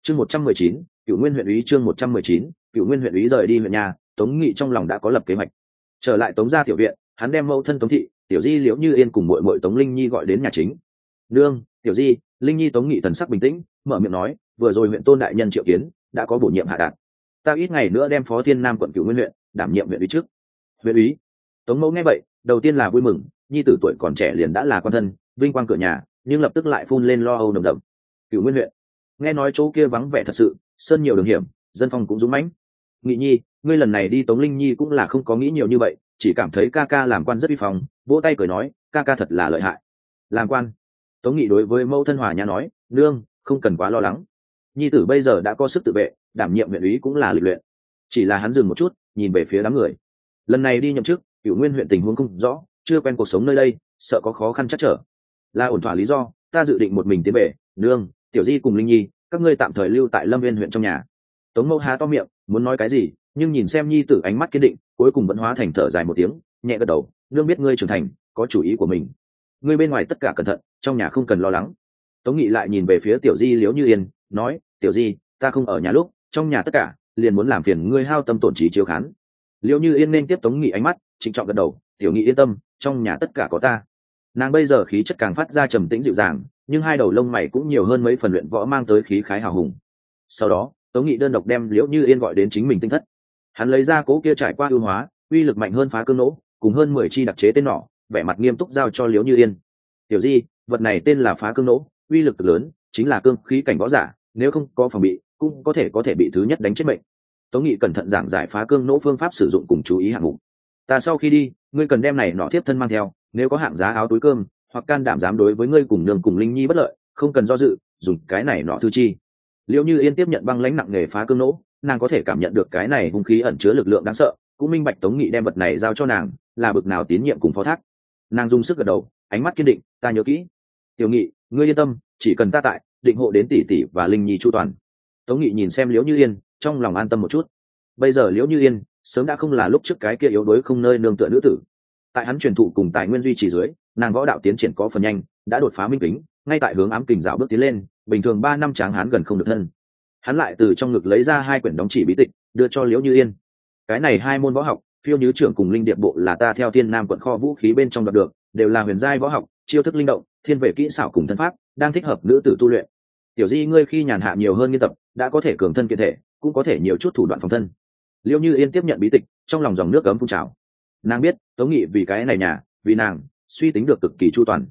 Chương 119, Cửu Nguyên huyện úy. Chương 119, Cửu Nguyên huyện úy rời đi huyện nhà, Tống Nghị trong lòng đã có lập kế hoạch. Trở lại Tống gia tiểu viện, hắn đem mẫu thân Tống thị, tiểu di Liễu Như Yên cùng muội muội Tống Linh Nhi gọi đến nhà chính. Nương, tiểu di, Linh Nhi. Tống Nghị thần sắc bình tĩnh, mở miệng nói, vừa rồi huyện tôn đại nhân triệu kiến, đã có bổ nhiệm hạ đạt. Ta ít ngày nữa đem phó thiên nam quận Cửu Nguyên huyện, đảm nhiệm huyện úy trước. Huyện úy. Tống mẫu nghe vậy, đầu tiên là vui mừng, nhi tử tuổi còn trẻ liền đã là quan thân, vinh quang cửa nhà, nhưng lập tức lại phun lên lo âu nồng đậm. Cửu Nguyên huyện, nghe nói chỗ kia vắng vẻ thật sự, sơn nhiều đường hiểm, dân phong cũng dũng mãnh. Nghị nhi, ngươi lần này đi Tống Linh Nhi cũng là không có nghĩ nhiều như vậy, chỉ cảm thấy ca ca làm quan rất uy phong, vỗ tay cười nói, ca ca thật là lợi hại. Làm quan. Tống Nghị đối với mẫu thân Hòa Nhã nói, nương, không cần quá lo lắng, nhi tử bây giờ đã có sức tự vệ, đảm nhiệm huyện úy cũng là lịch luyện. Chỉ là hắn dừng một chút, nhìn về phía đám người. Lần này đi nhậm chức, Cửu Nguyên huyện tình huống không rõ, chưa quen cuộc sống nơi đây, sợ có khó khăn chắc trở, là ổn thỏa lý do, ta dự định một mình tiến về. Nương, tiểu di cùng Linh Nhi, các ngươi tạm thời lưu tại Lâm Viên huyện trong nhà. Tống mẫu há to miệng muốn nói cái gì, nhưng nhìn xem nhi tử ánh mắt kiên định, cuối cùng vẫn hóa thành thở dài một tiếng, nhẹ gật đầu. Nương biết ngươi trưởng thành, có chủ ý của mình, ngươi bên ngoài tất cả cẩn thận, trong nhà không cần lo lắng. Tống Nghị lại nhìn về phía tiểu di Liễu Như Yên, nói, tiểu di, ta không ở nhà lúc, trong nhà tất cả liền muốn làm phiền ngươi hao tâm tổn trí chiếu khán. Liễu Như Yên nên tiếp Tống Nghị ánh mắt, trịnh trọng gật đầu, tiểu Nghị yên tâm, trong nhà tất cả có ta. Nàng bây giờ khí chất càng phát ra trầm tĩnh dịu dàng, nhưng hai đầu lông mày cũng nhiều hơn mấy phần luyện võ mang tới khí khái hào hùng. Sau đó Tống Nghị đơn độc đem Liễu Như Yên gọi đến chính mình tinh thất. Hắn lấy ra cố kia trải qua ưu hóa, uy lực mạnh hơn phá cương nỗ, cùng hơn 10 chi đặc chế tên nỏ, vẻ mặt nghiêm túc giao cho Liễu Như Yên. Tiểu di, vật này tên là phá cương nỗ, uy lực cực lớn, chính là cương khí cảnh võ giả, nếu không có phòng bị cũng có thể bị thứ nhất đánh chết mệnh. Tống Nghị cẩn thận giảng giải phá cương nỗ phương pháp sử dụng cùng chú ý hạng mục. Ta sau khi đi, ngươi cần đem này nọ tiếp thân mang theo, nếu có hạng giá áo túi cơm hoặc can đảm dám đối với ngươi cùng nương cùng Linh Nhi bất lợi, không cần do dự, dùng cái này nọ thư chi. Liễu Như Yên tiếp nhận băng lãnh nặng nghề phá cương nỗ, nàng có thể cảm nhận được cái này hung khí ẩn chứa lực lượng đáng sợ, cũng minh bạch Tống Nghị đem vật này giao cho nàng là bực nào tín nhiệm cùng phó thác. Nàng dùng sức gật đầu, ánh mắt kiên định, ta nhớ kỹ. Tiểu Nghị, ngươi yên tâm, chỉ cần ta tại, định hộ đến tỷ tỷ và Linh Nhi chu toàn. Tống Nghị nhìn xem Liễu Như Yên, trong lòng an tâm một chút. Bây giờ Liễu Như Yên sớm đã không là lúc trước cái kia yếu đuối không nơi nương tựa nữ tử. Tại hắn truyền thụ cùng tài nguyên duy trì dưới, nàng võ đạo tiến triển có phần nhanh, đã đột phá minh kính, ngay tại hướng ám kình dạo bước tiến lên, bình thường 3 năm tráng hán gần không được thân. Hắn lại từ trong ngực lấy ra 2 quyển đóng chỉ bí tịch, đưa cho Liễu Như Yên. Cái này 2 môn võ học, Phiêu Nhứ Trưởng cùng Linh Điệp Bộ là ta theo Thiên Nam quận kho vũ khí bên trong đoạt được, đều là huyền giai võ học, chiêu thức linh động, thiên về kỹ xảo cùng thân pháp, đang thích hợp nữ tử tu luyện. Tiểu di ngươi khi nhàn hạ nhiều hơn nghiên tập, đã có thể cường thân kiện thể, cũng có thể nhiều chút thủ đoạn phòng thân. Liễu Như Yên tiếp nhận bí tịch, trong lòng dòng nước ấm phun trào. Nàng biết Tống Nghị vì cái này nhà, vì nàng suy tính được cực kỳ chu toàn.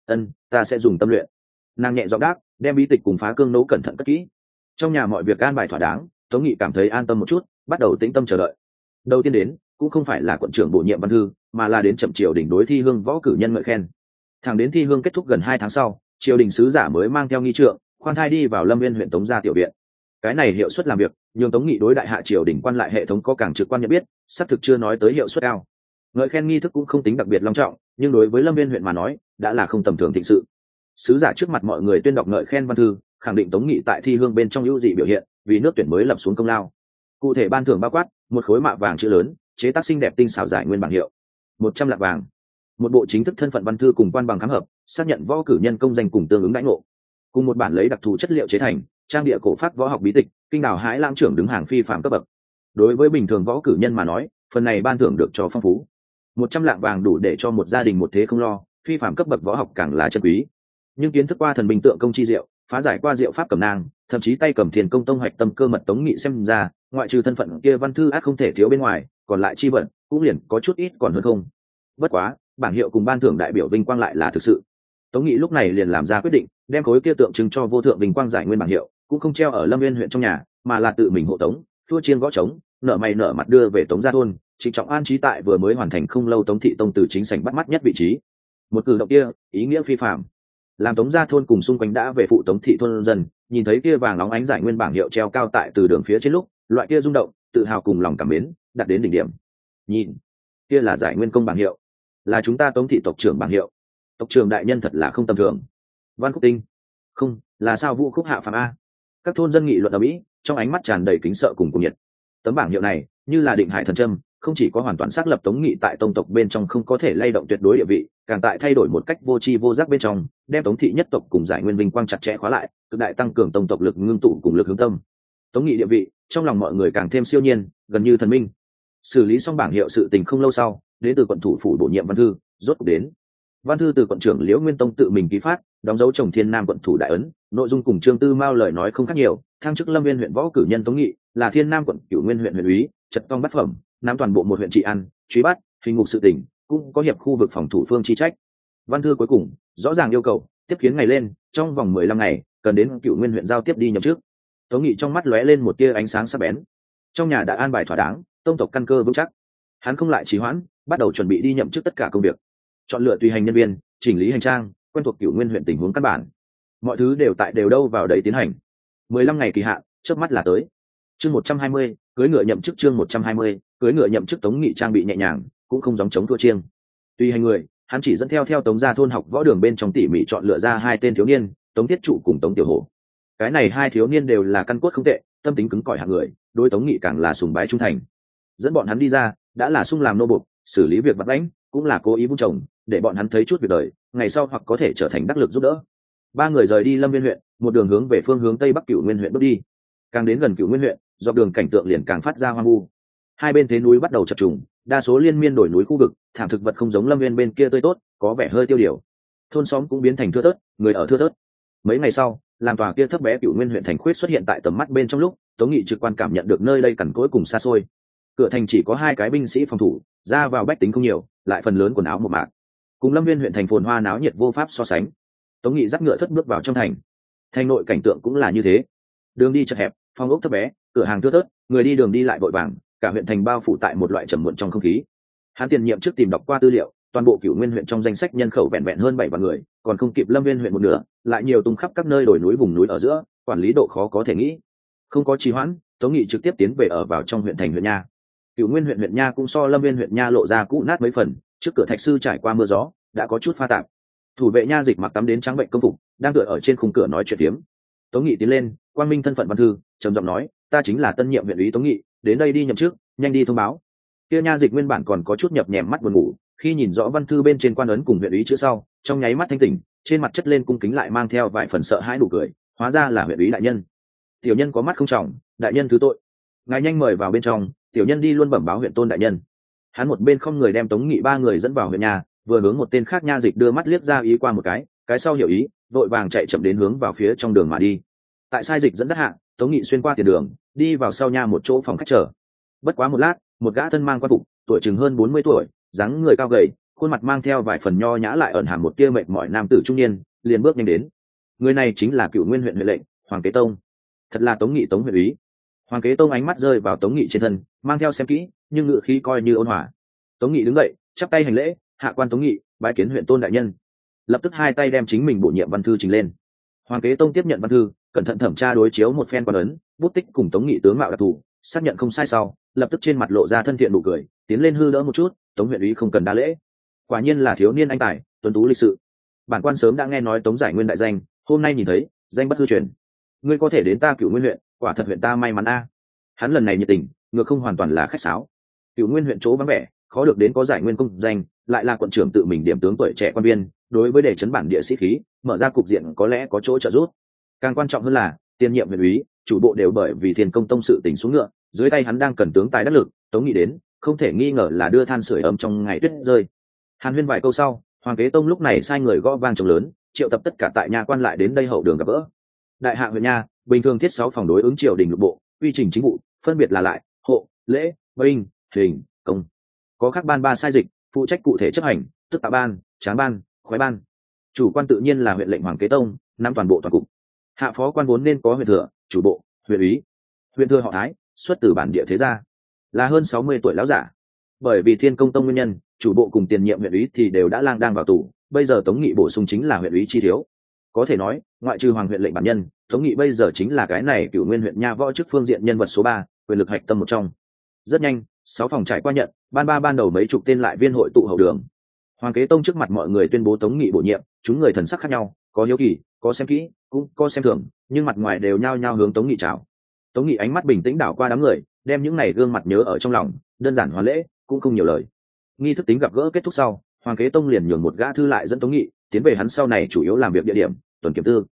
Ta sẽ dùng tâm luyện. Nàng nhẹ giọng đáp, đem bí tịch cùng phá cương nỗ cẩn thận cất kỹ. Trong nhà mọi việc an bài thỏa đáng, Tống Nghị cảm thấy an tâm một chút, bắt đầu tĩnh tâm chờ đợi. Đầu tiên đến cũng không phải là quận trưởng bổ nhiệm văn thư, mà là đến chậm triều đình đối thi hương võ cử nhân ngợi khen. Thẳng đến thi hương kết thúc gần 2 tháng sau, triều đình sứ giả mới mang theo nghi trượng khoan thai đi vào Lâm Viên huyện Tống gia tiểu viện. Cái này hiệu suất làm việc, nhường Tống Nghị đối đại hạ triều đình quan lại hệ thống có càng trực quan nhận biết, xác thực chưa nói tới hiệu suất cao. Ngợi khen nghi thức cũng không tính đặc biệt long trọng, nhưng đối với Lâm Viên huyện mà nói, đã là không tầm thường thịnh sự. Sứ giả trước mặt mọi người tuyên đọc ngợi khen văn thư, khẳng định Tống Nghị tại thi hương bên trong ưu dị biểu hiện, vì nước tuyển mới lập xuống công lao. Cụ thể ban thưởng bao quát, một khối mạ vàng chữ lớn, chế tác xinh đẹp tinh xảo giải nguyên bảng hiệu, 100 lạng vàng, một bộ chính thức thân phận văn thư cùng quan bằng khám hợp, xác nhận võ cử nhân công danh cùng tương ứng đãi ngộ, cùng một bản lấy đặc thù chất liệu chế thành, trang địa cổ pháp võ học bí tịch, kinh đào hãi lãng trưởng đứng hàng phi phạm cấp bậc. Đối với bình thường võ cử nhân mà nói, phần này ban thưởng được cho phong phú. 100 lạng vàng đủ để cho một gia đình một thế không lo, phi phạm cấp bậc võ học càng là chân quý. Nhưng kiến thức qua thần bình tượng công chi diệu, phá giải qua diệu pháp cầm nang, thậm chí tay cầm thiền công tông hoạch tâm cơ mật Tống Nghị xem ra, ngoại trừ thân phận kia văn thư ác không thể thiếu bên ngoài, còn lại chi vận cũng liền có chút ít còn hơn không. Bất quá, bảng hiệu cùng ban thưởng đại biểu vinh quang lại là thực sự. Tống Nghị lúc này liền làm ra quyết định, đem khối kia tượng trưng cho vô thượng vinh quang giải nguyên bảng hiệu, cũng không treo ở Lâm Viên huyện trong nhà, mà là tự mình hộ tống, thua chiên gõ trống, nở mày nở mặt đưa về Tống gia thôn, trịnh trọng an trí tại vừa mới hoàn thành không lâu Tống thị tông từ chính sảnh bắt mắt nhất vị trí. Một cử động kia, ý nghĩa phi phàm. Làm Tống gia thôn cùng xung quanh đã về phụ Tống thị thôn dân, nhìn thấy kia vàng nóng ánh giải nguyên bảng hiệu treo cao tại từ đường phía trên lúc, loại kia rung động, tự hào cùng lòng cảm mến, đạt đến đỉnh điểm. Nhìn, kia là giải nguyên công bảng hiệu, là chúng ta Tống thị tộc trưởng bảng hiệu. Tộc trưởng đại nhân thật là không tầm thường. Văn Khúc Tinh, không, là sao Vũ Khúc hạ phàm a. Các thôn dân nghị luận ở mỹ, trong ánh mắt tràn đầy kính sợ cùng cuồng nhiệt. Tấm bảng hiệu này, như là định hải thần châm, không chỉ có hoàn toàn xác lập Tống Nghị tại tông tộc bên trong không có thể lay động tuyệt đối địa vị, càng tại thay đổi một cách vô tri vô giác bên trong, đem Tống thị nhất tộc cùng giải nguyên vinh quang chặt chẽ khóa lại, cực đại tăng cường tông tộc lực ngưng tụ cùng lực hướng tâm. Tống Nghị địa vị trong lòng mọi người càng thêm siêu nhiên, gần như thần minh. Xử lý xong bảng hiệu sự tình không lâu sau, đến từ quận thủ phủ bổ nhiệm văn thư rốt cuộc đến. Văn thư từ quận trưởng Liễu Nguyên Tông tự mình ký phát, đóng dấu chồng Thiên Nam quận thủ đại ấn, nội dung cùng Trương Tư Mao lời nói không khác nhiều, thăng chức Lâm Viên huyện võ cử nhân Tống Nghị, là Thiên Nam quận Cửu Nguyên huyện huyện úy, trật tông bát phẩm, nắm toàn bộ một huyện trị an, truy bắt, hình ngục sự tỉnh, cũng có hiệp khu vực phòng thủ phương chi trách. Văn thư cuối cùng rõ ràng yêu cầu tiếp kiến ngày lên, trong vòng 15 ngày, cần đến Cửu Nguyên huyện giao tiếp đi nhậm chức. Tống Nghị trong mắt lóe lên một tia ánh sáng sắc bén. Trong nhà đã an bài thỏa đáng, tông tộc căn cơ vững chắc, hắn không lại trì hoãn, bắt đầu chuẩn bị đi nhậm chức tất cả công việc, chọn lựa tùy hành nhân viên, chỉnh lý hành trang, quen thuộc Cửu Nguyên huyện tình huống căn bản, mọi thứ đều đâu vào đấy tiến hành. 15 ngày kỳ hạn chớp mắt là tới. Chương 120, cưới ngựa nhậm chức. Chương 120, cưới ngựa nhậm chức. Tống Nghị trang bị nhẹ nhàng, cũng không gióng chống thua chiêng. Tùy hành người, hắn chỉ dẫn theo Tống gia thôn học võ đường bên trong tỉ mỉ chọn lựa ra 2 tên thiếu niên, Tống Thiết Trụ cùng Tống Tiểu Hổ. Cái này 2 thiếu niên đều là căn cốt không tệ, tâm tính cứng cỏi hạng người, đối Tống Nghị càng là sùng bái trung thành. Dẫn bọn hắn đi ra, đã là sung làm nô bộc, xử lý việc vặt vãnh, cũng là cố ý vun trồng, để bọn hắn thấy chút việc đời, ngày sau hoặc có thể trở thành đắc lực giúp đỡ. 3 người rời đi Lâm Viên huyện, một đường hướng về phương hướng tây bắc Cửu Nguyên huyện bước đi. Càng đến gần Cửu Nguyên huyện, dọc đường cảnh tượng liền càng phát ra hoang vu. Hai bên thế núi bắt đầu chập trùng, đa số liên miên đổi núi khu vực, thảm thực vật không giống Lâm Viên bên kia tươi tốt, có vẻ hơi tiêu điều. Thôn xóm cũng biến thành thưa thớt, người ở thưa thớt. Mấy ngày sau, làm tòa kia thấp bé Cửu Nguyên huyện thành khuyết xuất hiện tại tầm mắt bên trong lúc, Tống Nghị trực quan cảm nhận được nơi đây cằn cỗi cùng xa xôi. Cửa thành chỉ có 2 cái binh sĩ phòng thủ, ra vào bách tính không nhiều, lại phần lớn quần áo một mạc. Cùng Lâm Viên huyện thành phồn hoa náo nhiệt vô pháp so sánh. Tống Nghị dắt ngựa thất bước vào trong thành. Thành nội cảnh tượng cũng là như thế. Đường đi chật hẹp, phòng ốc thấp bé, cửa hàng thưa thớt, người đi đường đi lại vội vàng, cả huyện thành bao phủ tại một loại trầm muộn trong không khí. Hắn tiền nhiệm trước tìm đọc qua tư liệu, toàn bộ Cửu Nguyên huyện trong danh sách nhân khẩu vẹn vẹn hơn 7 vạn người, còn không kịp Lâm Viên huyện một nửa, lại nhiều tung khắp các nơi đồi núi vùng núi ở giữa, quản lý độ khó có thể nghĩ. Không có trì hoãn, Tống Nghị trực tiếp tiến về ở vào trong huyện thành huyện nha. Cửu Nguyên huyện huyện nha cũng so Lâm Viên huyện nha lộ ra cũ nát mấy phần, trước cửa thạch sư trải qua mưa gió, đã có chút pha tạp. Thủ vệ nha dịch mặc tắm đến trắng bệnh công phục, đang tựa ở trên khung cửa nói chuyện phiếm. Tống Nghị tiến lên, quang minh thân phận văn thư, trầm giọng nói, ta chính là tân nhiệm huyện úy Tống Nghị, đến đây đi nhậm chức, nhanh đi thông báo. Kia nha dịch nguyên bản còn có chút nhập nhèm mắt buồn ngủ, khi nhìn rõ văn thư bên trên quan ấn cùng huyện úy chữ sau, trong nháy mắt thanh tỉnh, trên mặt chất lên cung kính lại mang theo vài phần sợ hãi nụ cười, hóa ra là huyện úy đại nhân. Tiểu nhân có mắt không trọng, đại nhân thứ tội. Ngài nhanh mời vào bên trong, tiểu nhân đi luôn bẩm báo huyện tôn đại nhân. Hắn một bên không người đem Tống Nghị 3 người dẫn vào huyện nhà, vừa hướng một tên khác nha dịch đưa mắt liếc ra ý qua một cái sau hiểu ý, vội vàng chạy chậm đến hướng vào phía trong đường mà đi. Tại sai dịch dẫn dắt hạ, Tống Nghị xuyên qua tiền đường, đi vào sau nha một chỗ phòng khách chờ. Bất quá một lát, một gã thân mang quan phục, tuổi chừng hơn 40 tuổi, dáng người cao gầy, khuôn mặt mang theo vài phần nho nhã lại ẩn hàm một tia mệt mỏi nam tử trung niên, liền bước nhanh đến. Người này chính là Cửu Nguyên huyện huyện lệnh Hoàng Kế Tông. Thật là Tống Nghị Tống huyện úy. Hoàng Kế Tông ánh mắt rơi vào Tống Nghị trên thân, mang theo xem kỹ, nhưng ngự khí coi như ôn hòa. Tống Nghị đứng dậy, chắp tay hành lễ, hạ quan Tống Nghị, bái kiến huyện tôn đại nhân. Lập tức 2 tay đem chính mình bổ nhiệm văn thư trình lên. Hoàng Kế Tông tiếp nhận văn thư, cẩn thận thẩm tra đối chiếu một phen quan ấn, bút tích cùng Tống Nghị tướng mạo đặc thù, xác nhận không sai sau, lập tức trên mặt lộ ra thân thiện nụ cười, tiến lên hư đỡ một chút, Tống huyện úy không cần đa lễ. Quả nhiên là thiếu niên anh tài, tuấn tú lịch sự. Bản quan sớm đã nghe nói Tống giải nguyên đại danh, hôm nay nhìn thấy, danh bất hư truyền. Ngươi có thể đến ta Cửu Nguyên huyện, quả thật huyện ta may mắn a. Hắn lần này nhiệt tình, ngược không hoàn toàn là khách sáo. Cửu Nguyên huyện chỗ vắng vẻ, khó được đến có giải nguyên công danh, lại là quận trưởng tự mình điểm tướng tuổi trẻ quan viên, đối với đề chấn bản địa sĩ khí, mở ra cục diện có lẽ có chỗ trợ giúp. Càng quan trọng hơn là, tiền nhiệm huyện úy, chủ bộ đều bởi vì Thiên Công Tông sự tình xuống ngựa, dưới tay hắn đang cần tướng tài đắc lực, Tống Nghị đến, không thể nghi ngờ là đưa than sưởi ấm trong ngày tuyết rơi. Hàn huyên vài câu sau, Hoàng Kế Tông lúc này sai người gõ vang trống lớn, triệu tập tất cả tại nhà quan lại đến đây hậu đường gặp gỡ. Đại hạ huyện nha, bình thường thiết 6 phòng đối ứng triều đình lục bộ, quy trình chính vụ, phân biệt là lại, hộ, lễ, binh, hình, công. Có các ban 3 sai dịch, phụ trách cụ thể chấp hành, tức tạ ban, tráng ban, khoái ban. Chủ quan tự nhiên là huyện lệnh Hoàng Kế Tông, nắm toàn bộ toàn cục. Hạ phó quan vốn nên có huyện thừa, chủ bộ, huyện úy. Huyện thừa họ Thái, xuất từ bản địa thế gia, là hơn 60 tuổi lão giả. Bởi vì Thiên Công Tông nguyên nhân, chủ bộ cùng tiền nhiệm huyện úy thì đều đã lang đang vào tù, bây giờ Tống Nghị bổ sung chính là huyện úy chi thiếu. Có thể nói, ngoại trừ Hoàng huyện lệnh bản nhân, Tống Nghị bây giờ chính là cái này Cửu Nguyên huyện nha võ chức phương diện nhân vật số 3, quyền lực hạch tâm một trong. Rất nhanh, 6 phòng trải qua nhận, ban đầu mấy chục tên lại viên hội tụ hậu đường. Hoàng Kế Tông trước mặt mọi người tuyên bố Tống Nghị bổ nhiệm, chúng người thần sắc khác nhau, có hiếu kỳ, có xem kỹ, cũng có xem thường, nhưng mặt ngoài đều nhao nhao hướng Tống Nghị chào. Tống Nghị ánh mắt bình tĩnh đảo qua đám người, đem những này gương mặt nhớ ở trong lòng, đơn giản hoàn lễ, cũng không nhiều lời. Nghi thức tính gặp gỡ kết thúc sau, Hoàng Kế Tông liền nhường một gã thư lại dẫn Tống Nghị tiến về hắn sau này chủ yếu làm việc địa điểm, tuần kiểm tư.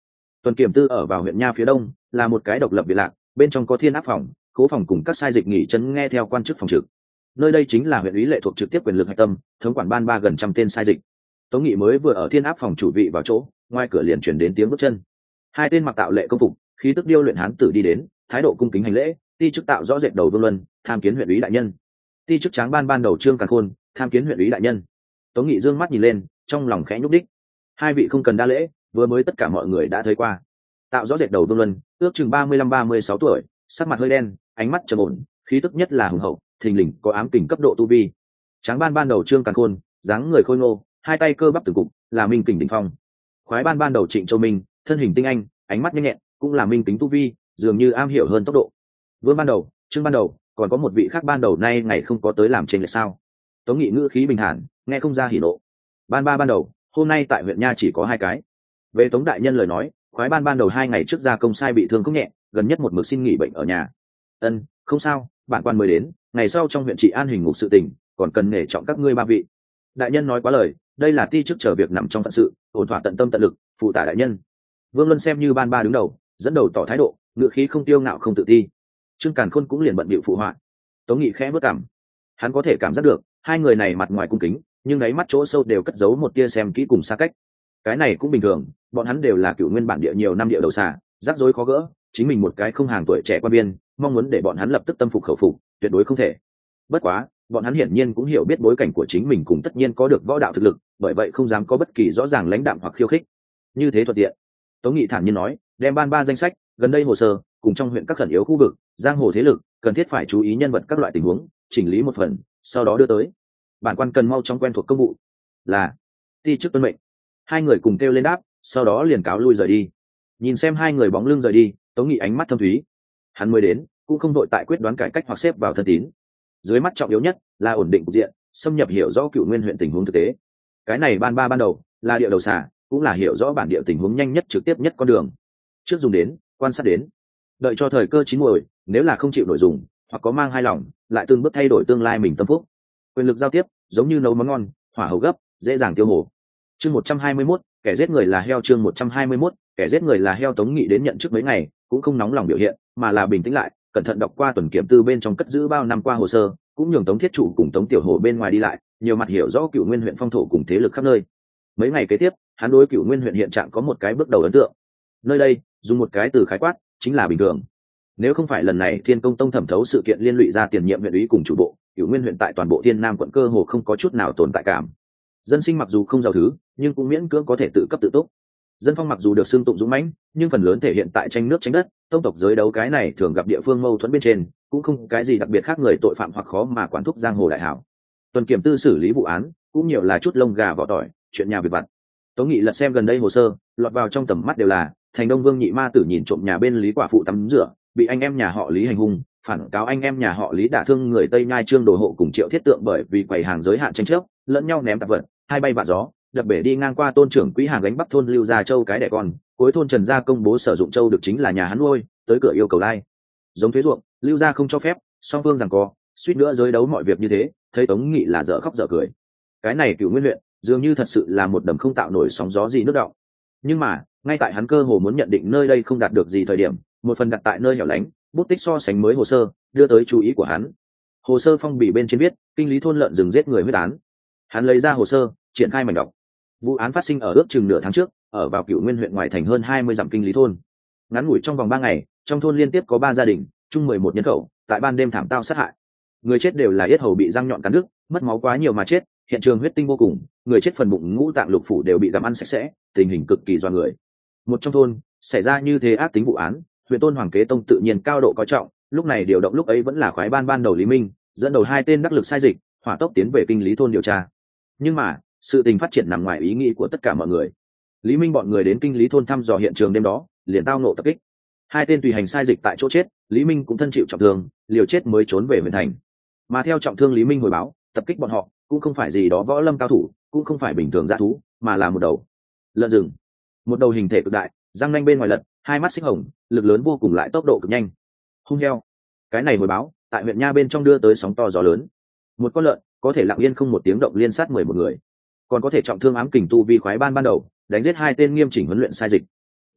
Tuần kiểm tư ở vào huyện nha phía đông, là một cái độc lập biệt lạc, bên trong có thiên áp phòng, khố phòng cùng các sai dịch nghỉ chân nghe theo quan chức phòng trực. Nơi đây chính là huyện ủy lệ thuộc trực tiếp quyền lực hạch tâm, thống quản ban ba gần trăm tên sai dịch. Tống Nghị mới vừa ở thiên áp phòng chủ vị vào chỗ, ngoài cửa liền truyền đến tiếng bước chân. Hai tên mặc tạo lệ công phục, khí tức điêu luyện hán tử đi đến, thái độ cung kính hành lễ. Ti chức tạo rõ rệt đầu Vương Luân, tham kiến huyện ủy đại nhân. Ti chức tráng ban đầu Trương Càn Khôn, tham kiến huyện ủy đại nhân. Tống Nghị dương mắt nhìn lên, trong lòng khẽ nhúc đích. Hai vị không cần đa lễ, vừa mới tất cả mọi người đã thấy qua. Tạo rõ rệt đầu Vương Luân, ước chừng 35-36 tuổi, sắc mặt hơi đen, ánh mắt trầm ổn, khí tức nhất là hùng hậu, thình lình có ám kình cấp độ tu vi. Tráng ban đầu Trương Càn Khôn, dáng người khôi ngô, hai tay cơ bắp từng cục, là minh kình đỉnh phong. Khoái ban đầu Trịnh Châu Minh, thân hình tinh anh, ánh mắt nhanh nhẹn, cũng là minh tính tu vi, dường như am hiểu hơn tốc độ. Vương ban đầu, Trương ban đầu, còn có một vị khác ban đầu nay ngày không có tới làm trên lệch sao? Tống Nghị ngữ khí bình thản, nghe không ra hỉ nộ. Ban đầu, hôm nay tại huyện nha chỉ có 2 cái. Về Tống đại nhân lời nói, khoái ban đầu 2 ngày trước ra công sai bị thương không nhẹ, gần nhất một mực xin nghỉ bệnh ở nhà. Ân, không sao, bản quan mới đến, ngày sau trong huyện trị an hình ngục sự tình, còn cần nể trọng các ngươi 3 vị. Đại nhân nói quá lời, đây là ti chức chờ việc nằm trong phận sự, ổn thỏa tận tâm tận lực, phụ tải đại nhân. Vương Luân xem như ban ba đứng đầu, dẫn đầu tỏ thái độ, ngữ khí không tiêu ngạo không tự ti. Trương Càn Khôn cũng liền bận bịu phụ họa. Tống Nghị khẽ bước cảm, hắn có thể cảm giác được hai người này mặt ngoài cung kính, nhưng đáy mắt chỗ sâu đều cất giấu một tia xem kỹ cùng xa cách. Cái này cũng bình thường, bọn hắn đều là cựu nguyên bản địa nhiều năm địa đầu xà, rắc rối khó gỡ, chính mình một cái không hàng tuổi trẻ quan biên, mong muốn để bọn hắn lập tức tâm phục khẩu phục, tuyệt đối không thể. Bất quá, bọn hắn hiển nhiên cũng hiểu biết bối cảnh của chính mình, cùng tất nhiên có được võ đạo thực lực, bởi vậy không dám có bất kỳ rõ ràng lãnh đạm hoặc khiêu khích. Như thế thuận tiện. Tống Nghị thản nhiên nói, đem ban ba danh sách, gần đây hồ sơ, cùng trong huyện các khẩn yếu khu vực, giang hồ thế lực, cần thiết phải chú ý nhân vật các loại tình huống, chỉnh lý một phần, sau đó đưa tới. Bản quan cần mau chóng quen thuộc công vụ. Là ti chức tuân mệnh. Hai người cùng kêu lên đáp, sau đó liền cáo lui rời đi. Nhìn xem hai người bóng lưng rời đi, Tống Nghị ánh mắt thâm thúy. Hắn mới đến, cũng không đội tại quyết đoán cải cách hoặc xếp vào thân tín. Dưới mắt trọng yếu nhất là ổn định cục diện, xâm nhập hiểu rõ cựu nguyên huyện tình huống thực tế. Cái này ban ba ban đầu là địa đầu xà, cũng là hiểu rõ bản địa tình huống nhanh nhất trực tiếp nhất con đường. Trước dùng đến, quan sát đến, đợi cho thời cơ chín muồi, nếu là không chịu nổi dùng, hoặc có mang hai lòng, lại từng bước thay đổi tương lai mình tâm phúc. Quyền lực giao tiếp, giống như nấu món ngon, hỏa hầu gấp, dễ dàng tiêu hổ. Chương 121, kẻ giết người là heo. Chương 121, kẻ giết người là heo. Tống Nghị đến nhận chức mấy ngày, cũng không nóng lòng biểu hiện, mà là bình tĩnh lại, cẩn thận đọc qua tuần kiểm tư bên trong cất giữ bao năm qua hồ sơ, cũng nhường Tống Thiết Trụ cùng Tống Tiểu Hồ bên ngoài đi lại, nhiều mặt hiểu rõ cựu nguyên huyện phong thổ cùng thế lực khắp nơi. Mấy ngày kế tiếp, hắn đối cựu nguyên huyện hiện trạng có một cái bước đầu ấn tượng. Nơi đây, dùng một cái từ khái quát, chính là bình thường. Nếu không phải lần này Thiên Công Tông thẩm thấu sự kiện liên lụy ra tiền nhiệm huyện ủy cùng chủ bộ, cựu nguyên huyện tại toàn bộ Thiên Nam quận cơ hồ không có chút nào tồn tại cảm. Dân sinh mặc dù không giàu thứ, nhưng cũng miễn cưỡng có thể tự cấp tự túc. Dân phong mặc dù được xưng tụng dũng mãnh, nhưng phần lớn thể hiện tại tranh nước tranh đất, tông tộc giới đấu cái này thường gặp địa phương mâu thuẫn bên trên, cũng không cái gì đặc biệt khác người tội phạm hoặc khó mà quản thúc giang hồ đại hảo. Tuần kiểm tư xử lý vụ án, cũng nhiều là chút lông gà vỏ tỏi, chuyện nhà việc vặt. Tống Nghị lật xem gần đây hồ sơ, lọt vào trong tầm mắt đều là Thành Đông Vương nhị ma tử nhìn trộm nhà bên Lý quả phụ tắm rửa, bị anh em nhà họ Lý hành hung, phản cáo anh em nhà họ Lý đả thương người Tây Nhai Trương Đồ Hộ cùng Triệu Thiết Tượng bởi vì quầy hàng giới hạn tranh chấp, lẫn nhau ném tạp vật, hai bay vạ gió, đập bể đi ngang qua tôn trưởng quỹ hàng gánh bắc thôn Lưu Gia Châu cái đẻ con, cuối thôn Trần Gia công bố sử dụng châu được chính là nhà hắn nuôi, tới cửa yêu cầu lai. Giống thuế ruộng, Lưu Gia không cho phép, song phương giằng co, suýt nữa giới đấu mọi việc như thế, thấy Tống Nghị là dở khóc dở cười. Cái này cựu nguyên huyện, dường như thật sự là một đầm không tạo nổi sóng gió gì nước động. Nhưng mà, ngay tại hắn cơ hồ muốn nhận định nơi đây không đạt được gì thời điểm, một phần đặt tại nơi hẻo lánh, bút tích so sánh mới hồ sơ, đưa tới chú ý của hắn. Hồ sơ phong bì bên trên viết, kinh lý thôn lợn rừng giết người huyết án. Hắn lấy ra hồ sơ, triển khai mảnh đọc. Vụ án phát sinh ở ước chừng nửa tháng trước, ở vào cựu nguyên huyện ngoài thành hơn 20 dặm kinh lý thôn. Ngắn ngủi trong vòng 3 ngày, trong thôn liên tiếp có 3 gia đình, chung 11 nhân khẩu, tại ban đêm thảm tao sát hại. Người chết đều là yết hầu bị răng nhọn cắn đứt, mất máu quá nhiều mà chết, hiện trường huyết tinh vô cùng, người chết phần bụng ngũ tạng lục phủ đều bị gặm ăn sạch sẽ, tình hình cực kỳ doan người. Một trong thôn xảy ra như thế ác tính vụ án, huyện Tôn Hoàng Kế Tông tự nhiên cao độ coi trọng, lúc này điều động lúc ấy vẫn là khoái ban đầu Lý Minh, dẫn đầu 2 tên đắc lực sai dịch, hỏa tốc tiến về kinh lý thôn điều tra. Nhưng mà, sự tình phát triển nằm ngoài ý nghĩ của tất cả mọi người. Lý Minh bọn người đến kinh lý thôn thăm dò hiện trường đêm đó, liền tao ngộ tập kích. 2 tên tùy hành sai dịch tại chỗ chết, Lý Minh cũng thân chịu trọng thương, liều chết mới trốn về huyện thành. Mà theo trọng thương Lý Minh hồi báo, tập kích bọn họ cũng không phải gì đó võ lâm cao thủ, cũng không phải bình thường dã thú, mà là một đầu lợn rừng. Một đầu hình thể cực đại, răng nanh bên ngoài lật, 2 mắt xích hồng, lực lớn vô cùng lại tốc độ cực nhanh. Hung heo. Cái này hồi báo, tại huyện nha bên trong đưa tới sóng to gió lớn. Một con lợn có thể lặng yên không một tiếng động liên sát 11 người, còn có thể trọng thương ám kình tu vi khoái ban đầu, đánh giết 2 tên nghiêm chỉnh huấn luyện sai dịch.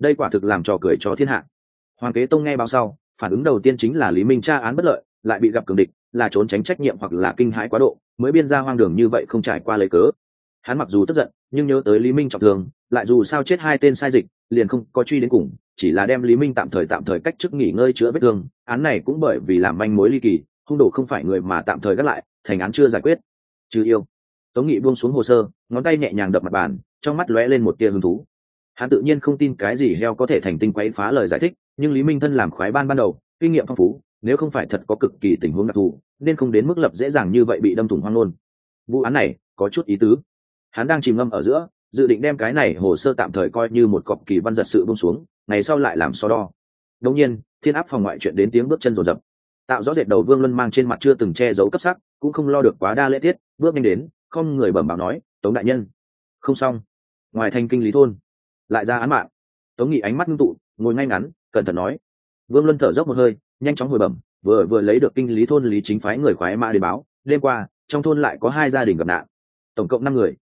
đây quả thực làm trò cười cho thiên hạ. Hoàng Kế Tông nghe báo sau, phản ứng đầu tiên chính là Lý Minh tra án bất lợi, lại bị gặp cường địch, là trốn tránh trách nhiệm hoặc là kinh hãi quá độ, mới biên ra hoang đường như vậy không trải qua lấy cớ. Hắn mặc dù tức giận, nhưng nhớ tới Lý Minh trọng thương, lại dù sao chết hai tên sai dịch, liền không có truy đến cùng, chỉ là đem Lý Minh tạm thời cách chức nghỉ ngơi chữa vết thương. Án này cũng bởi vì làm manh mối ly kỳ, hung đồ không phải người mà tạm thời gác lại, thành án chưa giải quyết. Trừ yêu. Tống Nghị buông xuống hồ sơ, ngón tay nhẹ nhàng đập mặt bàn, trong mắt lóe lên một tia hứng thú. Hắn tự nhiên không tin cái gì heo có thể thành tinh quấy phá lời giải thích, nhưng Lý Minh thân làm khoái ban đầu, kinh nghiệm phong phú, nếu không phải thật có cực kỳ tình huống đặc thù, nên không đến mức lập dễ dàng như vậy bị đâm thủng hoang luôn. Vụ án này có chút ý tứ. Hắn đang chìm ngâm ở giữa, dự định đem cái này hồ sơ tạm thời coi như một cọc kỳ văn giật sự buông xuống, ngày sau lại làm so đo. Đương nhiên, thiên áp phòng ngoại chuyện đến tiếng bước chân rồn rập. Tạo rõ rệt đầu Vương Luân mang trên mặt chưa từng che giấu cấp sắc, cũng không lo được quá đa lễ tiết, bước nhanh đến, không người bẩm báo nói, Tống đại nhân. Không xong, ngoài thành kinh lý thôn lại ra án mạng. Tống Nghị ánh mắt ngưng tụ, ngồi ngay ngắn, cẩn thận nói. Vương Luân thở dốc một hơi, nhanh chóng hồi bẩm, vừa lấy được kinh lý thôn Lý Chính phái người khoái mã đến báo, đêm qua trong thôn lại có 2 gia đình gặp nạn, tổng cộng 5 người.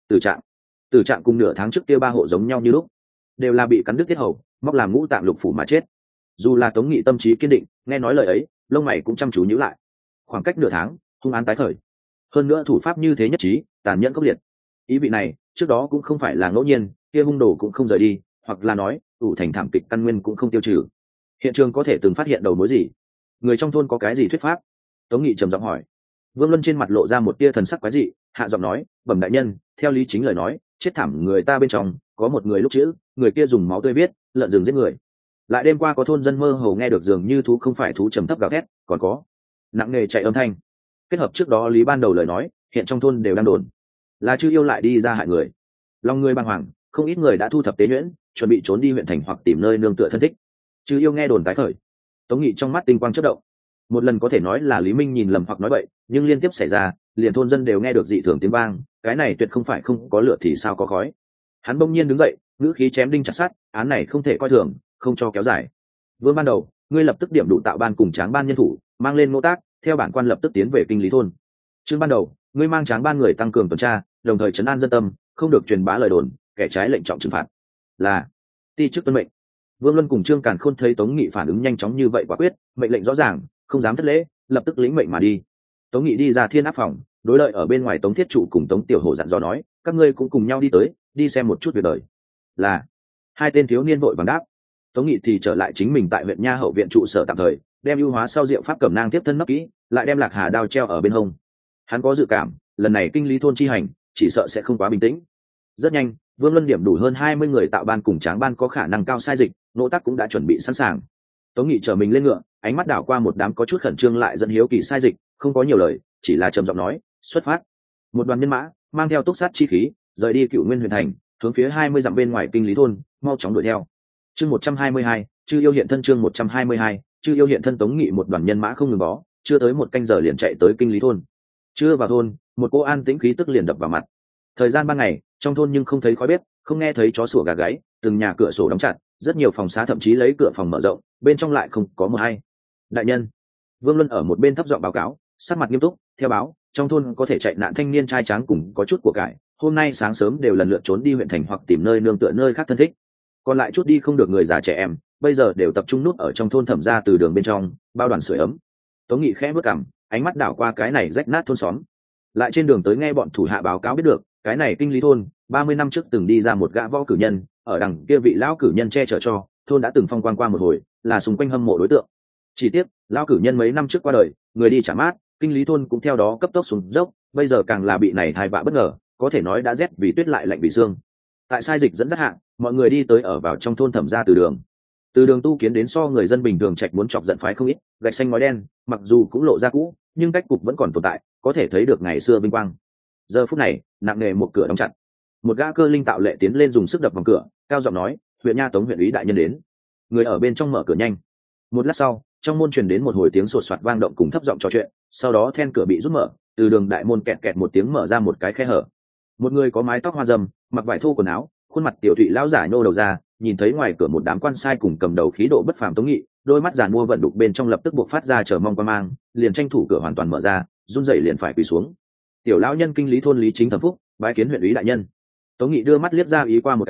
Tử trạng cùng nửa tháng trước kia 3 hộ giống nhau như lúc, đều là bị cắn đứt tiết hầu, móc làm ngũ tạng lục phủ mà chết. Dù là Tống Nghị tâm trí kiên định, nghe nói lời ấy, lông mày cũng chăm chú nhíu lại. Khoảng cách nửa tháng, hung án tái khởi, hơn nữa thủ pháp như thế nhất trí, tàn nhẫn khốc liệt. Ý vị này trước đó cũng không phải là ngẫu nhiên, kia hung đồ cũng không rời đi, hoặc là nói ủ thành thảm kịch căn nguyên cũng không tiêu trừ. Hiện trường có thể từng phát hiện đầu mối gì? Người trong thôn có cái gì thuyết pháp? Tống Nghị trầm giọng hỏi. Vương Luân trên mặt lộ ra một tia thần sắc quái dị, hạ giọng nói, bẩm đại nhân, theo Lý Chính lời nói, chết thảm người ta bên trong có một người lúc chữ, người kia dùng máu tươi viết lợn rừng giết người. Lại đêm qua có thôn dân mơ hồ nghe được dường như thú không phải thú trầm thấp gào thét, còn có nặng nề chạy âm thanh. Kết hợp trước đó Lý ban đầu lời nói, hiện trong thôn đều đang đồn là Chư Yêu lại đi ra hại người. Lòng người bàng hoàng, không ít người đã thu thập tế nhuyễn, chuẩn bị trốn đi huyện thành hoặc tìm nơi nương tựa thân thích. Chư Yêu nghe đồn tái khởi, Tống Nghị trong mắt tinh quang chớp động. Một lần có thể nói là Lý Minh nhìn lầm hoặc nói bậy, nhưng liên tiếp xảy ra, liền thôn dân đều nghe được dị thường tiếng vang, cái này tuyệt không phải không có lửa thì sao có khói. Hắn bỗng nhiên đứng dậy, ngữ khí chém đinh chặt sắt, án này không thể coi thường, không cho kéo dài. Vương ban đầu, ngươi lập tức điểm đủ tạo ban cùng Tráng ban nhân thủ, mang lên nô tác, theo bản quan lập tức tiến về kinh lý thôn. Trương ban đầu, ngươi mang Tráng ban người tăng cường tuần tra, đồng thời trấn an dân tâm, không được truyền bá lời đồn, kẻ trái lệnh trọng trừng phạt. Là ti chức tuân mệnh. Vương Luân cùng Trương Càn Khôn thấy Tống Nghị phản ứng nhanh chóng như vậy quả quyết, mệnh lệnh rõ ràng, không dám thất lễ, lập tức lĩnh mệnh mà đi. Tống Nghị đi ra thiên áp phòng, đối lợi ở bên ngoài Tống Thiết Trụ cùng Tống Tiểu Hổ dặn dò nói, các ngươi cũng cùng nhau đi tới, đi xem một chút việc đời. Là. Hai tên thiếu niên vội vàng đáp. Tống Nghị thì trở lại chính mình tại huyện Nha hậu viện trụ sở tạm thời, đem ưu hóa sau diệu pháp cẩm nang tiếp thân nấp kỹ, lại đem Lạc Hà đao treo ở bên hông. Hắn có dự cảm, lần này kinh lý thôn chi hành, chỉ sợ sẽ không quá bình tĩnh. Rất nhanh, Vương Luân điểm đủ hơn 20 người tạo ban cùng Tráng ban có khả năng cao sai dịch, nỗ tác cũng đã chuẩn bị sẵn sàng. Tống Nghị trở mình lên ngựa, ánh mắt đảo qua một đám có chút khẩn trương lại dẫn hiếu kỳ sai dịch, không có nhiều lời, chỉ là trầm giọng nói, xuất phát. Một đoàn nhân mã mang theo túc sát chi khí, rời đi Cửu Nguyên huyện thành, hướng phía 20 dặm bên ngoài kinh lý thôn, mau chóng đuổi theo. Chương 122, Chư Yêu hiện thân. Chương 122, Chư Yêu hiện thân. Tống Nghị một đoàn nhân mã không ngừng bó, chưa tới một canh giờ liền chạy tới kinh lý thôn. Chưa vào thôn, một cô an tĩnh khí tức liền đập vào mặt. Thời gian ban ngày, trong thôn nhưng không thấy khói bếp, không nghe thấy chó sủa gà gáy, từng nhà cửa sổ đóng chặt, rất nhiều phòng xá thậm chí lấy cửa phòng mở rộng, bên trong lại không có một ai. Đại nhân, Vương Luân ở một bên thấp giọng báo cáo, sắc mặt nghiêm túc, theo báo, trong thôn có thể chạy nạn thanh niên trai tráng cùng có chút của cải, hôm nay sáng sớm đều lần lượt trốn đi huyện thành hoặc tìm nơi nương tựa nơi khác thân thích. Còn lại chút đi không được người già trẻ em, bây giờ đều tập trung nút ở trong thôn Thẩm gia từ đường bên trong, bao đoàn sưởi ấm. Tống Nghị khẽ bước cằm, ánh mắt đảo qua cái này rách nát thôn xóm. Lại trên đường tới nghe bọn thủ hạ báo cáo biết được, cái này kinh lý thôn 30 năm trước từng đi ra một gã võ cử nhân, ở đằng kia vị lão cử nhân che chở cho thôn đã từng phong quang qua một hồi, là xung quanh hâm mộ đối tượng. Chỉ tiếc lão cử nhân mấy năm trước qua đời, người đi trả mát, kinh lý thôn cũng theo đó cấp tốc xuống dốc, bây giờ càng là bị này thai vạ bất ngờ, có thể nói đã rét vì tuyết lại lạnh vì xương. Tại sai dịch dẫn dắt hạng, mọi người đi tới ở vào trong thôn Thẩm gia từ đường. Từ đường tu kiến đến so người dân bình thường trạch muốn chọc giận phái không ít, gạch xanh ngói đen, mặc dù cũng lộ ra cũ, nhưng cách cục vẫn còn tồn tại, có thể thấy được ngày xưa vinh quang. Giờ phút này, nặng nề một cửa đóng chặt. Một gã cơ linh tạo lệ tiến lên dùng sức đập vào cửa, cao giọng nói, huyện Nha Tống huyện úy đại nhân đến. Người ở bên trong mở cửa nhanh. Một lát sau, trong môn truyền đến một hồi tiếng sột soạt vang động cùng thấp giọng trò chuyện, sau đó then cửa bị rút mở, từ đường đại môn kẹt kẹt một tiếng mở ra một cái khe hở. Một người có mái tóc hoa râm, mặc vải thô quần áo, khuôn mặt tiểu thụy lão giả nhô đầu ra, nhìn thấy ngoài cửa một đám quan sai cùng cầm đầu khí độ bất phàm Tống Nghị, đôi mắt giàn mua vận đục bên trong lập tức buộc phát ra chờ mong quan mang, liền tranh thủ cửa hoàn toàn mở ra, run rẩy liền phải quỳ xuống. Tiểu lão nhân kinh lý thôn Lý Chính Thẩm Phúc, bái kiến huyện úy đại nhân. Tống Nghị đưa mắt liếc ra ý qua một cái,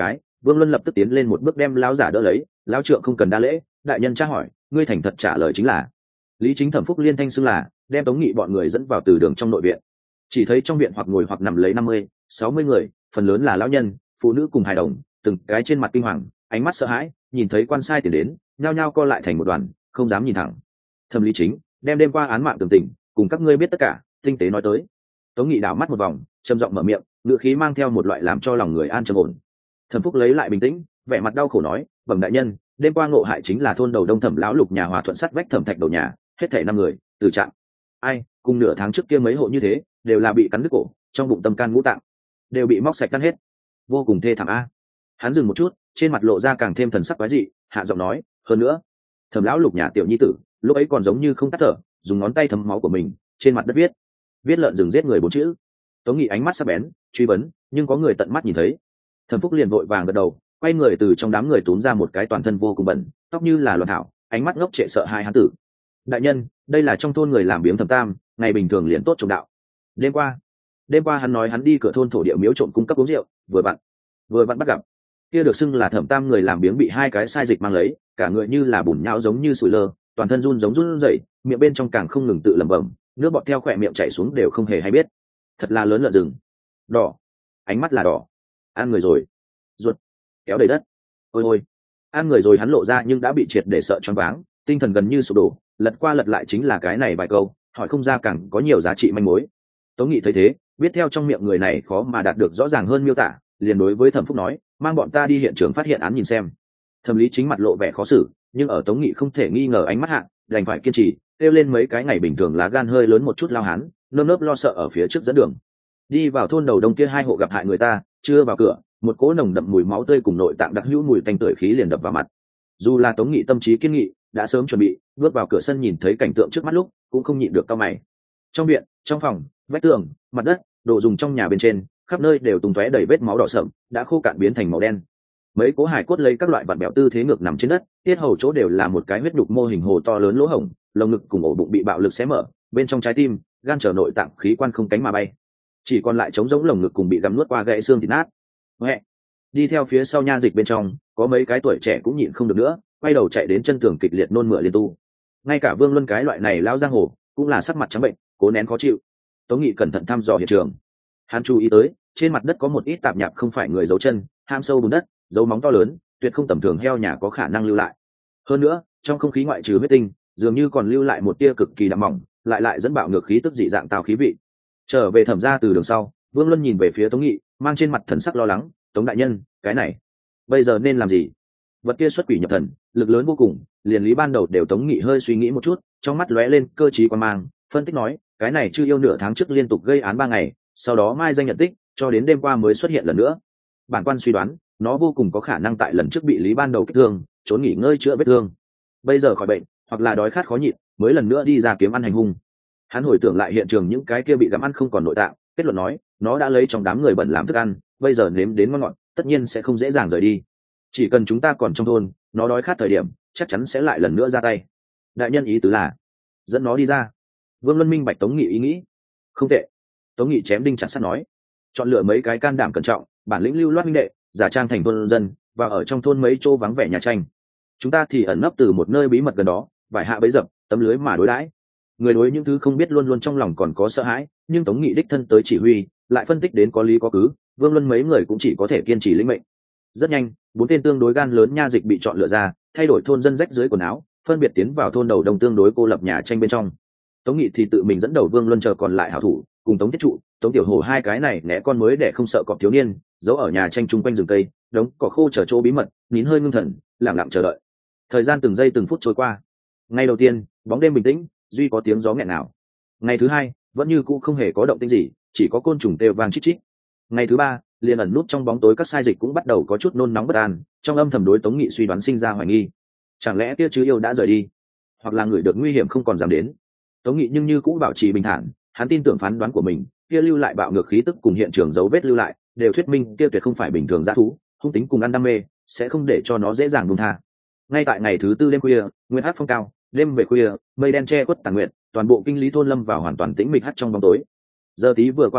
Vương Luân lập tức tiến lên một bước đem lão giả đỡ lấy. Lão trượng không cần đa lễ, đại nhân tra hỏi, ngươi thành thật trả lời chính là. Lý Chính Thẩm Phúc liên thanh xưng là, đem Tống Nghị bọn người dẫn vào từ đường trong nội viện. Chỉ thấy trong viện hoặc ngồi hoặc nằm lấy 50, 60 người, phần lớn là lão nhân, phụ nữ cùng hài đồng, từng cái trên mặt kinh hoàng, ánh mắt sợ hãi, nhìn thấy quan sai tiền đến, nhao nhao co lại thành một đoàn, không dám nhìn thẳng. Thẩm Lý Chính đem đêm qua án mạng tường tình, cùng các ngươi biết tất cả, tinh tế nói tới. Tống Nghị đảo mắt một vòng, trầm giọng mở miệng, ngữ khí mang theo một loại làm cho lòng người an trầm ổn. Thẩm Phúc lấy lại bình tĩnh, vẻ mặt đau khổ nói, bẩm đại nhân, đêm qua ngộ hại chính là thôn đầu Đông Thẩm lão Lục nhà Hòa Thuận sắt vách Thẩm Thạch đầu nhà, hết thảy 5 người, từ trạng. Ai, cùng nửa tháng trước kia mấy hộ như thế, đều là bị cắn đứt cổ, trong bụng tâm can ngũ tạng đều bị móc sạch cắn hết, vô cùng thê thảm a. Hắn dừng một chút, trên mặt lộ ra càng thêm thần sắc quái dị, hạ giọng nói, hơn nữa, Thẩm lão Lục nhà tiểu nhi tử, lúc ấy còn giống như không tắt thở, dùng ngón tay thấm máu của mình, trên mặt đất viết lợn rừng giết người 4 chữ. Tống Nghị ánh mắt sắc bén, truy vấn, nhưng có người tận mắt nhìn thấy. Thẩm Phúc liền vội vàng gật đầu, quay người từ trong đám người túm ra một cái toàn thân vô cùng bẩn, tóc như là loạn thảo, ánh mắt ngốc trệ sợ hai hắn tử. Đại nhân, đây là trong thôn người làm biếng Thẩm Tam, ngày bình thường liền tốt trộm đạo. Đêm qua hắn nói hắn đi cửa thôn thổ địa miếu trộm cung cấp uống rượu, vừa vặn bắt gặp. Kia được xưng là Thẩm Tam người làm biếng bị 2 cái sai dịch mang lấy, cả người như là bùn nhão giống như sủi lơ, toàn thân run rẩy, miệng bên trong càng không ngừng tự lẩm bẩm, nước bọt theo khỏe miệng chảy xuống đều không hề hay biết. Thật là lớn lợn rừng, đỏ, ánh mắt là đỏ, ăn người rồi, ruột kéo đầy đất. Ôi, ăn người rồi. Hắn lộ ra nhưng đã bị triệt để sợ choáng váng, tinh thần gần như sụp đổ, lật qua lật lại chính là cái này vài câu, hỏi không ra càng có nhiều giá trị manh mối. Tống Nghị thấy thế, biết theo trong miệng người này khó mà đạt được rõ ràng hơn miêu tả, liền đối với Thẩm Phúc nói, mang bọn ta đi hiện trường phát hiện án nhìn xem. Thẩm Lý Chính mặt lộ vẻ khó xử, nhưng ở Tống Nghị không thể nghi ngờ ánh mắt hạ, đành phải kiên trì, kêu lên mấy cái ngày bình thường lá gan hơi lớn một chút lao hán, nơm nớp lo sợ ở phía trước dẫn đường. Đi vào thôn đầu Đông kia 2 hộ gặp hại người ta, chưa vào cửa, một cỗ nồng đậm mùi máu tươi cùng nội tạng đặc hữu mùi tanh tưởi khí liền đập vào mặt. Dù là Tống Nghị tâm trí kiên nghị, đã sớm chuẩn bị, bước vào cửa sân nhìn thấy cảnh tượng trước mắt lúc, cũng không nhịn được cau mày. Trong viện, trong phòng, vách tường, mặt đất, đồ dùng trong nhà bên trên, khắp nơi đều tung tóe đầy vết máu đỏ sậm, đã khô cạn biến thành màu đen. Mấy cố hài cốt lấy các loại vặn bẹo tư thế ngược nằm trên đất, tiết hầu chỗ đều là một cái huyết nhục mô hình hồ to lớn lỗ hổng, lồng ngực cùng ổ bụng bị bạo lực xé mở, bên trong trái tim, gan trở nội tạng khí quan không cánh mà bay, chỉ còn lại trống rỗng lồng ngực cùng bị gặm nuốt qua gãy xương thịt nát. Huệ. Đi theo phía sau nha dịch bên trong, có mấy cái tuổi trẻ cũng nhịn không được nữa, quay đầu chạy đến chân tường kịch liệt nôn mửa liên tu. Ngay cả Vương Luân cái loại này lao giang hồ, cũng là sắc mặt trắng bệnh, cố nén khó chịu. Tống Nghị cẩn thận thăm dò hiện trường. Hắn chú ý tới, trên mặt đất có một ít tạp nhạp không phải người dấu chân, ham sâu bùn đất, dấu móng to lớn, tuyệt không tầm thường heo nhà có khả năng lưu lại. Hơn nữa, trong không khí ngoại trừ huyết tinh, dường như còn lưu lại một tia cực kỳ đậm mỏng, lại dẫn bạo ngược khí tức dị dạng tào khí vị. Trở về thẩm ra từ đường sau, Vương Luân nhìn về phía Tống Nghị, mang trên mặt thần sắc lo lắng, Tống đại nhân, cái này bây giờ nên làm gì? Vật kia xuất quỷ nhập thần, lực lớn vô cùng, liền lý ban đầu đều Tống Nghị hơi suy nghĩ một chút, trong mắt lóe lên cơ trí quan mang, phân tích nói, cái này chưa yêu nửa tháng trước liên tục gây án 3 ngày, sau đó mai danh nhận tích, cho đến đêm qua mới xuất hiện lần nữa. Bản quan suy đoán, nó vô cùng có khả năng tại lần trước bị lý ban đầu kích thương, trốn nghỉ ngơi chữa vết thương, bây giờ khỏi bệnh, hoặc là đói khát khó nhịn, mới lần nữa đi ra kiếm ăn hành hung. Hắn hồi tưởng lại hiện trường những cái kia bị gặm ăn không còn nội tạng, kết luận nói, nó đã lấy trong đám người bẩn làm thức ăn, bây giờ nếm đến ngon ngọt, tất nhiên sẽ không dễ dàng rời đi. Chỉ cần chúng ta còn trong thôn, nó đói khát thời điểm, chắc chắn sẽ lại lần nữa ra tay. Đại nhân ý tứ là dẫn nó đi ra. Vương Luân minh bạch Tống Nghị ý nghĩ. Không tệ. Tống Nghị chém đinh chặt sắt nói, chọn lựa mấy cái can đảm cẩn trọng, bản lĩnh lưu loát minh đệ, giả trang thành thôn dân, và ở trong thôn mấy chỗ vắng vẻ nhà tranh. Chúng ta thì ẩn nấp từ một nơi bí mật gần đó, vải hạ bấy dập, tấm lưới mà đối đãi. Người đối những thứ không biết luôn luôn trong lòng còn có sợ hãi, nhưng Tống Nghị đích thân tới chỉ huy, lại phân tích đến có lý có cứ, Vương Luân mấy người cũng chỉ có thể kiên trì lĩnh mệnh. Rất nhanh, 4 tên tương đối gan lớn nha dịch bị chọn lựa ra, thay đổi thôn dân rách dưới quần áo, phân biệt tiến vào thôn đầu đông tương đối cô lập nhà tranh bên trong. Tống Nghị thì tự mình dẫn đầu Vương Luân chờ còn lại hảo thủ, cùng Tống Tiết Trụ, Tống Tiểu Hổ 2 cái này né con mới để không sợ cọp thiếu niên, giấu ở nhà tranh chung quanh rừng cây, đống cỏ khô chờ chỗ bí mật, nín hơi ngưng thần, lặng lặng chờ đợi. Thời gian từng giây từng phút trôi qua. Ngày đầu tiên, bóng đêm bình tĩnh, duy có tiếng gió nghẹn nào. Ngày thứ 2, vẫn như cũ không hề có động tĩnh gì, chỉ có côn trùng kêu vang chít chít. Ngày thứ 3, liền ẩn nút trong bóng tối các sai dịch cũng bắt đầu có chút nôn nóng bất an, trong âm thầm đối Tống Nghị suy đoán sinh ra hoài nghi. Chẳng lẽ kia chứ yêu đã rời đi, hoặc là người được nguy hiểm không còn dám đến. Tống Nghị nhưng như cũng bảo trì bình thản, hắn tin tưởng phán đoán của mình, kia lưu lại bạo ngược khí tức cùng hiện trường dấu vết lưu lại, đều thuyết minh kia tuyệt không phải bình thường dã thú, hung tính cùng ăn đam mê, sẽ không để cho nó dễ dàng buông tha. Ngay tại ngày thứ 4 đêm khuya, nguyên hát phong cao, đêm về khuya, mây đen che khuất tàn nguyện, toàn bộ kinh lý thôn lâm vào hoàn toàn tĩnh mịch hắt trong bóng tối. Giờ tí vừa qua khỏi,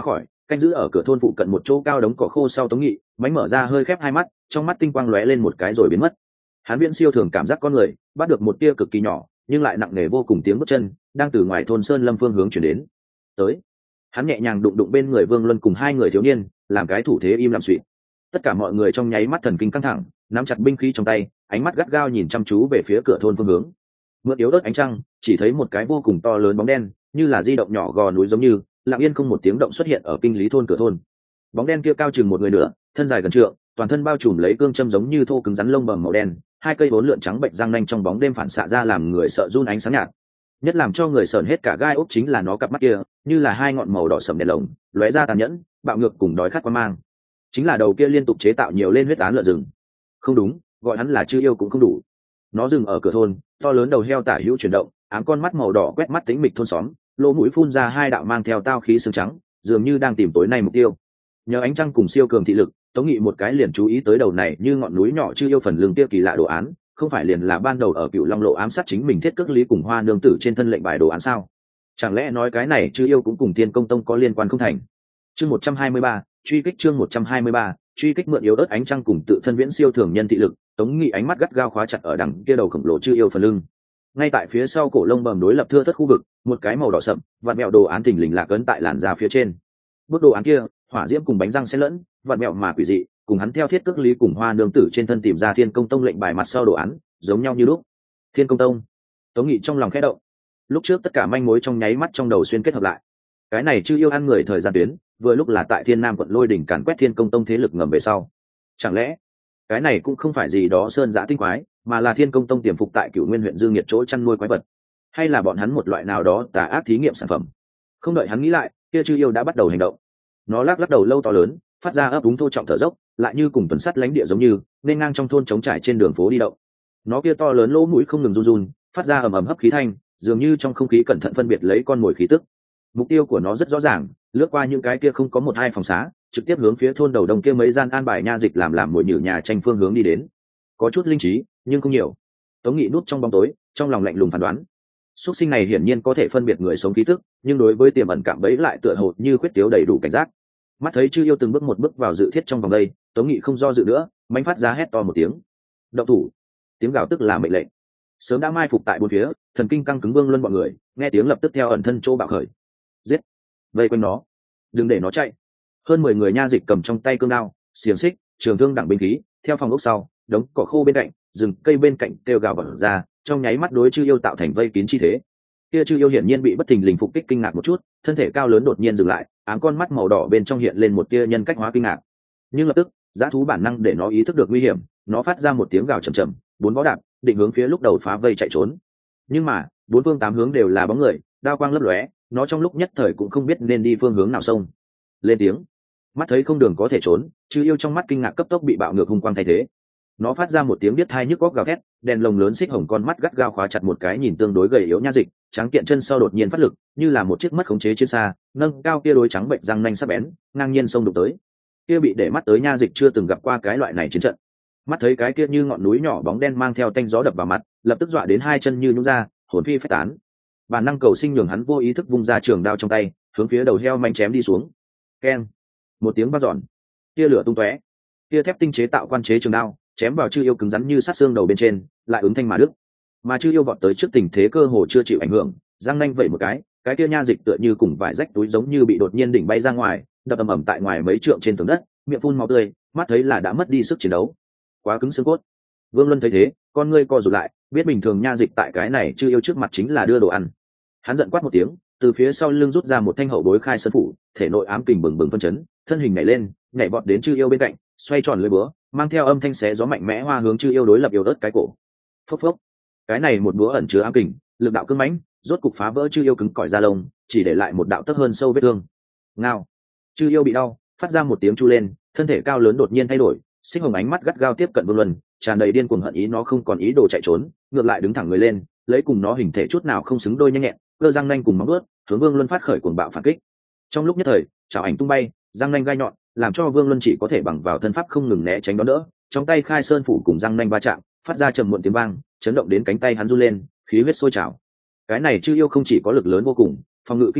canh giữ ở cửa thôn phụ cận một chỗ cao đống cỏ khô sau Tống Nghị bánh mở ra hơi khép hai mắt, trong mắt tinh quang lóe lên một cái rồi biến mất. Hắn viễn siêu thường cảm giác con người bắt được một tia cực kỳ nhỏ nhưng lại nặng nề vô cùng tiếng bước chân đang từ ngoài thôn Sơn Lâm phương hướng chuyển đến. Tới. Hắn nhẹ nhàng đụng đụng bên người Vương Luân cùng hai người thiếu niên, làm cái thủ thế im lặng suy. Tất cả mọi người trong nháy mắt thần kinh căng thẳng, nắm chặt binh khí trong tay, ánh mắt gắt gao nhìn chăm chú về phía cửa thôn phương hướng. Mượn yếu ớt ánh trăng, chỉ thấy một cái vô cùng to lớn bóng đen, như là di động nhỏ gò núi giống như, lặng yên không một tiếng động xuất hiện ở kinh lý thôn cửa thôn. Bóng đen kia cao chừng một người nữa, thân dài gần trượng, toàn thân bao trùm lấy cương châm giống như thô cứng rắn lông bầm màu đen, hai cây vốn lượn trắng bệnh răng nanh trong bóng đêm phản xạ ra làm người sợ run ánh sáng nhạt. Nhất làm cho người sởn hết cả gai ốc chính là nó cặp mắt kia, như là hai ngọn màu đỏ sẫm đèn lồng, lóe ra tàn nhẫn, bạo ngược cùng đói khát quan mang. Chính là đầu kia liên tục chế tạo nhiều lên huyết án lợn rừng. Không đúng, gọi hắn là chư yêu cũng không đủ. Nó dừng ở cửa thôn, to lớn đầu heo tả hữu chuyển động, ám con mắt màu đỏ quét mắt tĩnh mịch thôn xóm, lỗ mũi phun ra hai đạo mang theo tao khí sương trắng, dường như đang tìm tối nay mục tiêu. Nhờ ánh trăng cùng siêu cường thị lực, Tống Nghị một cái liền chú ý tới đầu này như ngọn núi nhỏ chư yêu phần lưng kia kỳ lạ đồ án, không phải liền là ban đầu ở Cựu Long Lộ ám sát chính mình thiết cước lý cùng Hoa nương tử trên thân lệnh bài đồ án sao? Chẳng lẽ nói cái này chư yêu cũng cùng Tiên Công Tông có liên quan không thành? Chương 123, truy kích chương 123, truy kích mượn yếu ớt ánh trăng cùng tự thân viễn siêu thường nhân thị lực, Tống Nghị ánh mắt gắt gao khóa chặt ở đằng kia đầu khổng lồ chư yêu phần lưng. Ngay tại phía sau cổ lông bầm đối lập thưa thớt khu vực, một cái màu đỏ sậm, vặn mèo đồ án thình lình lạc ấn tại làn da phía trên. Bức đồ án kia, hỏa diễm cùng bánh răng xen lẫn, vặn mèo mà quỷ dị, cùng hắn theo thiết cước lý cùng Hoa nương tử trên thân tìm ra Thiên Công Tông lệnh bài mặt sau đồ án, giống nhau như lúc. Thiên Công Tông. Tống Nghị trong lòng khẽ động. Lúc trước tất cả manh mối trong nháy mắt trong đầu xuyên kết hợp lại. Cái này chư yêu ăn người thời gian tuyến, vừa lúc là tại Thiên Nam quận Lôi đỉnh càn quét Thiên Công Tông thế lực ngầm về sau. Chẳng lẽ cái này cũng không phải gì đó sơn giã tinh quái, mà là Thiên Công Tông tiềm phục tại Cửu Nguyên huyện Dương Nghiệt chỗ chăn nuôi quái vật, hay là bọn hắn một loại nào đó tà ác thí nghiệm sản phẩm? Không đợi hắn nghĩ lại, kia chư yêu đã bắt đầu hành động. Nó lắc lắc đầu lâu to lớn, phát ra ấp úng thô trọng thở dốc, lại như cùng tuần sắt lãnh địa giống như nên ngang trong thôn trống trải trên đường phố đi đậu. Nó kia to lớn lỗ mũi không ngừng run run, phát ra ầm ầm hấp khí thanh, dường như trong không khí cẩn thận phân biệt lấy con mồi khí tức. Mục tiêu của nó rất rõ ràng, lướt qua những cái kia không có một hai phòng xá, trực tiếp hướng phía thôn đầu đồng kia mấy gian an bài nha dịch làm mồi nhử nhà tranh phương hướng đi đến. Có chút linh trí, nhưng không nhiều. Tống Nghị núp trong bóng tối, trong lòng lạnh lùng phán đoán. Xuất sinh này hiển nhiên có thể phân biệt người sống khí tức, nhưng đối với tiềm ẩn cạm bẫy lại tựa hồ như khuyết thiếu đầy đủ cảnh giác. Mắt thấy chư yêu từng bước một bước vào dự thiết trong vòng đây, Tống Nghị không do dự nữa, mánh phát ra hét to một tiếng. Động thủ! Tiếng gào tức là mệnh lệnh. Sớm đã mai phục tại bốn phía, thần kinh căng cứng Vương Luân bọn người, nghe tiếng lập tức theo ẩn thân chỗ bạo khởi. Giết! Vây quanh nó, đừng để nó chạy. Hơn 10 người nha dịch cầm trong tay cương đao, xiềng xích, trường thương đẳng binh khí, theo phòng ốc sau, đống cỏ khô bên cạnh, rừng cây bên cạnh kêu gào bật ra, trong nháy mắt đối chư yêu tạo thành vây kín chi thế. Kia chư yêu hiển nhiên bị bất thình lình phục kích kinh ngạc một chút, thân thể cao lớn đột nhiên dừng lại, ám con mắt màu đỏ bên trong hiện lên một tia nhân cách hóa kinh ngạc. Nhưng lập tức, dã thú bản năng để nó ý thức được nguy hiểm, nó phát ra một tiếng gào trầm trầm, bốn vó đạp, định hướng phía lúc đầu phá vây chạy trốn. Nhưng mà, bốn phương tám hướng đều là bóng người, đao quang lấp lóe, nó trong lúc nhất thời cũng không biết nên đi phương hướng nào xông. Lên tiếng, mắt thấy không đường có thể trốn, chư yêu trong mắt kinh ngạc cấp tốc bị bạo ngược hung quang thay thế. Nó phát ra một tiếng biết thai nhức góc gào thét, đèn lồng lớn xích hồng con mắt gắt gao khóa chặt một cái nhìn tương đối gầy yếu nha dịch, trắng kiện chân sau đột nhiên phát lực, như là một chiếc mất khống chế chiến xa, nâng cao kia đôi trắng bệnh răng nanh sắc bén, ngang nhiên xông đụng tới. Kia bị để mắt tới nha dịch chưa từng gặp qua cái loại này chiến trận, mắt thấy cái kia như ngọn núi nhỏ bóng đen mang theo tanh gió đập vào mặt, lập tức dọa đến hai chân như nhũn ra, hồn phi phách tán. Bản năng cầu sinh nhường hắn vô ý thức vung ra trường đao trong tay, hướng phía đầu heo manh chém đi xuống. Keng! Một tiếng vang dọn, tia lửa tung tóe, tia thép tinh chế tạo quan chế trường đao chém vào chư yêu cứng rắn như sát xương đầu bên trên, lại ứng thanh mà đứt. Mà chư yêu vọt tới trước tình thế cơ hồ chưa chịu ảnh hưởng, răng nanh vậy một cái tia nha dịch tựa như cùng vải rách túi giống như bị đột nhiên đỉnh bay ra ngoài, đập ầm ầm tại ngoài mấy trượng trên tường đất, miệng phun máu tươi, mắt thấy là đã mất đi sức chiến đấu, quá cứng xương cốt. Vương Luân thấy thế, con ngươi co rụt lại, biết bình thường nha dịch tại cái này chư yêu trước mặt chính là đưa đồ ăn. Hắn giận quát một tiếng, từ phía sau lưng rút ra một thanh hậu bối khai sơn phủ, thể nội ám kình bừng bừng phân chấn, thân hình nhảy lên, nhảy vọt đến chư yêu bên cạnh, xoay tròn lưỡi búa, mang theo âm thanh xé gió mạnh mẽ hoa hướng chư yêu đối lập yếu ớt cái cổ. Phốc phốc, cái này một búa ẩn chứa ám kình, lực đạo cứng mãnh, rốt cục phá vỡ chư yêu cứng cỏi da lông, chỉ để lại một đạo tấc hơn sâu vết thương. Ngao, chư yêu bị đau, phát ra một tiếng chu lên, thân thể cao lớn đột nhiên thay đổi, sinh hồng ánh mắt gắt gao tiếp cận Vương Luân, tràn đầy điên cuồng hận ý. Nó không còn ý đồ chạy trốn, ngược lại đứng thẳng người lên, lấy cùng nó hình thể chút nào không xứng đôi nhanh nhẹn, cơ răng nanh cùng móng vuốt, hướng Vương Luân phát khởi cuồng bạo phản kích. Trong lúc nhất thời, chảo ảnh tung bay, răng nanh gai nhọn, làm cho Vương Luân chỉ có thể bằng vào thân pháp không ngừng né tránh đón đỡ. Trong tay khai sơn phủ cùng răng nanh va chạm, phát ra trầm muộn tiếng vang, chấn động đến cánh tay hắn run lên, khí huyết sôi trào. Cái này chư yêu không chỉ có lực lớn vô cùng, phòng ngự kinh người,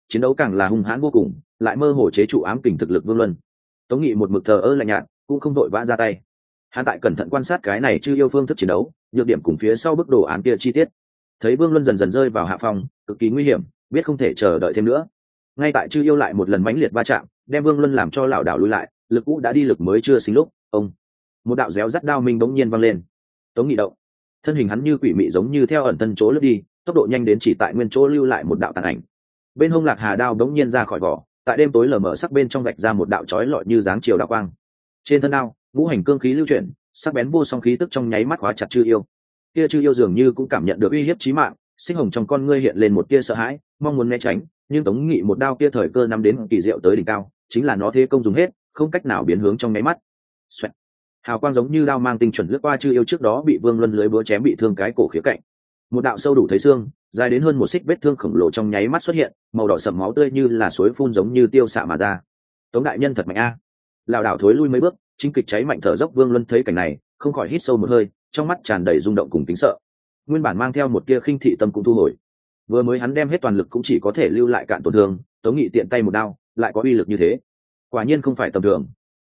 chiến đấu càng là hung hãn vô cùng, lại mơ hồ chế trụ ám kình thực lực Vương Luân. Tống Nghị một mực thờ ơ lạnh nhạt, cũng không đội vã ra tay. Hắn tại cẩn thận quan sát cái này chư yêu phương thức chiến đấu, nhược điểm cùng phía sau bức đồ án kia chi tiết. Thấy Vương Luân dần dần rơi vào hạ phong, cực kỳ nguy hiểm, biết không thể chờ đợi thêm nữa. Ngay tại chư yêu lại một lần mãnh liệt va chạm, đem Vương Luân làm cho lảo đảo lùi lại, lực cũ đã đi lực mới chưa sinh lúc, ông một đạo réo rắt đao minh bỗng nhiên vang lên. Tống Nghị động, thân hình hắn như quỷ mị giống như theo ẩn thân chỗ lướt đi, tốc độ nhanh đến chỉ tại nguyên chỗ lưu lại một đạo tàn ảnh. Bên hông Lạc Hà đao bỗng nhiên ra khỏi vỏ, tại đêm tối lờ mờ sắc bên trong vạch ra một đạo chói lọi như dáng chiều đạo quang. Trên thân đao, ngũ hành cương khí lưu chuyển, sắc bén vô song khí tức trong nháy mắt khóa chặt chư yêu. Kia chư yêu dường như cũng cảm nhận được uy hiếp chí mạng, sinh hồng trong con ngươi hiện lên một tia sợ hãi, mong muốn né tránh, nhưng Tống Nghị một đao kia thời cơ nắm đến kỳ diệu tới đỉnh cao, chính là nó thế công dùng hết, không cách nào biến hướng trong nháy mắt. Xoẹt. Hào quang giống như đao mang tinh chuẩn lướt qua chư yêu trước đó bị Vương Luân lưới búa chém bị thương cái cổ khía cạnh. Một đạo sâu đủ thấy xương, dài đến hơn một xích vết thương khổng lồ trong nháy mắt xuất hiện, màu đỏ sẫm máu tươi như là suối phun giống như tiêu xạ mà ra. Tống đại nhân thật mạnh a. Lão đảo thối lui mấy bước, chính kịch cháy mạnh thở dốc Vương Luân thấy cảnh này, không khỏi hít sâu một hơi, trong mắt tràn đầy rung động cùng kính sợ. Nguyên bản mang theo một tia khinh thị tâm cũng thu hồi. Vừa mới hắn đem hết toàn lực cũng chỉ có thể lưu lại cạn tổn thương, Tống Nghị tiện tay một đao, lại có uy lực như thế. Quả nhiên không phải tầm thường.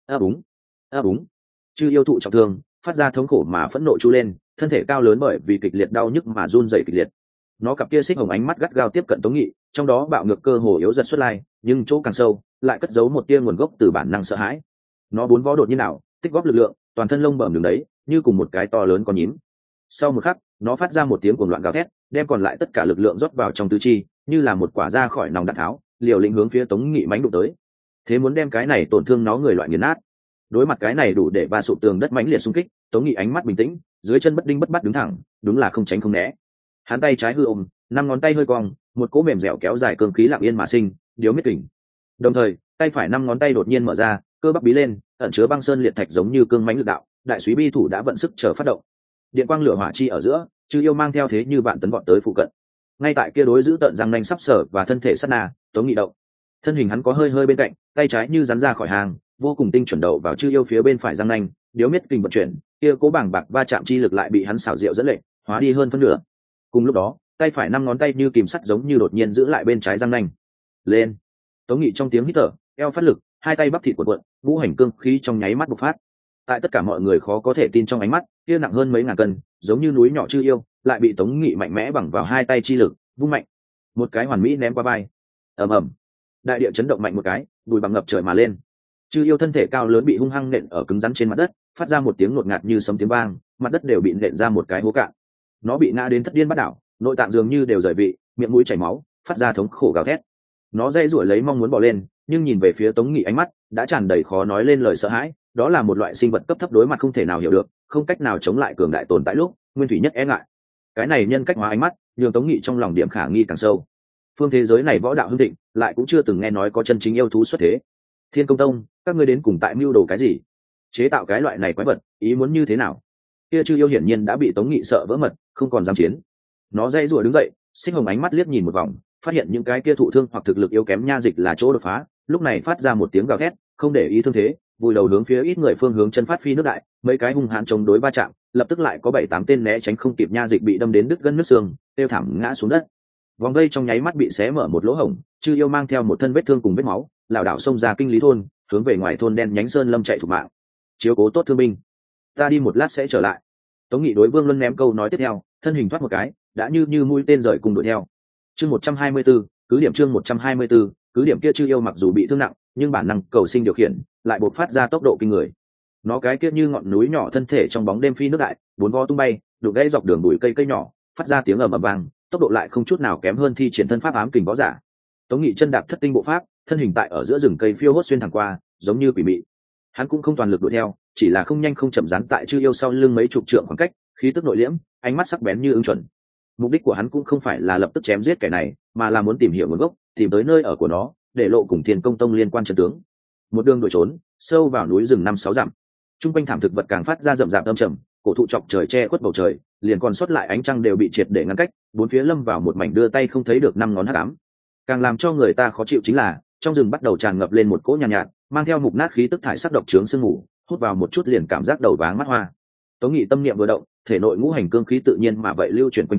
A búng. Chư yêu thụ trọng thương, phát ra thống khổ mà phẫn nộ chu lên, thân thể cao lớn bởi vì kịch liệt đau nhức mà run rẩy kịch liệt. Nó cặp kia xích hồng ánh mắt gắt gao tiếp cận Tống Nghị, trong đó bạo ngược cơ hồ yếu dần xuất lai, nhưng chỗ càng sâu, lại cất giấu một tia nguồn gốc từ bản năng sợ hãi. Nó bốn vó đột nhiên nào, tích góp lực lượng, toàn thân lông bẩm đường đấy, như cùng một cái to lớn con nhím. Sau một khắc, nó phát ra một tiếng cuồng loạn gào thét, đem còn lại tất cả lực lượng rót vào trong tứ chi, như là một quả ra khỏi nòng đạn tháo, liều lĩnh hướng phía Tống Nghị mãnh đụng tới. Thế muốn đem cái này tổn thương nó người loại nghiền nát. Đối mặt cái này đủ để va sụp tường đất mãnh liệt xung kích, Tống Nghị ánh mắt bình tĩnh, dưới chân bất đinh bất bắt đứng thẳng, đúng là không tránh không né. Hắn tay trái hư ôm, năm ngón tay hơi cong, một cỗ mềm dẻo kéo dài cương khí lặng yên mà sinh, điếu miết kình. Đồng thời, tay phải năm ngón tay đột nhiên mở ra, cơ bắp bí lên, ẩn chứa băng sơn liệt thạch giống như cương mãnh lực đạo, đại súy bi thủ đã vận sức chờ phát động. Điện quang lửa hỏa chi ở giữa, chư yêu mang theo thế như vạn tấn vọt tới phụ cận. Ngay tại kia đối giữ tận răng nanh sắp sở và thân thể sát na, Tống Nghị động. Thân hình hắn có hơi hơi bên cạnh, tay trái như rắn ra khỏi hàng, vô cùng tinh chuẩn đầu vào chư yêu phía bên phải răng nanh, điếu miết kình vận chuyển, kia cố bảng bạc va chạm chi lực lại bị hắn xảo diệu dẫn lệnh, hóa đi hơn phân nửa. Cùng lúc đó, tay phải năm ngón tay như kìm sắt giống như đột nhiên giữ lại bên trái răng nanh. Lên. Tống Nghị trong tiếng hít thở, eo phát lực, hai tay bắp thịt cuộn cuộn, ngũ hành cương khí trong nháy mắt bộc phát. Tại tất cả mọi người khó có thể tin trong ánh mắt, kia nặng hơn mấy ngàn cân, giống như núi nhỏ chư yêu, lại bị Tống Nghị mạnh mẽ bằng vào hai tay chi lực, vung mạnh. Một cái hoàn mỹ ném qua vai. Ầm ầm. Đại địa chấn động mạnh một cái, bụi bằng ngập trời mà lên. Chư yêu thân thể cao lớn bị hung hăng nện ở cứng rắn trên mặt đất, phát ra một tiếng ngột ngạt như sấm tiếng vang, mặt đất đều bị nện ra một cái hố cạn. Nó bị ngã đến thất điên bắt đảo, nội tạng dường như đều rời vị, miệng mũi chảy máu, phát ra thống khổ gào thét. Nó dãy rủa lấy mong muốn bò lên, nhưng nhìn về phía Tống Nghị ánh mắt đã tràn đầy khó nói lên lời sợ hãi. Đó là một loại sinh vật cấp thấp đối mặt không thể nào hiểu được, không cách nào chống lại cường đại tồn tại lúc nguyên thủy nhất e ngại. Cái này nhân cách hóa ánh mắt nhường Tống Nghị trong lòng điểm khả nghi càng sâu. Phương thế giới này võ đạo hưng thịnh, lại cũng chưa từng nghe nói có chân chính yêu thú xuất thế. Thiên Công Tông, các ngươi đến cùng tại mưu đồ cái gì? Chế tạo cái loại này quái vật, ý muốn như thế nào? Kia chư yêu hiển nhiên đã bị Tống Nghị sợ vỡ mật, không còn dám chiến. Nó dãy rủa đứng dậy, xích hồng ánh mắt liếc nhìn một vòng, phát hiện những cái kia thụ thương hoặc thực lực yếu kém nha dịch là chỗ đột phá, lúc này phát ra một tiếng gào thét, không để ý thương thế, vùi đầu hướng phía ít người phương hướng chân phát phi nước đại, mấy cái hung hãn chống đối va chạm, lập tức lại có 7-8 tên né tránh không kịp nha dịch bị đâm đến đứt gân nứt xương, tiêu thảm ngã xuống đất. Vòng vây trong nháy mắt bị xé mở một lỗ hổng, chư yêu mang theo một thân vết thương cùng vết máu, lảo đảo xông ra kinh lý thôn, hướng về ngoài thôn đen nhánh sơn lâm chạy thủ mạng. Chiếu cố tốt thương binh, ta đi một lát sẽ trở lại. Tống Nghị đối Vương Luân ném câu nói tiếp theo, thân hình thoát một cái, đã như mũi tên rời cùng đuổi theo. Chương 124, cứ điểm chương 124, cứ điểm kia chư yêu mặc dù bị thương nặng, nhưng bản năng cầu sinh điều khiển lại bộc phát ra tốc độ kinh người. Nó cái kia như ngọn núi nhỏ thân thể trong bóng đêm phi nước đại, bốn vo tung bay, đụng gãy dọc đường bụi cây nhỏ, phát ra tiếng ầm ầm vang, tốc độ lại không chút nào kém hơn thi triển thân pháp ám kình võ giả. Tống Nghị chân đạp thất tinh bộ pháp, thân hình tại ở giữa rừng cây phiêu hốt xuyên thẳng qua, giống như quỷ mị. Hắn cũng không toàn lực đuổi theo, chỉ là không nhanh không chậm rắn tại chư yêu sau lưng mấy chục trượng khoảng cách, khí tức nội liễm, ánh mắt sắc bén như ứng chuẩn. Mục đích của hắn cũng không phải là lập tức chém giết kẻ này, mà là muốn tìm hiểu nguồn gốc, tìm tới nơi ở của nó, để lộ cùng Thiên Công Tông liên quan chân tướng. Một đường đuổi trốn, sâu vào núi rừng 5-6 dặm. Trung quanh thảm thực vật càng phát ra rậm rạp âm trầm, cổ thụ chọc trời che khuất bầu trời, liền còn sót lại ánh trăng đều bị triệt để ngăn cách, bốn phía lâm vào một mảnh đưa tay không thấy được năm ngón hắc ám. Càng làm cho người ta khó chịu chính là, trong rừng bắt đầu tràn ngập lên một cỗ nhàn nhạt, mang theo mục nát khí tức thải sắc độc trướng sương mù, hút vào một chút liền cảm giác đầu váng mắt hoa. Tống Nghị tâm niệm vừa động, thể nội ngũ hành cương khí tự nhiên mà vậy lưu chuyển quanh thân,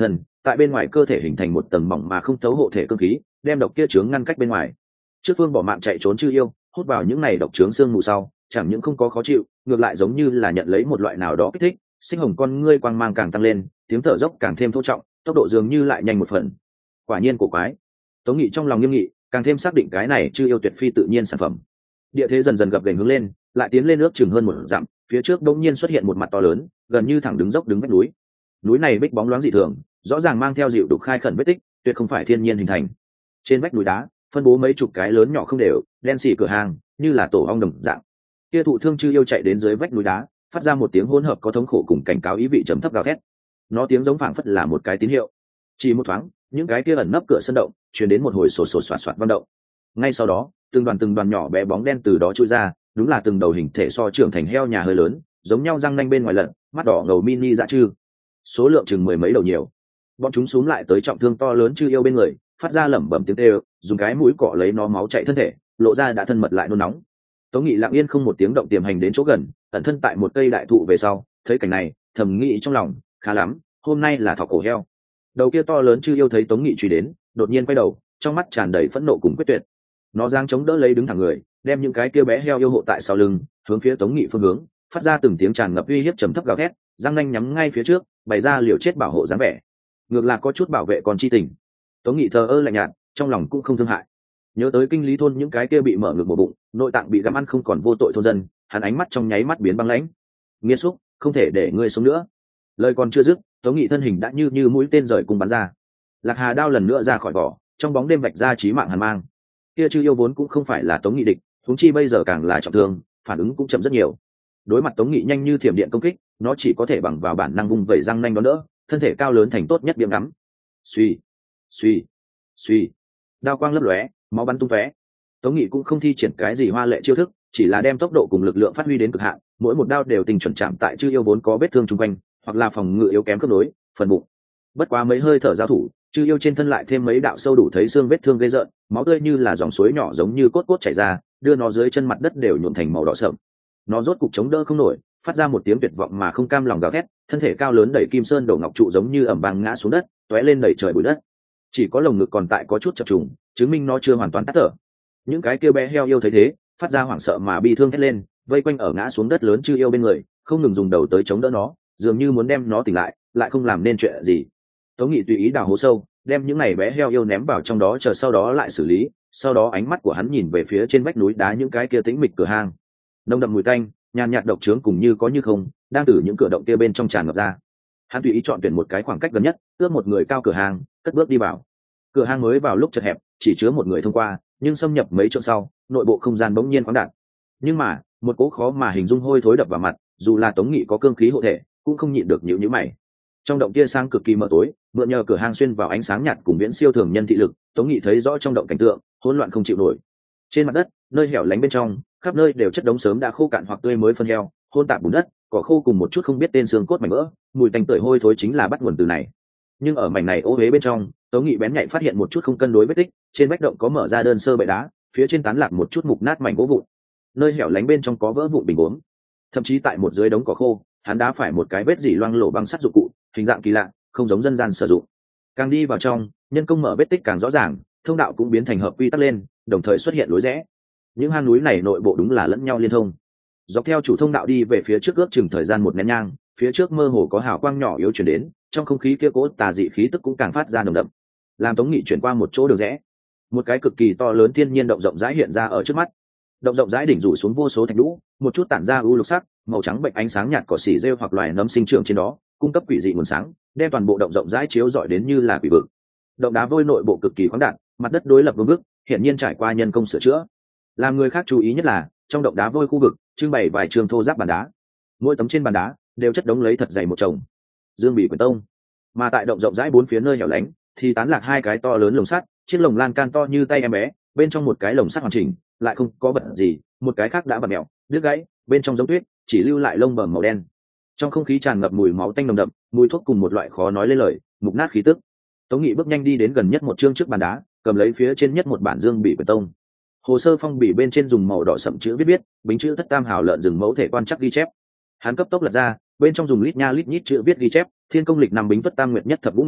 tại bên ngoài cơ thể hình thành một tầng mỏng mà không thấu hộ thể cơ khí, đem độc kia chướng ngăn cách bên ngoài. Trước phương bỏ mạng chạy trốn chư yêu, hút vào những này độc chướng xương mù sau, chẳng những không có khó chịu, ngược lại giống như là nhận lấy một loại nào đó kích thích, sinh hồng con ngươi quang mang càng tăng lên, tiếng thở dốc càng thêm thô trọng, tốc độ dường như lại nhanh một phần. Quả nhiên cổ quái. Tống Nghị trong lòng nghiêm nghị, càng thêm xác định cái này chư yêu tuyệt phi tự nhiên sản phẩm. Địa thế dần dần gập ghềnh hướng lên, lại tiến lên nước chừng hơn một dặm, phía trước đột nhiên xuất hiện một mặt to lớn, gần như thẳng đứng dốc đứng vách núi. Núi này bích bóng loáng dị thường, rõ ràng mang theo dịu đục khai khẩn vết tích, tuyệt không phải thiên nhiên hình thành. Trên vách núi đá, phân bố mấy chục cái lớn nhỏ không đều, đen xì cửa hàng, như là tổ ong đồng dạng. Kia thụ thương chư yêu chạy đến dưới vách núi đá, phát ra một tiếng hỗn hợp có thống khổ cùng cảnh cáo ý vị trầm thấp gào thét. Nó tiếng giống phảng phất là một cái tín hiệu. Chỉ một thoáng, những cái kia ẩn nấp cửa sân động, truyền đến một hồi sột sột soạt soạt vang động. Ngay sau đó, từng đoàn nhỏ bé bóng đen từ đó trôi ra, đúng là từng đầu hình thể so trưởng thành heo nhà hơi lớn, giống nhau răng nanh bên ngoài lận, mắt đỏ ngầu mini dã chư. Số lượng chừng mười mấy đầu nhiều. Bọn chúng xúm lại tới trọng thương to lớn chư yêu bên người, phát ra lẩm bẩm tiếng kêu, dùng cái mũi cọ lấy nó máu chảy thân thể, lộ ra đã thân mật lại nôn nóng. Tống Nghị lặng yên không một tiếng động tiềm hành đến chỗ gần, ẩn thân tại một cây đại thụ về sau, thấy cảnh này, thầm nghĩ trong lòng, khá lắm, hôm nay là thọ cổ heo. Đầu kia to lớn chư yêu thấy Tống Nghị truy đến, đột nhiên quay đầu, trong mắt tràn đầy phẫn nộ cùng quyết tuyệt. Nó giang chống đỡ lấy đứng thẳng người, đem những cái kia bé heo yêu hộ tại sau lưng, hướng phía Tống Nghị phương hướng, phát ra từng tiếng tràn ngập uy hiếp trầm thấp gào thét, răng nanh nhắm ngay phía trước, bày ra liều chết bảo hộ dáng vẻ. Ngược là có chút bảo vệ con chi tình. Tống Nghị thờ ơ lạnh nhạt, trong lòng cũng không thương hại. Nhớ tới kinh lý thôn những cái kia bị mở ngực một bụng, nội tạng bị gặm ăn không còn vô tội thôn dân, hắn ánh mắt trong nháy mắt biến băng lãnh. Nghiệt xúc, không thể để ngươi sống nữa. Lời còn chưa dứt, Tống Nghị thân hình đã như mũi tên rời cùng bắn ra. Lạc Hà đao lần nữa ra khỏi vỏ, trong bóng đêm vạch ra chí mạng hàn mang. Kia chư yêu vốn cũng không phải là Tống Nghị địch, huống chi bây giờ càng là trọng thương, phản ứng cũng chậm rất nhiều. Đối mặt Tống Nghị nhanh như thiểm điện công kích, nó chỉ có thể bằng vào bản năng vung vẩy răng nanh đón đỡ, thân thể cao lớn thành tốt nhất biếng ngắm. Suy, suy, suy, đao quang lấp lóe, máu bắn tung tóe. Tống Nghị cũng không thi triển cái gì hoa lệ chiêu thức, chỉ là đem tốc độ cùng lực lượng phát huy đến cực hạn, mỗi một đao đều tình chuẩn chạm tại chư yêu vốn có vết thương chung quanh, hoặc là phòng ngự yếu kém khớp nối, phần bụng. Bất quá mấy hơi thở giao thủ, chư yêu trên thân lại thêm mấy đạo sâu đủ thấy xương vết thương gây rợn, máu tươi như là dòng suối nhỏ giống như cốt cốt chảy ra, đưa nó dưới chân mặt đất đều nhuộm thành màu đỏ sậm. Nó rốt cục chống đỡ không nổi, phát ra một tiếng tuyệt vọng mà không cam lòng gào thét, thân thể cao lớn đẩy kim sơn đổ ngọc trụ giống như ẩm vang ngã xuống đất, tóe lên đẩy trời bụi đất. Chỉ có lồng ngực còn tại có chút chập trùng, chứng minh nó chưa hoàn toàn tắt thở. Những cái kia bé heo yêu thấy thế, phát ra hoảng sợ mà bi thương thét lên, vây quanh ở ngã xuống đất lớn chư yêu bên người, không ngừng dùng đầu tới chống đỡ nó, dường như muốn đem nó tỉnh lại không làm nên chuyện gì. Tống Nghị tùy ý đào hố sâu, đem những này bé heo yêu ném vào trong đó chờ sau đó lại xử lý. Sau đó ánh mắt của hắn nhìn về phía trên vách núi đá những cái kia tĩnh mịch cửa hang, nồng đậm mùi tanh, nhàn nhạt độc trướng cùng như có như không, đang từ những cửa động kia bên trong tràn ngập ra. Hắn tùy ý chọn tuyển một cái khoảng cách gần nhất, ước một người cao cửa hàng, cất bước đi vào. Cửa hang mới vào lúc chật hẹp, chỉ chứa một người thông qua, nhưng xâm nhập mấy chỗ sau, nội bộ không gian bỗng nhiên khoáng đạt. Nhưng mà, một cỗ khó mà hình dung hôi thối đập vào mặt, dù là Tống Nghị có cương khí hộ thể, cũng không nhịn được nhíu mày. Trong động tia sáng cực kỳ mờ tối, mượn nhờ cửa hang xuyên vào ánh sáng nhạt cùng viễn siêu thường nhân thị lực, Tống Nghị thấy rõ trong động cảnh tượng, hỗn loạn không chịu nổi. Trên mặt đất, nơi hẻo lánh bên trong, khắp nơi đều chất đống sớm đã khô cạn hoặc tươi mới phân heo, hôn tạp bùn đất, cỏ khô cùng một chút không biết tên xương cốt mảnh vỡ, mùi tanh tưởi hôi thối chính là bắt nguồn từ này. Nhưng ở mảnh này ô uế bên trong, Tống Nghị bén nhạy phát hiện một chút không cân đối vết tích, trên vách động có mở ra đơn sơ bệ đá, phía trên tán lạc một chút mục nát mảnh gỗ vụn. Nơi hẻo lánh bên trong có vỡ vụn bình uống, thậm chí tại một dưới đống cỏ khô, hắn đá phải một cái vết dỉ loang lổ băng sắt dụng cụ, hình dạng kỳ lạ, không giống dân gian sử dụng. Càng đi vào trong, nhân công mở vết tích càng rõ ràng, thông đạo cũng biến thành hợp quy tắc lên, đồng thời xuất hiện lối rẽ. Những hang núi này nội bộ đúng là lẫn nhau liên thông. Dọc theo chủ thông đạo đi về phía trước ước chừng thời gian một nén nhang, phía trước mơ hồ có hào quang nhỏ yếu chuyển đến, trong không khí kia cỗ tà dị khí tức cũng càng phát ra nồng đậm. Làm Tống Nghị chuyển qua một chỗ đường rẽ, một cái cực kỳ to lớn thiên nhiên động rộng rãi hiện ra ở trước mắt. Động rộng rãi đỉnh rủ xuống vô số thạch lũ, một chút tản ra u lục sắc, màu trắng bệnh ánh sáng nhạt cỏ xỉ rêu hoặc loài nấm sinh trưởng trên đó, cung cấp quỷ dị nguồn sáng, đem toàn bộ động rộng rãi chiếu rọi đến như là quỷ vực. Động đá vôi nội bộ cực kỳ khoáng đạt, mặt đất đối lập vương vức, hiện nhiên trải qua nhân công sửa chữa. Làm người khác chú ý nhất là, trong động đá vôi khu vực trưng bày vài trường thô giáp bàn đá, mỗi tấm trên bàn đá đều chất đống lấy thật dày một chồng dương bỉ quyền tông. Mà tại động rộng rãi bốn phía nơi hẻo lánh thì tán lạc hai cái to lớn lồng sắt, chiếc lồng lan can to như tay em bé, bên trong một cái lồng sắt hoàn chỉnh lại không có vật gì, một cái khác đã bật mẹo đứt gãy, bên trong giống tuyết, chỉ lưu lại lông bầm màu đen. Trong không khí tràn ngập mùi máu tanh nồng đậm, mùi thuốc cùng một loại khó nói lên lời mục nát khí tức. Tống Nghị bước nhanh đi đến gần nhất một chương trước bàn đá, cầm lấy phía trên nhất một bản dương bỉ quyền tông. Hồ sơ phong bì bên trên dùng màu đỏ sậm chữ viết bính chữ thất tam hào lợn rừng mẫu thể quan chắc ghi chép. Hắn cấp tốc lật ra, bên trong dùng lít nha lít nhít chữ viết ghi chép, thiên công lịch năm bính tuất tam nguyệt nhất thập vũ ngày,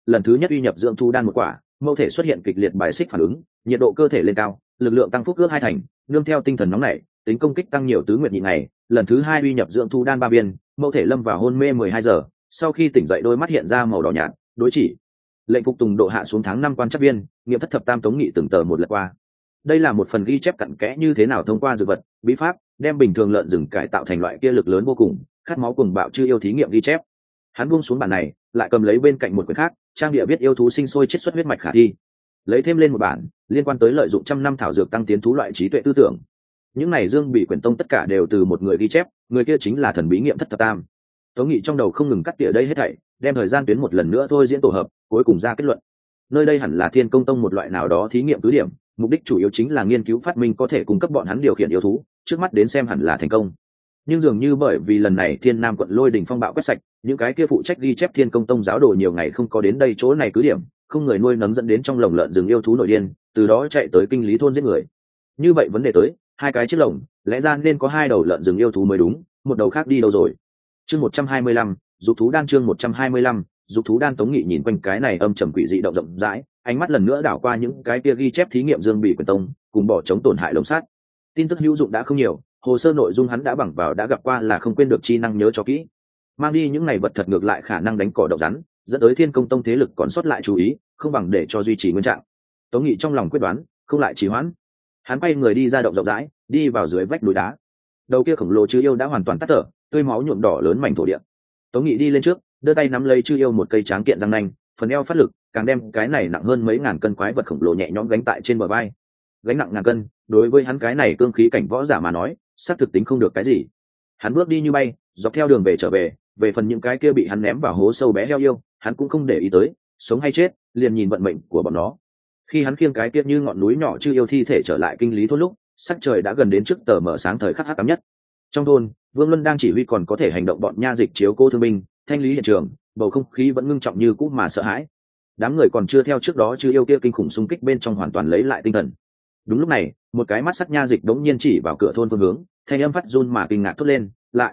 lần thứ nhất uy nhập dưỡng thu đan một quả, mâu thể xuất hiện kịch liệt bài xích phản ứng, nhiệt độ cơ thể lên cao, lực lượng tăng phúc ước 2 thành, nương theo tinh thần nóng nảy, tính công kích tăng nhiều tứ nguyệt nhị ngày. Lần thứ hai uy nhập dưỡng thu đan 3 viên, mâu thể lâm vào hôn mê 12 giờ, sau khi tỉnh dậy đôi mắt hiện ra màu đỏ nhạt, đối chỉ lệnh phục tùng độ hạ xuống tháng 5 quan chắc viên, nghiệm thất thập tam Tống Nghị từng tờ một lượt qua. Đây là một phần ghi chép cặn kẽ như thế nào thông qua dược vật bí pháp đem bình thường lợn rừng cải tạo thành loại kia lực lớn vô cùng khát máu cùng bạo chư yêu thí nghiệm ghi chép. Hắn buông xuống bản này, lại cầm lấy bên cạnh một quyển khác, trang địa viết yêu thú sinh sôi chết xuất huyết mạch khả thi, lấy thêm lên một bản liên quan tới lợi dụng trăm năm thảo dược tăng tiến thú loại trí tuệ tư tưởng. Những này Dương bị quyển tông tất cả đều từ một người ghi chép, người kia chính là thần bí nghiệm thất thập tam. Tống Nghị trong đầu không ngừng cắt tỉa đây hết thảy, đem thời gian tuyến một lần nữa thôi diễn tổ hợp, cuối cùng ra kết luận. Nơi đây hẳn là Thiên Công Tông một loại nào đó thí nghiệm cứ điểm, mục đích chủ yếu chính là nghiên cứu phát minh có thể cung cấp bọn hắn điều khiển yêu thú, trước mắt đến xem hẳn là thành công. Nhưng dường như bởi vì lần này Thiên Nam quận Lôi Đình phong bạo quét sạch, những cái kia phụ trách ghi chép Thiên Công Tông giáo đồ nhiều ngày không có đến đây chỗ này cứ điểm, không người nuôi nấng dẫn đến trong lồng lợn rừng yêu thú nội điên, từ đó chạy tới Kinh Lý thôn giết người. Như vậy vấn đề tới, hai cái chiếc lồng, lẽ ra nên có hai đầu lợn rừng yêu thú mới đúng, một đầu khác đi đâu rồi? Chương 125, dục thú đan chương 125, dục thú đan. Tống Nghị nhìn quanh cái này âm trầm quỷ dị động rộng rãi, ánh mắt lần nữa đảo qua những cái kia ghi chép thí nghiệm Dương bị quyền tông, cùng bỏ chống tổn hại lồng sát. Tin tức hữu dụng đã không nhiều, hồ sơ nội dung hắn đã bằng vào đã gặp qua là không quên được chi năng nhớ cho kỹ. Mang đi những này vật thật ngược lại khả năng đánh cỏ độc rắn, dẫn tới Thiên Công Tông thế lực còn sót lại chú ý, không bằng để cho duy trì nguyên trạng. Tống Nghị trong lòng quyết đoán, không lại trì hoãn. Hắn quay người đi ra động rộng rãi, đi vào dưới vách núi đá. Đầu kia khổng lồ chư yêu đã hoàn toàn tắt thở, tươi máu nhuộm đỏ lớn mảnh thổ địa. Tống Nghị đi lên trước, đưa tay nắm lấy chư yêu một cây tráng kiện răng nanh, phần eo phát lực, càng đem cái này nặng hơn mấy ngàn cân quái vật khổng lồ nhẹ nhõm gánh tại trên bờ vai. Gánh nặng ngàn cân, đối với hắn cái này cương khí cảnh võ giả mà nói, xác thực tính không được cái gì. Hắn bước đi như bay, dọc theo đường về trở về phần những cái kia bị hắn ném vào hố sâu bé heo yêu, hắn cũng không để ý tới, sống hay chết, liền nhìn vận mệnh của bọn nó. Khi hắn khiêng cái kia như ngọn núi nhỏ chư yêu thi thể trở lại Kinh Lý thôn lúc, sắc trời đã gần đến trước tờ mở sáng thời khắc hắc ám nhất. Trong thôn, Vương Luân đang chỉ huy còn có thể hành động bọn nha dịch chiếu cố thương binh, thanh lý hiện trường, bầu không khí vẫn ngưng trọng như cũ mà sợ hãi. Đám người còn chưa theo trước đó chư yêu kia kinh khủng xung kích bên trong hoàn toàn lấy lại tinh thần. Đúng lúc này, một cái mắt sắc nha dịch đống nhiên chỉ vào cửa thôn phương hướng, thanh âm phát run mà kinh ngạc thốt lên,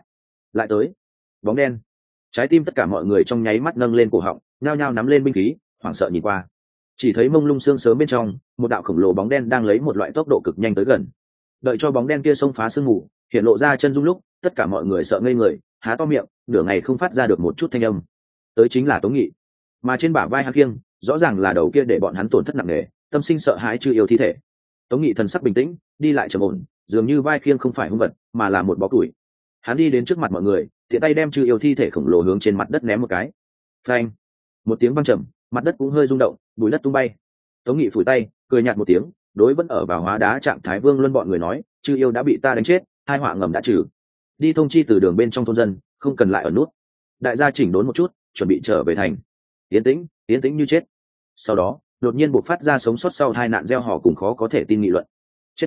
lại tới. Bóng đen. Trái tim tất cả mọi người trong nháy mắt nâng lên cổ họng, nhao nhao nắm lên binh khí, hoảng sợ nhìn qua. Chỉ thấy mông lung sương sớm bên trong, một đạo khổng lồ bóng đen đang lấy một loại tốc độ cực nhanh tới gần. Đợi cho bóng đen kia xông phá sương mù, hiện lộ ra chân dung lúc, tất cả mọi người sợ ngây người, há to miệng, nửa ngày không phát ra được một chút thanh âm. Tới chính là Tống Nghị, mà trên bả vai hắn kiêng, rõ ràng là đầu kia để bọn hắn tổn thất nặng nề, tâm sinh sợ hãi chưa yêu thi thể. Tống Nghị thần sắc bình tĩnh, đi lại trầm ổn, dường như vai khiêng không phải hung vật, mà là một bó củi. Hắn đi đến trước mặt mọi người, tiện tay đem chư yêu thi thể khổng lồ hướng trên mặt đất ném một cái. Phanh! Một tiếng vang trầm, mặt đất cũng hơi rung động, bụi đất tung bay. Tống Nghị phủi tay, cười nhạt một tiếng, đối vẫn ở vào hóa đá trạng thái Vương Luân bọn người nói, chư yêu đã bị ta đánh chết, hai họa ngầm đã trừ. Đi thông chi từ đường bên trong thôn dân, không cần lại ở nút. Đại gia chỉnh đốn một chút, chuẩn bị trở về thành. Yên tĩnh như chết. Sau đó, đột nhiên bộc phát ra sống sót sau hai nạn gieo họ cùng khó có thể tin nghị luận. Chết,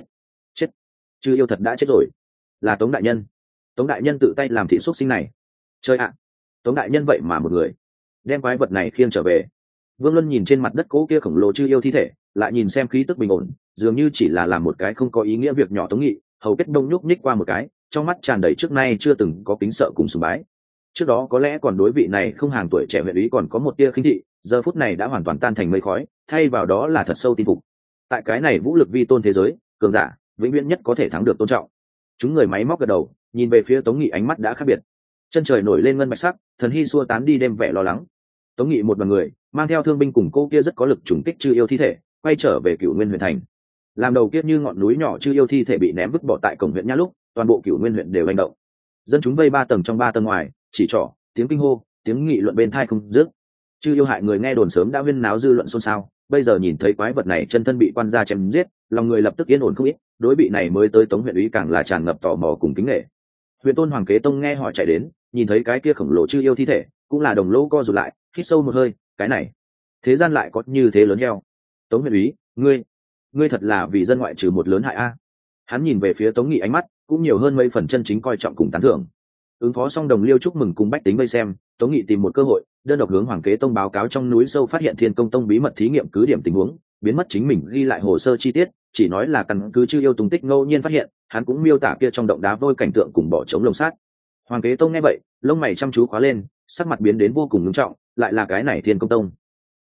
chư yêu thật đã chết rồi. Là Tống đại nhân. Tống đại nhân tự tay làm thị xúc sinh này. Chơi ạ, Tống đại nhân vậy mà một người đem quái vật này khiêng trở về. Vương Luân nhìn trên mặt đất cỗ kia khổng lồ chư yêu thi thể, lại nhìn xem khí tức bình ổn, dường như chỉ là làm một cái không có ý nghĩa việc nhỏ. Tống Nghị hầu kết đông nhúc nhích qua một cái, trong mắt tràn đầy trước nay chưa từng có kính sợ cùng sùng bái. Trước đó có lẽ còn đối vị này không hàng tuổi trẻ huyện ý còn có một tia khinh thị, giờ phút này đã hoàn toàn tan thành mây khói, thay vào đó là thật sâu tin phục. Tại cái này vũ lực vi tôn thế giới, cường giả vĩnh viễn nhất có thể thắng được tôn trọng. Chúng người máy móc gật đầu, nhìn về phía Tống Nghị ánh mắt đã khác biệt. Chân trời nổi lên ngân bạch sắc, thần hy xua tán đi đêm vẻ lo lắng. Tống Nghị một đoàn người mang theo thương binh cùng cô kia rất có lực trùng kích chư yêu thi thể, quay trở về Cửu Nguyên huyện thành. Làm đầu kia như ngọn núi nhỏ chư yêu thi thể bị ném vứt bỏ tại cổng huyện nha lúc, toàn bộ Cửu Nguyên huyện đều hành động. Dân chúng vây 3 tầng trong 3 tầng ngoài, chỉ trỏ, tiếng kinh hô, tiếng nghị luận bên tai không dứt. Chư yêu hại người nghe đồn sớm đã huyên náo dư luận xôn xao, bây giờ nhìn thấy quái vật này chân thân bị quan gia chém giết, lòng người lập tức yên ổn không ít, đối bị này mới tới Tống huyện úy càng là tràn ngập tò mò cùng kính nể. Huyện Tôn Hoàng Kế Tông nghe hỏi chạy đến, nhìn thấy cái kia khổng lồ chư yêu thi thể, cũng là đồng lỗ co rụt lại, hít sâu một hơi, cái này, thế gian lại có như thế lớn heo. Tống huyện úy, ngươi thật là vì dân ngoại trừ một lớn hại a. Hắn nhìn về phía Tống Nghị ánh mắt cũng nhiều hơn mấy phần chân chính coi trọng cùng tán thưởng. Ứng phó xong đồng liêu chúc mừng cùng bách tính vây xem, Tống Nghị tìm một cơ hội, đơn độc hướng Hoàng Kế Tông báo cáo trong núi sâu phát hiện Thiên Công Tông bí mật thí nghiệm cứ điểm tình huống, biến mất chính mình ghi lại hồ sơ chi tiết, chỉ nói là căn cứ chư yêu tung tích ngẫu nhiên phát hiện, hắn cũng miêu tả kia trong động đá vôi cảnh tượng cùng bỏ trống lồng sát. Hoàng Kế Tông nghe vậy, lông mày chăm chú khóa lên, sắc mặt biến đến vô cùng nghiêm trọng, lại là cái này Thiên Công Tông.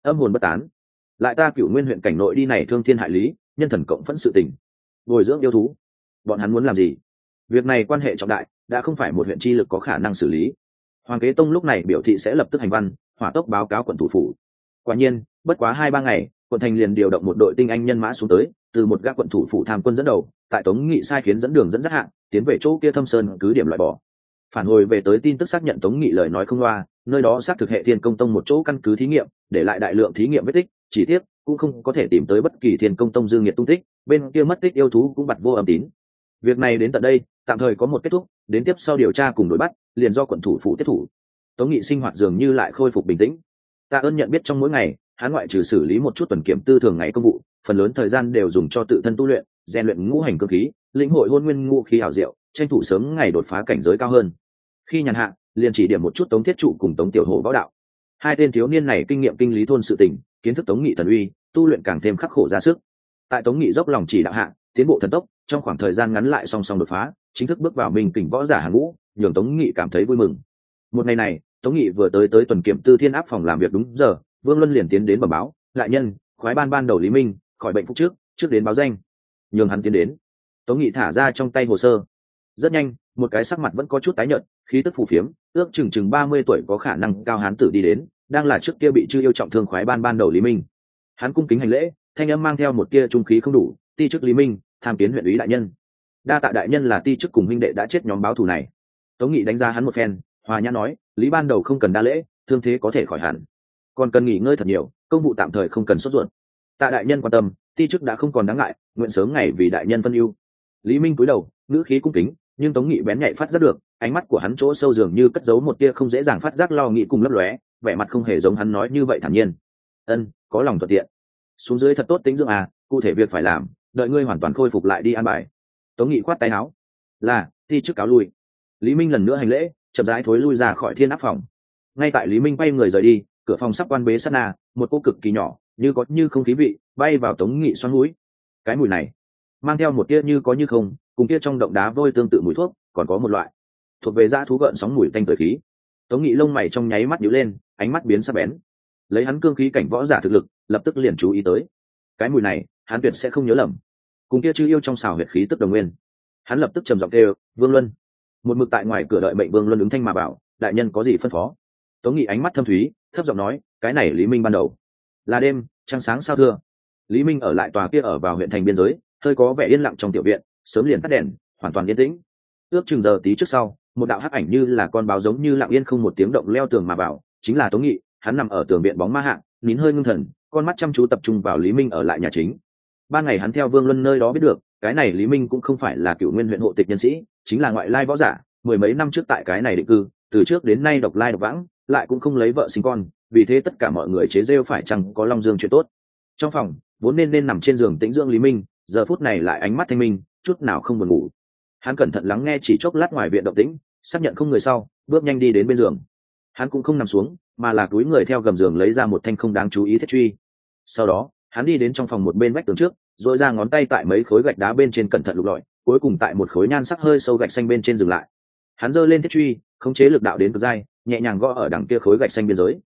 âm hồn bất tán. Lại ta Cửu Nguyên huyện cảnh nội đi này thương thiên hại lý, nhân thần cộng phẫn sự tình, bồi dưỡng yêu thú, bọn hắn muốn làm gì? Việc này quan hệ trọng đại, đã không phải một huyện chi lực có khả năng xử lý. Hoàng Kế Tông lúc này biểu thị sẽ lập tức hành văn, hỏa tốc báo cáo quận thủ phủ. Quả nhiên, bất quá 2-3 ngày, quận thành liền điều động một đội tinh anh nhân mã xuống tới, từ một gã quận thủ phủ tham quân dẫn đầu, tại Tống Nghị sai khiến dẫn đường dẫn dắt hạng, tiến về chỗ kia Thâm Sơn cứ điểm loại bỏ. Phản hồi về tới tin tức xác nhận Tống Nghị lời nói không loa, nơi đó xác thực hệ Thiên Công Tông một chỗ căn cứ thí nghiệm, để lại đại lượng thí nghiệm vết tích, chỉ tiếc cũng không có thể tìm tới bất kỳ Thiên Công Tông dương nhiệt tung tích, bên kia mất tích yêu thú cũng bặt vô âm tín. Việc này đến tận đây, tạm thời có một kết thúc, đến tiếp sau điều tra cùng đối bắt, liền do quận thủ phủ tiếp thủ. Tống Nghị sinh hoạt dường như lại khôi phục bình tĩnh. Tạ Ơn nhận biết trong mỗi ngày, hắn ngoại trừ xử lý một chút tuần kiểm tư thường ngày công vụ, phần lớn thời gian đều dùng cho tự thân tu luyện, rèn luyện ngũ hành cơ khí, lĩnh hội hôn nguyên ngũ khí ảo diệu, tranh thủ sớm ngày đột phá cảnh giới cao hơn. Khi nhàn hạ, liền chỉ điểm một chút Tống Thiết Trụ cùng Tống Tiểu Hổ võ đạo. Hai tên thiếu niên này kinh nghiệm kinh lý thôn sự tình, kiến thức Tống Nghị thần uy, tu luyện càng thêm khắc khổ ra sức. Tại Tống Nghị dốc lòng chỉ đạo hạ, tiến bộ thần tốc, trong khoảng thời gian ngắn lại song song đột phá, chính thức bước vào minh kình võ giả hàng ngũ, nhường Tống Nghị cảm thấy vui mừng. Một ngày này, Tống Nghị vừa tới tuần kiểm tư thiên áp phòng làm việc đúng giờ, Vương Luân liền tiến đến bẩm báo, đại nhân, khoái ban đầu Lý Minh khỏi bệnh phúc trước đến báo danh, nhường hắn tiến đến. Tống Nghị thả ra trong tay hồ sơ. Rất nhanh, một cái sắc mặt vẫn có chút tái nhợt, khí tức phù phiếm, ước chừng 30 tuổi có khả năng cao hán tử đi đến, đang là trước kia bị chư yêu trọng thương khoái ban đầu Lý Minh. Hắn cung kính hành lễ, thanh âm mang theo một tia trung khí không đủ, ti chức Lý Minh, tham kiến huyện ủy đại nhân. Đa tạ đại nhân là ti chức cùng huynh đệ đã chết nhóm báo thù này. Tống Nghị đánh giá hắn một phen, hòa nhã nói, Lý ban đầu không cần đa lễ, thương thế có thể khỏi hẳn, còn cần nghỉ ngơi thật nhiều, công vụ tạm thời không cần sốt ruột. Tạ đại nhân quan tâm, ti chức đã không còn đáng ngại, nguyện sớm ngày vì đại nhân phân ưu. Lý Minh cúi đầu, ngữ khí cung kính, nhưng Tống Nghị bén nhạy phát giác được, ánh mắt của hắn chỗ sâu dường như cất giấu một tia không dễ dàng phát giác lo nghĩ cùng lấp lóe, vẻ mặt không hề giống hắn nói như vậy thản nhiên. Ân, có lòng thuận tiện. Xuống dưới thật tốt tính dưỡng à, cụ thể việc phải làm, đợi ngươi hoàn toàn khôi phục lại đi an bài. Tống Nghị khoát tay áo, là ti chức cáo lui. Lý Minh lần nữa hành lễ, chậm rãi thối lui ra khỏi thiên áp phòng. Ngay tại Lý Minh quay người rời đi, cửa phòng sắp quan bế sát na, một cô cực kỳ nhỏ, như có như không khí vị bay vào Tống Nghị xoắn mũi. Cái mùi này mang theo một tia như có như không, cùng kia trong động đá vôi tương tự mùi thuốc, còn có một loại thuộc về dã thú gợn sóng mùi tanh tưởi khí. Tống Nghị lông mày trong nháy mắt nhíu lên, ánh mắt biến sắc bén. Lấy hắn cương khí cảnh võ giả thực lực, lập tức liền chú ý tới. Cái mùi này, hắn tuyệt sẽ không nhớ lầm. Cùng kia chư yêu trong xào huyệt khí tức đồng nguyên. Hắn lập tức trầm giọng kêu, Vương Luân. Một mực tại ngoài cửa đợi mệnh Vương Luân ứng thanh mà bảo, đại nhân có gì phân phó. Tống Nghị ánh mắt thâm thúy, thấp giọng nói, cái này Lý Minh ban đầu. Là đêm, trăng sáng sao thưa. Lý Minh ở lại tòa kia ở vào huyện thành biên giới, hơi có vẻ yên lặng trong tiểu viện, sớm liền tắt đèn, hoàn toàn yên tĩnh. Ước chừng giờ tí trước sau, một đạo hắc ảnh như là con báo giống như lặng yên không một tiếng động leo tường mà bảo, chính là Tống Nghị. Hắn nằm ở tường viện bóng ma hạng, nín hơi ngưng thần, con mắt chăm chú tập trung vào Lý Minh ở lại nhà chính. Ban ngày hắn theo Vương Luân nơi đó biết được, cái này Lý Minh cũng không phải là Cửu Nguyên huyện hộ tịch nhân sĩ, chính là ngoại lai võ giả, mười mấy năm trước tại cái này định cư, từ trước đến nay độc lai độc vãng, lại cũng không lấy vợ sinh con, vì thế tất cả mọi người chế rêu phải chăng có Long Dương chuyện tốt. Trong phòng vốn nên nằm trên giường tĩnh dưỡng Lý Minh, giờ phút này lại ánh mắt thanh minh, chút nào không buồn ngủ. Hắn cẩn thận lắng nghe chỉ chốc lát ngoài viện động tĩnh, xác nhận không người sau, bước nhanh đi đến bên giường. Hắn cũng không nằm xuống, mà là cúi người theo gầm giường lấy ra một thanh không đáng chú ý thiết truy. Sau đó hắn đi đến trong phòng một bên vách tường trước, rồi ra ngón tay tại mấy khối gạch đá bên trên cẩn thận lục lọi, cuối cùng tại một khối nhan sắc hơi sâu gạch xanh bên trên dừng lại. Hắn giơ lên thiết truy, khống chế lực đạo đến cực dai, nhẹ nhàng gõ ở đằng kia khối gạch xanh biên giới.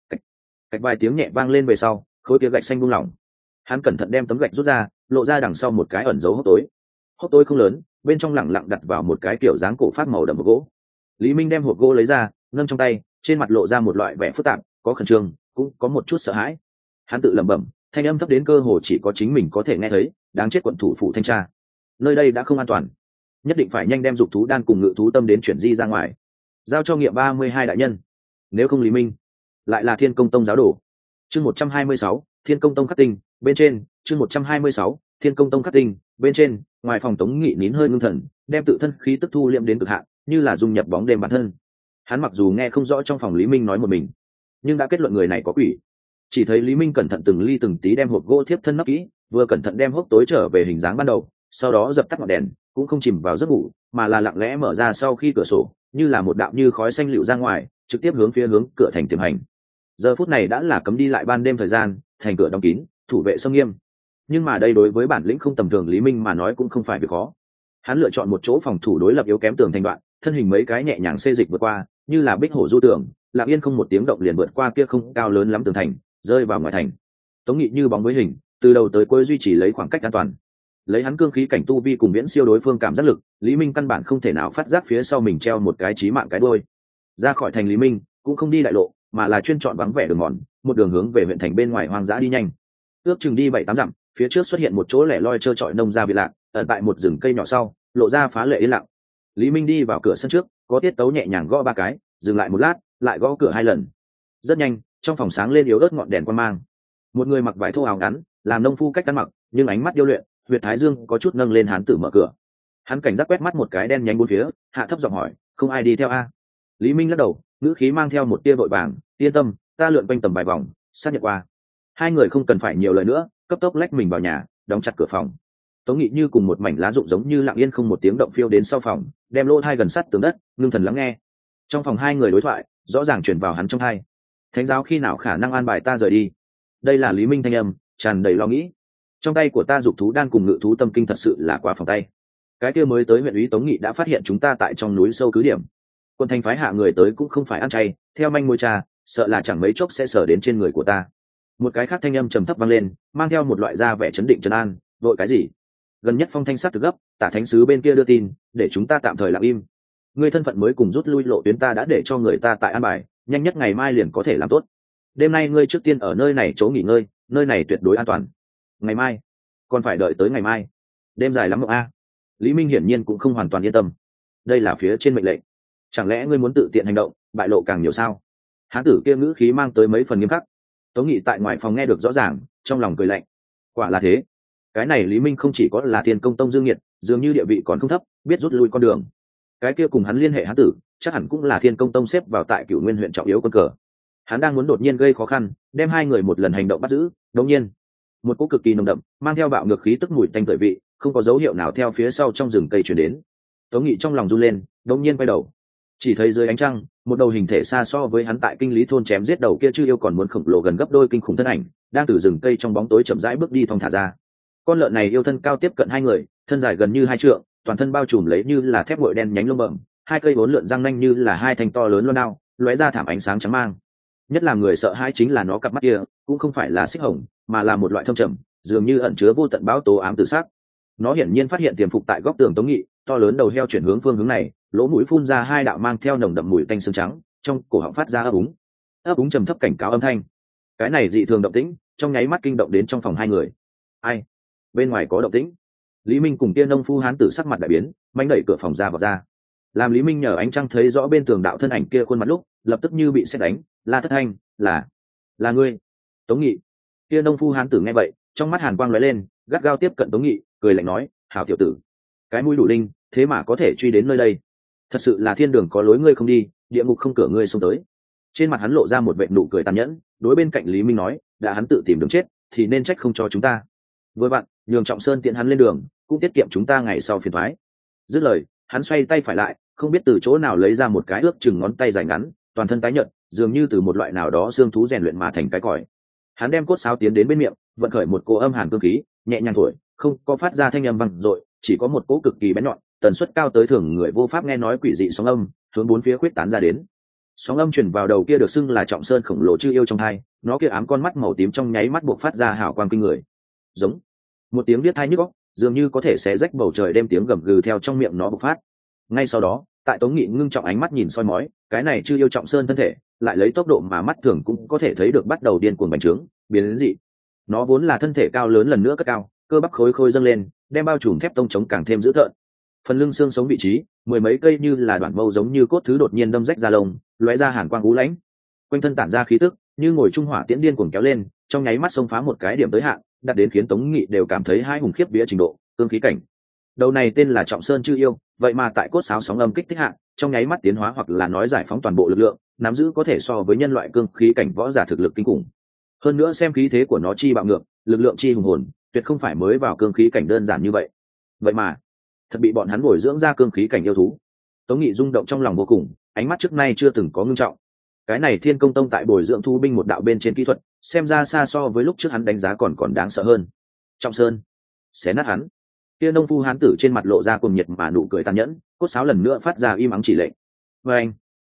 Cạch vài tiếng nhẹ vang lên về sau, khối kia gạch xanh buông lỏng. Hắn cẩn thận đem tấm gạch rút ra, lộ ra đằng sau một cái ẩn dấu hốc tối. Hốc tối không lớn, bên trong lẳng lặng đặt vào một cái kiểu dáng cổ phát màu đậm hộp gỗ. Lý Minh đem hộp gỗ lấy ra, nâng trong tay, trên mặt lộ ra một loại vẻ phức tạp, có khẩn trương, cũng có một chút sợ hãi. Hắn tự lẩm bẩm, thanh âm thấp đến cơ hồ chỉ có chính mình có thể nghe thấy, đáng chết quận thủ phủ thanh tra. Nơi đây đã không an toàn, nhất định phải nhanh đem dục thú đan cùng ngự thú tâm đến chuyển di ra ngoài, giao cho nghiệm 32 đại nhân. Nếu không Lý Minh lại là Thiên Công Tông giáo đồ. Chương 126, Thiên Công Tông khắc tinh, bên trên, chương 126, Thiên Công Tông khắc tinh, bên trên. Ngoài phòng Tống Nghị nín hơi ngưng thần, đem tự thân khí tức thu liệm đến cực hạn, như là dung nhập bóng đêm bản thân. Hắn mặc dù nghe không rõ trong phòng Lý Minh nói một mình, nhưng đã kết luận người này có quỷ. Chỉ thấy Lý Minh cẩn thận từng ly từng tí đem hộp gỗ thiếp thân nắp kỹ, vừa cẩn thận đem hốc tối trở về hình dáng ban đầu, sau đó dập tắt ngọn đèn, cũng không chìm vào giấc ngủ, mà là lặng lẽ mở ra sau khi cửa sổ, như là một đạo như khói xanh lựu ra ngoài, trực tiếp hướng cửa thành tiềm hành. Giờ phút này đã là cấm đi lại ban đêm thời gian, thành cửa đóng kín, thủ vệ sông nghiêm. Nhưng mà đây đối với bản lĩnh không tầm thường Lý Minh mà nói cũng không phải việc khó. Hắn lựa chọn một chỗ phòng thủ đối lập yếu kém tường thành đoạn, thân hình mấy cái nhẹ nhàng xê dịch vượt qua, như là bích hổ du tường, lặng yên không một tiếng động liền vượt qua kia không cao lớn lắm tường thành, rơi vào ngoài thành. Tống Nghị như bóng với hình, từ đầu tới cuối duy trì lấy khoảng cách an toàn. Lấy hắn cương khí cảnh tu vi cùng viễn siêu đối phương cảm giác lực, Lý Minh căn bản không thể nào phát giác phía sau mình treo một cái chí mạng cái đuôi. Ra khỏi thành, Lý Minh cũng không đi đại lộ, mà là chuyên chọn vắng vẻ đường mòn, một đường hướng về huyện thành bên ngoài hoang dã đi nhanh. Ước chừng đi 7-8 dặm, phía trước xuất hiện một chỗ lẻ loi trơ trọi nông gia biệt lạc, ở tại một rừng cây nhỏ sau, lộ ra phá lệ yên lặng. Lý Minh đi vào cửa sân trước, có tiết tấu nhẹ nhàng gõ 3 cái, dừng lại một lát, lại gõ cửa 2 lần. Rất nhanh, trong phòng sáng lên yếu ớt ngọn đèn quan mang. Một người mặc vải thô áo ngắn, làm nông phu cách ăn mặc, nhưng ánh mắt điêu luyện, huyệt thái dương có chút nâng lên, hán tử mở cửa. Hắn cảnh giác quét mắt một cái đen nhánh bốn phía, hạ thấp giọng hỏi, không ai đi theo a? Lý Minh lắc đầu, ngữ khí mang theo một tia vội vàng, yên tâm, ta lượn quanh tầm vài vòng, xác nhận qua. Hai người không cần phải nhiều lời nữa, cấp tốc lách mình vào nhà, đóng chặt cửa phòng. Tống Nghị như cùng một mảnh lá rụng giống như lặng yên không một tiếng động phiêu đến sau phòng, đem lỗ tai gần sát tường đất, ngưng thần lắng nghe. Trong phòng hai người đối thoại rõ ràng truyền vào hắn trong tai. Thánh giáo khi nào khả năng an bài ta rời đi? Đây là Lý Minh thanh âm tràn đầy lo nghĩ. Trong tay của ta dục thú đan cùng ngự thú tâm kinh thật sự là quá phòng tay. Cái kia mới tới huyện úy Tống Nghị đã phát hiện chúng ta tại trong núi sâu cứ điểm. Quân thành phái hạ người tới cũng không phải ăn chay, theo manh mối trà, sợ là chẳng mấy chốc sẽ sở đến trên người của ta. Một cái khác thanh âm trầm thấp vang lên, mang theo một loại da vẻ chấn định trấn an, vội cái gì? Gần nhất phong thanh sắc thực gấp, tả thánh sứ bên kia đưa tin, để chúng ta tạm thời lặng im. Ngươi thân phận mới cùng rút lui lộ tuyến ta đã để cho người ta tại an bài, nhanh nhất ngày mai liền có thể làm tốt. Đêm nay ngươi trước tiên ở nơi này chỗ nghỉ ngơi, nơi này tuyệt đối an toàn. Ngày mai? Còn phải đợi tới ngày mai? Đêm dài lắm mộng a. Lý Minh hiển nhiên cũng không hoàn toàn yên tâm. Đây là phía trên mệnh lệnh, chẳng lẽ ngươi muốn tự tiện hành động, bại lộ càng nhiều sao? Hán tử kia ngữ khí mang tới mấy phần nghiêm khắc. Tống Nghị tại ngoài phòng nghe được rõ ràng, trong lòng cười lạnh. Quả là thế. Cái này Lý Minh không chỉ có là Thiên Công Tông dương nhiệt, dường như địa vị còn không thấp, biết rút lui con đường. Cái kia cùng hắn liên hệ hán tử, chắc hẳn cũng là Thiên Công Tông xếp vào tại Cửu Nguyên huyện trọng yếu quân cờ. Hắn đang muốn đột nhiên gây khó khăn, đem hai người một lần hành động bắt giữ. Đột nhiên, một cỗ cực kỳ nồng đậm, mang theo bạo ngược khí tức mùi tanh tưởi vị, không có dấu hiệu nào theo phía sau trong rừng cây truyền đến. Tống Nghị trong lòng run lên, đột nhiên quay đầu, chỉ thấy dưới ánh trăng, một đầu hình thể xa so với hắn tại Kinh Lý thôn chém giết đầu kia chư yêu còn muốn khổng lồ gần gấp đôi kinh khủng thân ảnh, đang từ rừng cây trong bóng tối chậm rãi bước đi thong thả ra. Con lợn này yêu thân cao tiếp cận hai người, thân dài gần như 2 trượng, toàn thân bao trùm lấy như là thép nguội đen nhánh lông bẩm, hai cây bốn lượn răng nanh như là hai thanh to lớn loan đao, lóe ra thảm ánh sáng trắng mang. Nhất là người sợ hãi chính là nó cặp mắt kia, cũng không phải là xích hồng, mà là một loại thâm trầm, dường như ẩn chứa vô tận bão tố ám tự sát. Nó hiển nhiên phát hiện tiềm phục tại góc tường Tống Nghị, to lớn đầu heo chuyển hướng phương hướng này, lỗ mũi phun ra 2 đạo mang theo nồng đậm mùi tanh xương trắng, trong cổ họng phát ra ấp úng trầm thấp cảnh cáo âm thanh. Cái này dị thường động tĩnh, trong nháy mắt kinh động đến trong phòng hai người. Ai? Bên ngoài có động tĩnh. Lý Minh cùng tiên nông phu hán tử sắc mặt đại biến, manh đẩy cửa phòng ra vào ra. Làm Lý Minh nhờ ánh trăng thấy rõ bên tường đạo thân ảnh kia khuôn mặt lúc, lập tức như bị sét đánh, la thất thanh, là ngươi. Tống Nghị. Tiên nông phu hán tử nghe vậy, trong mắt hàn quang lóe lên, gắt gao tiếp cận Tống Nghị, cười lạnh nói, hảo tiểu tử, cái mũi đủ linh, thế mà có thể truy đến nơi đây. Thật sự là thiên đường có lối ngươi không đi, địa ngục không cửa ngươi xông tới. Trên mặt hắn lộ ra một vệt nụ cười tàn nhẫn, đối bên cạnh Lý Minh nói, đã hắn tự tìm đường chết, thì nên trách không cho chúng ta. Vừa vặn, nhường Trọng Sơn tiện hắn lên đường, cũng tiết kiệm chúng ta ngày sau phiền toái. Dứt lời, hắn xoay tay phải lại, không biết từ chỗ nào lấy ra một cái ước chừng ngón tay dài ngắn, toàn thân tái nhợt, dường như từ một loại nào đó xương thú rèn luyện mà thành cái còi. Hắn đem cốt sáo tiến đến bên miệng, vận khởi một cỗ âm hàn cương khí, nhẹ nhàng thổi, không có phát ra thanh âm vang dội, chỉ có một cỗ cực kỳ bén nhọn, tần suất cao tới thường người vô pháp nghe nói quỷ dị sóng âm, hướng bốn phía khuyết tán ra đến. Sóng âm truyền vào đầu kia được xưng là Trọng Sơn khổng lồ chư yêu trong hai, nó kia ám con mắt màu tím trong nháy mắt buộc phát ra hào quang kinh người. Giống một tiếng biết tai nhức óc, dường như có thể xé rách bầu trời, đem tiếng gầm gừ theo trong miệng nó bộc phát. Ngay sau đó, tại Tống Nghị ngưng trọng ánh mắt nhìn soi mói, cái này chư yêu Trọng Sơn thân thể, lại lấy tốc độ mà mắt thường cũng có thể thấy được bắt đầu điên cuồng bành trướng, biến đến dị. Nó vốn là thân thể cao lớn lần nữa cất cao, cơ bắp khối khối dâng lên, đem bao trùm thép tông chống càng thêm dữ tợn. Phần lưng xương sống vị trí, 10 mấy cây như là đoạn mâu giống như cốt thứ đột nhiên đâm rách ra lông, lóe ra hàn quang u lãnh. Quanh thân tản ra khí tức, như ngồi trung hỏa tiễn điên cuồng kéo lên, trong nháy mắt xông phá một cái điểm tới hạn, đạt đến khiến Tống Nghị đều cảm thấy hai hùng khiếp vía trình độ, cương khí cảnh. Đầu này tên là Trọng Sơn chư yêu, vậy mà tại cốt sáo sóng âm kích thích hạn, trong nháy mắt tiến hóa hoặc là nói giải phóng toàn bộ lực lượng, nắm giữ có thể so với nhân loại cương khí cảnh võ giả thực lực kinh khủng. Hơn nữa xem khí thế của nó chi bạo ngược, lực lượng chi hùng hồn, tuyệt không phải mới vào cương khí cảnh đơn giản như vậy. Vậy mà, thật bị bọn hắn bồi dưỡng ra cương khí cảnh yêu thú. Tống Nghị rung động trong lòng vô cùng, ánh mắt trước nay chưa từng có ngưng trọng. Cái này Thiên Công Tông tại bồi dưỡng thú binh một đạo bên trên kỹ thuật, xem ra xa so với lúc trước hắn đánh giá còn đáng sợ hơn. Trọng Sơn, xé nát hắn. Kia nông phu hán tử trên mặt lộ ra cuồng nhiệt mà nụ cười tàn nhẫn, cốt sáo lần nữa phát ra im ắng chỉ lệnh. Và anh,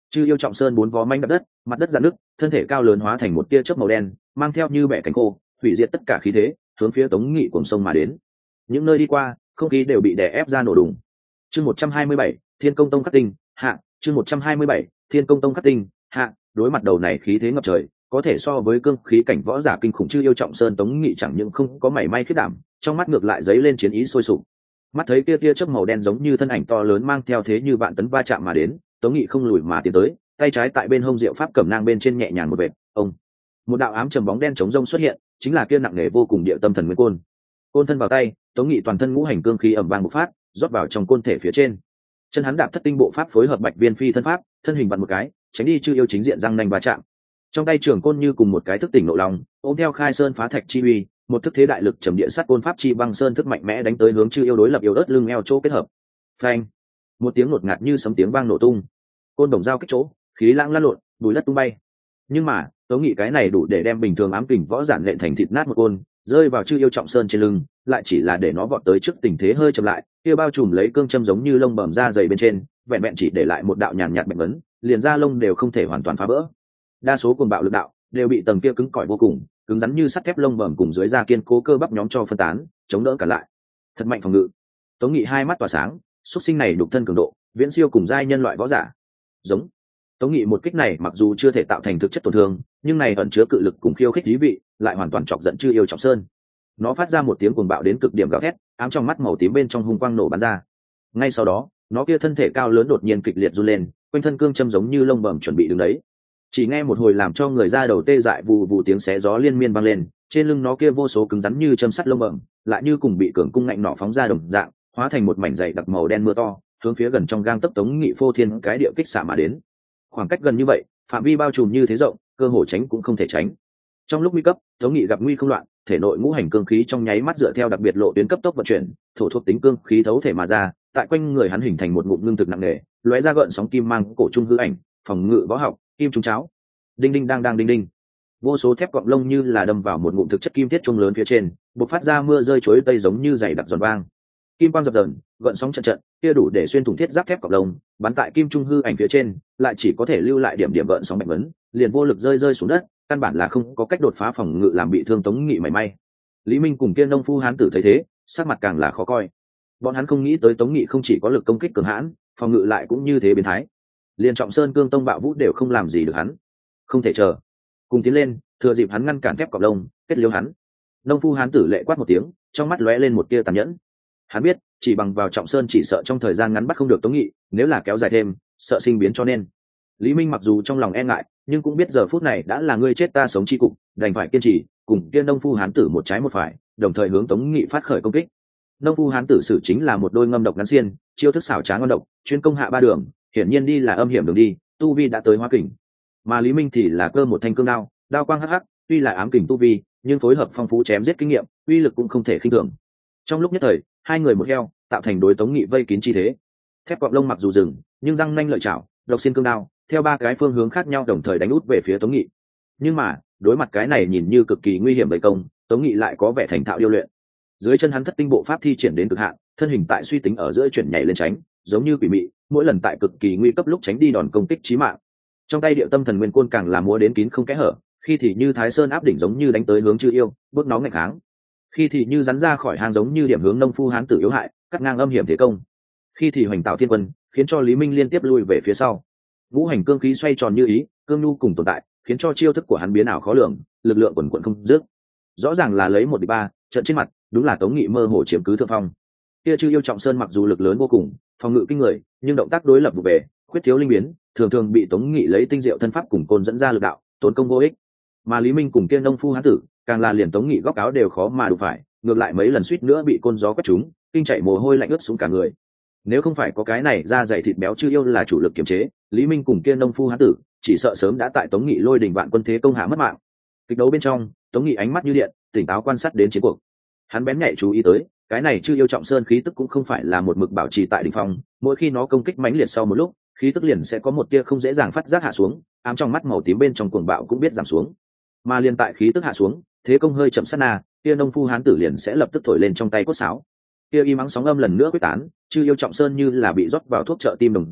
Chư yêu trọng sơn bốn vó manh đập đất, mặt đất dạn nước, thân thể cao lớn hóa thành một tia chớp màu đen, mang theo như bẻ cánh khô, hủy diệt tất cả khí thế, hướng phía Tống Nghị cuồng sông mà đến. Những nơi đi qua, không khí đều bị đè ép ra nổ đùng. Chương 127, Thiên Công Tông khắc tinh, hạ, chương 127, Thiên Công Tông khắc tinh, hạ, đối mặt đầu này khí thế ngập trời, có thể so với cương khí cảnh võ giả kinh khủng chư yêu trọng sơn Tống Nghị chẳng những không có mảy may khiếp đảm, trong mắt ngược lại dấy lên chiến ý sôi sục. Mắt thấy kia tia chớp màu đen giống như thân ảnh to lớn mang theo thế như vạn tấn va chạm mà đến, Tống Nghị không lùi mà tiến tới, tay trái tại bên hông diệu pháp cẩm nang bên trên nhẹ nhàng một vệt, ông, một đạo ám trầm bóng đen chống rông xuất hiện, chính là kia nặng nề vô cùng địa tâm thần nguyên côn. Côn thân vào tay, Tống Nghị toàn thân ngũ hành cương khí ầm vang bộc phát, rót vào trong côn thể phía trên. Chân hắn đạp thất tinh bộ pháp phối hợp bạch viên phi thân pháp, thân hình vặn một cái, tránh đi chư yêu chính diện răng nanh va chạm. Trong tay trường côn như cùng một cái thức tỉnh nộ lòng, ôm theo khai sơn phá thạch chi uy, một thức thế đại lực trầm địa sát côn pháp chi băng sơn thức mạnh mẽ đánh tới hướng chư yêu đối lập yêu ớt lưng eo chỗ kết hợp. Phanh! Một tiếng ngột ngạt như sấm tiếng vang nổ tung. Côn đồng dao kích chỗ, khí lãng lăn lộn, bùi đất tung bay. Nhưng mà, Tống Nghị cái này đủ để đem bình thường ám kình võ giản lện thành thịt nát một côn, rơi vào chư yêu trọng sơn trên lưng, lại chỉ là để nó vọt tới trước tình thế hơi chậm lại, kia bao trùm lấy cương châm giống như lông bẩm da dày bên trên, vẹn vẹn chỉ để lại một đạo nhàn nhạt bệnh vấn, liền da lông đều không thể hoàn toàn phá vỡ. Đa số cuồng bạo lực đạo đều bị tầng kia cứng cỏi vô cùng, cứng rắn như sắt thép lông bẩm cùng dưới da kiên cố cơ bắp nhóm cho phân tán, chống đỡ cả lại. Thật mạnh phòng ngự. Tống Nghị hai mắt tỏa sáng, xuất sinh này đục thân cường độ, viễn siêu cùng giai nhân loại võ giả. Giống. Tống Nghị một kích này mặc dù chưa thể tạo thành thực chất tổn thương, nhưng này ẩn chứa cự lực cùng khiêu khích thú vị, lại hoàn toàn chọc giận chư yêu trọng sơn. Nó phát ra một tiếng cuồng bạo đến cực điểm gào thét, ám trong mắt màu tím bên trong hung quang nổ bắn ra. Ngay sau đó, nó kia thân thể cao lớn đột nhiên kịch liệt run lên, quanh thân cương châm giống như lông bẩm chuẩn bị đứng đấy. Chỉ nghe một hồi làm cho người da đầu tê dại vù vù tiếng xé gió liên miên vang lên, trên lưng nó kia vô số cứng rắn như châm sắt lông bẩm, lại như cùng bị cường cung ngạnh nỏ phóng ra đồng dạng, hóa thành một mảnh dày đặc màu đen mưa to, hướng phía gần trong gang tấc Tống Nghị phô thiên cái địa kích xạ mà đến. Khoảng cách gần như vậy, phạm vi bao trùm như thế rộng, cơ hội tránh cũng không thể tránh. Trong lúc nguy cấp, Tống Nghị gặp nguy không loạn, thể nội ngũ hành cương khí trong nháy mắt dựa theo đặc biệt lộ tuyến cấp tốc vận chuyển, thổ thuộc tính cương khí thấu thể mà ra, tại quanh người hắn hình thành một ngụm ngưng thực nặng nề, lóe ra gợn sóng kim mang cổ trung hư ảnh, phòng ngự võ học, kim trung cháo. Đinh đinh đang đang đinh đinh. Vô số thép quặng lông như là đâm vào một ngụm thực chất kim thiết trung lớn phía trên, bộc phát ra mưa rơi chuối tây giống như dày đặc giòn vang. Kim quang dập dờn, gợn sóng trận trận, kia đủ để xuyên thủng thiết giáp thép quặng lông, bắn tại kim trung hư ảnh phía trên, lại chỉ có thể lưu lại điểm điểm gợn sóng mạnh vấn, liền vô lực rơi xuống đất, căn bản là không có cách đột phá phòng ngự làm bị thương Tống Nghị mảy may. Lý Minh cùng kia nông phu hán tử thấy thế, sắc mặt càng là khó coi. Bọn hắn không nghĩ tới Tống Nghị không chỉ có lực công kích cường hãn, phòng ngự lại cũng như thế biến thái. Liên Trọng Sơn Cương Tông Bạo Vũ đều không làm gì được hắn. Không thể chờ, cùng tiến lên, thừa dịp hắn ngăn cản thép cọp lông, kết liễu hắn. Nông phu hán tử lệ quát một tiếng, trong mắt lóe lên một tia tàn nhẫn. Hắn biết, chỉ bằng vào Trọng Sơn chỉ sợ trong thời gian ngắn bắt không được Tống Nghị, nếu là kéo dài thêm, sợ sinh biến cho nên. Lý Minh mặc dù trong lòng e ngại, nhưng cũng biết giờ phút này đã là ngươi chết ta sống chi cục, đành phải kiên trì, cùng kia nông phu hán tử một trái một phải, đồng thời hướng Tống Nghị phát khởi công kích. Nông phu hán tử sử chính là một đôi ngâm độc ngắn xiên, chiêu thức xảo trá ngon độc, chuyên công hạ ba đường, hiển nhiên đi là âm hiểm đường đi, tu vi đã tới hóa kình. Mà Lý Minh thì là cơ một thanh cương đao, đao quang hắc hắc, tuy là ám kình tu vi, nhưng phối hợp phong phú chém giết kinh nghiệm, uy lực cũng không thể khinh thường. Trong lúc nhất thời, hai người một heo, tạo thành đối Tống Nghị vây kín chi thế. Thép quặng lông mặc dù dừng, nhưng răng nanh lợi chảo, độc xiên cương đao, theo ba cái phương hướng khác nhau đồng thời đánh út về phía Tống Nghị. Nhưng mà, đối mặt cái này nhìn như cực kỳ nguy hiểm bầy công, Tống Nghị lại có vẻ thành thạo điêu luyện. Dưới chân hắn thất tinh bộ pháp thi triển đến cực hạn, thân hình tại suy tính ở giữa chuyển nhảy lên tránh, giống như quỷ mị, mỗi lần tại cực kỳ nguy cấp lúc tránh đi đòn công kích chí mạng. Trong tay điệu tâm thần nguyên côn càng là múa đến kín không kẽ hở, khi thì như Thái Sơn áp đỉnh giống như đánh tới hướng chư yêu, bước nó nghênh kháng. Khi thì như rắn ra khỏi hang giống như điểm hướng nông phu hán tử yếu hại, cắt ngang âm hiểm thế công. Khi thì hoành tạo thiên quân, khiến cho Lý Minh liên tiếp lui về phía sau. Ngũ hành cương khí xoay tròn như ý, cương nhu cùng tồn tại, khiến cho chiêu thức của hắn biến ảo khó lường, lực lượng quần quần không dứt. Rõ ràng là lấy một địch ba, trận trên mặt, đúng là Tống Nghị mơ hồ chiếm cứ thượng phong. Kia chư yêu Trọng Sơn mặc dù lực lớn vô cùng, phòng ngự kinh người, nhưng động tác đối lập vụ về, khuyết thiếu linh biến, thường thường bị Tống Nghị lấy tinh diệu thân pháp cùng côn dẫn ra lực đạo, tốn công vô ích. Mà Lý Minh cùng kia nông phu hán tử, càng là liền Tống Nghị góc áo đều khó mà đụng phải, ngược lại mấy lần suýt nữa bị côn gió quét trúng, kinh chạy mồ hôi lạnh ướt xuống cả người. Nếu không phải có cái này da dày thịt béo chư yêu là chủ lực kiềm chế, Lý Minh cùng kia nông phu hán tử, chỉ sợ sớm đã tại Tống Nghị lôi đỉnh vạn quân thế công hạ mất mạng. Kịch đấu bên trong, Tống Nghị ánh mắt như điện, tỉnh táo quan sát đến chiến cuộc. Hắn bén nhạy chú ý tới, cái này chư yêu Trọng Sơn khí tức cũng không phải là một mực bảo trì tại đỉnh phong, mỗi khi nó công kích mãnh liệt sau một lúc, khí tức liền sẽ có một tia không dễ dàng phát giác hạ xuống, ám trong mắt màu tím bên trong cuồng bạo cũng biết giảm xuống. Mà liền tại khí tức hạ xuống, thế công hơi chậm sát na, kia nông phu hán tử liền sẽ lập tức thổi lên trong tay cốt sáo. Kia y mắng sóng âm lần nữa quyết tán, chư yêu Trọng Sơn như là bị rót vào thuốc trợ tim đồng dạng,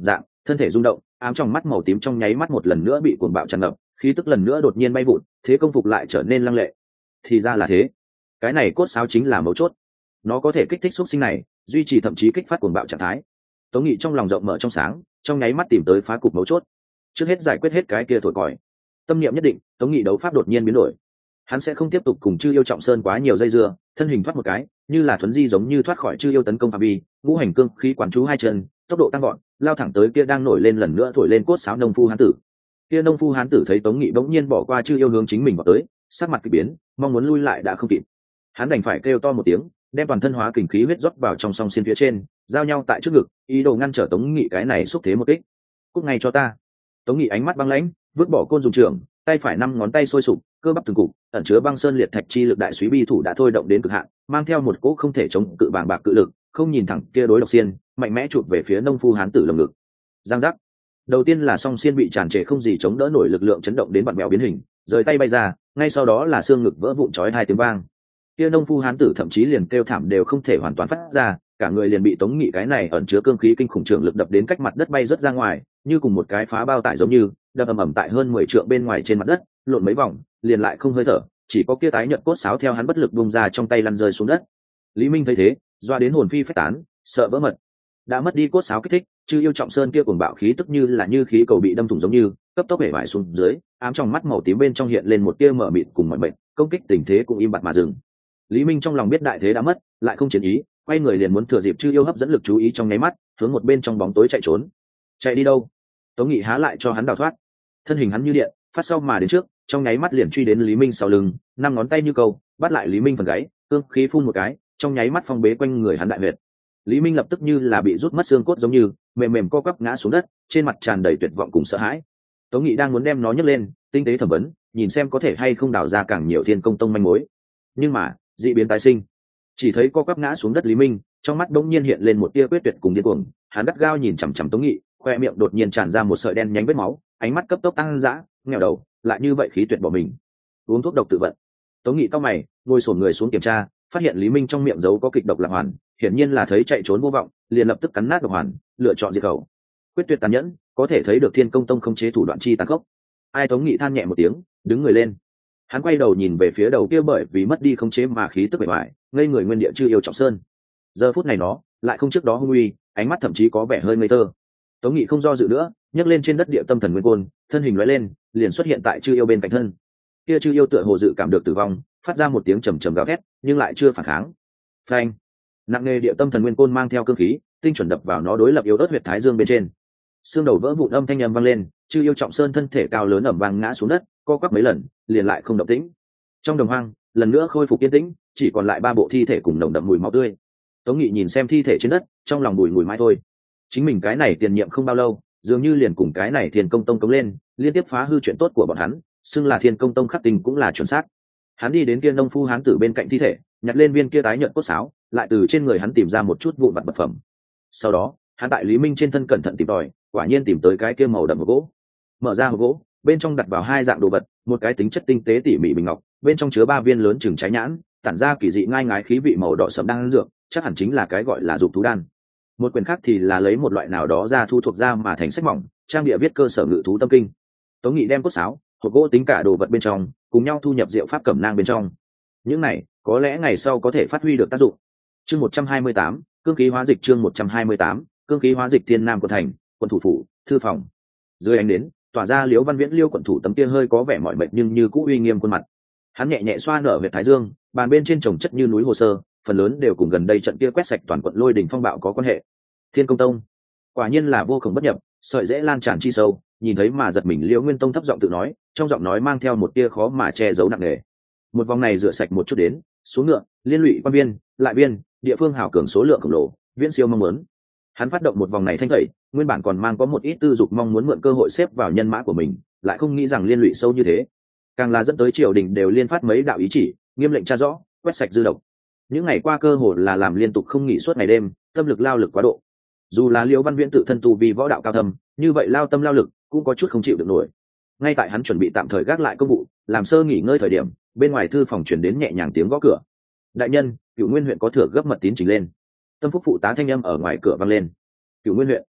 thân thể rung động, ám trong mắt màu tím trong nháy mắt một lần nữa bị cuồng bạo tràn ngập, khí tức lần nữa đột nhiên bay vụt, thế công phục lại trở nên lăng lệ. Thì ra là thế, cái này cốt sáo chính là mấu chốt, nó có thể kích thích xúc sinh này, duy trì thậm chí kích phát cuồng bạo trạng thái. Tống Nghị trong lòng rộng mở trong sáng, trong nháy mắt tìm tới phá cục mấu chốt. Trước hết giải quyết hết cái kia thổi còi. Tâm niệm nhất định, Tống Nghị đấu pháp đột nhiên biến đổi. Hắn sẽ không tiếp tục cùng Chư Yêu Trọng Sơn quá nhiều dây dưa, thân hình thoát một cái, như là thuấn di giống như thoát khỏi Chư Yêu tấn công phạm vi, ngũ hành cương khí quán chú hai chân, tốc độ tăng vọt, lao thẳng tới kia đang nổi lên lần nữa thổi lên cốt sáo nông phu hán tử. Kia nông phu hán tử thấy Tống Nghị bỗng nhiên bỏ qua Chư Yêu hướng chính mình vào tới, sắc mặt kỳ biến, mong muốn lui lại đã không kịp. Hắn đành phải kêu to một tiếng, đem toàn thân hóa kình khí huyết rót vào trong song xiên phía trên, giao nhau tại trước ngực, ý đồ ngăn trở Tống Nghị cái này xúc thế một kích. Cút ngay cho ta. Tống Nghị ánh mắt băng lãnh, vứt bỏ côn dùng trường, tay phải năm ngón tay sôi sục, cơ bắp từng cục, ẩn chứa băng sơn liệt thạch chi lực đại suý bi thủ đã thôi động đến cực hạn, mang theo một cỗ không thể chống cự bàng bạc cự lực, không nhìn thẳng kia đối độc xiên, mạnh mẽ chụp về phía nông phu hán tử lồng ngực. Giang giác. Đầu tiên là song xiên bị tràn trề không gì chống đỡ nổi lực lượng chấn động đến vặn mèo biến hình, rời tay bay ra, ngay sau đó là xương ngực vỡ vụn chói hai tiếng vang. Kia nông phu hán tử thậm chí liền kêu thảm đều không thể hoàn toàn phát ra, cả người liền bị Tống Nghị cái này ẩn chứa cương khí kinh khủng trường lực đập đến cách mặt đất bay rất ra ngoài, như cùng một cái phá bao tải giống như đập ầm ầm tại hơn 10 trượng bên ngoài trên mặt đất, lộn mấy vòng, liền lại không hơi thở, chỉ có kia tái nhợt cốt sáo theo hắn bất lực bung ra trong tay lăn rơi xuống đất. Lý Minh thấy thế, doa đến hồn phi phách tán, sợ vỡ mật. Đã mất đi cốt sáo kích thích, Chư Yêu Trọng Sơn kia cuồng bạo khí tức như là như khí cầu bị đâm thủng giống như, cấp tốc bể bại xuống dưới, ám trong mắt màu tím bên trong hiện lên một tia mở mịt cùng mọi bệnh, công kích tình thế cũng im bặt mà dừng. Lý Minh trong lòng biết đại thế đã mất, lại không chiến ý, quay người liền muốn thừa dịp Chư Yêu hấp dẫn lực chú ý trong nháy mắt, hướng một bên trong bóng tối chạy trốn. Chạy đi đâu? Tống Nghị há lại cho hắn đào thoát. Thân hình hắn như điện, phát sau mà đến trước, trong nháy mắt liền truy đến Lý Minh sau lưng, năm ngón tay như câu, bắt lại Lý Minh phần gáy, cương khí phun một cái, trong nháy mắt phong bế quanh người hắn đại huyệt. Lý Minh lập tức như là bị rút mất xương cốt giống như, mềm mềm co quắp ngã xuống đất, trên mặt tràn đầy tuyệt vọng cùng sợ hãi. Tống Nghị đang muốn đem nó nhấc lên, tinh tế thẩm vấn, nhìn xem có thể hay không đào ra càng nhiều Thiên Công Tông manh mối. Nhưng mà, dị biến tái sinh. Chỉ thấy co quắp ngã xuống đất Lý Minh, trong mắt đống nhiên hiện lên một tia quyết tuyệt cùng điên cuồng, hắn gắt gao nhìn chằm chằm Tống Nghị, khoe miệng đột nhiên tràn ra một sợi đen nhánh vết máu, ánh mắt cấp tốc tăng dã, nghèo đầu, lại như vậy khí tuyệt bỏ mình. Uống thuốc độc tự vận. Tống Nghị cau mày, ngồi xổm người xuống kiểm tra, phát hiện Lý Minh trong miệng giấu có kịch độc lạc hoàn, hiển nhiên là thấy chạy trốn vô vọng, liền lập tức cắn nát độc hoàn, lựa chọn diệt khẩu. Quyết tuyệt tàn nhẫn, có thể thấy được Thiên Công Tông không chế thủ đoạn chi tàn khốc. Ai Tống Nghị than nhẹ một tiếng, đứng người lên. Hắn quay đầu nhìn về phía đầu kia bởi vì mất đi không chế mà khí tức bề ngoài, ngây người nguyên địa Chư Yêu Trọng Sơn. Giờ phút này nó lại không trước đó hung uy, ánh mắt thậm chí có vẻ hơi ngây thơ. Tống Nghị không do dự nữa, nhấc lên trên đất địa tâm thần nguyên côn, thân hình lóe lên, liền xuất hiện tại Chư Yêu bên cạnh thân. Kia Chư Yêu tựa hồ dự cảm được tử vong, phát ra một tiếng trầm trầm gào thét, nhưng lại chưa phản kháng. Phanh! Nặng nề địa tâm thần nguyên côn mang theo cương khí, tinh chuẩn đập vào nó đối lập yếu ớt huyệt thái dương bên trên. Xương đầu vỡ vụn âm thanh ầm vang lên, Chư Yêu Trọng Sơn thân thể cao lớn ầm vang ngã xuống đất, co quắp mấy lần, liền lại không động tĩnh. Trong đồng hoang, lần nữa khôi phục yên tĩnh, chỉ còn lại 3 bộ thi thể cùng nồng đậm mùi máu tươi. Tống Nghị nhìn xem thi thể trên đất, trong lòng bùi ngùi mãi thôi. Chính mình cái này tiền nhiệm không bao lâu, dường như liền cùng cái này Thiên Công Tông cống lên, liên tiếp phá hư chuyện tốt của bọn hắn, xưng là Thiên Công Tông khắc tình cũng là chuẩn xác. Hắn đi đến kia nông phu hán tử bên cạnh thi thể, nhặt lên viên kia tái nhợt cốt sáo, lại từ trên người hắn tìm ra một chút vụn vặt vật phẩm. Sau đó, hắn tại Lý Minh trên thân cẩn thận tìm tòi, quả nhiên tìm tới cái kia màu đậm hộp gỗ. Mở ra hộp gỗ, bên trong đặt vào 2 dạng đồ vật, một cái tính chất tinh tế tỉ mỉ bình ngọc, bên trong chứa 3 viên lớn chừng trái nhãn, tản ra kỳ dị ngai ngái khí vị màu đỏ sẫm đan dược, chắc hẳn chính là cái gọi là dục thú đan. Một quyển khác thì là lấy một loại nào đó ra thu thuộc ra mà thành sách mỏng, trang địa viết cơ sở ngự thú tâm kinh. Tống Nghị đem cốt sáo, hộp gỗ tính cả đồ vật bên trong, cùng nhau thu nhập diệu pháp cẩm nang bên trong. Những này, có lẽ ngày sau có thể phát huy được tác dụng. Chương 128, cương khí hóa dịch. Chương 128, cương khí hóa dịch. Thiên Nam quận thành, quận thủ phủ, thư phòng. Dưới ánh đến, tỏa ra Liễu Văn Viễn Liêu quận thủ tấm kia hơi có vẻ mỏi mệt nhưng như cũ uy nghiêm khuôn mặt. Hắn nhẹ nhẹ xoa nở huyệt thái dương, bàn bên trên chồng chất như núi hồ sơ, phần lớn đều cùng gần đây trận kia quét sạch toàn quận Lôi Đình phong bạo có quan hệ. Thiên Công Tông, quả nhiên là vô cùng bất nhập, sợi dễ lan tràn chi sâu, nhìn thấy mà giật mình. Liễu Nguyên Tông thấp giọng tự nói, trong giọng nói mang theo một tia khó mà che giấu nặng nề. Một vòng này rửa sạch một chút đến, xuống ngựa, liên lụy quan viên, lại viên, địa phương hảo cường số lượng khổng lồ, viễn siêu mong muốn. Hắn phát động một vòng này thanh tẩy, nguyên bản còn mang có một ít tư dục mong muốn mượn cơ hội xếp vào nhân mã của mình, lại không nghĩ rằng liên lụy sâu như thế, càng là dẫn tới triều đình đều liên phát mấy đạo ý chỉ, nghiêm lệnh tra rõ, quét sạch dư độc. Những ngày qua cơ hội là làm liên tục không nghỉ suốt ngày đêm, tâm lực lao lực quá độ. Dù là Liễu Văn Viễn tự thân tu vi võ đạo cao thâm, như vậy lao tâm lao lực cũng có chút không chịu được nổi. Ngay tại hắn chuẩn bị tạm thời gác lại công vụ, làm sơ nghỉ ngơi thời điểm, bên ngoài thư phòng truyền đến nhẹ nhàng tiếng gõ cửa. Đại nhân, Cửu Nguyên huyện có thừa gấp mật tín trình lên. Tâm phúc phụ tá thanh âm ở ngoài cửa vang lên. Cửu Nguyên huyện.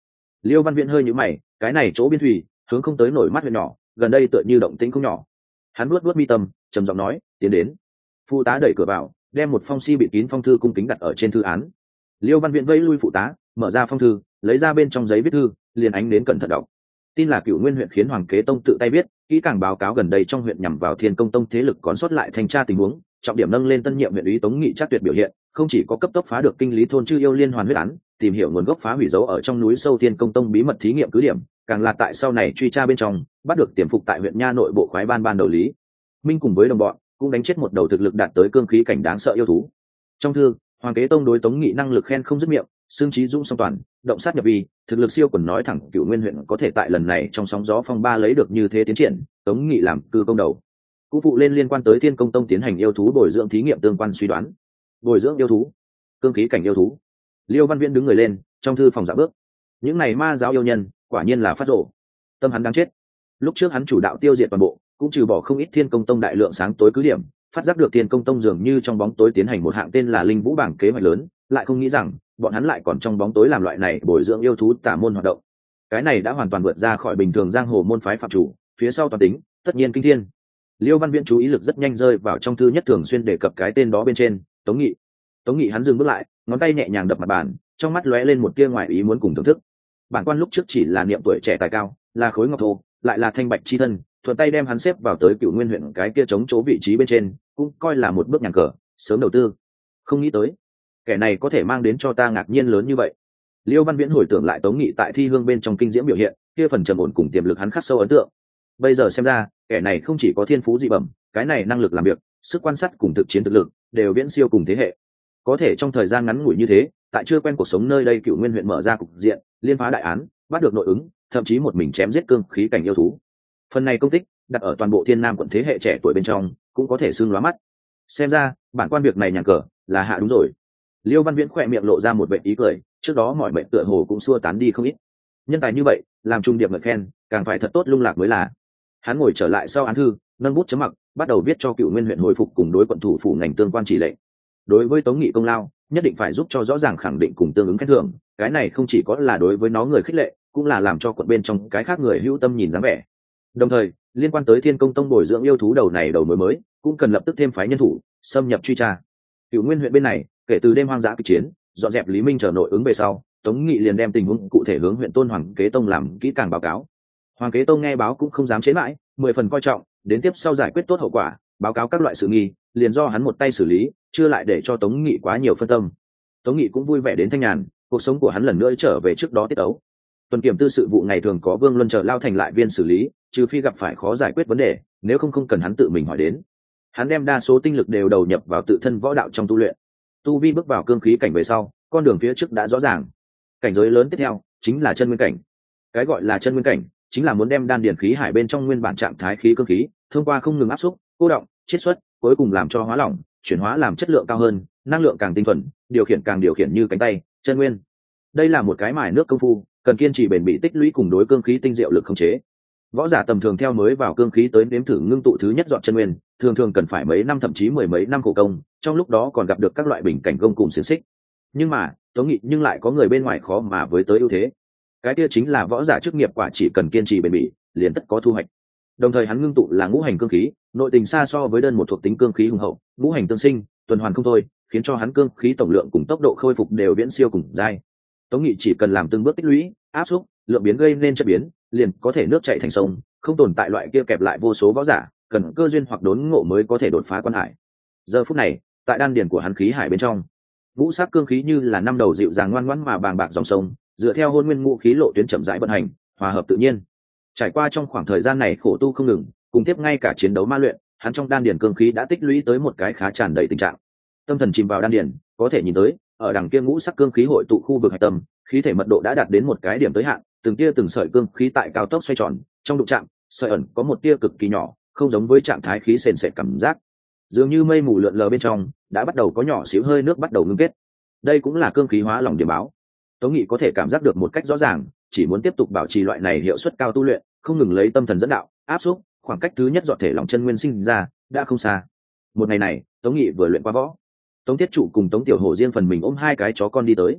Liêu Văn Viễn hơi nhíu mày, cái này chỗ biên thủy hướng không tới nổi mắt huyện nhỏ, gần đây tựa như động tĩnh không nhỏ. Hắn nuốt mi tâm, trầm giọng nói, tiến đến. Phụ tá đẩy cửa vào, đem một phong si bịt kín phong thư cung kính đặt ở trên thư án. Liêu Văn Viễn vẫy lui phụ tá, mở ra phong thư, lấy ra bên trong giấy viết thư, liền ánh đến cẩn thận đọc. Tin là Cửu Nguyên huyện khiến Hoàng Kế Tông tự tay viết, kỹ càng báo cáo gần đây trong huyện nhằm vào Thiên Công Tông thế lực còn sót lại thanh tra tình huống, trọng điểm nâng lên tân nhiệm huyện ủy Tống Nghị Trác tuyệt biểu hiện, không chỉ có cấp tốc phá được kinh lý thôn chư yêu liên hoàn huyết án, tìm hiểu nguồn gốc phá hủy dấu ở trong núi sâu Thiên Công Tông bí mật thí nghiệm cứ điểm, càng là tại sau này truy tra bên trong, bắt được tiềm phục tại huyện nha nội bộ khoái ban đầu lý minh cùng với đồng bọn, cũng đánh chết một đầu thực lực đạt tới cương khí cảnh đáng sợ yêu thú. Trong thư, Hoàng Kế Tông đối Tống Nghị năng lực khen không dứt miệng, xương trí dũng song toàn, động sát nhập vi, thực lực siêu quần nói thẳng Cửu Nguyên huyện có thể tại lần này trong sóng gió phong ba lấy được như thế tiến triển, Tống Nghị làm cư công đầu. Cũng phụ lên liên quan tới Thiên Công Tông tiến hành yêu thú bồi dưỡng thí nghiệm tương quan suy đoán. Bồi dưỡng yêu thú, cương khí cảnh yêu thú. Liêu Văn Viễn đứng người lên, trong thư phòng dạ bước. Những này ma giáo yêu nhân, quả nhiên là phát rồ. Tâm hắn đang chết. Lúc trước hắn chủ đạo tiêu diệt toàn bộ, cũng trừ bỏ không ít Thiên Công Tông đại lượng sáng tối cứ điểm, phát giác được Thiên Công Tông dường như trong bóng tối tiến hành một hạng tên là Linh Vũ bảng kế hoạch lớn, lại không nghĩ rằng bọn hắn lại còn trong bóng tối làm loại này bồi dưỡng yêu thú tả môn hoạt động. Cái này đã hoàn toàn vượt ra khỏi bình thường giang hồ môn phái phạm chủ, phía sau toàn tính, tất nhiên kinh thiên. Liêu Văn Viễn chú ý lực rất nhanh rơi vào trong thư nhất thường xuyên đề cập cái tên đó bên trên, Tống Nghị. Tống Nghị hắn dừng bước lại, ngón tay nhẹ nhàng đập mặt bàn, trong mắt lóe lên một tia ngoài ý muốn cùng thưởng thức. Bản quan lúc trước chỉ là niệm tuổi trẻ tài cao, là khối ngọc thô, lại là thanh bạch chi thân, thuận tay đem hắn xếp vào tới Cửu Nguyên huyện cái kia chống chỗ vị trí bên trên, cũng coi là một bước nhàn cờ, sớm đầu tư. Không nghĩ tới, kẻ này có thể mang đến cho ta ngạc nhiên lớn như vậy. Liêu Văn Viễn hồi tưởng lại Tống Nghị tại thi hương bên trong kinh diễm biểu hiện, kia phần trầm ổn cùng tiềm lực hắn khắc sâu ấn tượng. Bây giờ xem ra, kẻ này không chỉ có thiên phú dị bẩm, cái này năng lực làm việc, sức quan sát cùng thực chiến thực lực đều viễn siêu cùng thế hệ. Có thể trong thời gian ngắn ngủi như thế, tại chưa quen cuộc sống nơi đây Cửu Nguyên huyện mở ra cục diện, liên phá đại án, bắt được nội ứng, thậm chí một mình chém giết cương khí cảnh yêu thú. Phần này công tích, đặt ở toàn bộ Thiên Nam quận thế hệ trẻ tuổi bên trong, cũng có thể xưng lóa mắt. Xem ra, bản quan việc này nhàn cờ, là hạ đúng rồi. Liêu Văn Viễn khỏe miệng lộ ra một vẻ ý cười, trước đó mọi mệnh tựa hồ cũng xua tán đi không ít. Nhân tài như vậy, làm trung điệp ngợi khen, càng phải thật tốt lung lạc mới là. Hắn ngồi trở lại sau án thư, nâng bút chấm mặc, bắt đầu viết cho Cửu Nguyên huyện hồi phục cùng đối quận thủ phủ ngành tương quan chỉ lệnh. Đối với Tống Nghị công lao, nhất định phải giúp cho rõ ràng khẳng định cùng tương ứng khen thưởng, cái này không chỉ có là đối với nó người khích lệ, cũng là làm cho quận bên trong cái khác người hữu tâm nhìn dáng vẻ. Đồng thời, liên quan tới Thiên Công Tông bồi dưỡng yêu thú đầu này đầu mới, cũng cần lập tức thêm phái nhân thủ, xâm nhập truy tra. Cửu Nguyên huyện bên này, kể từ đêm hoang dã kịch chiến, dọn dẹp Lý Minh chờ nội ứng về sau, Tống Nghị liền đem tình huống cụ thể hướng huyện Tôn Hoàng Kế Tông làm kỹ càng báo cáo. Hoàng Kế Tông nghe báo cũng không dám chế mãi, 10 phần coi trọng, đến tiếp sau giải quyết tốt hậu quả, báo cáo các loại sự nghi, liền do hắn một tay xử lý, chưa lại để cho Tống Nghị quá nhiều phân tâm. Tống Nghị cũng vui vẻ đến thanh nhàn, cuộc sống của hắn lần nữa trở về trước đó tiết ấu. Tuần kiểm tư sự vụ ngày thường có Vương Luân chờ lao thành lại viên xử lý, trừ phi gặp phải khó giải quyết vấn đề, nếu không cần hắn tự mình hỏi đến. Hắn đem đa số tinh lực đều đầu nhập vào tự thân võ đạo trong tu luyện. Tu vi bước vào cương khí cảnh về sau, con đường phía trước đã rõ ràng. Cảnh giới lớn tiếp theo chính là chân nguyên cảnh. Cái gọi là chân nguyên cảnh, chính là muốn đem đan điền khí hải bên trong nguyên bản trạng thái khí cương khí, thông qua không ngừng áp xúc, cô động, chiết xuất, cuối cùng làm cho hóa lỏng, chuyển hóa làm chất lượng cao hơn, năng lượng càng tinh thuần, điều khiển như cánh tay, chân nguyên. Đây là một cái mài nước công phu, cần kiên trì bền bỉ tích lũy cùng đối cương khí tinh diệu lực khống chế. Võ giả tầm thường theo mới vào cương khí tới nếm thử ngưng tụ thứ nhất dọn chân nguyên, thường cần phải mấy năm thậm chí mười mấy năm khổ công, trong lúc đó còn gặp được các loại bình cảnh công cùng xiển xích. Nhưng mà, Tống Nghị nhưng lại có người bên ngoài khó mà với tới ưu thế. Cái kia chính là võ giả chức nghiệp quả chỉ cần kiên trì bền bỉ, liền tất có thu hoạch. Đồng thời hắn ngưng tụ là ngũ hành cương khí, nội tình xa so với đơn một thuộc tính cương khí hùng hậu, ngũ hành tương sinh, tuần hoàn không thôi, khiến cho hắn cương khí tổng lượng cùng tốc độ khôi phục đều viễn siêu cùng giai. Tống Nghị chỉ cần làm từng bước tích lũy, áp xúc, lượng biến gây nên chất biến, liền có thể nước chảy thành sông, không tồn tại loại kia kẹp lại vô số võ giả, cần cơ duyên hoặc đốn ngộ mới có thể đột phá quan hải. Giờ phút này, tại đan điền của hắn khí hải bên trong, ngũ sắc cương khí như là năm đầu dịu dàng ngoan ngoãn mà bàng bạc dòng sông, dựa theo hôn nguyên ngũ khí lộ tuyến chậm rãi vận hành, hòa hợp tự nhiên. Trải qua trong khoảng thời gian này khổ tu không ngừng, cùng tiếp ngay cả chiến đấu ma luyện, hắn trong đan điền cương khí đã tích lũy tới một cái khá tràn đầy tình trạng. Tâm thần chìm vào đan điền, có thể nhìn tới, ở đằng kia ngũ sắc cương khí hội tụ khu vực hạch tâm, khí thể mật độ đã đạt đến một cái điểm tới hạn, từng tia từng sợi cương khí tại cao tốc xoay tròn, trong đụng chạm, sợi ẩn có một tia cực kỳ nhỏ, không giống với trạng thái khí sền sệt cảm giác. Dường như mây mù lượn lờ bên trong, đã bắt đầu có nhỏ xíu hơi nước bắt đầu ngưng kết. Đây cũng là cương khí hóa lỏng điểm báo. Tống Nghị có thể cảm giác được một cách rõ ràng, chỉ muốn tiếp tục bảo trì loại này hiệu suất cao tu luyện, không ngừng lấy tâm thần dẫn đạo, áp xúc, khoảng cách thứ nhất dọn thể lỏng chân nguyên sinh ra, đã không xa. Một ngày này, Tống Nghị vừa luyện qua võ. Tống Thiết Trụ cùng Tống Tiểu Hổ riêng phần mình ôm hai cái chó con đi tới.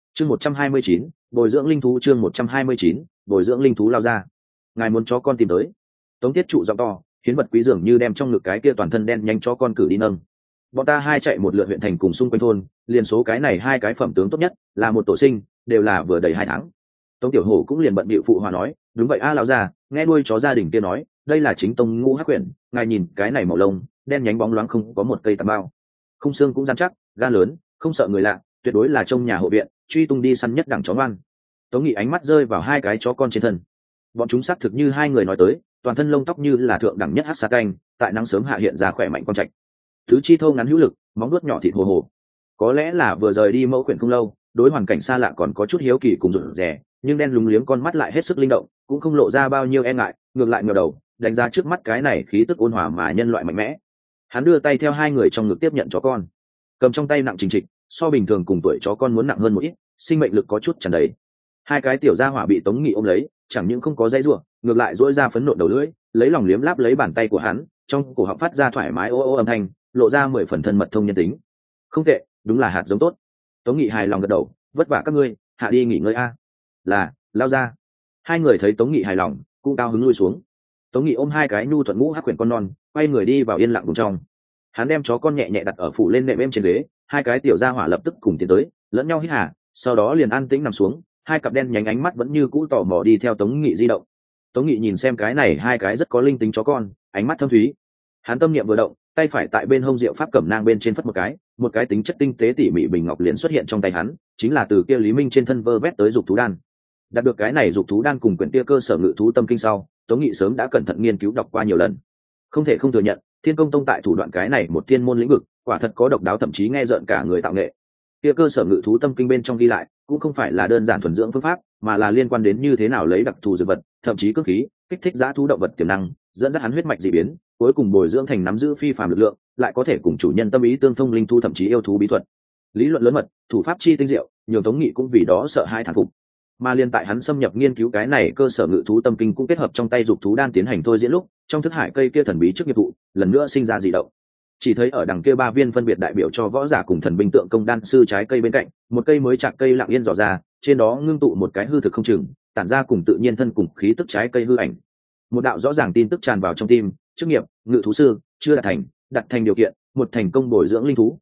Chương 129, bồi dưỡng linh thú. Chương 129, bồi dưỡng linh thú lao ra. Ngài muốn chó con tìm tới. Tống Tiết Trụ giọng to, hiến vật quý dường như đem trong ngực cái kia toàn thân đen nhanh cho con cử đi nâng. Bọn ta hai chạy một lượt huyện thành cùng xung quanh thôn, liền số cái này hai cái phẩm tướng tốt nhất, là một tổ sinh, đều là vừa đầy 2 tháng. Tống Tiểu Hổ cũng liền bận bịu phụ hòa nói, đúng vậy a lão già, nghe nuôi chó gia đình kia nói, đây là chính tông ngũ hắc quyển, ngài nhìn cái này màu lông, đen nhánh bóng loáng không có một cây tằm bao, không xương cũng rắn chắc, gan lớn, không sợ người lạ, tuyệt đối là trong nhà hộ viện, truy tung đi săn nhất đẳng chó ngoan. Tống Nghị ánh mắt rơi vào hai cái chó con trên thân. Bọn chúng xác thực như hai người nói tới, toàn thân lông tóc như là thượng đẳng nhất hắc sa canh, tại nắng sớm hạ hiện ra khỏe mạnh quang trạch. Thứ chi thô ngắn hữu lực, móng vuốt nhỏ thịt hồ hồ. Có lẽ là vừa rời đi mẫu quyển không lâu, đối hoàn cảnh xa lạ còn có chút hiếu kỳ cùng rụt rè, nhưng đen lúng liếng con mắt lại hết sức linh động, cũng không lộ ra bao nhiêu e ngại, ngược lại ngẩng đầu, đánh giá trước mắt cái này khí tức ôn hòa mà nhân loại mạnh mẽ. Hắn đưa tay theo hai người trong ngực tiếp nhận chó con, cầm trong tay nặng trình trịch, so bình thường cùng tuổi chó con muốn nặng hơn một ít, sinh mệnh lực có chút tràn đầy. Hai cái tiểu gia hỏa bị Tống Nghị ôm lấy, chẳng những không có dây rủa, ngược lại duỗi ra phấn nộ đầu lưỡi, lấy lòng liếm láp lấy bàn tay của hắn, trong cổ họng phát ra thoải mái ô ô âm thanh, lộ ra 10 phần thân mật thông nhân tính. Không tệ, đúng là hạt giống tốt. Tống Nghị hài lòng gật đầu, vất vả các ngươi, hạ đi nghỉ ngơi a. Là, lao ra. Hai người thấy Tống Nghị hài lòng, cũng cao hứng lui xuống. Tống Nghị ôm hai cái nhu thuận ngũ hắc quyển con non, quay người đi vào yên lặng cùng trong. Hắn đem chó con nhẹ nhẹ đặt ở phủ lên nệm êm trên ghế, hai cái tiểu gia hỏa lập tức cùng tiến tới, lẫn nhau hít hà, sau đó liền an tĩnh nằm xuống, hai cặp đen nhánh ánh mắt vẫn như cũ tò mò đi theo Tống Nghị di động. Tống Nghị nhìn xem cái này hai cái rất có linh tính chó con, ánh mắt thâm thúy. Hắn tâm niệm vừa động, tay phải tại bên hông diệu pháp cẩm nang bên trên phất một cái tính chất tinh tế tỉ mỉ bình ngọc liền xuất hiện trong tay hắn, chính là từ kia Lý Minh trên thân vơ vét tới dục thú đan. Đạt được cái này dục thú đan cùng quyển kia cơ sở ngự thú tâm kinh sau, Tống Nghị sớm đã cẩn thận nghiên cứu đọc qua nhiều lần. Không thể không thừa nhận, Thiên Công Tông tại thủ đoạn cái này một thiên môn lĩnh vực, quả thật có độc đáo, thậm chí nghe rợn cả người tạo nghệ. Kia cơ sở ngự thú tâm kinh bên trong ghi lại, cũng không phải là đơn giản thuần dưỡng phương pháp, mà là liên quan đến như thế nào lấy đặc thù dược vật, thậm chí cương khí, kích thích dã thú động vật tiềm năng, dẫn dắt hắn huyết mạch dị biến, cuối cùng bồi dưỡng thành nắm giữ phi phàm lực lượng, lại có thể cùng chủ nhân tâm ý tương thông linh thú thậm chí yêu thú bí thuật. Lý luận lớn mật, thủ pháp chi tinh diệu, nhiều Tống Nghị cũng vì đó sợ hai thán phục. Mà liên tại hắn xâm nhập nghiên cứu cái này cơ sở ngự thú tâm kinh cũng kết hợp trong tay dục thú đan tiến hành thôi diễn lúc, trong thức hải cây kia thần bí trước nghiệp thụ lần nữa sinh ra dị động. Chỉ thấy ở đằng kia 3 viên phân biệt đại biểu cho võ giả cùng thần binh tượng công đan sư trái cây bên cạnh, một cây mới chạc cây lặng yên dò ra, trên đó ngưng tụ một cái hư thực không chừng, tản ra cùng tự nhiên thân cùng khí tức trái cây hư ảnh. Một đạo rõ ràng tin tức tràn vào trong tim, chức nghiệp ngự thú sư chưa đặt thành điều kiện, một thành công bồi dưỡng linh thú,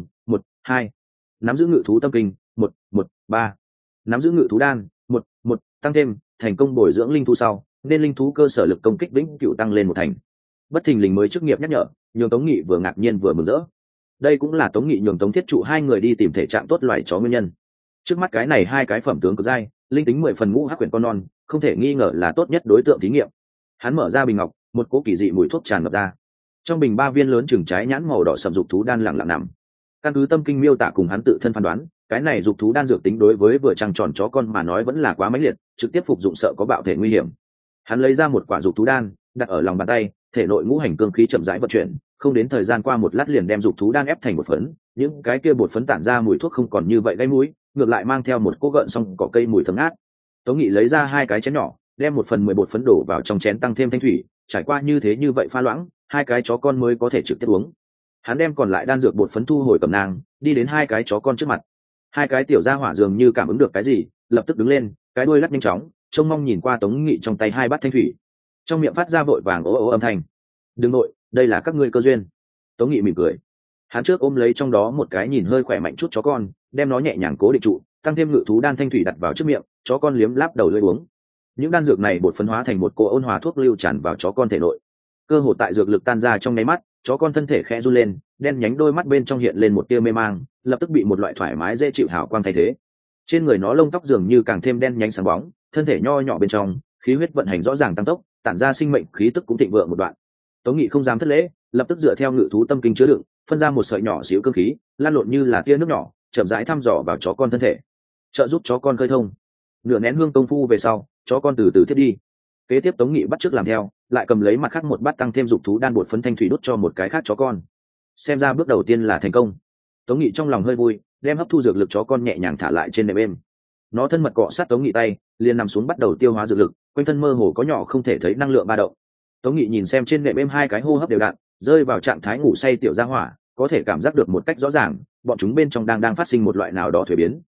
1-2. Nắm giữ ngự thú tâm kinh, 1-3. Nắm giữ ngự thú đan, 1-1, tăng thêm, thành công bồi dưỡng linh thú sau, nên linh thú cơ sở lực công kích vĩnh cửu tăng lên 1 thành. Bất thình lình mới chức nghiệp nhắc nhở, nhường Tống Nghị vừa ngạc nhiên vừa mừng rỡ. Đây cũng là Tống Nghị nhường Tống Thiết Trụ hai người đi tìm thể trạng tốt loài chó nguyên nhân. Trước mắt cái này hai cái phẩm tướng cực dai, linh tính 10 phần ngũ hắc quyển con non, không thể nghi ngờ là tốt nhất đối tượng thí nghiệm. Hắn mở ra bình ngọc, một cỗ kỳ dị mùi thuốc tràn ngập ra. Trong bình 3 viên lớn chừng trái nhãn màu đỏ sậm dục thú đan lặng lặng nằm. Căn cứ tâm kinh miêu tả cùng hắn tự thân phán đoán, cái này dục thú đan dược tính đối với vừa trăng tròn chó con mà nói vẫn là quá mãnh liệt, trực tiếp phục dụng sợ có bạo thể nguy hiểm. Hắn lấy ra một quả dục thú đan, đặt ở lòng bàn tay, thể nội ngũ hành cương khí chậm rãi vận chuyển, không đến thời gian qua một lát liền đem dục thú đan ép thành một phấn, những cái kia bột phấn tản ra mùi thuốc không còn như vậy gây mũi, ngược lại mang theo một cỗ gợn xong cỏ cây mùi thơm ngát. Tống Nghị lấy ra 2 cái chén nhỏ, đem 1/10 bột phấn đổ vào trong chén tăng thêm thanh thủy, trải qua như thế như vậy pha loãng, 2 cái chó con mới có thể trực tiếp uống. Hắn đem còn lại đan dược bột phấn thu hồi cẩm nang, đi đến 2 cái chó con trước mặt. 2 cái tiểu gia hỏa dường như cảm ứng được cái gì, lập tức đứng lên, cái đuôi lắc nhanh chóng, trông mong nhìn qua Tống Nghị trong tay 2 bát thanh thủy, trong miệng phát ra vội vàng ố ố âm thanh. Đừng nội, đây là các ngươi cơ duyên. Tống Nghị mỉm cười. Hắn trước ôm lấy trong đó một cái nhìn hơi khỏe mạnh chút chó con, đem nó nhẹ nhàng cố định trụ, tăng thêm ngự thú đan thanh thủy đặt vào trước miệng, chó con liếm láp đầu lưỡi uống. Những đan dược này bột phấn hóa thành một cỗ ôn hòa thuốc lưu tràn vào chó con thể nội. Cơ hồ tại dược lực tan ra trong nháy mắt, chó con thân thể khẽ run lên, đen nhánh đôi mắt bên trong hiện lên một tia mê mang, lập tức bị một loại thoải mái dễ chịu hào quang thay thế. Trên người nó lông tóc dường như càng thêm đen nhánh sáng bóng, thân thể nho nhỏ bên trong, khí huyết vận hành rõ ràng tăng tốc, tản ra sinh mệnh khí tức cũng thịnh vượng một đoạn. Tống Nghị không dám thất lễ, lập tức dựa theo ngự thú tâm kinh chứa đựng, phân ra một sợi nhỏ xíu cương khí, lan lộn như là tia nước nhỏ, chậm rãi thăm dò vào chó con thân thể, trợ giúp chó con khơi thông. Nửa nén hương công phu về sau, chó con từ từ thiết đi. Kế tiếp Tống Nghị bắt chước làm theo, lại cầm lấy mặt khác một bát tăng thêm dục thú đan bột phấn thanh thủy đút cho một cái khác chó con. Xem ra bước đầu tiên là thành công. Tống Nghị trong lòng hơi vui, đem hấp thu dược lực chó con nhẹ nhàng thả lại trên nệm êm. Nó thân mật cọ sát Tống Nghị tay, liền nằm xuống bắt đầu tiêu hóa dược lực, quanh thân mơ hồ có nhỏ không thể thấy năng lượng ba động. Tống Nghị nhìn xem trên nệm êm 2 cái hô hấp đều đặn, rơi vào trạng thái ngủ say tiểu gia hỏa, có thể cảm giác được một cách rõ ràng, bọn chúng bên trong đang phát sinh một loại nào đó thuế biến,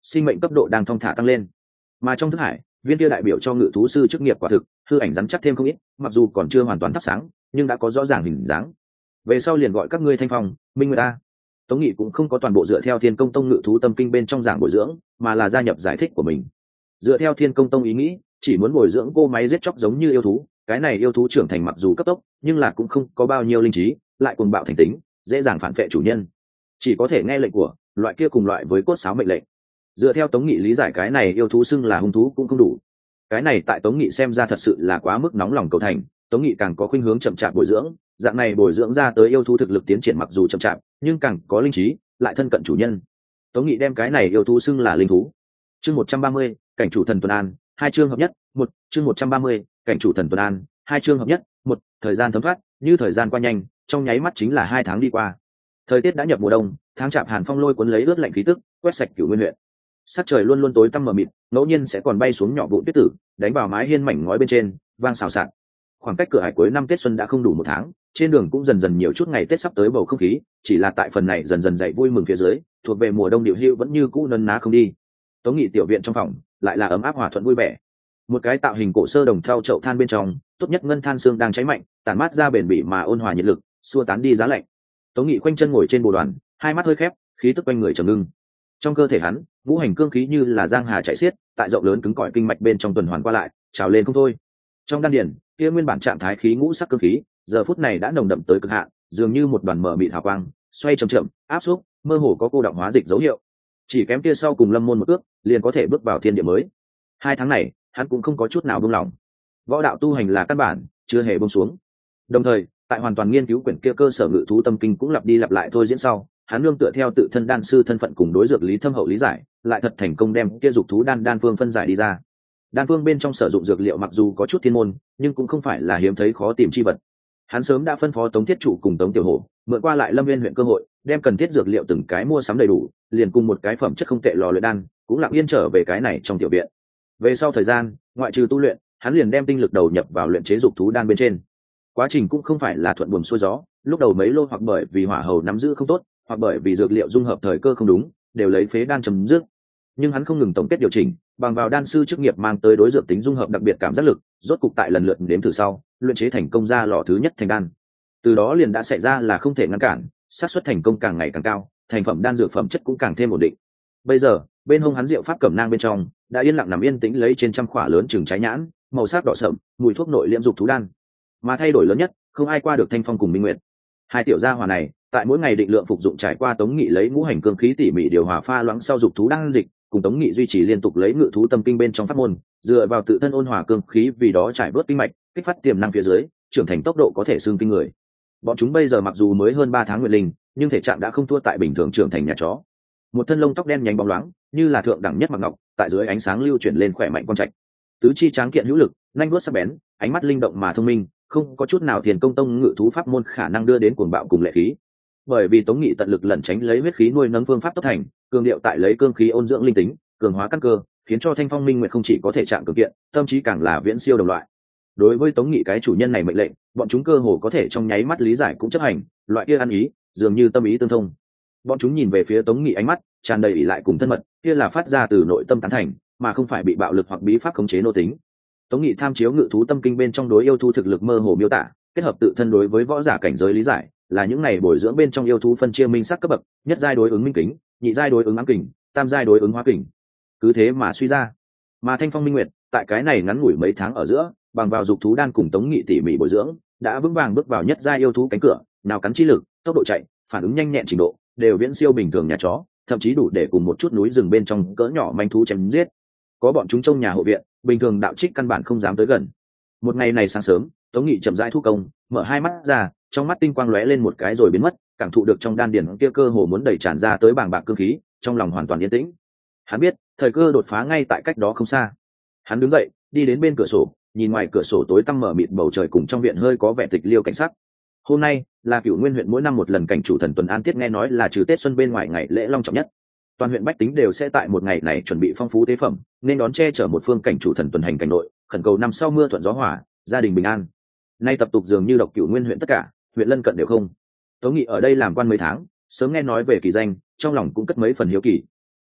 sinh mệnh cấp độ đang thong thả tăng lên. Mà trong thức hải, viên kia đại biểu cho ngự thú sư chức nghiệp quả thực hư ảnh rắn chắc thêm không ít, mặc dù còn chưa hoàn toàn thắp sáng nhưng đã có rõ ràng hình dáng. Về sau liền gọi các ngươi Thanh Phong, Minh Nguyệt ta. Tống Nghị cũng không có toàn bộ dựa theo Thiên Công Tông ngự thú tâm kinh bên trong giảng bồi dưỡng, mà là gia nhập giải thích của mình. Dựa theo Thiên Công Tông ý nghĩ, chỉ muốn bồi dưỡng cô máy giết chóc giống như yêu thú, cái này yêu thú trưởng thành mặc dù cấp tốc nhưng là cũng không có bao nhiêu linh trí, lại cuồng bạo thành tính, dễ dàng phản vệ chủ nhân, chỉ có thể nghe lệnh của loại kia cùng loại với cốt sáo mệnh lệnh. Dựa theo Tống Nghị lý giải, cái này yêu thú xưng là hung thú cũng không đủ. Cái này tại Tống Nghị xem ra thật sự là quá mức nóng lòng cầu thành. Tống Nghị càng có khuynh hướng chậm chạp bồi dưỡng, dạng này bồi dưỡng ra tới yêu thú thực lực tiến triển mặc dù chậm chạp nhưng càng có linh trí, lại thân cận chủ nhân. Tống Nghị đem cái này yêu thú xưng là linh thú. Chương 130, cảnh chủ thần tuần an, hai chương hợp nhất, một chương 130, cảnh chủ thần tuần an, hai chương hợp nhất, một. Thời gian thấm thoát như thời gian qua nhanh, trong nháy mắt chính là 2 tháng đi qua. Thời tiết đã nhập mùa đông, tháng chạp hàn phong lôi cuốn lấy ướt lạnh khí tức, quét sạch Cửu Nguyên huyện. Sắc trời luôn luôn tối tăm mờ mịt, ngẫu nhiên sẽ còn bay xuống nhỏ vụn tuyết tử, đánh vào mái hiên mảnh ngói bên trên, vang xào xạc. Khoảng cách cửa hải cuối năm Tết xuân đã không đủ 1 tháng, trên đường cũng dần dần nhiều chút ngày Tết sắp tới bầu không khí, chỉ là tại phần này dần dần dậy vui mừng phía dưới, thuộc về mùa đông điệu hưu vẫn như cũ nấn ná không đi. Tống Nghị tiểu viện trong phòng lại là ấm áp hòa thuận vui vẻ. Một cái tạo hình cổ sơ đồng thau chậu than bên trong, tốt nhất ngân than xương đang cháy mạnh, tản mát ra bền bỉ mà ôn hòa nhiệt lực, xua tán đi giá lạnh. Tống Nghị khoanh chân ngồi trên bồ đoàn, hai mắt hơi khép, khí tức quanh người trầm ngưng. Trong cơ thể hắn, ngũ hành cương khí như là giang hà chảy xiết, tại rộng lớn cứng cỏi kinh mạch bên trong tuần hoàn qua lại, trào lên không thôi. Trong đan điền, kia nguyên bản trạng thái khí ngũ sắc cương khí, giờ phút này đã nồng đậm tới cực hạn, dường như một đoàn mở mịt hào quang, xoay chậm chậm, áp xúc, mơ hồ có cô động hóa dịch dấu hiệu. Chỉ kém kia sau cùng lâm môn một ước, liền có thể bước vào thiên địa mới. 2 tháng này, hắn cũng không có chút nào buông lỏng. Võ đạo tu hành là căn bản, chưa hề buông xuống. Đồng thời, tại hoàn toàn nghiên cứu quyển kia cơ sở ngự thú tâm kinh cũng lặp đi lặp lại thôi diễn sau, hắn nương tựa theo tự thân đan sư thân phận cùng đối dược lý thâm hậu lý giải, lại thật thành công đem kia dục thú đan phương phân giải đi ra. Đan phương bên trong sử dụng dược liệu mặc dù có chút thiên môn, nhưng cũng không phải là hiếm thấy khó tìm chi vật. Hắn sớm đã phân phó Tống Thiết Trụ cùng Tống Tiểu Hổ, mượn qua lại Lâm Viên huyện cơ hội, đem cần thiết dược liệu từng cái mua sắm đầy đủ, liền cùng một cái phẩm chất không tệ lò luyện đan, cũng lặng yên trở về cái này trong tiểu viện. Về sau thời gian, ngoại trừ tu luyện, hắn liền đem tinh lực đầu nhập vào luyện chế dục thú đan bên trên. Quá trình cũng không phải là thuận buồm xuôi gió, lúc đầu mấy lô hoặc bởi vì hỏa hầu nắm giữ không tốt, hoặc bởi vì dược liệu dung hợp thời cơ không đúng, đều lấy phế đan chấm dứt. Nhưng hắn không ngừng tổng kết điều chỉnh, bằng vào đan sư chức nghiệp mang tới đối dược tính dung hợp đặc biệt cảm giác lực, rốt cục tại lần lượt đếm thử sau, luyện chế thành công ra lò thứ nhất thành đan. Từ đó liền đã xảy ra là không thể ngăn cản, xác suất thành công càng ngày càng cao, thành phẩm đan dược phẩm chất cũng càng thêm ổn định. Bây giờ, bên hông hắn diệu pháp cẩm nang bên trong, đã yên lặng nằm yên tĩnh lấy trên trăm khỏa lớn chừng trái nhãn, màu sắc đỏ sậm, mùi thuốc nội liễm dục thú đan. Mà thay đổi lớn nhất, không ai qua được Thanh Phong cùng Minh Nguyệt. Hai tiểu gia hỏa này, tại mỗi ngày định lượng phục dụng trải qua Tống Nghị lấy ngũ hành cương khí tỉ mỉ điều hòa pha loãng sau dục thú đan dịch, cùng Tống Nghị duy trì liên tục lấy ngự thú tâm kinh bên trong pháp môn, dựa vào tự thân ôn hòa cương khí vì đó trải bớt kinh mạch, kích phát tiềm năng phía dưới, trưởng thành tốc độ có thể xương kinh người. Bọn chúng bây giờ mặc dù mới hơn 3 tháng nguyệt linh, nhưng thể trạng đã không thua tại bình thường trưởng thành nhà chó. Một thân lông tóc đen nhánh bóng loáng, như là thượng đẳng nhất mặc ngọc, tại dưới ánh sáng lưu chuyển lên khỏe mạnh quang trạch. Tứ chi tráng kiện hữu lực, nhanh vuốt sắc bén, ánh mắt linh động mà thông minh, không có chút nào Thiền Công Tông ngự thú pháp môn khả năng đưa đến cuồng bạo cùng lệ khí. Bởi vì Tống Nghị tận lực lẩn tránh lấy huyết khí nuôi nấng phương pháp tốc thành, cường điệu tại lấy cương khí ôn dưỡng linh tính, cường hóa căn cơ, khiến cho Thanh Phong Minh Nguyệt không chỉ có thể trạng cường kiện, tâm trí càng là viễn siêu đồng loại. Đối với Tống Nghị cái chủ nhân này mệnh lệnh, bọn chúng cơ hồ có thể trong nháy mắt lý giải cũng chấp hành, loại kia ăn ý, dường như tâm ý tương thông. Bọn chúng nhìn về phía Tống Nghị ánh mắt tràn đầy ỷ lại cùng thân mật, kia là phát ra từ nội tâm tán thành, mà không phải bị bạo lực hoặc bí pháp khống chế nô tính. Tống Nghị tham chiếu ngự thú tâm kinh bên trong đối yêu thú thực lực mơ hồ miêu tả, kết hợp tự thân đối với võ giả cảnh giới lý giải, là những này bồi dưỡng bên trong yêu thú phân chia minh sắc cấp bậc, nhất giai đối ứng minh kính, nhị giai đối ứng ám kình, tam giai đối ứng hóa kình. Cứ thế mà suy ra, mà Thanh Phong Minh Nguyệt tại cái này ngắn ngủi mấy tháng ở giữa, bằng vào dục thú đan cùng Tống Nghị tỉ mỉ bồi dưỡng, đã vững vàng bước vào nhất giai yêu thú cánh cửa, nào cắn chi lực, tốc độ chạy, phản ứng nhanh nhẹn trình độ, đều viễn siêu bình thường nhà chó, thậm chí đủ để cùng một chút núi rừng bên trong cỡ nhỏ manh thú chém giết. Có bọn chúng trong nhà hộ viện, bình thường đạo trích căn bản không dám tới gần. Một ngày này sáng sớm, Tống Nghị chậm rãi thu công, mở hai mắt ra, trong mắt tinh quang lóe lên một cái rồi biến mất, cảm thụ được trong đan điền kia cơ hồ muốn đẩy tràn ra tới bàng bạc cương khí, trong lòng hoàn toàn yên tĩnh. Hắn biết, thời cơ đột phá ngay tại cách đó không xa. Hắn đứng dậy, đi đến bên cửa sổ, nhìn ngoài cửa sổ tối tăm mở mịt bầu trời cùng trong viện hơi có vẻ tịch liêu cảnh sắc. Hôm nay là Cửu Nguyên huyện mỗi năm một lần cảnh chủ thần tuần an tiết, nghe nói là trừ Tết xuân bên ngoài ngày lễ long trọng nhất. Toàn huyện bách tính đều sẽ tại một ngày này chuẩn bị phong phú tế phẩm, nên đón che chở một phương cảnh chủ thần tuần hành cảnh nội, khẩn cầu năm sau mưa thuận gió hòa, gia đình bình an. Nay tập tục dường như độc Cửu Nguyên huyện tất cả huyện lân cận đều không. Tống Nghị ở đây làm quan mấy tháng, sớm nghe nói về kỳ danh, trong lòng cũng cất mấy phần hiếu kỳ.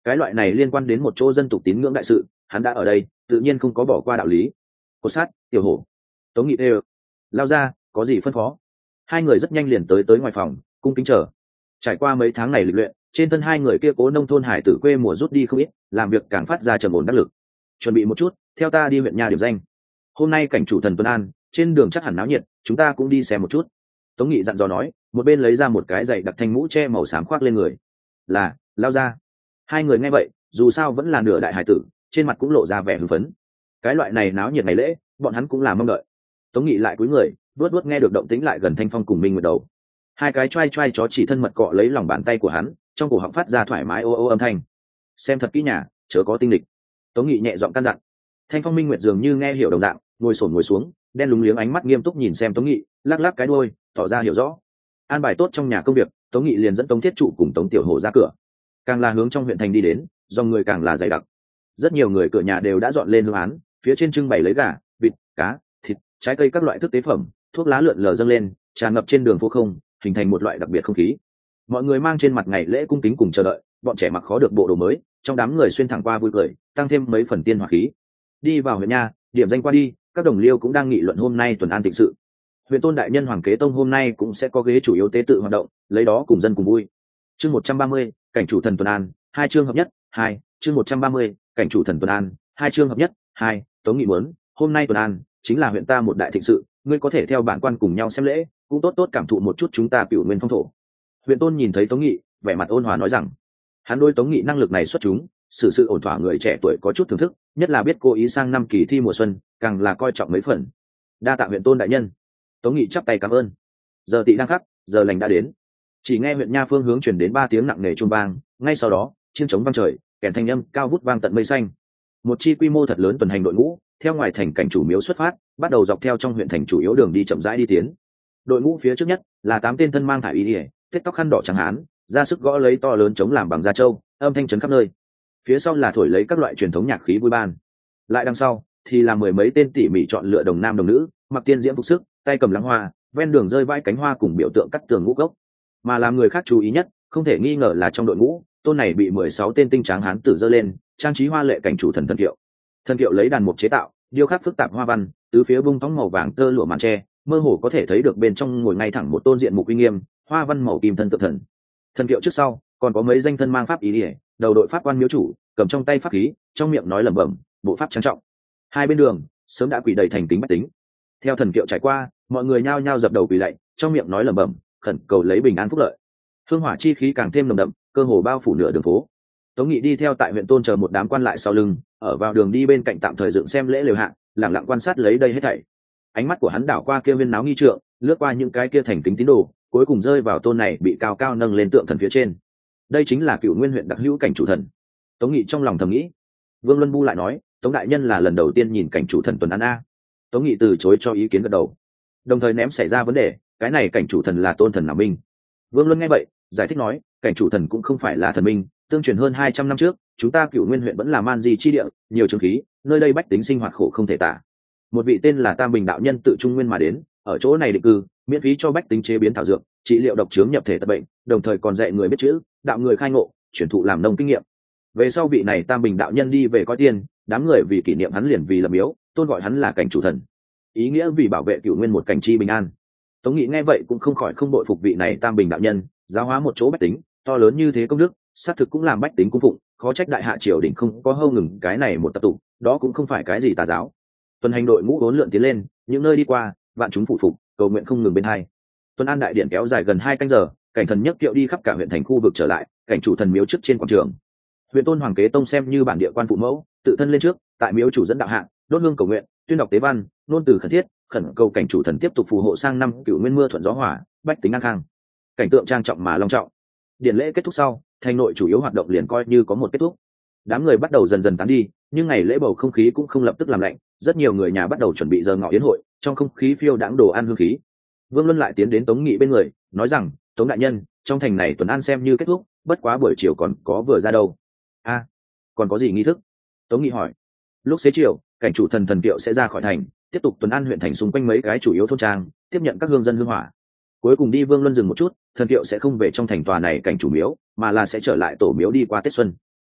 cái loại này liên quan đến một chỗ dân tục tín ngưỡng đại sự, hắn đã ở đây, tự nhiên không có bỏ qua đạo lý. Cột sát, tiểu hổ, Tống Nghị đều lao ra, có gì phân phó? Hai người rất nhanh liền tới ngoài phòng, cung kính chờ. Trải qua mấy tháng này lịch luyện, trên thân hai người kia cố nông thôn hải tử quê mùa rút đi không ít, làm việc càng phát ra trầm ổn đắc lực. Chuẩn bị một chút, theo ta đi huyện nhà điểm danh. Hôm nay cảnh chủ thần Tuấn An, trên đường chắc hẳn náo nhiệt, chúng ta cũng đi xem một chút. Tống Nghị dặn dò nói, một bên lấy ra một cái giày đặc thanh mũ che màu xám khoác lên người. Là, lao ra. Hai người nghe vậy, dù sao vẫn là nửa đại hải tử, trên mặt cũng lộ ra vẻ hưng phấn. Cái loại này náo nhiệt ngày lễ, bọn hắn cũng là mong đợi. Tống Nghị lại cúi người, vuốt nghe được động tĩnh lại gần Thanh Phong cùng Minh Nguyệt đầu. Hai cái choai chó chỉ thân mật cọ lấy lòng bàn tay của hắn, trong cổ họng phát ra thoải mái ô ô âm thanh. Xem thật kỹ nhà, chớ có tinh địch. Tống Nghị nhẹ giọng căn dặn. Thanh Phong Minh Nguyệt dường như nghe hiểu đồng dạng, ngồi xuống, đen lúng liếng ánh mắt nghiêm túc nhìn xem Tống Nghị, lắc lắc cái đuôi, tỏ ra hiểu rõ. An bài tốt trong nhà công việc, Tống Nghị liền dẫn Tống Thiết Trụ cùng Tống Tiểu Hổ ra cửa. Càng là hướng trong huyện thành đi đến, dòng người càng là dày đặc. Rất nhiều người cửa nhà đều đã dọn lên hương án, phía trên trưng bày lấy gà, vịt, cá, thịt, trái cây các loại thức tế phẩm, thuốc lá lượn lờ dâng lên, tràn ngập trên đường phố không, hình thành một loại đặc biệt không khí. Mọi người mang trên mặt ngày lễ cung kính cùng chờ đợi, bọn trẻ mặc khó được bộ đồ mới, trong đám người xuyên thẳng qua vui cười, tăng thêm mấy phần tiên hỏa khí. Đi vào huyện nha, điểm danh qua đi, các đồng liêu cũng đang nghị luận hôm nay tuần an tịnh sự. Huyện tôn đại nhân Hoàng Kế Tông hôm nay cũng sẽ có ghế chủ yếu tế tự hoạt động, lấy đó cùng dân cùng vui. Chương 130, cảnh chủ thần tuần an, hai chương hợp nhất, hai, chương 130, cảnh chủ thần tuần an, hai chương hợp nhất, hai. Tống Nghị muốn, hôm nay tuần an chính là huyện ta một đại thịnh sự, ngươi có thể theo bản quan cùng nhau xem lễ, cũng tốt cảm thụ một chút chúng ta Cửu Nguyên phong thổ. Huyện tôn nhìn thấy Tống Nghị, vẻ mặt ôn hòa nói rằng, hắn đối Tống Nghị năng lực này xuất chúng, xử sự ổn thỏa người trẻ tuổi có chút thưởng thức, nhất là biết cố ý sang năm kỳ thi mùa xuân, càng là coi trọng mấy phần. Đa tạ huyện tôn đại nhân. Tống Nghị chắp tay cảm ơn. Giờ tị đang khắc, giờ lành đã đến. Chỉ nghe huyện nha phương hướng truyền đến 3 tiếng nặng nề chuông vang, ngay sau đó, chiêng trống vang trời, kèn thanh âm cao vút vang tận mây xanh. Một chi quy mô thật lớn tuần hành đội ngũ, theo ngoài thành cảnh chủ miếu xuất phát, bắt đầu dọc theo trong huyện thành chủ yếu đường đi chậm rãi đi tiến. Đội ngũ phía trước nhất là 8 tên thân mang thải y, tết tóc khăn đỏ trắng hán, ra sức gõ lấy to lớn chống làm bằng da trâu, âm thanh chấn khắp nơi. Phía sau là thổi lấy các loại truyền thống nhạc khí vui ban. Lại đằng sau thì là 10 mấy tên tỉ mỉ chọn lựa đồng nam đồng nữ, mặc tiên diễm phục sức, tay cầm lăng hoa, ven đường rơi vãi cánh hoa cùng biểu tượng cắt tường ngũ gốc. Mà làm người khác chú ý nhất, không thể nghi ngờ là trong đội ngũ, tôn này bị 16 tên tinh tráng hán tử dơ lên, trang trí hoa lệ cảnh chủ thần thân kiệu. Thân kiệu lấy đàn mục chế tạo, điêu khắc phức tạp hoa văn, tứ phía bung thóng màu vàng tơ lụa màn tre, mơ hồ có thể thấy được bên trong ngồi ngay thẳng một tôn diện mục uy nghiêm, hoa văn màu kim thân tượng thần. Thân kiệu trước sau còn có mấy danh thân mang pháp ý ỉa, đầu đội pháp quan miếu chủ, cầm trong tay pháp khí, trong miệng nói lẩm bẩm, bộ pháp trang trọng. Hai bên đường sớm đã quỳ đầy thành kính bách tính. Theo thần kiệu trải qua, mọi người nhao nhao dập đầu quỳ lạy, trong miệng nói lẩm bẩm, khẩn cầu lấy bình an phúc lợi. Hương hỏa chi khí càng thêm nồng đậm, cơ hồ bao phủ nửa đường phố. Tống Nghị đi theo tại huyện tôn chờ một đám quan lại sau lưng, ở vào đường đi bên cạnh tạm thời dựng xem lễ lều hạng, lặng lặng quan sát lấy đây hết thảy. Ánh mắt của hắn đảo qua kia viên náo nghi trượng, lướt qua những cái kia thành kính tín đồ, cuối cùng rơi vào tôn này bị cao cao nâng lên tượng thần phía trên. Đây chính là Cửu Nguyên huyện đặc hữu cảnh chủ thần. Tống Nghị trong lòng thầm nghĩ. Vương Luân Bu lại nói, Tống đại nhân là lần đầu tiên nhìn cảnh chủ thần tuần an a. Tống Nghị từ chối cho ý kiến gật đầu, đồng thời ném xảy ra vấn đề, cái này cảnh chủ thần là tôn thần nào minh? Vương Luân nghe vậy, giải thích nói, cảnh chủ thần cũng không phải là thần minh, tương truyền hơn 200 năm trước, chúng ta Cửu Nguyên huyện vẫn là man di chi địa, nhiều trường khí, nơi đây bách tính sinh hoạt khổ không thể tả. Một vị tên là Tam Bình đạo nhân tự Trung Nguyên mà đến, ở chỗ này định cư, miễn phí cho bách tính chế biến thảo dược, trị liệu độc chướng nhập thể tật bệnh, đồng thời còn dạy người biết chữ, đạo người khai ngộ, truyền thụ làm nông kinh nghiệm. Về sau vị này Tam Bình đạo nhân đi về coi tiên, đám người vì kỷ niệm hắn liền vì lập miếu, tôn gọi hắn là cảnh chủ thần, ý nghĩa vì bảo vệ Cửu Nguyên một cảnh chi bình an. Tống Nghị nghe vậy cũng không khỏi không bội phục vị này Tam Bình đạo nhân, giáo hóa một chỗ bách tính, to lớn như thế công đức, xác thực cũng làm bách tính cung phụng, khó trách đại hạ triều đình không có hâu ngừng cái này một tập tụ, đó cũng không phải cái gì tà giáo. Tuần hành đội ngũ 4 lượn tiến lên, những nơi đi qua, vạn chúng phụ phục, cầu nguyện không ngừng bên hai. Tuần an đại điện kéo dài gần 2 canh giờ, cảnh thần nhất kiệu đi khắp cả huyện thành khu vực trở lại, cảnh chủ thần miếu trước trên quảng trường. Huyện tôn Hoàng Kế Tông xem như bản địa quan phụ mẫu, tự thân lên trước, tại miếu chủ dẫn đạo hạ, đốt hương cầu nguyện, tuyên đọc tế văn, nôn từ khẩn thiết, khẩn cầu cảnh chủ thần tiếp tục phù hộ sang năm Cửu Nguyên mưa thuận gió hòa, bách tính an khang. Cảnh tượng trang trọng mà long trọng. Điện lễ kết thúc sau, thành nội chủ yếu hoạt động liền coi như có một kết thúc. Đám người bắt đầu dần dần tán đi, nhưng ngày lễ bầu không khí cũng không lập tức làm lạnh, rất nhiều người nhà bắt đầu chuẩn bị giờ ngọ yến hội, trong không khí phiêu đãng đồ ăn hương khí. Vương Luân lại tiến đến Tống Nghị bên người, nói rằng, Tống đại nhân, trong thành này tuần an xem như kết thúc, bất quá buổi chiều còn có vừa ra đâu. A, còn có gì nghi thức? Tống Nghị hỏi. Lúc xế chiều, cảnh chủ thần thần kiệu sẽ ra khỏi thành, tiếp tục tuần an huyện thành xung quanh mấy cái chủ yếu thôn trang, tiếp nhận các hương dân hương hỏa. Cuối cùng đi Vương Luân dừng một chút, thần kiệu sẽ không về trong thành tòa này cảnh chủ miếu, mà là sẽ trở lại tổ miếu đi qua Tết xuân.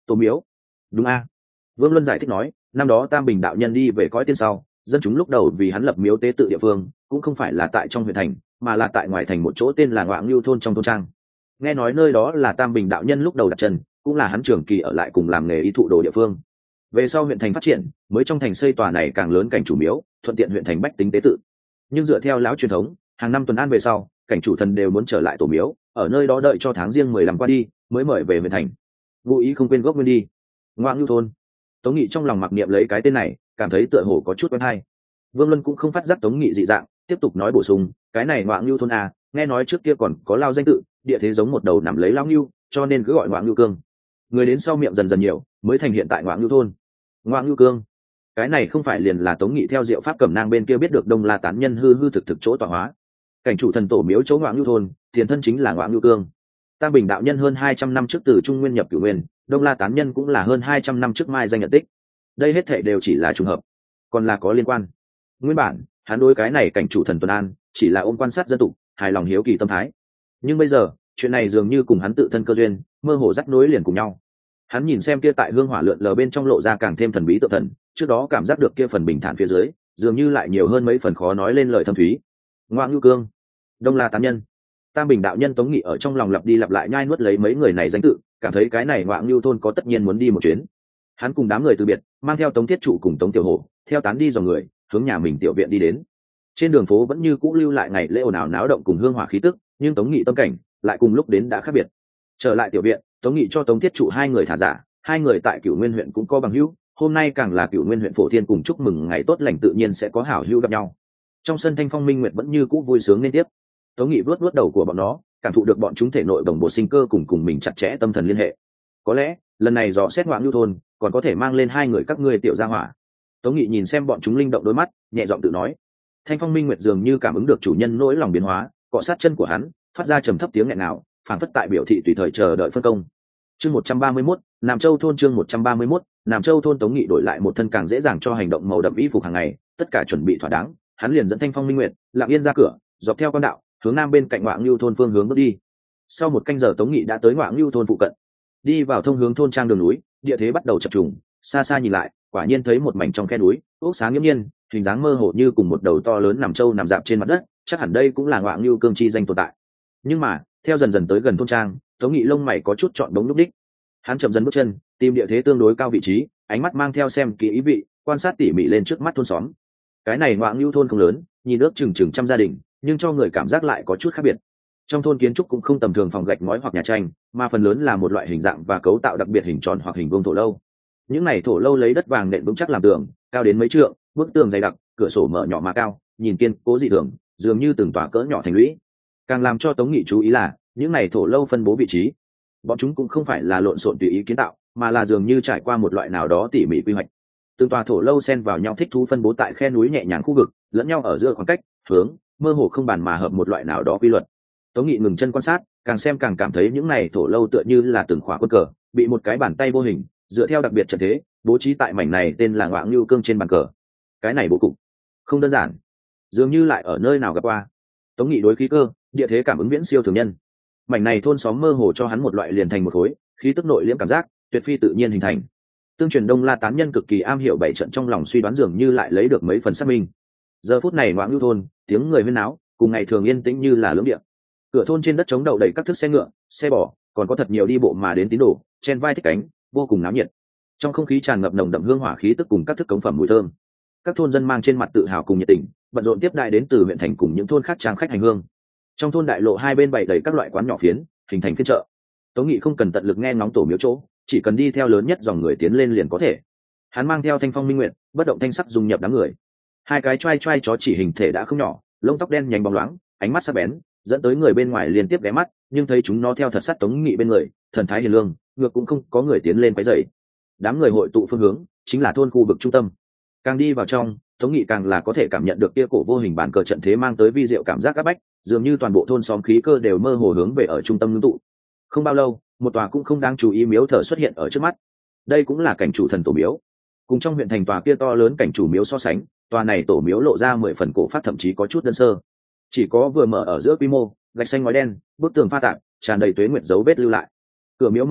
tổ miếu. Đúng a. Vương Luân giải thích nói, năm đó Tam Bình đạo nhân đi về cõi tiên sau, dân chúng lúc đầu vì hắn lập miếu tế tự địa phương cũng không phải là tại trong huyện thành, mà là tại ngoài thành một chỗ tên là Ngoạng Lưu thôn trong thôn trang. Nghe nói nơi đó là Tam Bình đạo nhân lúc đầu đặt chân, cũng là hắn trường kỳ ở lại cùng làm nghề y thụ đồ địa phương. Về sau huyện thành phát triển, mới trong thành xây tòa này càng lớn cảnh chủ miếu, thuận tiện huyện thành bách tính tế tự. Nhưng dựa theo lão truyền thống, hàng năm tuần an về sau, cảnh chủ thần đều muốn trở lại tổ miếu, ở nơi đó đợi cho tháng riêng 15 qua đi, mới mời về huyện thành. Ngụ ý không quên gốc nguyên đi. Ngoạng Lưu thôn. Tống Nghị trong lòng mặc niệm lấy cái tên này, cảm thấy tựa hồ có chút quen hay. Vương Luân cũng không phát giác Tống Nghị dị dạng, tiếp tục nói bổ sung, cái này Ngoạng Lưu thôn à, nghe nói trước kia còn có lao danh tự, địa thế giống một đầu nằm lấy lao ngưu, cho nên cứ gọi Ngoạng Lưu cương. Người đến sau miệng dần dần nhiều, mới thành hiện tại Ngoạng Lưu thôn. Ngoạng Lưu cương, cái này không phải liền là Tống Nghị theo diệu pháp cẩm nang bên kia biết được Đông La tán nhân hư hư thực thực chỗ tọa hóa. Cảnh chủ thần tổ miếu chỗ Ngoạng Lưu thôn, tiền thân chính là Ngoạng Lưu cương. Tam Bình đạo nhân hơn 200 năm trước từ Trung Nguyên nhập Cửu Nguyên, Đông La tán nhân cũng là hơn 200 năm trước mai danh nhận tích. Đây hết thảy đều chỉ là trùng hợp, còn là có liên quan. Nguyên bản, hắn đối cái này cảnh chủ thần tuần an, chỉ là ôm quan sát dân tục, hài lòng hiếu kỳ tâm thái. Nhưng bây giờ, chuyện này dường như cùng hắn tự thân cơ duyên, mơ hồ dắt nối liền cùng nhau. Hắn nhìn xem kia tại hương hỏa lượn lờ bên trong lộ ra càng thêm thần bí tự thần, trước đó cảm giác được kia phần bình thản phía dưới, dường như lại nhiều hơn mấy phần khó nói lên lời thâm thúy. Ngoạng Lưu cương, Đông La tán nhân, Tam Bình đạo nhân. Tống Nghị ở trong lòng lặp đi lặp lại nhai nuốt lấy mấy người này danh tự, cảm thấy cái này Ngoạng Lưu thôn có tất nhiên muốn đi một chuyến. Hắn cùng đám người từ biệt, mang theo Tống Thiết Trụ cùng Tống Tiểu Hổ, theo tán đi dòng người, hướng nhà mình tiểu viện đi đến. Trên đường phố vẫn như cũ lưu lại ngày lễ ồn ào náo động cùng hương hỏa khí tức, nhưng Tống Nghị tâm cảnh lại cùng lúc đến đã khác biệt. Trở lại tiểu viện, Tống Nghị cho Tống Thiết Trụ hai người thả giả, hai người tại Cửu Nguyên huyện cũng có bằng hữu, hôm nay càng là Cửu Nguyên huyện Phổ Thiên cùng chúc mừng ngày tốt lành tự nhiên sẽ có hảo hữu gặp nhau. Trong sân Thanh Phong Minh Nguyệt vẫn như cũ vui sướng liên tiếp. Tống Nghị vuốt vuốt đầu của bọn nó, cảm thụ được bọn chúng thể nội đồng bộ sinh cơ cùng mình chặt chẽ tâm thần liên hệ. Có lẽ lần này dò xét Ngoạng Lưu thôn còn có thể mang lên hai người các ngươi tiểu gia hỏa. Tống Nghị nhìn xem bọn chúng linh động đôi mắt, nhẹ giọng tự nói. Thanh Phong Minh Nguyệt dường như cảm ứng được chủ nhân nỗi lòng biến hóa, cọ sát chân của hắn, phát ra trầm thấp tiếng nghẹn ngào, phảng phất tại biểu thị tùy thời chờ đợi phân công. Chương 131, Nam Châu thôn. Chương 131, Nam Châu thôn. Tống Nghị đổi lại một thân càng dễ dàng cho hành động màu đậm y phục hàng ngày, tất cả chuẩn bị thỏa đáng, hắn liền dẫn Thanh Phong Minh Nguyệt lặng yên ra cửa, dọc theo con đạo, hướng nam bên cạnh Ngoạng Lưu thôn phương hướng bước đi. Sau một canh giờ Tống Nghị đã tới Ngoạng Lưu thôn phụ cận. Đi vào thông hướng thôn trang đường núi, địa thế bắt đầu chập trùng, xa xa nhìn lại, quả nhiên thấy một mảnh trong khe núi, ốc sáng nghiễm nhiên, hình dáng mơ hồ như cùng một đầu to lớn nằm trâu nằm dạp trên mặt đất, chắc hẳn đây cũng là Ngoạng Lưu cương chi danh tồn tại. Nhưng mà, theo dần dần tới gần thôn trang, Tống Nghị lông mày có chút chọn đống lúc đích. Hắn chậm dần bước chân, tìm địa thế tương đối cao vị trí, ánh mắt mang theo xem kỹ ý vị, quan sát tỉ mỉ lên trước mắt thôn xóm. Cái này Ngoạng Lưu thôn không lớn, nhìn ước chừng trăm gia đình, nhưng cho người cảm giác lại có chút khác biệt. Trong thôn kiến trúc cũng không tầm thường phòng gạch ngói hoặc nhà tranh, mà phần lớn là một loại hình dạng và cấu tạo đặc biệt hình tròn hoặc hình vuông thổ lâu. Những này thổ lâu lấy đất vàng nện vững chắc làm tường, cao đến mấy trượng, bức tường dày đặc, cửa sổ mở nhỏ mà cao, nhìn kiên cố dị thường, dường như từng tòa cỡ nhỏ thành lũy. Càng làm cho Tống Nghị chú ý là, những này thổ lâu phân bố vị trí, bọn chúng cũng không phải là lộn xộn tùy ý kiến tạo, mà là dường như trải qua một loại nào đó tỉ mỉ quy hoạch. Từng tòa thổ lâu xen vào nhau thích thú phân bố tại khe núi nhẹ nhàng khu vực, lẫn nhau ở giữa khoảng cách, hướng, mơ hồ không bàn mà hợp một loại nào đó quy luật. Tống Nghị ngừng chân quan sát, càng xem càng cảm thấy những này thổ lâu tựa như là từng khỏa quân cờ, bị một cái bàn tay vô hình dựa theo đặc biệt trận thế bố trí tại mảnh này tên là Ngoạng Lưu cương trên bàn cờ. Cái này bố cục không đơn giản, dường như lại ở nơi nào gặp qua. Tống Nghị đối khí cơ, địa thế cảm ứng viễn siêu thường nhân. Mảnh này thôn xóm mơ hồ cho hắn một loại liền thành một khối, khí tức nội liễm cảm giác, tuyệt phi tự nhiên hình thành. Tương truyền Đông La tán nhân cực kỳ am hiểu bảy trận trong lòng suy đoán dường như lại lấy được mấy phần xác minh. Giờ phút này Ngoạng Lưu thôn, tiếng người huyên náo, cùng ngày thường yên tĩnh như là lưỡng địa. Cửa thôn trên đất trống đậu đầy các thức xe ngựa, xe bò, còn có thật nhiều đi bộ mà đến tín đồ, chen vai thích cánh, vô cùng náo nhiệt. Trong không khí tràn ngập nồng đậm hương hỏa khí tức cùng các thức cống phẩm mùi thơm. Các thôn dân mang trên mặt tự hào cùng nhiệt tình, bận rộn tiếp đại đến từ huyện thành cùng những thôn khác trang khách hành hương. Trong thôn đại lộ hai bên bày đầy các loại quán nhỏ phiến, hình thành phiên chợ. Tống Nghị không cần tận lực nghe ngóng tổ miếu chỗ, chỉ cần đi theo lớn nhất dòng người tiến lên liền có thể. Hắn mang theo Thanh Phong Minh Nguyệt, bất động thanh sắc dung nhập đám người. Hai cái choai choai chó chỉ hình thể đã không nhỏ, lông tóc đen nhánh bóng loáng, ánh mắt sắc bén, dẫn tới người bên ngoài liên tiếp ghé mắt, nhưng thấy chúng nó theo thật sát Tống Nghị bên người, thần thái hiền lương, ngược cũng không có người tiến lên quấy rầy. Đám người hội tụ phương hướng chính là thôn khu vực trung tâm. Càng đi vào trong, Tống Nghị càng là có thể cảm nhận được kia cổ vô hình bản cờ trận thế mang tới vi diệu cảm giác áp bách, dường như toàn bộ thôn xóm khí cơ đều mơ hồ hướng về ở trung tâm ngưng tụ. Không bao lâu, một tòa cũng không đáng chú ý miếu thờ xuất hiện ở trước mắt. Đây cũng là cảnh chủ thần tổ miếu. Cùng trong huyện thành tòa kia to lớn cảnh chủ miếu so sánh, tòa này tổ miếu lộ ra 10 phần cổ phát, thậm chí có chút đơn sơ. Chỉ có vừa mở ở giữa quy mô, gạch xanh ngói đen, bức tường pha tạp, tràn đầy tuế nguyệt dấu vết lưu lại. Cửa miếu mở rộng,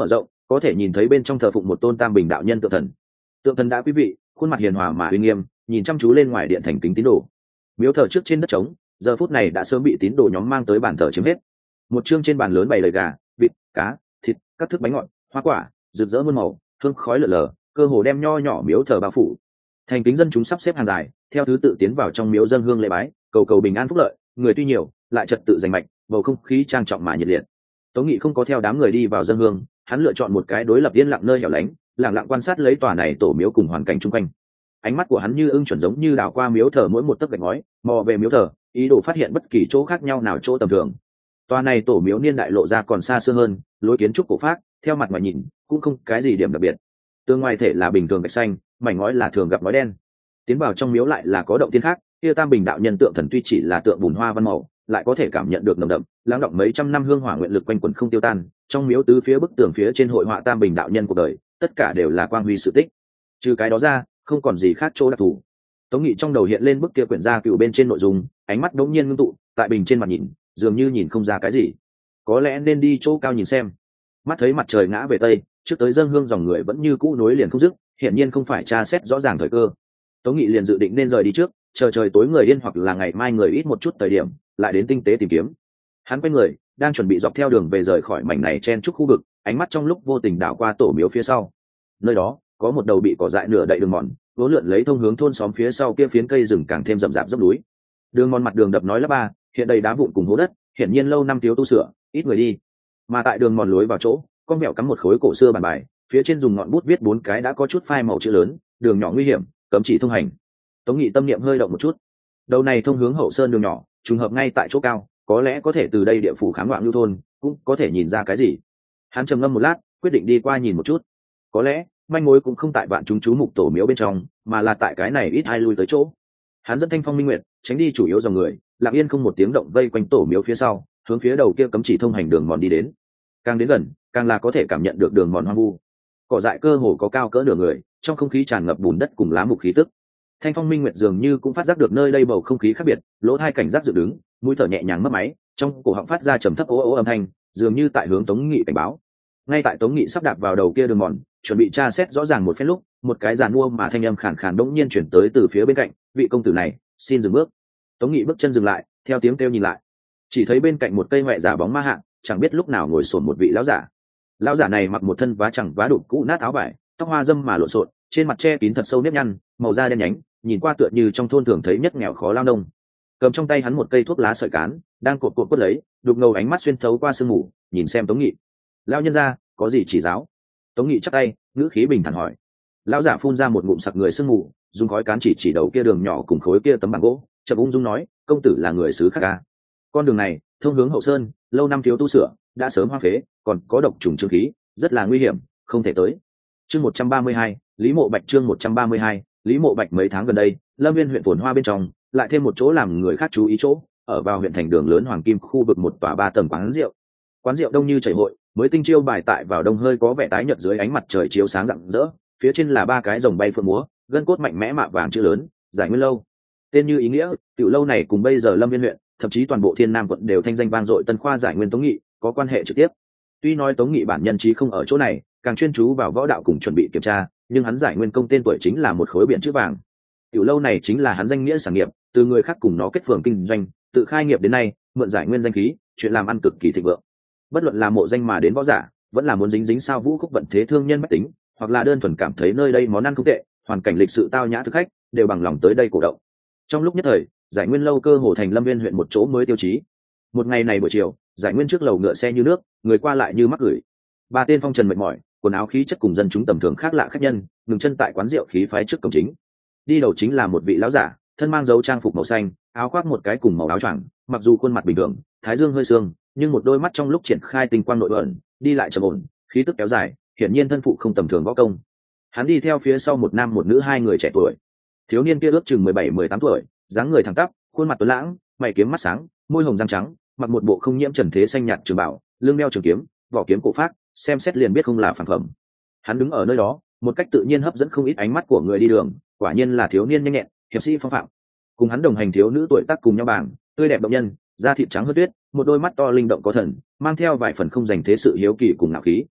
có thể nhìn thấy bên trong thờ phụng một tôn tam bình đạo nhân tượng thần. Tượng thần đã quý vị, khuôn mặt hiền hòa mà uy nghiêm, nhìn chăm chú lên ngoài điện thành kính tín đồ. Miếu thờ trước trên đất trống, giờ phút này đã sớm bị tín đồ nhóm mang tới bàn thờ chiếm hết. Một chương trên bàn lớn bày đầy gà, vịt, cá, thịt, các thức bánh ngọt, hoa quả, rực rỡ muôn màu, hương khói lượn lờ, cơ hồ đem nho nhỏ miếu thờ bao phủ. Thành kính dân chúng sắp xếp hàng dài, theo thứ tự tiến vào trong miếu dâng hương lễ bái, cầu cầu bình an phúc lợi. Người tuy nhiều, lại trật tự rành mạch, bầu không khí trang trọng mà nhiệt liệt. Tống Nghị không có theo đám người đi vào dâng hương, hắn lựa chọn một cái đối lập yên lặng nơi hẻo lánh, lặng lặng quan sát lấy tòa này tổ miếu cùng hoàn cảnh chung quanh. Ánh mắt của hắn như ưng chuẩn giống như đảo qua miếu thờ mỗi một tấc gạch ngói, mò về miếu thờ, ý đồ phát hiện bất kỳ chỗ khác nhau nào chỗ tầm thường. Tòa này tổ miếu niên đại lộ ra còn xa xưa hơn, lối kiến trúc cổ phác, theo mặt ngoài nhìn cũng không cái gì điểm đặc biệt. Tường ngoài thể là bình thường gạch xanh, mảnh ngói là thường gặp ngói đen. Tiến vào trong miếu lại là có động tiên khác, kia tam bình đạo nhân tượng thần tuy chỉ là tượng bùn hoa văn màu, lại có thể cảm nhận được nồng đậm lắng động mấy trăm năm hương hỏa nguyện lực quanh quẩn không tiêu tan. Trong miếu tứ phía bức tường phía trên hội họa tam bình đạo nhân cuộc đời, tất cả đều là quang huy sự tích. Trừ cái đó ra, không còn gì khác chỗ đặc thù. Tống Nghị trong đầu hiện lên bức kia quyển gia cựu bên trên nội dung, ánh mắt đống nhiên ngưng tụ, tại bình trên mặt nhìn, dường như nhìn không ra cái gì. Có lẽ nên đi chỗ cao nhìn xem. Mắt thấy mặt trời ngã về tây, trước tới dâng hương dòng người vẫn như cũ nối liền không dứt, hiển nhiên không phải tra xét rõ ràng thời cơ. Tống Nghị liền dự định nên rời đi trước, chờ trời tối người yên hoặc là ngày mai người ít một chút thời điểm, lại đến tinh tế tìm kiếm. Hắn quay người, đang chuẩn bị dọc theo đường về rời khỏi mảnh này chen chúc khu vực, ánh mắt trong lúc vô tình đảo qua tổ miếu phía sau. Nơi đó có một đầu bị cỏ dại nửa đậy đường mòn, vốn lượn lấy thông hướng thôn xóm phía sau kia phiến cây rừng càng thêm rậm rạp dốc núi. Đường mòn mặt đường đập nói lắp ba, hiện đầy đá vụn cùng hố đất, hiển nhiên lâu năm thiếu tu sửa, ít người đi. Mà tại đường mòn lối vào chỗ, con mèo cắm một khối cổ xưa bàn bài, phía trên dùng ngọn bút viết 4 cái đã có chút phai màu chữ lớn: đường nhỏ nguy hiểm, cấm chỉ thông hành. Tống Nghị tâm niệm hơi động một chút. Đầu này thông hướng hậu sơn đường nhỏ, trùng hợp ngay tại chỗ cao, có lẽ có thể từ đây địa phủ khám loạn lưu thôn, cũng có thể nhìn ra cái gì. Hắn trầm ngâm một lát, quyết định đi qua nhìn một chút. Có lẽ manh mối cũng không tại vạn chúng chú mục tổ miếu bên trong, mà là tại cái này ít ai lui tới chỗ. Hắn dẫn Thanh Phong Minh Nguyệt tránh đi chủ yếu dòng người, lặng yên không một tiếng động vây quanh tổ miếu phía sau, hướng phía đầu kia cấm chỉ thông hành đường mòn đi đến. Càng đến gần, càng là có thể cảm nhận được đường mòn hoang vu. Cỏ dại cơ hồ có cao cỡ nửa người, trong không khí tràn ngập bùn đất cùng lá mục khí tức. Thanh Phong Minh Nguyệt dường như cũng phát giác được nơi đây bầu không khí khác biệt, lỗ tai cảnh giác dựng đứng, mũi thở nhẹ nhàng mấp máy, trong cổ họng phát ra trầm thấp ố ố âm thanh, dường như tại hướng Tống Nghị cảnh báo. Ngay tại Tống Nghị sắp đạp vào đầu kia đường mòn, chuẩn bị tra xét rõ ràng một phen lúc, một cái giàn mua mà thanh âm khàn khàn đống nhiên chuyển tới từ phía bên cạnh: "Vị công tử này, xin dừng bước." Tống Nghị bước chân dừng lại, theo tiếng kêu nhìn lại, chỉ thấy bên cạnh một cây hoẹ giả bóng ma hạng, chẳng biết lúc nào ngồi xổm một vị lão giả. Lão giả này mặc một thân vá chẳng vá đục cũ nát áo vải, tóc hoa râm mà lộn xộn, trên mặt che kín thật sâu nếp nhăn, màu da đen nhánh, nhìn qua tựa như trong thôn thường thấy nhất nghèo khó lao nông. Cầm trong tay hắn một cây thuốc lá sợi cán, đang cột cột quất lấy, đục ngầu ánh mắt xuyên thấu qua sương mù, nhìn xem Tống Nghị. "Lão nhân gia, có gì chỉ giáo?" Tống Nghị chắp tay, ngữ khí bình thản hỏi. Lão giả phun ra một ngụm sặc người sương mù, dùng khói cán chỉ đầu kia đường nhỏ cùng khối kia tấm bảng gỗ, chậm ung dung nói: "Công tử là người xứ khác à? Con đường này thông hướng hậu sơn, lâu năm thiếu tu sửa, đã sớm hoang phế, còn có độc trùng trương khí, rất là nguy hiểm, không thể tới." Chương 132, Lý Mộ Bạch. Chương 132, Lý Mộ Bạch. Mấy tháng gần đây, Lâm Viên huyện phồn hoa bên trong lại thêm một chỗ làm người khác chú ý chỗ, ở vào huyện thành đường lớn Hoàng Kim khu vực một tòa 3 tầng quán rượu. Quán rượu đông như chảy hội, mới tinh chiêu bài tại vào đông hơi có vẻ tái nhợt dưới ánh mặt trời chiếu sáng rạng rỡ, phía trên là 3 cái rồng bay phượng múa, gân cốt mạnh mẽ mạ vàng chữ lớn: Giải Nguyên lâu. Tên như ý nghĩa, tiểu lâu này cùng bây giờ Lâm Viên huyện, thậm chí toàn bộ Thiên Nam quận đều thanh danh vang dội tân khoa Giải Nguyên Tống Nghị có quan hệ trực tiếp. Tuy nói Tống Nghị bản nhân trí không ở chỗ này, càng chuyên chú vào võ đạo cùng chuẩn bị kiểm tra, nhưng hắn Giải Nguyên công tên tuổi chính là một khối biển chữ vàng. Tiểu lâu này chính là hắn danh nghĩa sản nghiệp, từ người khác cùng nó kết phường kinh doanh, tự khai nghiệp đến nay, mượn Giải Nguyên danh khí, chuyện làm ăn cực kỳ thịnh vượng. Bất luận là mộ danh mà đến võ giả, vẫn là muốn dính dính sao vũ khúc vận thế thương nhân bách tính, hoặc là đơn thuần cảm thấy nơi đây món ăn không tệ, hoàn cảnh lịch sự tao nhã thực khách, đều bằng lòng tới đây cổ động. Trong lúc nhất thời, Giải Nguyên lâu cơ hồ thành Lâm Viên huyện một chỗ mới tiêu chí. Một ngày này buổi chiều, Giải Nguyên trước lầu ngựa xe như nước, người qua lại như mắc gửi. 3 tên phong trần mệt mỏi, quần áo khí chất cùng dân chúng tầm thường khác lạ khách nhân, ngừng chân tại quán rượu khí phái trước cổng chính. Đi đầu chính là một vị lão giả, thân mang dấu trang phục màu xanh, áo khoác một cái cùng màu áo choàng, mặc dù khuôn mặt bình thường, thái dương hơi sương, nhưng một đôi mắt trong lúc triển khai tinh quang nội ẩn, đi lại trầm ổn, khí tức kéo dài, hiển nhiên thân phụ không tầm thường võ công. Hắn đi theo phía sau một nam một nữ 2 người trẻ tuổi. Thiếu niên kia ước chừng 17-18 tuổi, dáng người thẳng tắp, khuôn mặt tuấn lãng, mày kiếm mắt sáng, môi hồng răng trắng, mặc một bộ không nhiễm trần thế xanh nhạt trường bảo, lưng đeo trường kiếm, vỏ kiếm cổ phác, xem xét liền biết không là phản phẩm. Hắn đứng ở nơi đó, một cách tự nhiên hấp dẫn không ít ánh mắt của người đi đường, quả nhiên là thiếu niên nhanh nhẹn, hiệp sĩ phong phạm. Cùng hắn đồng hành thiếu nữ tuổi tác cùng nhau bảng, tươi đẹp động nhân, da thịt trắng hơn tuyết, một đôi mắt to linh động có thần, mang theo vài phần không dành thế sự hiếu kỳ cùng ngạo khí.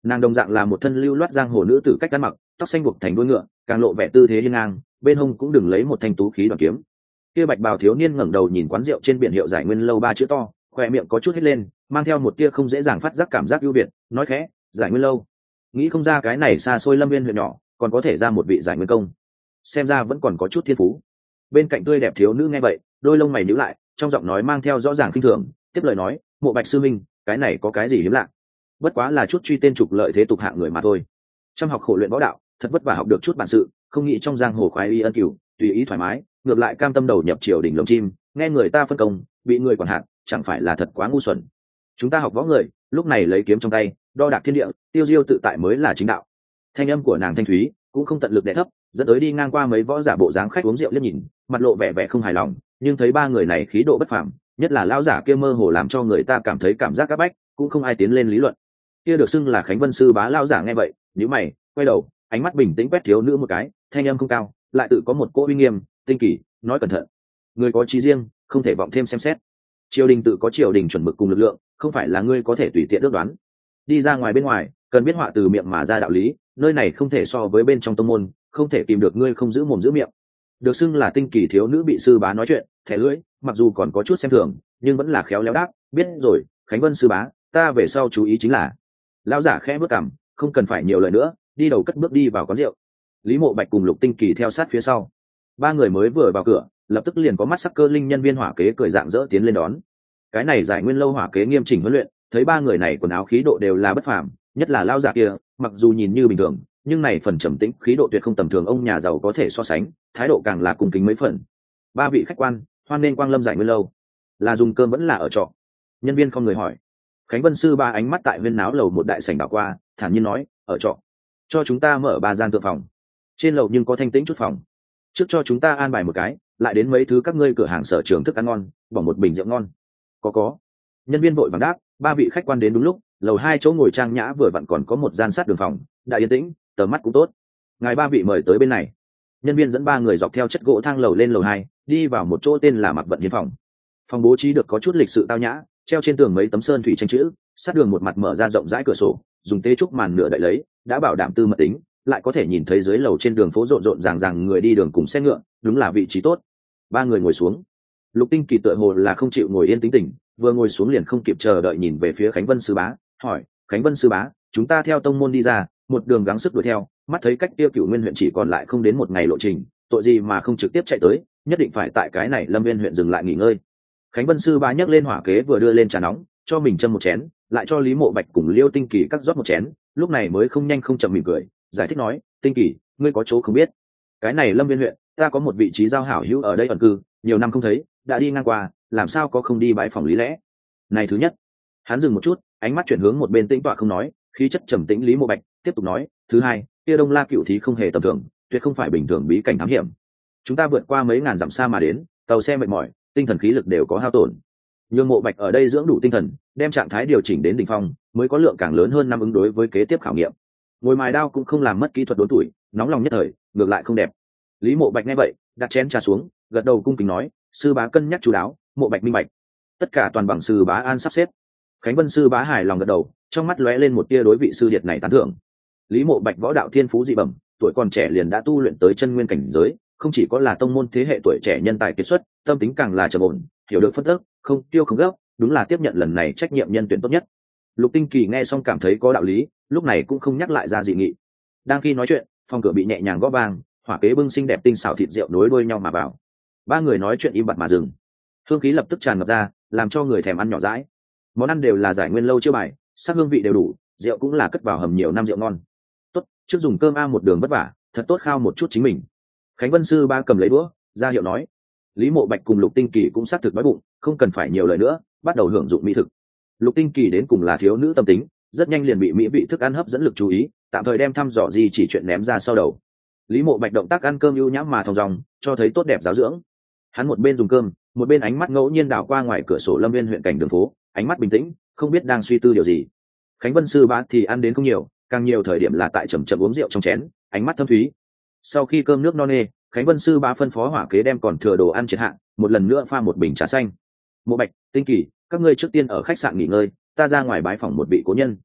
Nàng đồng dạng là một thân lưu loát giang hồ nữ tử cách ăn mặc, tóc xanh buộc thành đuôi ngựa, càng lộ vẻ tư thế hiên ngang, bên hông cũng đừng lấy một thanh tú khí đoàn kiếm. Kia bạch bào thiếu niên ngẩng đầu nhìn quán rượu trên biển hiệu Giải Nguyên lâu ba chữ to, khoe miệng có chút hết lên, mang theo một tia không dễ dàng phát giác cảm giác ưu việt, nói khẽ, Giải Nguyên lâu. Nghĩ không ra cái này xa xôi Lâm Viên huyện nhỏ, còn có thể ra một vị Giải Nguyên công. Xem ra vẫn còn có chút thiên phú. Bên cạnh tươi đẹp thiếu nữ nghe vậy, đôi lông mày nhíu lại, trong giọng nói mang theo rõ ràng khinh thường, tiếp lời nói, Mộ Bạch sư minh, cái này có cái gì hiếm lạ? Bất quá là chút truy tên trục lợi thế tục hạng người mà thôi. Trong học khổ luyện võ đạo, thật vất vả học được chút bản sự, không nghĩ trong giang hồ khoái y ân cửu, tùy ý thoải mái, ngược lại cam tâm đầu nhập triều đình lồng chim, nghe người ta phân công, bị người quản hạt, chẳng phải là thật quá ngu xuẩn. Chúng ta học võ người, lúc này lấy kiếm trong tay, đo đạc thiên địa, tiêu diêu tự tại mới là chính đạo. Thanh âm của nàng thanh thúy, cũng không tận lực đè thấp, dẫn tới đi ngang qua mấy võ giả bộ dáng khách uống rượu liếc nhìn, mặt lộ vẻ vẻ không hài lòng, nhưng thấy ba người này khí độ bất phàm, nhất là lão giả kia mơ hồ làm cho người ta cảm thấy cảm giác áp bách, cũng không ai tiến lên lý luận. Kia được xưng là Khánh Vân sư bá lão giả nghe vậy, nhíu mày, quay đầu, ánh mắt bình tĩnh quét thiếu nữ một cái, thanh âm không cao, lại tự có một cỗ uy nghiêm, tinh kỳ, nói cẩn thận. Người có trí riêng, không thể vọng thêm xem xét. Triều đình tự có triều đình chuẩn mực cùng lực lượng, không phải là ngươi có thể tùy tiện ước đoán. Đi ra ngoài bên ngoài, cần biết họa từ miệng mà ra đạo lý, nơi này không thể so với bên trong tông môn, không thể tìm được ngươi không giữ mồm giữ miệng. Được xưng là tinh kỳ thiếu nữ bị sư bá nói chuyện, thẻ lưỡi, mặc dù còn có chút xem thường, nhưng vẫn là khéo léo đáp, biết rồi, Khánh Vân sư bá, ta về sau chú ý chính là. Lão giả khẽ bước cằm, không cần phải nhiều lời nữa, đi đầu cất bước đi vào quán rượu. Lý Mộ Bạch cùng Lục Tinh Kỳ theo sát phía sau. Ba người mới vừa vào cửa, lập tức liền có mắt sắc cơ linh nhân viên hỏa kế cười dạng dỡ tiến lên đón. Cái này Giải Nguyên lâu hỏa kế nghiêm chỉnh huấn luyện, thấy ba người này quần áo khí độ đều là bất phàm, nhất là lão giả kia, mặc dù nhìn như bình thường, nhưng này phần trầm tĩnh khí độ tuyệt không tầm thường ông nhà giàu có thể so sánh, thái độ càng là cung kính mấy phần. Ba vị khách quan, hoan nên quang lâm Giải Nguyên lâu. Là dùng cơm vẫn là ở trọ? Nhân viên không người hỏi. Khánh Vân sư ba ánh mắt tại viên náo lầu một đại sảnh đảo qua, thản nhiên nói, ở trọ. Cho chúng ta mở 3 gian thượng phòng. Trên lầu nhưng có thanh tĩnh chút phòng. Trước cho chúng ta an bài một cái, lại đến mấy thứ các ngươi cửa hàng sở trường thức ăn ngon, bỏ một bình rượu ngon. Có. Nhân viên vội vàng đáp, ba vị khách quan đến đúng lúc, lầu 2 chỗ ngồi trang nhã vừa vặn còn có một gian sát đường phòng, đại yên tĩnh, tầm mắt cũng tốt. Ngài ba vị mời tới bên này. Nhân viên dẫn ba người dọc theo chất gỗ thang lầu lên lầu 2, đi vào một chỗ tên là Mặc Vận Hiến phòng. Phòng bố trí được có chút lịch sự tao nhã, treo trên tường mấy tấm sơn thủy tranh chữ, sát đường một mặt mở ra rộng rãi cửa sổ, dùng tê trúc màn nửa đậy lấy, đã bảo đảm tư mật tính, lại có thể nhìn thấy dưới lầu trên đường phố rộn rộn ràng ràng người đi đường cùng xe ngựa, đúng là vị trí tốt. Ba người ngồi xuống. Lục Tinh Kỳ tựa hồ là không chịu ngồi yên tĩnh tỉnh, vừa ngồi xuống liền không kịp chờ đợi nhìn về phía Khánh Vân sư bá, hỏi, Khánh Vân sư bá, chúng ta theo tông môn đi ra, một đường gắng sức đuổi theo, mắt thấy cách Tiêu Cửu Nguyên huyện chỉ còn lại không đến một ngày lộ trình, tội gì mà không trực tiếp chạy tới, nhất định phải tại cái này Lâm Viên huyện dừng lại nghỉ ngơi. Khánh Vân sư bá nhấc lên hỏa kế vừa đưa lên trà nóng, cho mình châm một chén, lại cho Lý Mộ Bạch cùng Liêu Tinh Kỳ cắt rót một chén, lúc này mới không nhanh không chậm mỉm cười, giải thích nói, Tinh Kỳ, ngươi có chỗ không biết, cái này Lâm Viên huyện, ta có một vị trí giao hảo hữu ở đây ẩn cư, nhiều năm không thấy, đã đi ngang qua, làm sao có không đi bãi phòng lý lẽ. Này thứ nhất. Hắn dừng một chút, ánh mắt chuyển hướng một bên tĩnh tọa không nói, khí chất trầm tĩnh Lý Mộ Bạch tiếp tục nói, thứ hai, kia Đông La Cựu Thí không hề tầm thường, tuyệt không phải bình thường bí cảnh thám hiểm. Chúng ta vượt qua mấy ngàn dặm xa mà đến, tàu xe mệt mỏi, tinh thần khí lực đều có hao tổn. Nhưng Mộ Bạch ở đây dưỡng đủ tinh thần, đem trạng thái điều chỉnh đến đỉnh phong, mới có lượng càng lớn hơn năm ứng đối với kế tiếp khảo nghiệm. Ngồi mài đao cũng không làm mất kỹ thuật đốn tuổi, nóng lòng nhất thời, ngược lại không đẹp. Lý Mộ Bạch nghe vậy, đặt chén trà xuống, gật đầu cung kính nói, sư bá cân nhắc chú đáo, Mộ Bạch minh bạch. Tất cả toàn bằng sư bá an sắp xếp. Khánh Vân sư bá hài lòng gật đầu, trong mắt lóe lên một tia đối vị sư điệt này tán thưởng. Lý Mộ Bạch võ đạo thiên phú dị bẩm, tuổi còn trẻ liền đã tu luyện tới chân nguyên cảnh giới, không chỉ có là tông môn thế hệ tuổi trẻ nhân tài kiệt xuất, tâm tính càng là trầm ổn, hiểu được phân tích, không tiêu không gấp, đúng là tiếp nhận lần này trách nhiệm nhân tuyển tốt nhất. Lục Tinh Kỳ nghe xong cảm thấy có đạo lý, lúc này cũng không nhắc lại ra dị nghị. Đang khi nói chuyện, phòng cửa bị nhẹ nhàng gõ vang, hỏa kế bưng xinh đẹp tinh xảo thịt rượu nối đuôi nhau mà vào. Ba người nói chuyện im bặt mà dừng, hương khí lập tức tràn ngập ra, làm cho người thèm ăn nhỏ dãi. Món ăn đều là Giải Nguyên lâu chiêu bài, sắc hương vị đều đủ, rượu cũng là cất vào hầm nhiều năm rượu ngon. Tốt, trước dùng cơm a một đường vất vả, thật tốt khao một chút chính mình. Khánh Vân sư ba cầm lấy đũa, ra hiệu nói. Lý Mộ Bạch cùng Lục Tinh Kỳ cũng xác thực đói bụng, không cần phải nhiều lời nữa, bắt đầu hưởng dụng mỹ thực. Lục Tinh Kỳ đến cùng là thiếu nữ tâm tính, rất nhanh liền bị mỹ vị thức ăn hấp dẫn lực chú ý, tạm thời đem thăm dò gì chỉ chuyện ném ra sau đầu. Lý Mộ Bạch động tác ăn cơm ưu nhã mà thong dong, cho thấy tốt đẹp giáo dưỡng. Hắn một bên dùng cơm, một bên ánh mắt ngẫu nhiên đảo qua ngoài cửa sổ Lâm Viên huyện cảnh đường phố, ánh mắt bình tĩnh, không biết đang suy tư điều gì. Khánh Vân sư bá thì ăn đến không nhiều, càng nhiều thời điểm là tại chậm chậm uống rượu trong chén, ánh mắt thâm thúy. Sau khi cơm nước no nê, Khánh Vân sư bá phân phó hỏa kế đem còn thừa đồ ăn triệt hạ, một lần nữa pha một bình trà xanh. Mộ Bạch, Tinh Kỳ, các ngươi trước tiên ở khách sạn nghỉ ngơi, ta ra ngoài bái phỏng một vị cố nhân.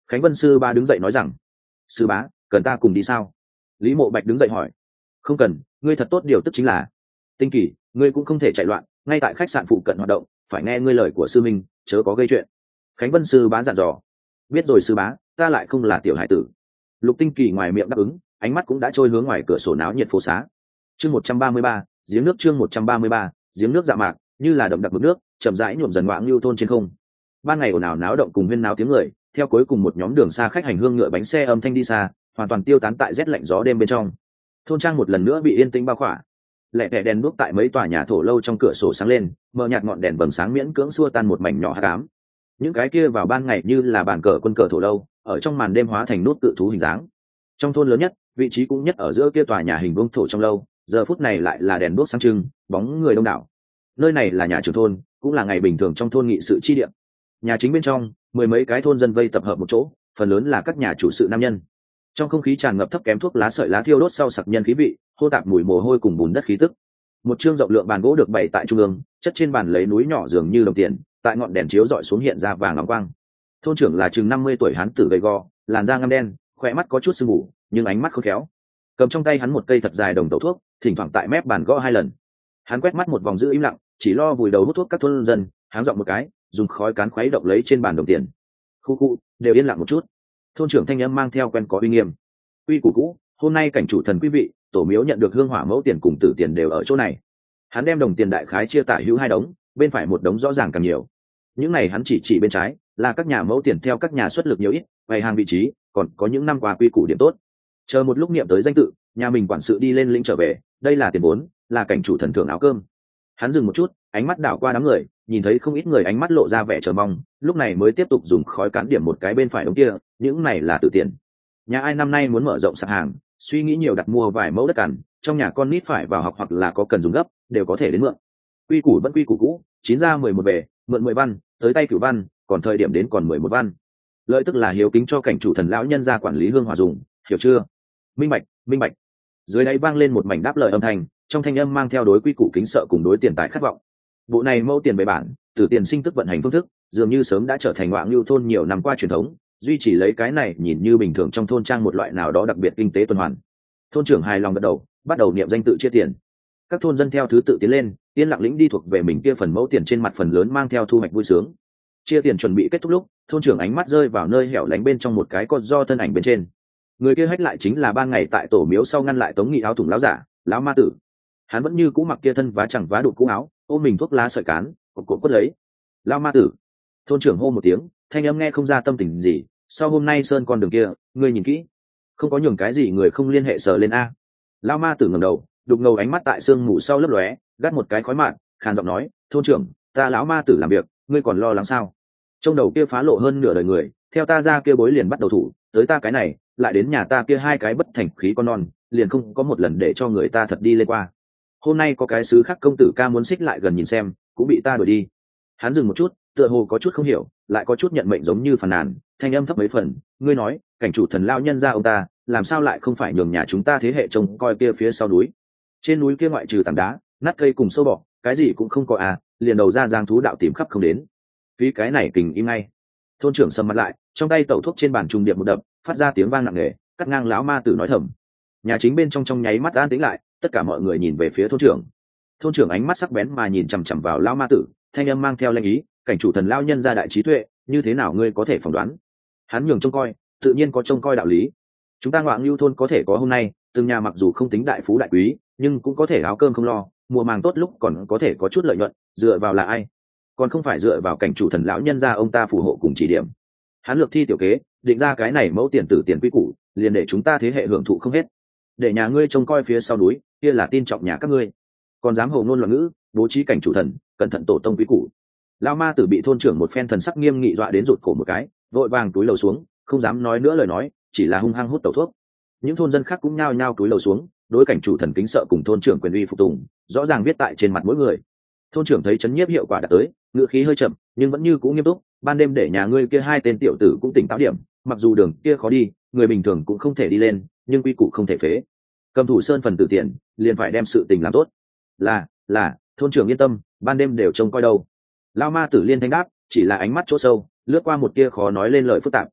Khánh Vân sư bá đứng dậy nói rằng: sư bá, cần ta cùng đi sao? Lý Mộ Bạch đứng dậy hỏi. Không cần, ngươi thật tốt điều tức chính là. Tinh Kỳ, ngươi cũng không thể chạy loạn, ngay tại khách sạn phụ cận hoạt động, phải nghe ngươi lời của sư minh, chớ có gây chuyện. Khánh Vân sư bá dặn dò. Biết rồi sư bá, ta lại không là tiểu hải tử. Lục Tinh Kỳ ngoài miệng đáp ứng, ánh mắt cũng đã trôi hướng ngoài cửa sổ náo nhiệt phố xá. Chương 133, giếng nước. Chương 133, giếng nước dạ mạc, như là đậm đặc mực nước, chậm rãi nhuộm dần ngoạng lưu thôn trên không. Ban ngày ồn ào náo động cùng huyên náo tiếng người, theo cuối cùng một nhóm đường xa khách hành hương ngựa bánh xe âm thanh đi xa, hoàn toàn tiêu tán tại rét lạnh gió đêm bên trong. Thôn trang một lần nữa bị yên tĩnh bao khỏa. Lẻ tẻ đèn đuốc tại mấy tòa nhà thổ lâu trong cửa sổ sáng lên, mờ nhạt ngọn đèn vầng sáng miễn cưỡng xua tan một mảnh nhỏ hắc ám. Những cái kia vào ban ngày như là bàn cờ quân cờ thổ lâu, ở trong màn đêm hóa thành nút tự thú hình dáng. Trong thôn lớn nhất, vị trí cũng nhất ở giữa kia tòa nhà hình vuông thổ trong lâu, giờ phút này lại là đèn đuốc sáng trưng, bóng người đông đảo. Nơi này là nhà trưởng thôn, cũng là ngày bình thường trong thôn nghị sự chi địa. Nhà chính bên trong, mười mấy cái thôn dân vây tập hợp một chỗ, phần lớn là các nhà chủ sự nam nhân. Trong không khí tràn ngập thấp kém thuốc lá sợi lá thiêu đốt sau sặc nhân khí vị, hô tạp mùi mồ hôi cùng bùn đất khí tức. Một chương rộng lượng bàn gỗ được bày tại trung ương, chất trên bàn lấy núi nhỏ dường như đồng tiền, tại ngọn đèn chiếu dọi xuống hiện ra vàng óng quang. Thôn trưởng là chừng 50 tuổi hán tử gầy gò, làn da ngăm đen, khỏe mắt có chút sưng mù, nhưng ánh mắt khôn khéo. Cầm trong tay hắn một cây thật dài đồng tẩu thuốc, thỉnh thoảng tại mép bàn gõ 2 lần. Hắn quét mắt một vòng giữ im lặng, chỉ lo vùi đầu hút thuốc các thôn dân, háng giọng một cái, dùng khói cán khuấy động lấy trên bàn đồng tiền. Khu khu, đều yên lặng một chút. Thôn trưởng thanh âm mang theo quen có uy nghiêm. Quy củ cũ, hôm nay cảnh chủ thần quý vị, tổ miếu nhận được hương hỏa mẫu tiền cùng tử tiền đều ở chỗ này. Hắn đem đồng tiền đại khái chia tả hữu 2 đống, bên phải một đống rõ ràng càng nhiều. Những này hắn chỉ bên trái là các nhà mẫu tiền theo các nhà xuất lực nhiều ít, bày hàng vị trí, còn có những năm qua quy củ điểm tốt. Chờ một lúc niệm tới danh tự, nhà mình quản sự đi lên lĩnh trở về, đây là tiền vốn, là cảnh chủ thần thưởng áo cơm. Hắn dừng một chút, ánh mắt đảo qua đám người, nhìn thấy không ít người ánh mắt lộ ra vẻ chờ mong, lúc này mới tiếp tục dùng khói cán điểm một cái bên phải đống kia, những này là tự tiền. Nhà ai năm nay muốn mở rộng sạp hàng, suy nghĩ nhiều đặt mua vài mẫu đất cằn, trong nhà con nít phải vào học hoặc là có cần dùng gấp, đều có thể đến mượn. Quy củ vẫn quy củ cũ, 9 ra 11 về, mượn 10 văn, tới tay cửu văn, còn thời điểm đến còn 11 văn. Lợi tức là hiếu kính cho cảnh chủ thần lão nhân ra quản lý hương hỏa dùng, hiểu chưa? Minh bạch, minh bạch. Dưới đáy vang lên một mảnh đáp lời âm thanh, trong thanh âm mang theo đối quy củ kính sợ cùng đối tiền tài khát vọng. Bộ này mẫu tiền bày bản, từ tiền sinh tức vận hành phương thức, dường như sớm đã trở thành ngoại lưu thôn nhiều năm qua truyền thống, duy trì lấy cái này nhìn như bình thường trong thôn trang một loại nào đó đặc biệt kinh tế tuần hoàn. Thôn trưởng hài lòng gật đầu, bắt đầu niệm danh tự chia tiền. Các thôn dân theo thứ tự tiến lên, yên lặng lĩnh đi thuộc về mình kia phần mẫu tiền, trên mặt phần lớn mang theo thu hoạch vui sướng. Chia tiền chuẩn bị kết thúc lúc, thôn trưởng ánh mắt rơi vào nơi hẻo lánh bên trong một cái con do thân ảnh bên trên. Người kia hách lại chính là ban ngày tại tổ miếu sau ngăn lại Tống Nghị áo thủng lão giả, lão ma tử. Hắn vẫn như cũ mặc kia thân vá chẳng vá đục cũ áo, ôm mình thuốc lá sợi cán, cột quất lấy. Lão ma tử. Thôn trưởng hô một tiếng, thanh âm nghe không ra tâm tình gì. Sau hôm nay sơn con đường kia, ngươi nhìn kỹ, không có nhường cái gì người không liên hệ sờ lên a. Lão ma tử ngẩng đầu, đục ngầu ánh mắt tại sương mù sau lấp lóe, gắt một cái khói mạn, khàn giọng nói, thôn trưởng, ta lão ma tử làm việc, ngươi còn lo lắng sao? Trong đầu kia phá lộ hơn nửa đời người, theo ta ra kia bối liền bắt đầu thủ, tới ta cái này, lại đến nhà ta kia 2 cái bất thành khí con non, liền không có một lần để cho người ta thật đi lên qua. Hôm nay có cái sứ khác công tử ca muốn xích lại gần nhìn xem, cũng bị ta đuổi đi. Hắn dừng một chút, tựa hồ có chút không hiểu, lại có chút nhận mệnh giống như phàn nàn, thanh âm thấp mấy phần, ngươi nói, cảnh chủ thần lao nhân ra ông ta, làm sao lại không phải nhường nhà chúng ta thế hệ trông coi kia phía sau núi? Trên núi kia ngoại trừ tảng đá, nát cây cùng sâu bọ, cái gì cũng không có à, liền đầu ra giang thú đạo tìm khắp không đến. Vì cái này kình im ngay. Thôn trưởng sầm mặt lại, trong tay tẩu thuốc trên bàn trùng điệp một đập, phát ra tiếng vang nặng nề, cắt ngang lão ma tử nói thầm. Nhà chính bên trong nháy mắt an tĩnh lại, tất cả mọi người nhìn về phía thôn trưởng. Thôn trưởng ánh mắt sắc bén mà nhìn chằm chằm vào lão ma tử, thanh âm mang theo lệnh ý, cảnh chủ thần lao nhân ra đại trí tuệ, như thế nào ngươi có thể phỏng đoán? Hắn nhường trông coi, tự nhiên có trông coi đạo lý. Chúng ta ngoại lưu thôn có thể có hôm nay, từng nhà mặc dù không tính đại phú đại quý, nhưng cũng có thể áo cơm không lo, mùa màng tốt lúc còn có thể có chút lợi nhuận, dựa vào là ai? Còn không phải dựa vào cảnh chủ thần lão nhân ra ông ta phù hộ cùng chỉ điểm. Hắn lược thi tiểu kế, định ra cái này mẫu tiền tử tiền quy củ, liền để chúng ta thế hệ hưởng thụ không hết. Để nhà ngươi trông coi phía sau núi, kia là tin trọng nhà các ngươi. Còn dám hồ ngôn loạn ngữ, bố trí cảnh chủ thần, cẩn thận tổ tông quy củ. Lão ma tử bị thôn trưởng một phen thần sắc nghiêm nghị dọa đến rụt cổ một cái, vội vàng túi lầu xuống, không dám nói nữa lời nói, chỉ là hung hăng hút tẩu thuốc. Những thôn dân khác cũng nhao nhao túi lầu xuống, đối cảnh chủ thần kính sợ cùng thôn trưởng quyền uy phục tùng, rõ ràng viết tại trên mặt mỗi người. Thôn trưởng thấy chấn nhiếp hiệu quả đã tới, ngựa khí hơi chậm, nhưng vẫn như cũ nghiêm túc, ban đêm để nhà ngươi kia 2 tên tiểu tử cũng tỉnh táo điểm, mặc dù đường kia khó đi, người bình thường cũng không thể đi lên, nhưng quy củ không thể phế. Cầm thủ sơn phần tử tiền, liền phải đem sự tình làm tốt. Là, thôn trưởng yên tâm, ban đêm đều trông coi đâu. Lao ma tử liên thanh đáp, chỉ là ánh mắt chỗ sâu, lướt qua một tia khó nói lên lời phức tạp.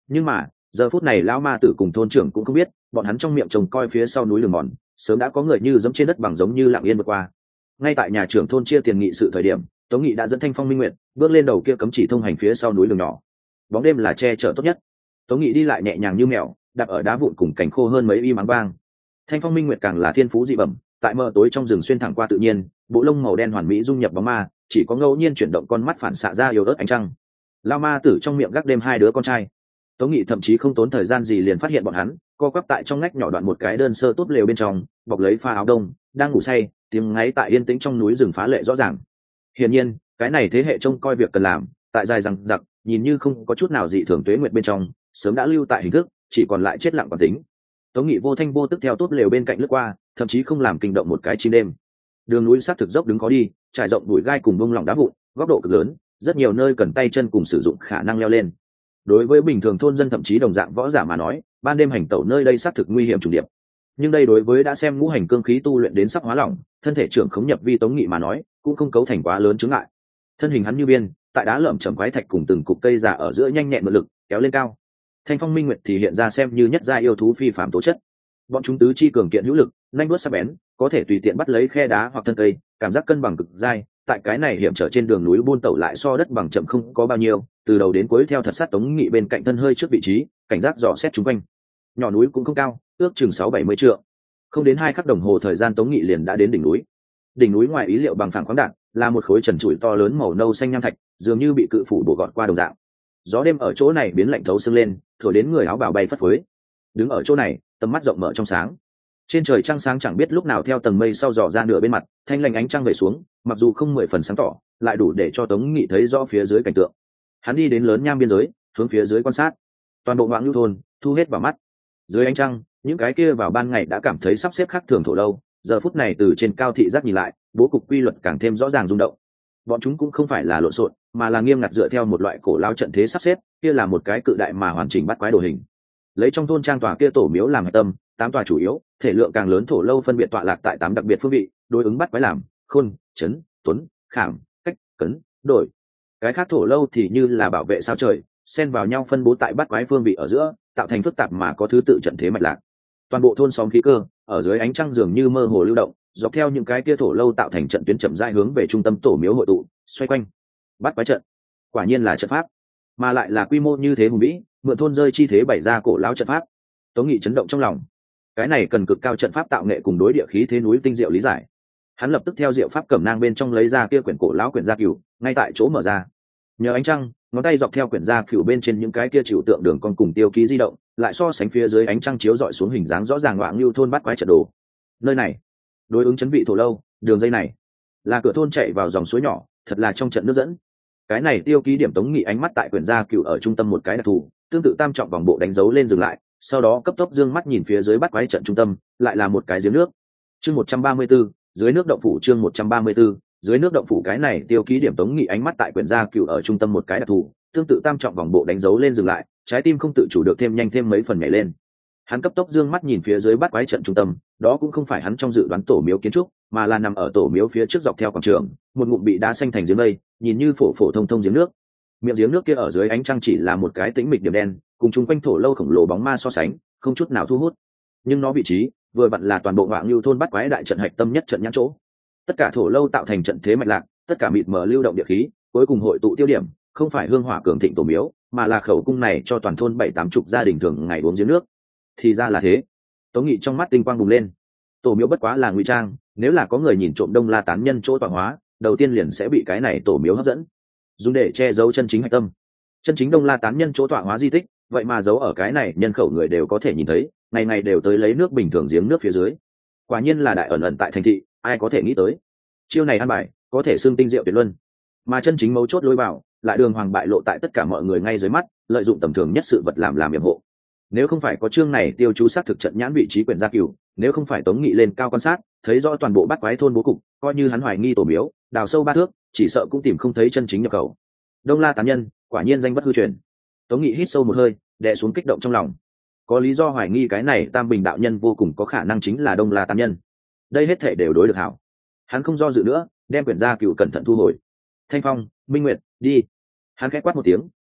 Nhưng mà giờ phút này lão ma tử cùng thôn trưởng cũng không biết, bọn hắn trong miệng trông coi phía sau núi đường mòn sớm đã có người như giống trên đất bằng giống như lặng yên vượt qua. Ngay tại nhà trưởng thôn chia tiền nghị sự thời điểm, Tống Nghị đã dẫn Thanh Phong Minh Nguyệt bước lên đầu kia cấm chỉ thông hành phía sau núi đường nhỏ. Bóng đêm là che chở tốt nhất. Tống Nghị đi lại nhẹ nhàng như mèo, đạp ở đá vụn cùng cảnh khô hơn mấy y mắng vang. Thanh Phong Minh Nguyệt càng là thiên phú dị bẩm, tại mờ tối trong rừng xuyên thẳng qua tự nhiên, bộ lông màu đen hoàn mỹ dung nhập bóng ma, chỉ có ngẫu nhiên chuyển động con mắt phản xạ ra yếu ớt ánh trăng. Lao ma tử trong miệng gác đêm hai đứa con trai. Tống Nghị thậm chí không tốn thời gian gì liền phát hiện bọn hắn co quắp tại trong ngách nhỏ đoạn một cái đơn sơ tốt lều bên trong, bọc lấy pha áo đông, đang ngủ say, tiếng ngáy tại yên tĩnh trong núi rừng phá lệ rõ ràng. Hiển nhiên, cái này thế hệ trông coi việc cần làm, tại dài rằng giặc, nhìn như không có chút nào dị thường tuế nguyệt bên trong, sớm đã lưu tại hình thức, chỉ còn lại chết lặng bản tính. Tống Nghị vô thanh vô tức theo tốt lều bên cạnh lướt qua, thậm chí không làm kinh động một cái chim đêm. Đường núi sắc thực dốc đứng khó đi, trải rộng bụi gai cùng bông lỏng đá vụn, góc độ cực lớn, rất nhiều nơi cần tay chân cùng sử dụng khả năng leo lên. Đối với bình thường thôn dân thậm chí đồng dạng võ giả mà nói, ban đêm hành tẩu nơi đây xác thực nguy hiểm trùng điệp. Nhưng đây đối với đã xem ngũ hành cương khí tu luyện đến sắp hóa lỏng, thân thể trưởng khống nhập vi Tống Nghị mà nói, cũng không cấu thành quá lớn chướng ngại. Thân hình hắn như biên, tại đá lởm chởm quái thạch cùng từng cục cây giả ở giữa nhanh nhẹn mượn lực kéo lên cao. Thanh Phong Minh Nguyệt thì hiện ra xem như nhất gia yêu thú phi phàm tố chất. Bọn chúng tứ chi cường kiện hữu lực, nhanh đuốt sắc bén, có thể tùy tiện bắt lấy khe đá hoặc thân cây, cảm giác cân bằng cực dai. Tại cái này hiểm trở trên đường núi buôn tẩu lại so đất bằng chậm không có bao nhiêu, từ đầu đến cuối theo thật sát Tống Nghị bên cạnh thân hơi trước vị trí, cảnh giác dò xét chúng quanh. Nhỏ núi cũng không cao, ước chừng 6-70 trượng. Không đến 2 khắc đồng hồ thời gian Tống Nghị liền đã đến đỉnh núi. Đỉnh núi ngoài ý liệu bằng phẳng khoáng đạt, là một khối trần trụi to lớn màu nâu xanh nham thạch, dường như bị cự phủ bổ gọt qua đồng dạng. Gió đêm ở chỗ này biến lạnh thấu xương lên, thổi đến người áo bào bay phất phới. Đứng ở chỗ này, tầm mắt rộng mở trong sáng. Trên trời trăng sáng chẳng biết lúc nào theo tầng mây sau dò ra nửa bên mặt, thanh lành ánh trăng về xuống, mặc dù không 10 phần sáng tỏ, lại đủ để cho Tống Nghị thấy rõ phía dưới cảnh tượng. Hắn đi đến lớn nham biên giới, hướng phía dưới quan sát. Toàn bộ Ngoạn Nhu thôn thu hết vào mắt. Dưới ánh trăng, những cái kia vào ban ngày đã cảm thấy sắp xếp khác thường thổ lâu, giờ phút này từ trên cao thị giác nhìn lại, bố cục quy luật càng thêm rõ ràng rung động. Bọn chúng cũng không phải là lộn xộn, mà là nghiêm ngặt dựa theo một loại cổ lao trận thế sắp xếp, kia là một cái cự đại mà hoàn chỉnh bắt quái đồ hình. Lấy trong thôn trang tòa kia tổ miếu làm hạch tâm, 8 tòa chủ yếu, thể lượng càng lớn thổ lâu phân biệt tọa lạc tại 8 đặc biệt phương vị, đối ứng bắt quái làm khôn, chấn, tuấn, khảm, cách, cấn, đổi. Cái khác thổ lâu thì như là bảo vệ sao trời, xen vào nhau phân bố tại bắt quái phương vị ở giữa, tạo thành phức tạp mà có thứ tự trận thế mạch lạc. Toàn bộ thôn xóm khí cơ ở dưới ánh trăng dường như mơ hồ lưu động, dọc theo những cái kia thổ lâu tạo thành trận tuyến chậm rãi hướng về trung tâm tổ miếu hội tụ, xoay quanh. Bắt quái trận, quả nhiên là trận pháp, mà lại là quy mô như thế hùng vĩ, mượn thôn rơi chi thế bày ra cổ lão trận pháp. Tống Nghị chấn động trong lòng. Cái này cần cực cao trận pháp tạo nghệ cùng đối địa khí thế núi tinh diệu lý giải. Hắn lập tức theo diệu pháp cẩm nang bên trong lấy ra kia quyển cổ lão quyển gia cửu, ngay tại chỗ mở ra. Nhờ ánh trăng, ngón tay dọc theo quyển gia cửu bên trên những cái kia chịu tượng đường con cùng tiêu ký di động, lại so sánh phía dưới ánh trăng chiếu rọi xuống hình dáng rõ ràng Ngoạn Nhu thôn bắt quái trận đồ. Nơi này, đối ứng chấn vị thổ lâu, đường dây này là cửa thôn chạy vào dòng suối nhỏ, thật là trong trận nước dẫn. Cái này tiêu ký điểm Tống Nghị ánh mắt tại quyển gia cửu ở trung tâm một cái đặc thù, tương tự tam trọng vòng bộ đánh dấu lên dừng lại, sau đó cấp tốc dương mắt nhìn phía dưới bắt quái trận trung tâm, lại là một cái giếng nước. Chương 134, dưới nước động phủ. Chương 134, dưới nước động phủ. Cái này tiêu ký điểm Tống Nghị ánh mắt tại quyển gia cửu ở trung tâm một cái đặc thù, tương tự tam trọng vòng bộ đánh dấu lên dừng lại, trái tim không tự chủ được thêm nhanh thêm mấy phần nhảy lên. Hắn cấp tốc dương mắt nhìn phía dưới bắt quái trận trung tâm, đó cũng không phải hắn trong dự đoán tổ miếu kiến trúc, mà là nằm ở tổ miếu phía trước dọc theo quảng trường, một ngụm bị đá xanh thành giếng mây, nhìn như phổ phổ thông thông giếng nước. Miệng giếng nước kia ở dưới ánh trăng chỉ là một cái tĩnh mịch điểm đen, cùng chung quanh thổ lâu khổng lồ bóng ma so sánh, không chút nào thu hút. Nhưng nó vị trí vừa vặn là toàn bộ Ngoạn Nhu thôn bắt quái đại trận hạch tâm nhất trận nhãn chỗ. Tất cả thổ lâu tạo thành trận thế mạch lạc, tất cả mịt mờ lưu động địa khí, cuối cùng hội tụ tiêu điểm, không phải hương hỏa cường thịnh tổ miếu, mà là khẩu cung này cho toàn thôn 7-80 gia đình thường ngày uống giếng nước. Thì ra là thế. Tống Nghị trong mắt tinh quang bùng lên. Tổ miếu bất quá là ngụy trang, nếu là có người nhìn trộm Đông La tán nhân chỗ tọa hóa, đầu tiên liền sẽ bị cái này tổ miếu hấp dẫn, dùng để che giấu chân chính hạch tâm. Chân chính Đông La tán nhân chỗ tọa hóa di tích, vậy mà giấu ở cái này nhân khẩu người đều có thể nhìn thấy, ngày ngày đều tới lấy nước bình thường giếng nước phía dưới. Quả nhiên là đại ẩn ẩn tại thành thị, ai có thể nghĩ tới. Chiêu này ăn bài, có thể xưng tinh diệu tuyệt luân. Mà chân chính mấu chốt lối vào, lại đường hoàng bại lộ tại tất cả mọi người ngay dưới mắt, lợi dụng tầm thường nhất sự vật làm yểm hộ. Nếu không phải có chương này tiêu chú xác thực trận nhãn vị trí quyển gia cửu, nếu không phải Tống Nghị lên cao quan sát, thấy rõ toàn bộ bắt quái thôn bố cục, coi như hắn hoài nghi tổ miếu, đào sâu 3 thước, chỉ sợ cũng tìm không thấy chân chính nhập khẩu. Đông La tán nhân, quả nhiên danh bất hư truyền. Tống Nghị hít sâu một hơi, đè xuống kích động trong lòng. Có lý do hoài nghi cái này Tam Bình đạo nhân vô cùng có khả năng chính là Đông La tán nhân. Đây hết thể đều đối được hảo. Hắn không do dự nữa, đem quyển gia cửu cẩn thận thu hồi. Thanh Phong, Minh Nguyệt, đi. Hắn khẽ quát một tiếng,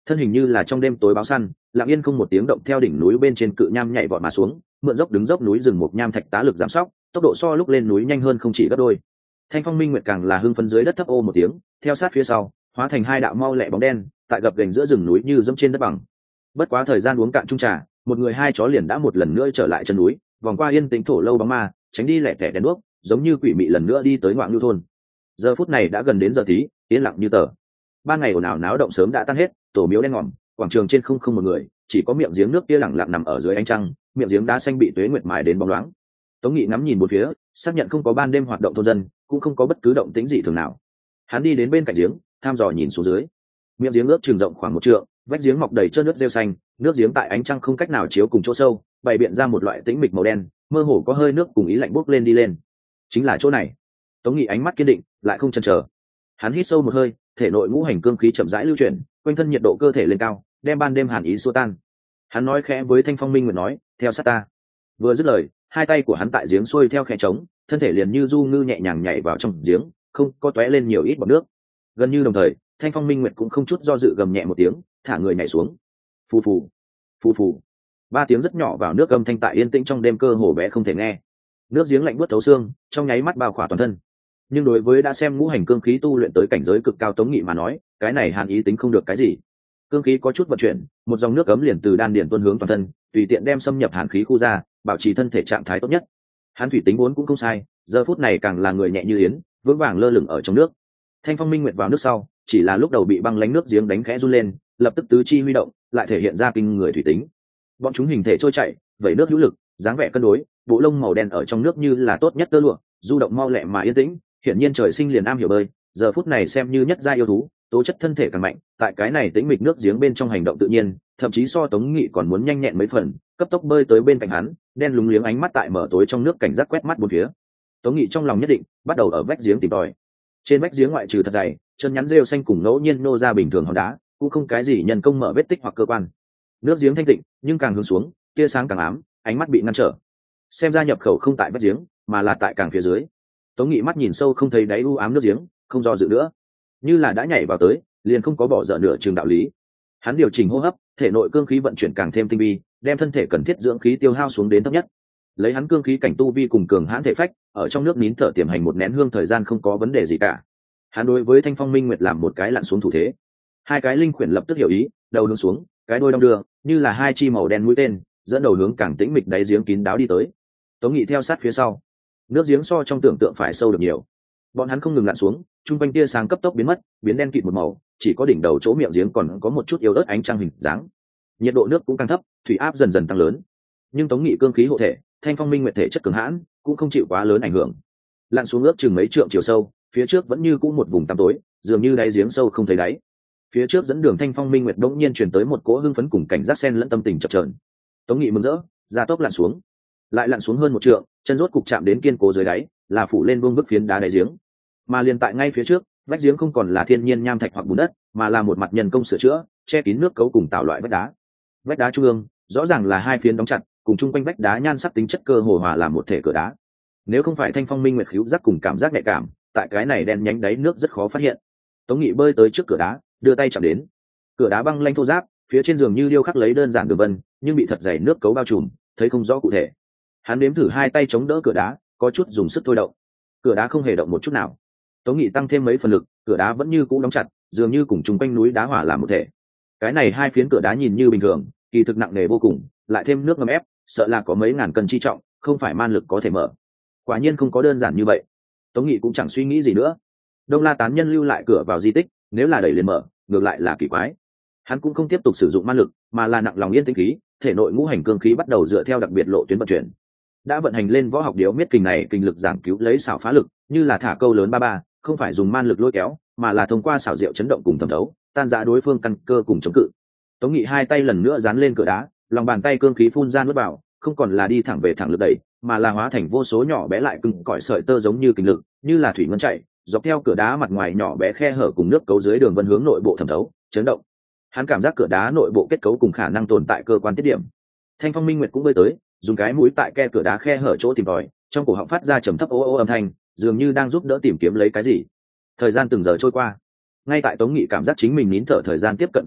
thân hình như là trong đêm tối báo săn, lặng yên không một tiếng động theo đỉnh núi bên trên cự nham nhảy vọt mà xuống, mượn dốc đứng dốc núi rừng một nham thạch tá lực giảm sóc, tốc độ so lúc lên núi nhanh hơn không chỉ gấp đôi. Thanh Phong Minh Nguyệt càng là hưng phấn dưới đất thấp ô một tiếng, theo sát phía sau, hóa thành hai đạo mau lẹ bóng đen, tại gập ghềnh giữa rừng núi như dẫm trên đất bằng. Bất quá thời gian uống cạn chung trà, một người hai chó liền đã một lần nữa trở lại chân núi, vòng qua yên tĩnh thổ lâu bóng ma, tránh đi lẻ tẻ đèn đuốc, giống như quỷ mị lần nữa đi tới Ngoạn Lưu thôn. Giờ phút này đã gần đến giờ tí, yên lặng như tờ. Ban ngày ồn ào náo động sớm đã tan hết, tổ miếu đen ngòm, quảng trường trên không một người, chỉ có miệng giếng nước kia lặng lặng nằm ở dưới ánh trăng, miệng giếng đá xanh bị tuế nguyệt mài đến bóng loáng. Tống Nghị ngắm nhìn bốn phía, xác nhận không có ban đêm hoạt động thôn dân, cũng không có bất cứ động tĩnh gì thường nào. Hắn đi đến bên cạnh giếng, thăm dò nhìn xuống dưới. Miệng giếng ước chừng rộng khoảng 1 trượng, vách giếng mọc đầy trơn nước rêu xanh, nước giếng tại ánh trăng không cách nào chiếu cùng chỗ sâu, bày biện ra một loại tĩnh mịch màu đen, mơ hồ có hơi nước cùng ý lạnh bốc lên đi lên. Chính là chỗ này. Tống Nghị ánh mắt kiên định, lại không chần chờ. Hắn hít sâu một hơi, thể nội ngũ hành cương khí chậm rãi lưu chuyển, quanh thân nhiệt độ cơ thể lên cao, đem ban đêm hàn ý xua tan. Hắn nói khẽ với Thanh Phong Minh Nguyệt nói, theo sát ta. Vừa dứt lời, hai tay của hắn tại giếng xuôi theo khe trống, thân thể liền như du ngư nhẹ nhàng nhảy vào trong giếng, không có tóe lên nhiều ít bọt nước. Gần như đồng thời, Thanh Phong Minh Nguyệt cũng không chút do dự gầm nhẹ một tiếng, thả người nhảy xuống. Phù phù, phù phù. 3 tiếng rất nhỏ vào nước âm thanh tại yên tĩnh trong đêm cơ hồ bé không thể nghe. Nước giếng lạnh buốt thấu xương, trong nháy mắt bao khỏa toàn thân. Nhưng đối với đã xem ngũ hành cương khí tu luyện tới cảnh giới cực cao Tống Nghị mà nói, cái này hàn ý tính không được cái gì. Cương khí có chút vận chuyển, một dòng nước ấm liền từ đan điền tuôn hướng toàn thân, tùy tiện đem xâm nhập hàn khí khu ra, bảo trì thân thể trạng thái tốt nhất. Hắn thủy tính vốn cũng không sai, giờ phút này càng là người nhẹ như yến, vững vàng lơ lửng ở trong nước. Thanh Phong Minh Nguyệt vào nước sau, chỉ là lúc đầu bị băng lánh nước giếng đánh khẽ run lên, lập tức tứ chi huy động, lại thể hiện ra kinh người thủy tính. Bọn chúng hình thể trôi chảy, vẩy nước hữu lực, dáng vẻ cân đối, bộ lông màu đen ở trong nước như là tốt nhất tơ lụa, du động mau lẹ mà yên tĩnh, hiển nhiên trời sinh liền am hiểu bơi, giờ phút này xem như nhất gia yêu thú, tố chất thân thể càng mạnh, tại cái này tĩnh mịch nước giếng bên trong hành động tự nhiên, thậm chí so Tống Nghị còn muốn nhanh nhẹn mấy phần, cấp tốc bơi tới bên cạnh hắn, đen lúng liếng ánh mắt tại mở tối trong nước cảnh giác quét mắt bốn phía. Tống Nghị trong lòng nhất định, bắt đầu ở vách giếng tìm tòi. Trên vách giếng ngoại trừ thật dày, chân nhắn rêu xanh cùng ngẫu nhiên nô ra bình thường hòn đá, cũng không cái gì nhân công mở vết tích hoặc cơ quan. Nước giếng thanh tịnh, nhưng càng hướng xuống, tia sáng càng ám, ánh mắt bị ngăn trở. Xem ra nhập khẩu không tại vách giếng, mà là tại càng phía dưới. Tống Nghị mắt nhìn sâu không thấy đáy u ám nước giếng, không do dự nữa, như là đã nhảy vào tới, liền không có bỏ dở nửa chừng đạo lý. Hắn điều chỉnh hô hấp, thể nội cương khí vận chuyển càng thêm tinh vi, đem thân thể cần thiết dưỡng khí tiêu hao xuống đến thấp nhất. Lấy hắn cương khí cảnh tu vi cùng cường hãn thể phách, ở trong nước nín thở tiềm hành một nén hương thời gian không có vấn đề gì cả. Hắn đối với Thanh Phong Minh Nguyệt làm một cái lặn xuống thủ thế. Hai cái linh khuyển lập tức hiểu ý, đầu hướng xuống, cái đuôi đong đưa, như là hai chi màu đen mũi tên, dẫn đầu hướng càng tĩnh mịch đáy giếng kín đáo đi tới. Tống Nghị theo sát phía sau. Nước giếng so trong tưởng tượng phải sâu được nhiều. Bọn hắn không ngừng lặn xuống, trung quanh tia sáng cấp tốc biến mất, biến đen kịt một màu, chỉ có đỉnh đầu chỗ miệng giếng còn có một chút yếu ớt ánh trăng hình dáng. Nhiệt độ nước cũng càng thấp, thủy áp dần dần tăng lớn. Nhưng Tống Nghị cương khí hộ thể, Thanh Phong Minh Nguyệt thể chất cường hãn, cũng không chịu quá lớn ảnh hưởng. Lặn xuống ước chừng mấy trượng chiều sâu, phía trước vẫn như cũ một vùng tăm tối, dường như đáy giếng sâu không thấy đáy. Phía trước dẫn đường Thanh Phong Minh Nguyệt đống nhiên truyền tới một cỗ hưng phấn cùng cảnh giác xen lẫn tâm tình chập chờn. Tống Nghị mừng rỡ, ra tốc lặn xuống. Lại lặn xuống hơn 1 trượng, chân rốt cục chạm đến kiên cố dưới đáy, là phủ lên buông bức phiến đá đáy giếng. Mà liền tại ngay phía trước, vách giếng không còn là thiên nhiên nham thạch hoặc bùn đất, mà là một mặt nhân công sửa chữa, che kín nước cấu cùng tạo loại vách đá. Vách đá trung ương, rõ ràng là hai phiến đóng chặt, cùng chung quanh vách đá nhan sắc tính chất cơ hồ hòa làm một thể cửa đá. Nếu không phải Thanh Phong Minh Nguyệt khứu giác cùng cảm giác nhạy cảm, tại cái này đen nhánh đáy nước rất khó phát hiện. Tống Nghị bơi tới trước cửa đá, đưa tay chạm đến. Cửa đá băng lanh thô ráp, phía trên giường như điêu khắc lấy đơn giản đường vân, nhưng bị thật dày nước cấu bao trùm, thấy không rõ cụ thể. Hắn nếm thử hai tay chống đỡ cửa đá, có chút dùng sức thôi động. Cửa đá không hề động một chút nào. Tống Nghị tăng thêm mấy phần lực, cửa đá vẫn như cũ đóng chặt, dường như cùng chung quanh núi đá hòa làm một thể. Cái này hai phiến cửa đá nhìn như bình thường, kỳ thực nặng nề vô cùng, lại thêm nước ngâm ép, sợ là có mấy ngàn cân chi trọng, không phải man lực có thể mở. Quả nhiên không có đơn giản như vậy. Tống Nghị cũng chẳng suy nghĩ gì nữa. Đông La tán nhân lưu lại cửa vào di tích, nếu là đẩy liền mở, ngược lại là kỳ quái. Hắn cũng không tiếp tục sử dụng man lực, mà là nặng lòng yên tĩnh khí, thể nội ngũ hành cương khí bắt đầu dựa theo đặc biệt lộ tuyến vận chuyển. Đã vận hành lên võ học điếu miết kình này, kinh lực giảng cứu lấy xảo phá lực, như là thả câu lớn ba ba, không phải dùng man lực lôi kéo, mà là thông qua xảo diệu chấn động cùng thẩm thấu, tan rã đối phương căn cơ cùng chống cự. Tống Nghị hai tay lần nữa dán lên cửa đá, lòng bàn tay cương khí phun ra nuốt vào, không còn là đi thẳng về thẳng lực đẩy, mà là hóa thành vô số nhỏ bé lại cứng cỏi sợi tơ giống như kình lực, như là thủy ngân chảy, dọc theo cửa đá mặt ngoài nhỏ bé khe hở cùng nước cấu dưới đường vân hướng nội bộ thẩm thấu, chấn động. Hắn cảm giác cửa đá nội bộ kết cấu cùng khả năng tồn tại cơ quan tiết điểm. Thanh Phong Minh Nguyệt cũng bơi tới, dùng cái mũi tại ke cửa đá khe hở chỗ tìm tòi, trong cổ họng phát ra trầm thấp ô ô âm thanh, dường như đang giúp đỡ tìm kiếm lấy cái gì. Thời gian từng giờ trôi qua, ngay tại Tống Nghị cảm giác chính mình nín thở thời gian tiếp cận cực hạn,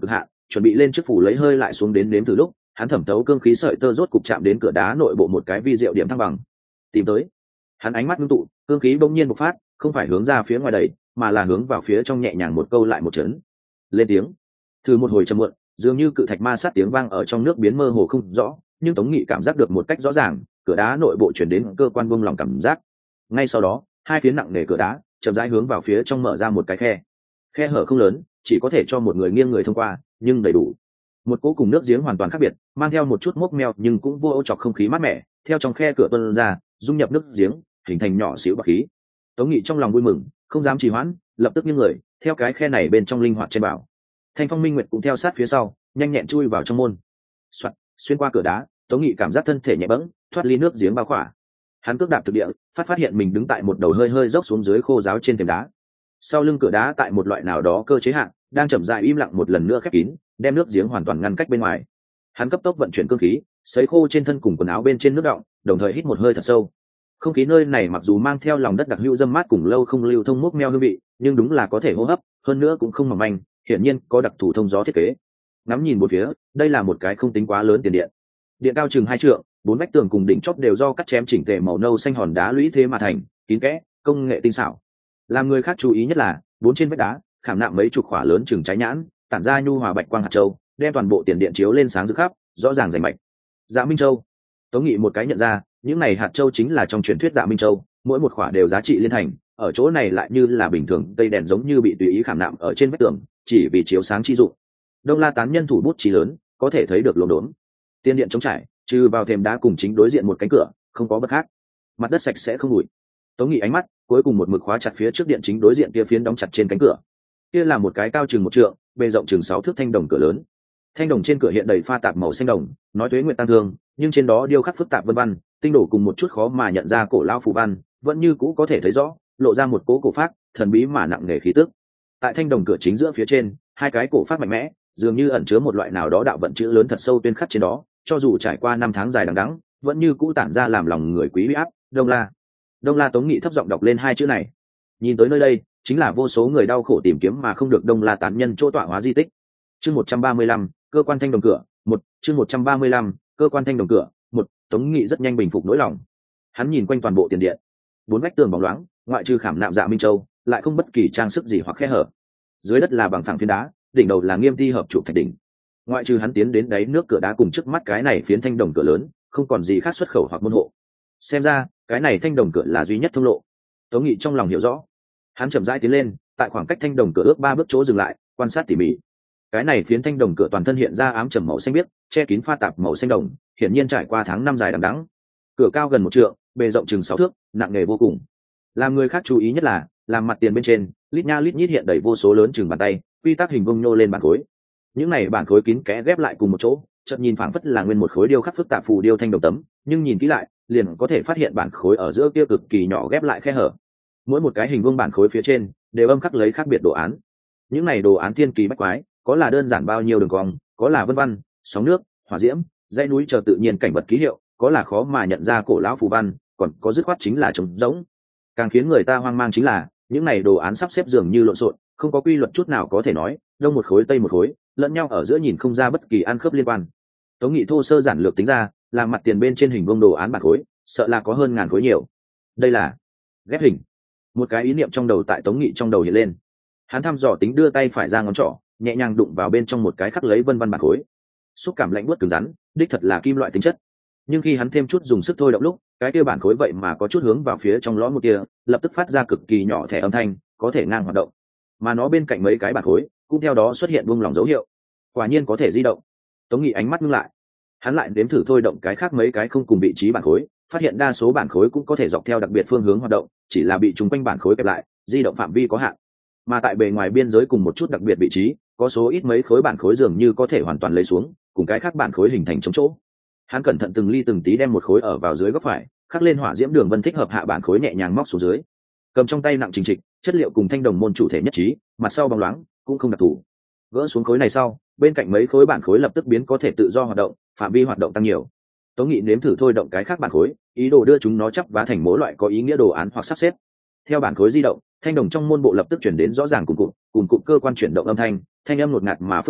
chuẩn bị lên trước phủ lấy hơi lại xuống đến đếm từ lúc hắn thẩm thấu cương khí sợi tơ rốt cục chạm đến cửa đá nội bộ một cái vi diệu điểm thăng bằng. Tìm tới. Hắn ánh mắt ngưng tụ, cương khí bỗng nhiên bộc phát, không phải hướng ra phía ngoài đẩy, mà là hướng vào phía trong nhẹ nhàng một câu lại một chấn. Lên tiếng. Thử một hồi trầm muộn, dường như cự thạch ma sát tiếng vang ở trong nước biến mơ hồ không rõ, nhưng Tống Nghị cảm giác được một cách rõ ràng, cửa đá nội bộ chuyển đến cơ quan buông lòng cảm giác. Ngay sau đó, hai phiến nặng nề cửa đá chậm rãi hướng vào phía trong mở ra một cái khe. Khe hở không lớn, chỉ có thể cho một người nghiêng người thông qua, nhưng đầy đủ. Một cỗ cùng nước giếng hoàn toàn khác biệt, mang theo một chút mốc meo nhưng cũng vô ô chọc không khí mát mẻ, theo trong khe cửa tuôn ra, dung nhập nước giếng, hình thành nhỏ xíu bọt khí. Tống Nghị trong lòng vui mừng, không dám trì hoãn, lập tức nghiêng người, theo cái khe này bên trong linh hoạt trên bảo. Thanh Phong Minh Nguyệt cũng theo sát phía sau, nhanh nhẹn chui vào trong môn. Xuyên qua cửa đá, Tống Nghị cảm giác thân thể nhẹ bẫng, thoát ly nước giếng bao khỏa. Hắn cước đạp thực địa, phát hiện mình đứng tại một đầu hơi hơi dốc xuống dưới khô ráo trên thềm đá. Sau lưng cửa đá tại một loại nào đó cơ chế hạn, đang chậm rãi im lặng một lần nữa khép kín, đem nước giếng hoàn toàn ngăn cách bên ngoài. Hắn cấp tốc vận chuyển cương khí, sấy khô trên thân cùng quần áo bên trên nước đọng, đồng thời hít một hơi thật sâu. Không khí nơi này mặc dù mang theo lòng đất đặc hữu dâm mát cùng lâu không lưu thông mốc meo hương vị, nhưng đúng là có thể hô hấp, hơn nữa cũng không mỏng manh, hiển nhiên có đặc thù thông gió thiết kế. Ngắm nhìn một phía, đây là một cái không tính quá lớn tiền điện. Điện cao chừng 2 trượng, 4 vách tường cùng đỉnh chóp đều do cắt chém chỉnh tề màu nâu xanh hòn đá lũy thế mà thành, kín kẽ, công nghệ tinh xảo. Làm người khác chú ý nhất là, 4 trên vách đá khảm nạm mấy chục khỏa lớn chừng trái nhãn, tản ra nhu hòa bạch quang hạt châu, đem toàn bộ tiền điện chiếu lên sáng rực khắp, rõ ràng rành mạch. Dạ Minh Châu. Tống Nghị một cái nhận ra, những này hạt châu chính là trong truyền thuyết Dạ Minh Châu, mỗi một khỏa đều giá trị liên thành, ở chỗ này lại như là bình thường cây đèn giống như bị tùy ý khảm nạm ở trên vách tường, chỉ vì chiếu sáng chi dụng. Đông La tán nhân thủ bút chí lớn, có thể thấy được lốm đốm. Tiên điện trống trải, trừ vào thềm đá cùng chính đối diện một cánh cửa, không có bất khác. Mặt đất sạch sẽ không bụi. Tống Nghị ánh mắt cuối cùng một mực khóa chặt phía trước điện chính đối diện kia phiến đóng chặt trên cánh cửa. Kia là một cái cao chừng 1 trượng, bề rộng chừng 6 thước thanh đồng cửa lớn. Thanh đồng trên cửa hiện đầy pha tạp màu xanh đồng, nói tuế nguyện tăng thương, nhưng trên đó điêu khắc phức tạp vân văn, tinh đổ cùng một chút khó mà nhận ra cổ lao phù văn, vẫn như cũ có thể thấy rõ, lộ ra một cố cổ phác, thần bí mà nặng nề khí tức. Tại thanh đồng cửa chính giữa phía trên, hai cái cổ phác mạnh mẽ, dường như ẩn chứa một loại nào đó đạo vận chữ lớn thật sâu tuyên khắc trên đó, cho dù trải qua 5 tháng dài đằng đẵng, vẫn như cũ tản ra làm lòng người quý uy áp. Đông La. Đông La. Tống Nghị thấp giọng đọc lên hai chữ này. Nhìn tới nơi đây, chính là vô số người đau khổ tìm kiếm mà không được Đông La tán nhân chỗ tọa hóa di tích. Chương 135, cơ quan thanh đồng cửa, 1, chương 135, cơ quan thanh đồng cửa, 1. Tống Nghị rất nhanh bình phục nỗi lòng. Hắn nhìn quanh toàn bộ tiền điện, 4 vách tường bóng loáng, ngoại trừ khảm nạm Dạ Minh Châu, lại không bất kỳ trang sức gì hoặc khe hở. Dưới đất là bằng phẳng phiến đá, đỉnh đầu là nghiêm thi hợp trụ thạch đỉnh. Ngoại trừ hắn tiến đến đáy nước cửa đá cùng trước mắt cái này phiến thanh đồng cửa lớn, không còn gì khác xuất khẩu hoặc môn hộ. Xem ra, cái này thanh đồng cửa là duy nhất thông lộ. Tống Nghị trong lòng hiểu rõ. Hắn chậm rãi tiến lên, tại khoảng cách thanh đồng cửa ước 3 bước chỗ dừng lại, quan sát tỉ mỉ. Cái này phiến thanh đồng cửa toàn thân hiện ra ám trầm màu xanh biếc, che kín pha tạp màu xanh đồng, hiển nhiên trải qua tháng năm dài đằng đẵng. Cửa cao gần 1 trượng, bề rộng chừng 6 thước, nặng nề vô cùng. Làm người khác chú ý nhất là, làm mặt tiền bên trên, lít nha lít nhít hiện đầy vô số lớn chừng bàn tay, quy tắc hình vuông nhô lên bản khối. Những này bản khối kín kẽ ghép lại cùng một chỗ, chợt nhìn phảng phất là nguyên một khối điêu khắc phức tạp phù điêu thanh đồng tấm, nhưng nhìn kỹ lại, liền có thể phát hiện bản khối ở giữa kia cực kỳ nhỏ ghép lại khe hở. Mỗi một cái hình vuông bản khối phía trên đều âm khắc lấy khác biệt đồ án. Những này đồ án thiên kỳ bách quái, có là đơn giản bao nhiêu đường cong, có là vân vân, sóng nước, hỏa diễm, dãy núi chờ tự nhiên cảnh vật ký hiệu, có là khó mà nhận ra cổ lão phù văn, còn có dứt khoát chính là trống rỗng. Càng khiến người ta hoang mang chính là, những này đồ án sắp xếp dường như lộn xộn, không có quy luật chút nào có thể nói, đông một khối tây một khối, lẫn nhau ở giữa nhìn không ra bất kỳ ăn khớp liên quan. Tống Nghị thô sơ giản lược tính ra, là mặt tiền bên trên hình vuông đồ án bản khối, sợ là có hơn 1000 khối nhiều. Đây là ghép hình. Một cái ý niệm trong đầu tại Tống Nghị trong đầu hiện lên. Hắn thăm dò tính đưa tay phải ra ngón trỏ, nhẹ nhàng đụng vào bên trong một cái khắc lấy vân văn bản khối. Xúc cảm lạnh buốt cứng rắn, đích thật là kim loại tính chất. Nhưng khi hắn thêm chút dùng sức thôi động lúc, cái kia bản khối vậy mà có chút hướng vào phía trong lõm một kia, lập tức phát ra cực kỳ nhỏ thẻ âm thanh, có thể ngang hoạt động. Mà nó bên cạnh mấy cái bản khối, cũng theo đó xuất hiện buông lỏng dấu hiệu. Quả nhiên có thể di động. Tống Nghị ánh mắt ngưng lại. Hắn lại đếm thử thôi động cái khác mấy cái không cùng vị trí bản khối, phát hiện đa số bản khối cũng có thể dọc theo đặc biệt phương hướng hoạt động, chỉ là bị chúng quanh bản khối kẹp lại, di động phạm vi có hạn. Mà tại bề ngoài biên giới cùng một chút đặc biệt vị trí, có số ít mấy khối bản khối dường như có thể hoàn toàn lấy xuống, cùng cái khác bản khối hình thành chống chỗ. Hắn cẩn thận từng ly từng tí đem một khối ở vào dưới góc phải, khắc lên hỏa diễm đường vân thích hợp hạ bản khối nhẹ nhàng móc xuống dưới. Cầm trong tay nặng trình trịch, chất liệu cùng thanh đồng môn chủ thể nhất trí, mặt sau bóng loáng, cũng không đặc thù. Gỡ xuống khối này sau, bên cạnh mấy khối bản khối lập tức biến có thể tự do hoạt động, phạm vi hoạt động tăng nhiều. Tống Nghị nếm thử thôi động cái khác bản khối, ý đồ đưa chúng nó chắp vá thành mỗi loại có ý nghĩa đồ án hoặc sắp xếp. Theo bản khối di động, thanh đồng trong môn bộ lập tức chuyển đến rõ ràng cùng cụm cơ quan chuyển động âm thanh, thanh âm ngột ngạt mà phức tạp,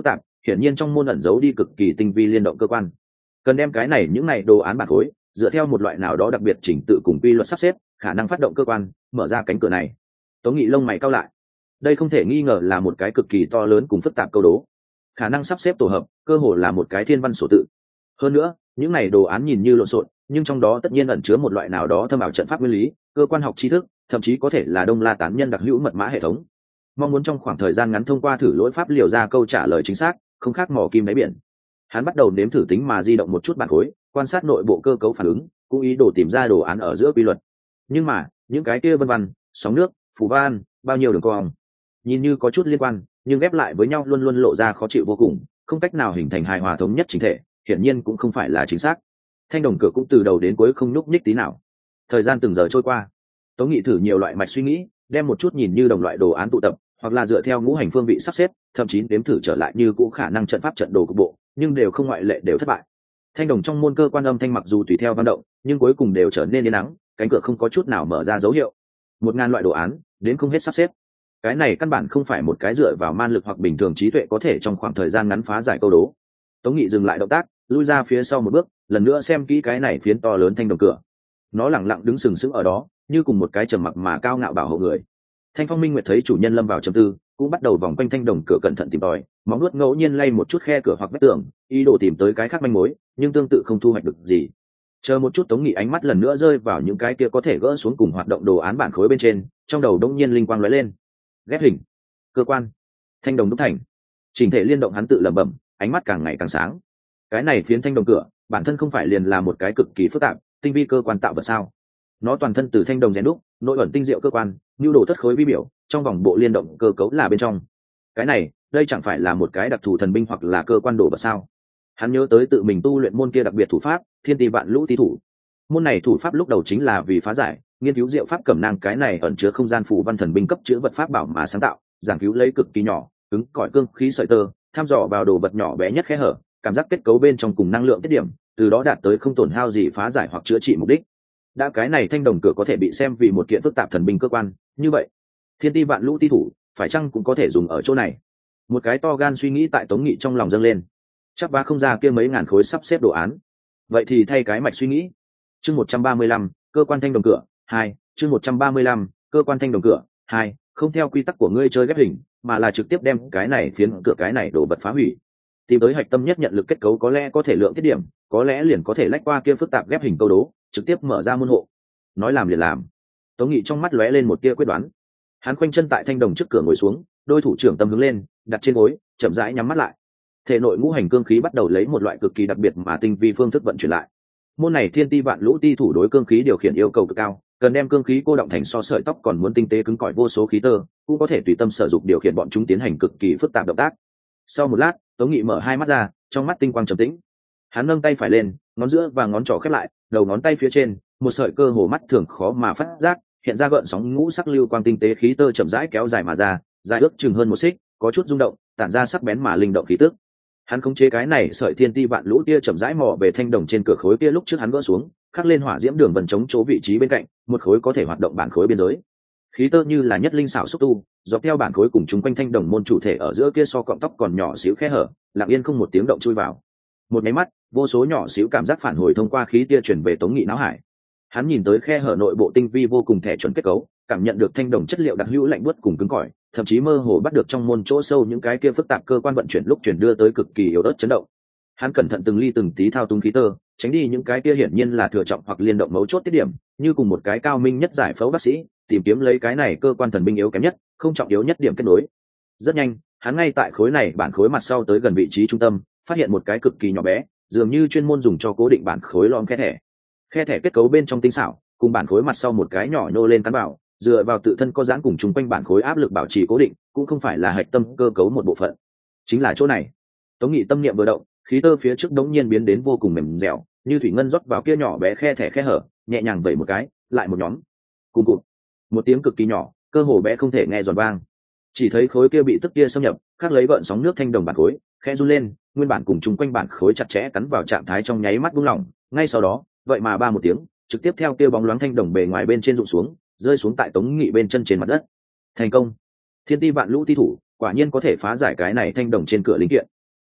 hiển nhiên trong môn ẩn giấu đi cực kỳ tinh vi liên động cơ quan. Cần đem cái này những này đồ án bản khối dựa theo một loại nào đó đặc biệt chỉnh tự cùng quy luật sắp xếp, khả năng phát động cơ quan mở ra cánh cửa này. Tống Nghị lông mày cau lại. Đây không thể nghi ngờ là một cái cực kỳ to lớn cùng phức tạp câu đố. Khả năng sắp xếp tổ hợp cơ hồ là một cái thiên văn sổ tự. Hơn nữa, những này đồ án nhìn như lộn xộn, nhưng trong đó tất nhiên ẩn chứa một loại nào đó thâm ảo trận pháp nguyên lý, cơ quan học tri thức, thậm chí có thể là Đông La tán nhân đặc hữu mật mã hệ thống. Mong muốn trong khoảng thời gian ngắn thông qua thử lỗi pháp liều ra câu trả lời chính xác, không khác mò kim đáy biển. Hắn bắt đầu nếm thử tính mà di động một chút bản khối, quan sát nội bộ cơ cấu phản ứng, cũng ý đồ tìm ra đồ án ở giữa quy luật. Nhưng mà, những cái kia vân vân, sóng nước, phù văn, bao nhiêu đường cong, nhìn như có chút liên quan, nhưng ghép lại với nhau luôn luôn lộ ra khó chịu vô cùng, không cách nào hình thành hài hòa thống nhất chính thể, hiển nhiên cũng không phải là chính xác. Thanh đồng cửa cũng từ đầu đến cuối không nhúc nhích tí nào. Thời gian từng giờ trôi qua, Tống Nghị thử nhiều loại mạch suy nghĩ, đem một chút nhìn như đồng loại đồ án tụ tập, hoặc là dựa theo ngũ hành phương vị sắp xếp, thậm chí đếm thử trở lại như cũ khả năng trận pháp trận đồ cục bộ, nhưng đều không ngoại lệ đều thất bại. Thanh đồng trong môn cơ quan âm thanh mặc dù tùy theo vận động, nhưng cuối cùng đều trở nên yên ắng, cánh cửa không có chút nào mở ra dấu hiệu. 1000 loại đồ án, đến không hết sắp xếp. Cái này căn bản không phải một cái dựa vào man lực hoặc bình thường trí tuệ có thể trong khoảng thời gian ngắn phá giải câu đố. Tống Nghị dừng lại động tác, lui ra phía sau một bước, lần nữa xem kỹ cái này phiến to lớn thanh đồng cửa. Nó lặng lặng đứng sừng sững ở đó, như cùng một cái trầm mặc mà cao ngạo bảo hộ người. Thanh Phong Minh Nguyệt thấy chủ nhân lâm vào trầm tư, cũng bắt đầu vòng quanh thanh đồng cửa cẩn thận tìm tòi, móng nuốt ngẫu nhiên lay một chút khe cửa hoặc vách tường, ý đồ tìm tới cái khác manh mối, nhưng tương tự không thu hoạch được gì. Chờ một chút, Tống Nghị ánh mắt lần nữa rơi vào những cái kia có thể gỡ xuống cùng hoạt động đồ án bản khối bên trên, trong đầu đống nhiên linh quang lóe lên. Ghép hình, cơ quan, thanh đồng đúc thành, chỉnh thể liên động, hắn tự lẩm bẩm, ánh mắt càng ngày càng sáng. Cái này phiến thanh đồng cửa, bản thân không phải liền là một cái cực kỳ phức tạp, tinh vi cơ quan tạo vật sao? Nó toàn thân từ thanh đồng rèn đúc, nội ẩn tinh diệu cơ quan, nhu đồ thất khối vi biểu, trong vòng bộ liên động cơ cấu là bên trong. Cái này, đây chẳng phải là một cái đặc thù thần binh hoặc là cơ quan đồ vật sao? Hắn nhớ tới tự mình tu luyện môn kia đặc biệt thủ pháp, Thiên Ti Vạn Lũ Ti thủ. Môn này thủ pháp lúc đầu chính là vì phá giải, nghiên cứu diệu pháp cẩm nang cái này ẩn chứa không gian phù văn thần binh cấp chữ vật pháp bảo mà sáng tạo, giảng cứu lấy cực kỳ nhỏ, cứng cỏi cương khí sợi tơ, thăm dò vào đồ vật nhỏ bé nhất khe hở, cảm giác kết cấu bên trong cùng năng lượng tiết điểm, từ đó đạt tới không tổn hao gì phá giải hoặc chữa trị mục đích. Đã cái này thanh đồng cửa có thể bị xem vì một kiện phức tạp thần binh cơ quan, như vậy Thiên Ti Vạn Lũ Ti thủ phải chăng cũng có thể dùng ở chỗ này? Một cái to gan suy nghĩ tại Tống Nghị trong lòng dâng lên. Chắc ba không ra kia mấy ngàn khối sắp xếp đồ án, vậy thì thay cái mạch suy nghĩ. Chương 135, cơ quan thanh đồng cửa 2, chương 135, cơ quan thanh đồng cửa 2, không theo quy tắc của ngươi chơi ghép hình, mà là trực tiếp đem cái này phiến cửa cái này đổ vật phá hủy. Tìm tới hạch tâm nhất nhận lực kết cấu, có lẽ có thể lượng tiết điểm, có lẽ liền có thể lách qua kia phức tạp ghép hình câu đố, trực tiếp mở ra môn hộ. Nói làm liền làm. Tống Nghị trong mắt lóe lên một tia quyết đoán. Hắn khoanh chân tại thanh đồng trước cửa ngồi xuống, đôi thủ trưởng tâm hướng lên, đặt trên gối, chậm rãi nhắm mắt lại. Thể nội ngũ hành cương khí bắt đầu lấy một loại cực kỳ đặc biệt mà tinh vi phương thức vận chuyển lại. Môn này Thiên Ti Vạn Lũ Ti thủ đối cương khí điều khiển yêu cầu cực cao, cần đem cương khí cô động thành so sợi tóc còn muốn tinh tế cứng cỏi vô số khí tơ, cũng có thể tùy tâm sử dụng điều khiển bọn chúng tiến hành cực kỳ phức tạp động tác. Sau một lát, Tống Nghị mở hai mắt ra, trong mắt tinh quang trầm tĩnh. Hắn nâng tay phải lên, ngón giữa và ngón trỏ khép lại, đầu ngón tay phía trên, một sợi cơ hồ mắt thường khó mà phát giác, hiện ra gợn sóng ngũ sắc lưu quang tinh tế khí tơ chậm rãi kéo dài mà ra, dài ước chừng hơn 1 xích, có chút rung động, tản ra sắc bén mà linh động khí tức. Hắn khống chế cái này sợi Thiên Ti Vạn Lũ tia chậm rãi mò về thanh đồng trên cửa khối kia lúc trước hắn gỡ xuống, khắc lên hỏa diễm đường vần chống chỗ vị trí bên cạnh, một khối có thể hoạt động bản khối biên giới. Khí tơ như là nhất linh xảo xúc tu, dọc theo bản khối cùng chúng quanh thanh đồng môn chủ thể ở giữa kia so cọng tóc còn nhỏ xíu khe hở, lặng yên không một tiếng động chui vào. Một máy mắt, vô số nhỏ xíu cảm giác phản hồi thông qua khí tia truyền về Tống Nghị não hải. Hắn nhìn tới khe hở nội bộ tinh vi vô cùng thể chuẩn kết cấu, cảm nhận được thanh đồng chất liệu đặc hữu lạnh buốt cùng cứng cỏi, thậm chí mơ hồ bắt được trong môn chỗ sâu những cái kia phức tạp cơ quan vận chuyển lúc chuyển đưa tới cực kỳ yếu ớt chấn động. Hắn cẩn thận từng ly từng tí thao túng khí tơ, tránh đi những cái kia hiển nhiên là thừa trọng hoặc liên động mấu chốt tiết điểm, như cùng một cái cao minh nhất giải phẫu bác sĩ tìm kiếm lấy cái này cơ quan thần binh yếu kém nhất, không trọng yếu nhất điểm kết nối. Rất nhanh, hắn ngay tại khối này bản khối mặt sau tới gần vị trí trung tâm, phát hiện một cái cực kỳ nhỏ bé, dường như chuyên môn dùng cho cố định bản khối lõm khe thẻ. Khe thẻ kết cấu bên trong tinh xảo, cùng bản khối mặt sau một cái nhỏ nhô lên cán bảo, dựa vào tự thân có giãn cùng chung quanh bản khối áp lực bảo trì cố định, cũng không phải là hạch tâm cơ cấu một bộ phận. Chính là chỗ này. Tống Nghị tâm niệm vừa động, khí tơ phía trước đống nhiên biến đến vô cùng mềm dẻo, như thủy ngân rót vào kia nhỏ bé khe thẻ khe hở, nhẹ nhàng vẩy một cái, lại một nhóm. Cùng cụt. Một tiếng cực kỳ nhỏ, cơ hồ bé không thể nghe giòn vang. Chỉ thấy khối kia bị tức kia xâm nhập, khắc lấy gợn sóng nước thanh đồng bản khối, khẽ run lên, nguyên bản cùng chung quanh bản khối chặt chẽ cắn vào trạng thái trong nháy mắt buông lỏng, ngay sau đó, vậy mà ba một tiếng, trực tiếp theo kia bóng loáng thanh đồng bề ngoài bên trên rụng xuống, rơi xuống tại Tống Nghị bên chân trên mặt đất. Thành công. Thiên Ti Vạn Lũ Ti thủ, quả nhiên có thể phá giải cái này thanh đồng trên cửa linh kiện.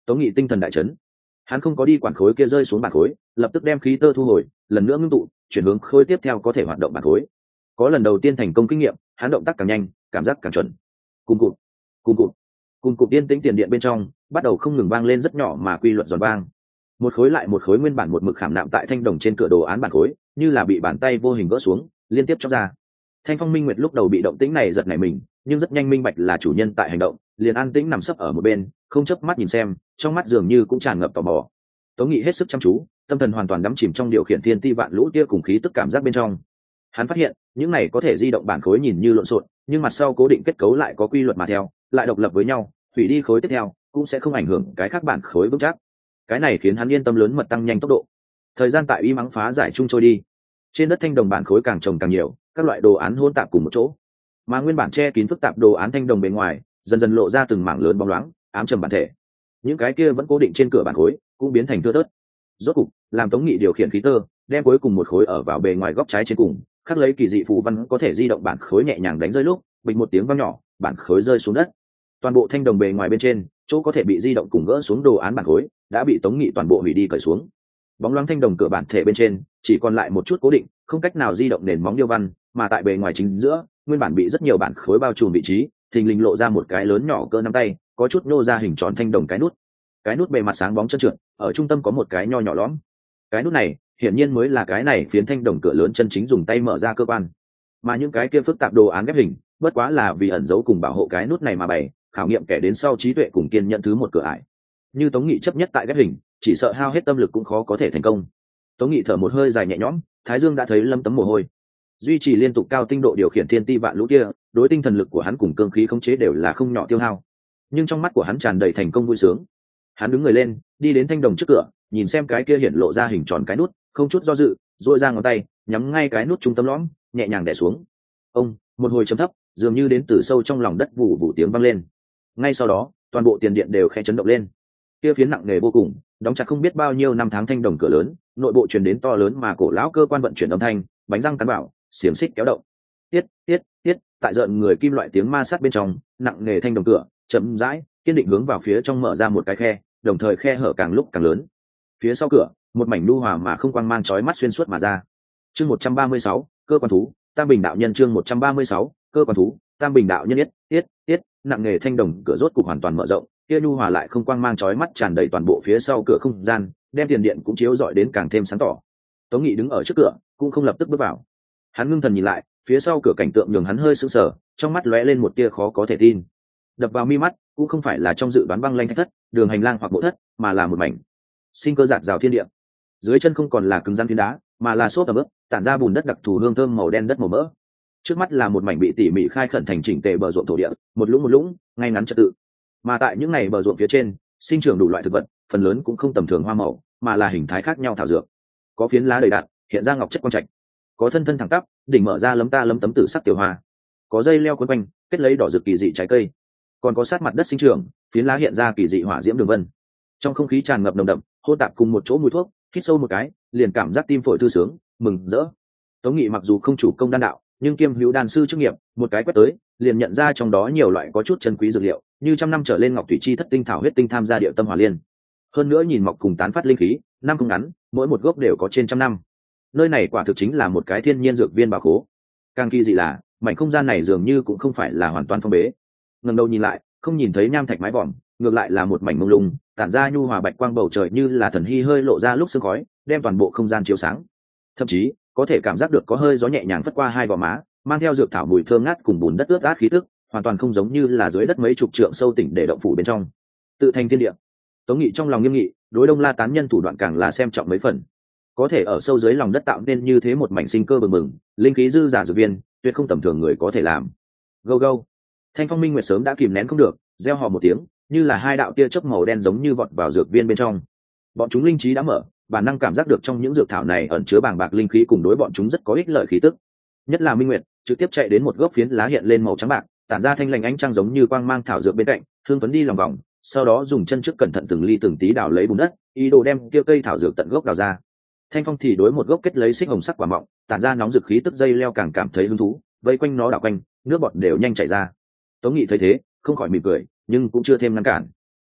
Tống Nghị tinh thần đại chấn, hắn không có đi quản khối kia rơi xuống bản khối, lập tức đem khí tơ thu hồi, lần nữa ngưng tụ chuyển hướng khối tiếp theo có thể hoạt động bản khối. Có lần đầu tiên thành công kinh nghiệm, hắn động tác càng nhanh, cảm giác càng chuẩn. Cùng cụt cùng cụt cùng cụt, yên tĩnh tiền điện bên trong bắt đầu không ngừng vang lên rất nhỏ mà quy luật giòn vang. Một khối lại một khối nguyên bản một mực khảm nạm tại thanh đồng trên cửa đồ án bản khối, như là bị bàn tay vô hình gỡ xuống, liên tiếp chóc ra. Thanh Phong Minh Nguyệt lúc đầu bị động tĩnh này giật nảy mình, nhưng rất nhanh minh bạch là chủ nhân tại hành động, liền an tĩnh nằm sấp ở một bên, không chớp mắt nhìn xem, trong mắt dường như cũng tràn ngập tò mò. Tống Nghị hết sức chăm chú, tâm thần hoàn toàn đắm chìm trong điều khiển thiên ti vạn lũ tia cùng khí tức cảm giác bên trong. Hắn phát hiện, những này có thể di động bản khối nhìn như lộn xộn, nhưng mặt sau cố định kết cấu lại có quy luật mà theo, lại độc lập với nhau, hủy đi khối tiếp theo cũng sẽ không ảnh hưởng cái khác bản khối vững chắc. Cái này khiến hắn yên tâm lớn mật tăng nhanh tốc độ. Thời gian tại y mắng phá giải chung trôi đi. Trên đất thanh đồng bản khối càng trồng càng nhiều, các loại đồ án hỗn tạp cùng một chỗ, mà nguyên bản che kín phức tạp đồ án thanh đồng bề ngoài dần dần lộ ra từng mảng lớn bóng loáng ám trầm bản thể. Những cái kia vẫn cố định trên cửa bản khối cũng biến thành thưa thớt. Rốt cục làm Tống Nghị điều khiển khí tơ đem cuối cùng một khối ở vào bề ngoài góc trái trên cùng khắc lấy kỳ dị phù văn có thể di động bản khối nhẹ nhàng đánh rơi lúc bịch một tiếng vang nhỏ, bản khối rơi xuống đất. Toàn bộ thanh đồng bề ngoài bên trên chỗ có thể bị di động cùng gỡ xuống đồ án bản khối đã bị Tống Nghị toàn bộ hủy đi cởi xuống. Bóng loáng thanh đồng cửa bản thể bên trên chỉ còn lại một chút cố định, không cách nào di động nền móng điêu văn, mà tại bề ngoài chính giữa nguyên bản bị rất nhiều bản khối bao trùm vị trí thình lình lộ ra một cái lớn nhỏ cỡ nắm tay, có chút nô ra hình tròn thanh đồng cái nút. Cái nút bề mặt sáng bóng trơn trượt, ở trung tâm có một cái nho nhỏ lõm. Cái nút này hiển nhiên mới là cái này phiến thanh đồng cửa lớn chân chính dùng tay mở ra cơ quan, mà những cái kia phức tạp đồ án ghép hình bất quá là vì ẩn giấu cùng bảo hộ cái nút này mà bày, khảo nghiệm kẻ đến sau trí tuệ cùng kiên nhận thứ một cửa ải. Như Tống Nghị chấp nhất tại ghép hình, chỉ sợ hao hết tâm lực cũng khó có thể thành công. Tống Nghị thở một hơi dài nhẹ nhõm, thái dương đã thấy lâm tấm mồ hôi. Duy trì liên tục cao tinh độ điều khiển thiên ti vạn lũ kia, đối tinh thần lực của hắn cùng cương khí khống chế đều là không nhỏ tiêu hao. Nhưng trong mắt của hắn tràn đầy thành công vui sướng. Hắn đứng người lên, đi đến thanh đồng trước cửa, nhìn xem cái kia hiện lộ ra hình tròn cái nút, không chút do dự, duỗi ra ngón tay, nhắm ngay cái nút trung tâm lõm, nhẹ nhàng đè xuống. Ông, một hồi trầm thấp, dường như đến từ sâu trong lòng đất vụ vụ tiếng vang lên. Ngay sau đó, toàn bộ tiền điện đều khẽ chấn động lên. Kia phiến nặng nề vô cùng, đóng chặt không biết bao nhiêu năm tháng thanh đồng cửa lớn, nội bộ truyền đến to lớn mà cổ lão cơ quan vận chuyển âm thanh, bánh răng cắn bảo, xiềng xích kéo động. Tiết, tiết, tiết, tại rợn người kim loại tiếng ma sát bên trong, nặng nề thanh đồng cửa, chậm rãi, kiên định hướng vào phía trong mở ra một cái khe, đồng thời khe hở càng lúc càng lớn. Phía sau cửa, một mảnh nhu hòa mà không quang mang chói mắt xuyên suốt mà ra. Chương 136, cơ quan thú, Tam Bình đạo nhân. Chương 136, cơ quan thú, Tam Bình đạo nhân. Tiết, nặng nề thanh đồng cửa rốt cục hoàn toàn mở rộng, kia nhu hòa lại không quang mang chói mắt tràn đầy toàn bộ phía sau cửa không gian, đem tiền điện cũng chiếu rọi đến càng thêm sáng tỏ. Tống Nghị đứng ở trước cửa, cũng không lập tức bước vào. Hắn ngưng thần nhìn lại, phía sau cửa cảnh tượng nhường hắn hơi sững sờ, trong mắt lóe lên một tia khó có thể tin. Đập vào mi mắt, cũng không phải là trong dự đoán băng lanh thạch thất, đường hành lang hoặc mộ thất, mà là một mảnh sinh cơ rạc rào thiên địa. Dưới chân không còn là cứng rắn phiến đá, mà là xốp ẩm ướt, tản ra bùn đất đặc thù hương thơm màu đen đất màu mỡ. Trước mắt là một mảnh bị tỉ mỉ khai khẩn thành chỉnh tề bờ ruộng thổ địa, một lũng, ngay ngắn trật tự. Mà tại những này bờ ruộng phía trên, sinh trưởng đủ loại thực vật, phần lớn cũng không tầm thường hoa màu, mà là hình thái khác nhau thảo dược. Có phiến lá đầy đặn, hiện ra ngọc chất quang trạch. Có thân thân thẳng tắp, đỉnh mở ra lấm tấm tử sắc tiểu hoa. Có dây leo quấn quanh, kết lấy đỏ rực kỳ dị trái cây. Còn có sát mặt đất sinh trưởng, phiến lá hiện ra kỳ dị hỏa diễm đường vân. Trong không khí tràn ngập nồng đậm, hỗn tạp cùng một chỗ mùi thuốc, hít sâu một cái, liền cảm giác tim phổi thư sướng, mừng rỡ. Tống Nghị mặc dù không chủ công đan đạo, nhưng kiêm hữu đan sư chức nghiệp, một cái quét tới, liền nhận ra trong đó nhiều loại có chút chân quý dược liệu, như trăm năm trở lên ngọc thủy chi thất tinh thảo huyết tinh tham gia điệu tâm hỏa liên. Hơn nữa nhìn mọc cùng tán phát linh khí, năm không ngắn, mỗi một gốc đều có trên trăm năm. Nơi này quả thực chính là một cái thiên nhiên dược viên bảo khố. Càng kỳ dị là, mảnh không gian này dường như cũng không phải là hoàn toàn phong bế. Ngẩng đầu nhìn lại, không nhìn thấy nham thạch mái vòm, ngược lại là một mảnh mông lung, tản ra nhu hòa bạch quang bầu trời như là thần hy hơi lộ ra lúc sương khói, đem toàn bộ không gian chiếu sáng. Thậm chí, có thể cảm giác được có hơi gió nhẹ nhàng phất qua hai gò má, mang theo dược thảo mùi thơm ngát cùng bùn đất ướt át khí tức, hoàn toàn không giống như là dưới đất mấy chục trượng sâu tỉnh để động phủ bên trong. Tự thành thiên địa. Tống Nghị trong lòng nghiêm nghị, đối Đông La tán nhân thủ đoạn càng là xem trọng mấy phần. Có thể ở sâu dưới lòng đất tạo nên như thế một mảnh sinh cơ bừng bừng, linh khí dư giả dược viên, tuyệt không tầm thường người có thể làm. Go go. Thanh Phong Minh Nguyệt sớm đã kìm nén không được, reo hò một tiếng, như là hai đạo tia chớp màu đen giống như vọt vào dược viên bên trong. Bọn chúng linh trí đã mở, bản năng cảm giác được trong những dược thảo này ẩn chứa bàng bạc linh khí cùng đối bọn chúng rất có ích lợi khí tức. Nhất là Minh Nguyệt, trực tiếp chạy đến một gốc phiến lá hiện lên màu trắng bạc, tản ra thanh lành ánh trăng giống như quang mang thảo dược bên cạnh, hương phấn đi lòng vòng, sau đó dùng chân trước cẩn thận từng ly từng tí đào lấy bùn đất, ý đồ đem kia cây thảo dược tận gốc đào ra. Thanh Phong thì đối một gốc kết lấy xích hồng sắc quả mọng, tản ra nóng dược khí tức dây leo càng cảm thấy hứng thú, vây quanh nó đảo quanh, nước bọt đều nhanh chảy ra. Tống Nghị thấy thế, không khỏi mỉm cười, nhưng cũng chưa thêm ngăn cản.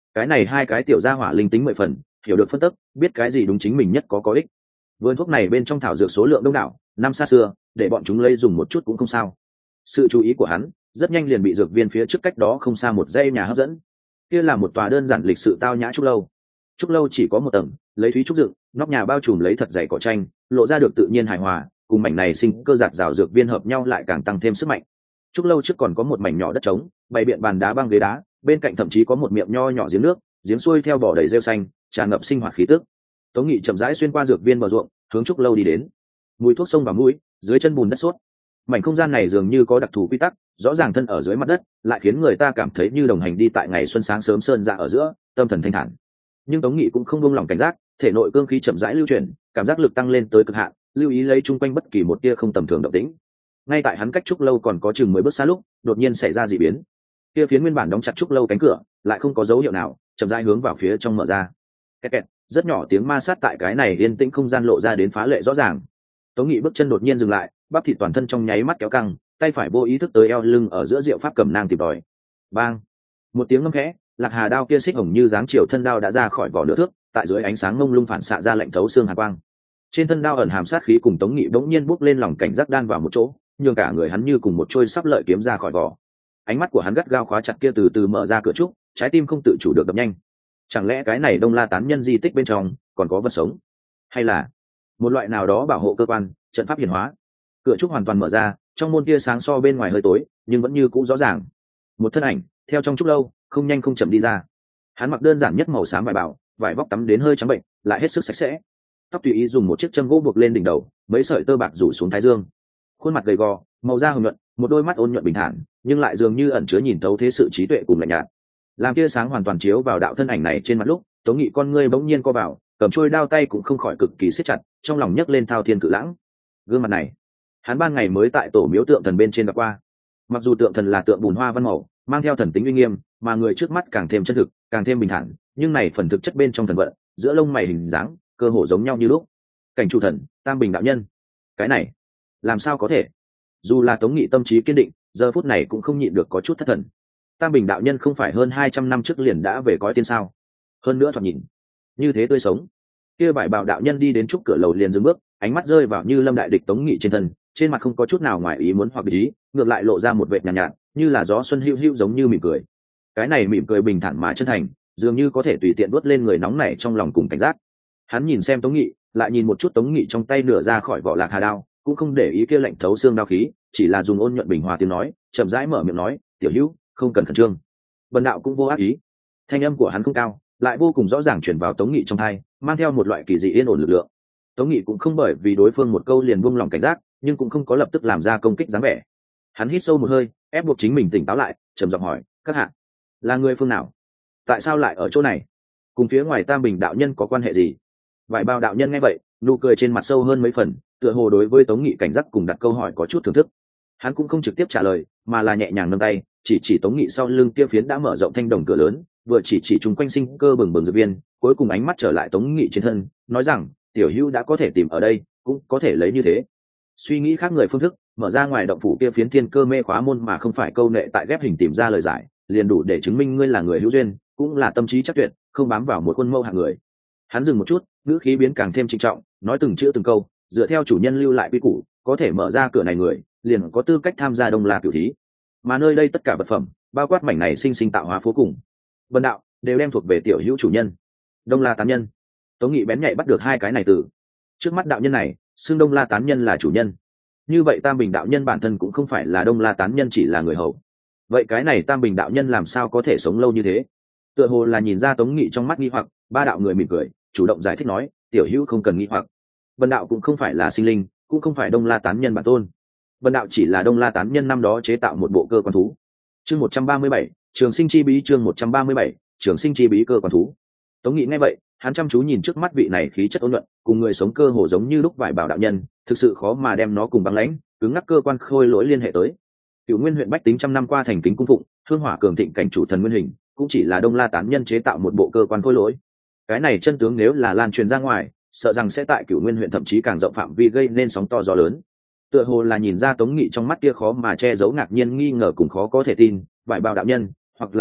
cái này hai cái tiểu gia hỏa linh tính 10 phần, hiểu được phân tích, biết cái gì đúng chính mình nhất có ích. Vườn thuốc này bên trong thảo dược số lượng đông đảo, năm xa xưa, để bọn chúng lấy dùng một chút cũng không sao. Sự chú ý của hắn rất nhanh liền bị dược viên phía trước cách đó không xa một dãy nhà hấp dẫn. Kia là một tòa đơn giản lịch sự tao nhã trúc lâu. Trúc lâu chỉ có một tầng, lấy thúy trúc dựng, nóc nhà bao trùm lấy thật dày cỏ tranh, lộ ra được tự nhiên hài hòa, cùng mảnh này sinh cơ giạt rào dược viên hợp nhau lại càng tăng thêm sức mạnh. Trúc lâu trước còn có một mảnh nhỏ đất trống, bày biện bàn đá băng ghế đá, bên cạnh thậm chí có một miệng nho nhỏ giếng nước, giếng xuôi theo bỏ đầy rêu xanh, tràn ngập sinh hoạt khí tức. Tống Nghị chậm rãi xuyên qua dược viên bờ ruộng, hướng trúc lâu đi đến. Mùi thuốc sông vào mũi, dưới chân bùn đất sốt. Mảnh không gian này dường như có đặc thù quy tắc, rõ ràng thân ở dưới mặt đất, lại khiến người ta cảm thấy như đồng hành đi tại ngày xuân sáng sớm sơn dạ ở giữa, tâm thần thanh thản. Nhưng Tống Nghị cũng không buông lỏng cảnh giác, thể nội cương khí chậm rãi lưu chuyển, cảm giác lực tăng lên tới cực hạn, lưu ý lấy chung quanh bất kỳ một tia không tầm thường động tĩnh. Ngay tại hắn cách trúc lâu còn có chừng 10 bước xa lúc, đột nhiên xảy ra dị biến. Kia phiến nguyên bản đóng chặt trúc lâu cánh cửa, lại không có dấu hiệu nào, chậm rãi hướng vào phía trong mở ra. Kẹt kẹt, rất nhỏ tiếng ma sát tại cái này yên tĩnh không gian lộ ra đến phá lệ rõ ràng. Tống Nghị bước chân đột nhiên dừng lại, bắp thịt toàn thân trong nháy mắt kéo căng, tay phải vô ý thức tới eo lưng ở giữa diệu pháp cầm nang tìm đòi. Bang! Một tiếng ngâm khẽ, Lạc Hà đao kia xích hồng như dáng chiều thân đao đã ra khỏi vỏ nửa thước, tại dưới ánh sáng mông lung phản xạ ra lạnh thấu xương hàn quang. Trên thân đao ẩn hàm sát khí cùng Tống Nghị bỗng nhiên bốc lên lòng cảnh giác đan vào một chỗ, nhường cả người hắn như cùng một trôi sắp lợi kiếm ra khỏi vỏ. Ánh mắt của hắn gắt gao khóa chặt kia từ từ mở ra cửa trúc, trái tim không tự chủ được đập nhanh. Chẳng lẽ cái này Đông La tán nhân di tích bên trong còn có vật sống, hay là một loại nào đó bảo hộ cơ quan, trận pháp hiển hóa? Cửa trúc hoàn toàn mở ra, trong môn kia sáng so bên ngoài hơi tối, nhưng vẫn như cũ rõ ràng. Một thân ảnh theo trong trúc lâu, không nhanh không chậm đi ra. Hắn mặc đơn giản nhất màu xám vải bảo, vải vóc tắm đến hơi trắng bệnh, lại hết sức sạch sẽ. Tóc tùy ý dùng một chiếc châm gỗ buộc lên đỉnh đầu, mấy sợi tơ bạc rủ xuống thái dương. Khuôn mặt gầy gò, màu da hồng nhuận, một đôi mắt ôn nhuận bình thản, nhưng lại dường như ẩn chứa nhìn thấu thế sự trí tuệ cùng lạnh nhạt. Làm tia sáng hoàn toàn chiếu vào đạo thân ảnh này trên mặt lúc, Tống Nghị con ngươi bỗng nhiên co vào, cầm trôi đao tay cũng không khỏi cực kỳ siết chặt, trong lòng nhấc lên thao thiên cự lãng. Gương mặt này, hắn ban ngày mới tại tổ miếu tượng thần bên trên gặp qua. Mặc dù tượng thần là tượng bùn hoa văn màu, mang theo thần tính uy nghiêm, mà người trước mắt càng thêm chân thực, càng thêm bình thản, nhưng này phần thực chất bên trong thần vận, giữa lông mày hình dáng, cơ hồ giống nhau như lúc. Cảnh chủ thần, Tam Bình đạo nhân. Cái này, làm sao có thể? Dù là Tống Nghị tâm trí kiên định, giờ phút này cũng không nhịn được có chút thất thần. Tam Bình đạo nhân không phải hơn 200 năm trước liền đã về cõi tiên sao? Hơn nữa thoạt nhìn như thế tươi sống. Kia vải bào đạo nhân đi đến trúc cửa lầu liền dừng bước, ánh mắt rơi vào Như Lâm đại địch Tống Nghị trên thân, trên mặt không có chút nào ngoài ý muốn hoặc ý, ngược lại lộ ra một vệt nhàn nhạt, như là gió xuân hữu hữu giống như mỉm cười. Cái này mỉm cười bình thản mà chân thành, dường như có thể tùy tiện đuốt lên người nóng này trong lòng cùng cảnh giác. Hắn nhìn xem Tống Nghị, lại nhìn một chút Tống Nghị trong tay nửa ra khỏi vỏ Lạc Hà đao, cũng không để ý kia lạnh thấu xương đao khí, chỉ là dùng ôn nhuận bình hòa tiếng nói, chậm rãi mở miệng nói, "Tiểu Hữu, không cần khẩn trương." Bần đạo cũng vô ác ý. Thanh âm của hắn không cao, lại vô cùng rõ ràng truyền vào Tống Nghị trong tai, mang theo một loại kỳ dị yên ổn lực lượng. Tống Nghị cũng không bởi vì đối phương một câu liền buông lòng cảnh giác, nhưng cũng không có lập tức làm ra công kích dáng vẻ. Hắn hít sâu một hơi, ép buộc chính mình tỉnh táo lại, trầm giọng hỏi, "Các hạ, là người phương nào? Tại sao lại ở chỗ này? Cùng phía ngoài Tam Bình đạo nhân có quan hệ gì?" Vải bao đạo nhân nghe vậy, nụ cười trên mặt sâu hơn mấy phần, tựa hồ đối với Tống Nghị cảnh giác cùng đặt câu hỏi có chút thưởng thức. Hắn cũng không trực tiếp trả lời, mà là nhẹ nhàng nâng tay, chỉ Tống Nghị sau lưng kia phiến đã mở rộng thanh đồng cửa lớn, vừa chỉ chung quanh sinh cơ bừng bừng dược viên, cuối cùng ánh mắt trở lại Tống Nghị trên thân, nói rằng, "Tiểu Hữu đã có thể tìm ở đây, cũng có thể lấy như thế." Suy nghĩ khác người phương thức, mở ra ngoài động phủ kia phiến thiên cơ mê khóa môn mà không phải câu nệ tại ghép hình tìm ra lời giải, liền đủ để chứng minh ngươi là người hữu duyên, cũng là tâm trí chắc tuyệt, không bám vào một khuôn mẫu hạng người. Hắn dừng một chút, ngữ khí biến càng thêm trịnh trọng, nói từng chữ từng câu, dựa theo chủ nhân lưu lại quy củ, có thể mở ra cửa này người, liền có tư cách tham gia Đông La cửu thí. Mà nơi đây tất cả vật phẩm, bao quát mảnh này sinh sinh tạo hóa phố cùng vân đạo, đều đem thuộc về tiểu hữu chủ nhân. Đông La tán nhân. Tống Nghị bén nhạy bắt được hai cái này từ. Trước mắt đạo nhân này, xưng Đông La tán nhân là chủ nhân. Như vậy Tam Bình đạo nhân bản thân cũng không phải là Đông La tán nhân, chỉ là người hầu. Vậy cái này Tam Bình đạo nhân làm sao có thể sống lâu như thế? Tựa hồ là nhìn ra Tống Nghị trong mắt nghi hoặc, ba đạo người mỉm cười, chủ động giải thích nói, "Tiểu hữu không cần nghi hoặc. Vân đạo cũng không phải là sinh linh, cũng không phải Đông La tán nhân bản tôn. Vân đạo chỉ là Đông La tán nhân năm đó chế tạo một bộ cơ quan thú." Chương 137, Trường sinh chi bí. Chương 137, Trường sinh chi bí cơ quan thú. Tống Nghị nghe vậy, hắn chăm chú nhìn trước mắt vị này khí chất ôn nhuận, cùng người sống cơ hồ giống như lúc vải bảo đạo nhân, thực sự khó mà đem nó cùng băng lãnh, cứng ngắc cơ quan khôi lỗi liên hệ tới. Cửu Nguyên huyện bách tính trăm năm qua thành kính cung phụng, hương hỏa cường thịnh cảnh chủ thần nguyên hình, cũng chỉ là Đông La tán nhân chế tạo một bộ cơ quan khôi lỗi. Cái này chân tướng nếu là lan truyền ra ngoài, sợ rằng sẽ tại Cửu Nguyên huyện thậm chí càng rộng phạm vi gây nên sóng to gió lớn. Tựa hồ là nhìn ra Tống Nghị trong mắt kia khó mà che giấu ngạc nhiên, nghi ngờ cùng khó có thể tin, vải bào đạo nhân, hoặc là nói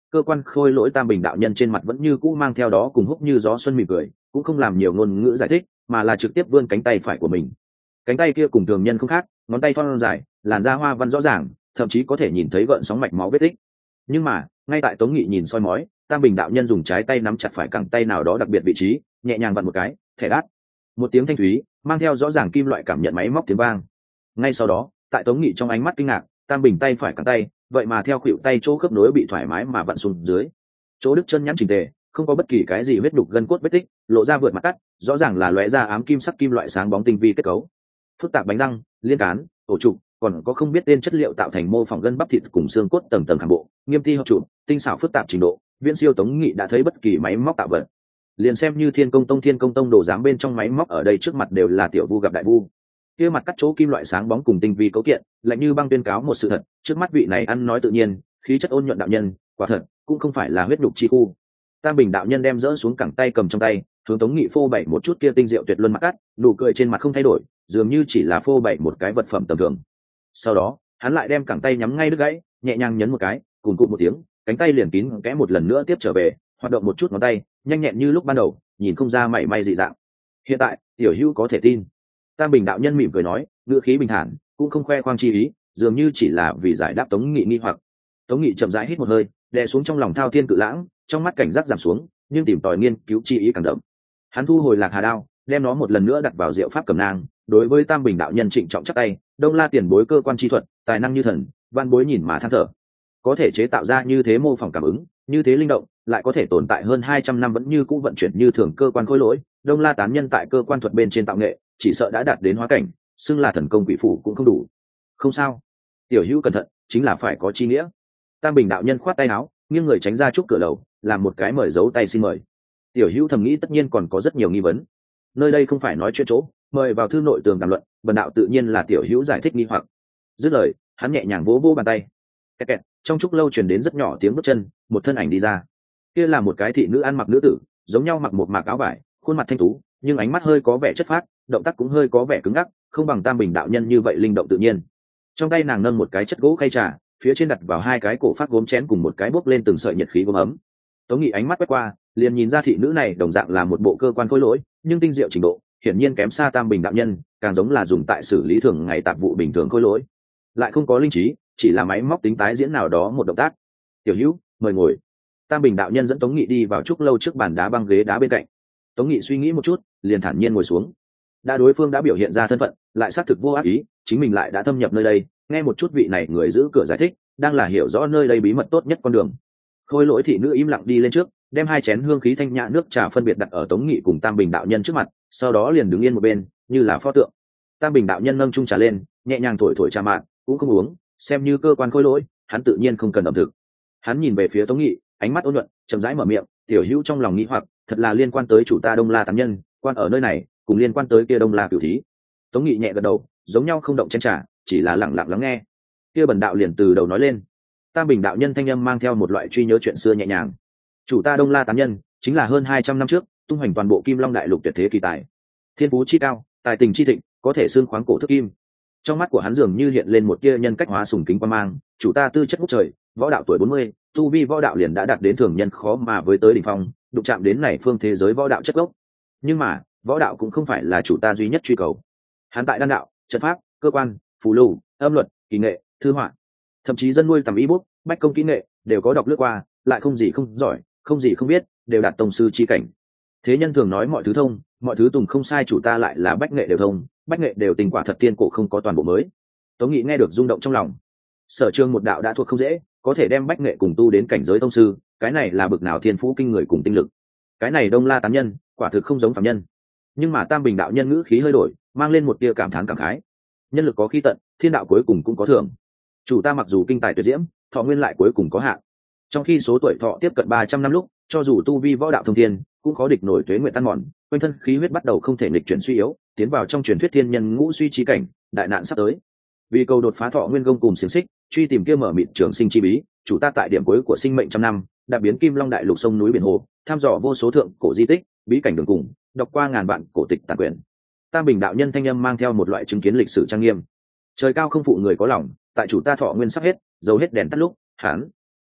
cơ quan khôi lỗi Tam Bình đạo nhân trên mặt vẫn như cũ mang theo đó cùng húc như gió xuân mỉm cười, cũng không làm nhiều ngôn ngữ giải thích, mà là trực tiếp vươn cánh tay phải của mình. Cánh tay kia cùng thường nhân không khác, ngón tay thon dài, làn da hoa văn rõ ràng, thậm chí có thể nhìn thấy gợn sóng mạch máu vết tích. Nhưng mà ngay tại Tống Nghị nhìn soi mói, Tam Bình đạo nhân dùng trái tay nắm chặt phải cẳng tay nào đó đặc biệt vị trí, nhẹ nhàng vặn một cái, thẻ đát, một tiếng thanh thúy mang theo rõ ràng kim loại cảm nhận máy móc tiếng vang. Ngay sau đó, tại Tống Nghị trong ánh mắt kinh ngạc, Tam Bình tay phải cẳng tay vậy mà theo khuỷu tay chỗ khớp nối bị thoải mái mà vặn xuống dưới, chỗ đứt chân nhẵn chỉnh tề, không có bất kỳ cái gì huyết đục gân cốt vết tích, lộ ra vượt mặt cắt, rõ ràng là lóe ra ám kim sắc kim loại sáng bóng tinh vi kết cấu, phức tạp bánh răng, liên cán, ổ trục, còn có không biết tên chất liệu tạo thành mô phỏng gân bắp thịt cùng xương cốt tầng tầng khảm bộ, nghiêm ti hợp trụ, tinh xảo phức tạp trình độ, viễn siêu Tống Nghị đã thấy bất kỳ máy móc tạo vật. Liền xem như Thiên Công Tông đồ giám bên trong máy móc ở đây trước mặt đều là tiểu vu gặp đại vu. Kia mặt cắt chỗ kim loại sáng bóng cùng tinh vi cấu kiện, lạnh như băng tuyên cáo một sự thật, trước mắt vị này ăn nói tự nhiên, khí chất ôn nhuận đạo nhân, quả thật cũng không phải là huyết nhục chi khu. Tam Bình đạo nhân đem dỡ xuống cẳng tay cầm trong tay, hướng Tống Nghị phô bày một chút kia tinh diệu tuyệt luân mặt cắt, nụ cười trên mặt không thay đổi, dường như chỉ là phô bày một cái vật phẩm tầm thường. Sau đó hắn lại đem cẳng tay nhắm ngay đứt gãy, nhẹ nhàng nhấn một cái, cùng cụ một tiếng, cánh tay liền kín kẽ một lần nữa tiếp trở về, hoạt động một chút ngón tay, nhanh nhẹn như lúc ban đầu, nhìn không ra mảy may dị dạng. Hiện tại tiểu hữu có thể tin. Tam Bình đạo nhân mỉm cười nói, ngữ khí bình thản, cũng không khoe khoang chi ý, dường như chỉ là vì giải đáp Tống Nghị nghi hoặc. Tống Nghị chậm rãi hít một hơi, đè xuống trong lòng thao thiên cự lãng, trong mắt cảnh giác giảm xuống, nhưng tìm tòi nghiên cứu chi ý càng đậm. Hắn thu hồi Lạc Hà đao, đem nó một lần nữa đặt vào diệu pháp cầm nang, đối với Tam Bình đạo nhân trịnh trọng chắp tay, Đông La tiền bối cơ quan chi thuật, tài năng như thần, văn bối nhìn mà than thở. Có thể chế tạo ra như thế mô phỏng cảm ứng, như thế linh động, lại có thể tồn tại hơn 200 năm vẫn như cũ vận chuyển như thường cơ quan khối lỗi, Đông La tán nhân tại cơ quan thuật bên trên tạo nghệ, chỉ sợ đã đạt đến hóa cảnh, xưng là thần công quỷ phủ cũng không đủ. Không sao, tiểu hữu cẩn thận, chính là phải có chi nghĩa. Tam Bình đạo nhân khoát tay áo, nghiêng người tránh ra chúc cửa lầu, làm một cái mời dấu tay xin mời. Tiểu hữu thầm nghĩ tất nhiên còn có rất nhiều nghi vấn, nơi đây không phải nói chuyện chỗ, mời vào thư nội tường đàm luận, bần đạo tự nhiên là tiểu hữu giải thích nghi hoặc. Dứt lời, hắn nhẹ nhàng vỗ vỗ bàn tay. Kẹt kẹt, trong chúc lâu truyền đến rất nhỏ tiếng bước chân, một thân ảnh đi ra. Kia là một cái thị nữ ăn mặc nữ tử, giống nhau mặc một mạc áo vải, khuôn mặt thanh tú, nhưng ánh mắt hơi có vẻ chất phác, động tác cũng hơi có vẻ cứng ngắc, không bằng Tam Bình đạo nhân như vậy linh động tự nhiên. Trong tay nàng nâng một cái chất gỗ khay trà, phía trên đặt vào hai cái cổ phát gốm chén cùng một cái bốc lên từng sợi nhiệt khí gốm ấm. Tống Nghị ánh mắt quét qua, liền nhìn ra thị nữ này đồng dạng là một bộ cơ quan khối lỗi, nhưng tinh diệu trình độ hiển nhiên kém xa Tam Bình đạo nhân, càng giống là dùng tại xử lý thường ngày tạp vụ bình thường khối lỗi, lại không có linh trí, chỉ là máy móc tính tái diễn nào đó một động tác. Tiểu hữu, mời ngồi. Tam Bình đạo nhân dẫn Tống Nghị đi vào trúc lâu trước bàn đá băng ghế đá bên cạnh. Tống Nghị suy nghĩ một chút, liền thản nhiên ngồi xuống. Đã đối phương đã biểu hiện ra thân phận, lại xác thực vô ác ý, chính mình lại đã thâm nhập nơi đây, nghe một chút vị này người giữ cửa giải thích, đang là hiểu rõ nơi đây bí mật tốt nhất con đường. Khôi lỗi thị nữ im lặng đi lên trước, đem hai chén hương khí thanh nhã nước trà phân biệt đặt ở Tống Nghị cùng Tam Bình đạo nhân trước mặt, sau đó liền đứng yên một bên, như là pho tượng. Tam Bình đạo nhân nâng chung trà lên, nhẹ nhàng thổi thổi trà mạn, cũng không uống, xem như cơ quan khôi lỗi, hắn tự nhiên không cần ẩm thực. Hắn nhìn về phía Tống Nghị, ánh mắt ôn nhuận, chậm rãi mở miệng, tiểu hữu trong lòng nghĩ hoặc, thật là liên quan tới chủ ta Đông La tán nhân, quan ở nơi này, cùng liên quan tới kia Đông La cửu thí. Tống Nghị nhẹ gật đầu, giống nhau không động chén trà, chỉ là lặng lặng lắng nghe. Kia bần đạo liền từ đầu nói lên. Tam Bình đạo nhân thanh âm mang theo một loại truy nhớ chuyện xưa nhẹ nhàng. Chủ ta Đông La tán nhân, chính là hơn 200 năm trước, tung hoành toàn bộ Kim Long đại lục tuyệt thế kỳ tài. Thiên phú chi cao, tài tình chi thịnh, có thể xương khoáng cổ thức kim. Trong mắt của hắn dường như hiện lên một tia nhân cách hóa sùng kính quan mang, chủ ta tư chất ngút trời, võ đạo tuổi 40, tu vi võ đạo liền đã đạt đến thường nhân khó mà với tới đỉnh phong, đụng chạm đến này phương thế giới võ đạo chất gốc. Nhưng mà, võ đạo cũng không phải là chủ ta duy nhất truy cầu. Hắn tại đan đạo, trận pháp, cơ quan, phù lưu, âm luật, kỳ nghệ, thư họa, thậm chí dân nuôi tầm y bút, bách công kỹ nghệ đều có đọc lướt qua, lại không gì không giỏi, không gì không biết, đều đạt tông sư chi cảnh. Thế nhân thường nói mọi thứ thông, mọi thứ tùng không sai, chủ ta lại là bách nghệ đều thông, bách nghệ đều tình quả thật tiên cổ không có toàn bộ mới. Tống Nghị nghe được rung động trong lòng. Sở trường một đạo đã thuộc không dễ, có thể đem bách nghệ cùng tu đến cảnh giới tông sư, cái này là bực nào thiên phú kinh người cùng tinh lực. Cái này Đông La tán nhân, quả thực không giống phàm nhân. Nhưng mà Tam Bình đạo nhân ngữ khí hơi đổi, mang lên một tia cảm thán cảm khái. Nhân lực có khi tận, thiên đạo cuối cùng cũng có thưởng. Chủ ta mặc dù kinh tài tuyệt diễm, thọ nguyên lại cuối cùng có hạn. Trong khi số tuổi thọ tiếp cận 300 năm lúc, cho dù tu vi võ đạo thông thiên, cũng khó địch nổi tuế nguyện tan mòn, quanh thân khí huyết bắt đầu không thể nghịch chuyển suy yếu, tiến vào trong truyền thuyết thiên nhân ngũ suy chi cảnh, đại nạn sắp tới. Vì cầu đột phá thọ nguyên công cùng xiềng xích, truy tìm kia mở mịt trường sinh chi bí, chủ ta tại điểm cuối của sinh mệnh trăm năm, đã biến Kim Long đại lục sông núi biển hồ, tham dò vô số thượng cổ di tích, bí cảnh đường cùng, đọc qua ngàn vạn cổ tịch tản quyển. Tam Bình đạo nhân thanh âm mang theo một loại chứng kiến lịch sử trang nghiêm. Trời cao không phụ người có lòng, tại chủ ta thọ nguyên sắp hết, dầu hết đèn tắt lúc, hắn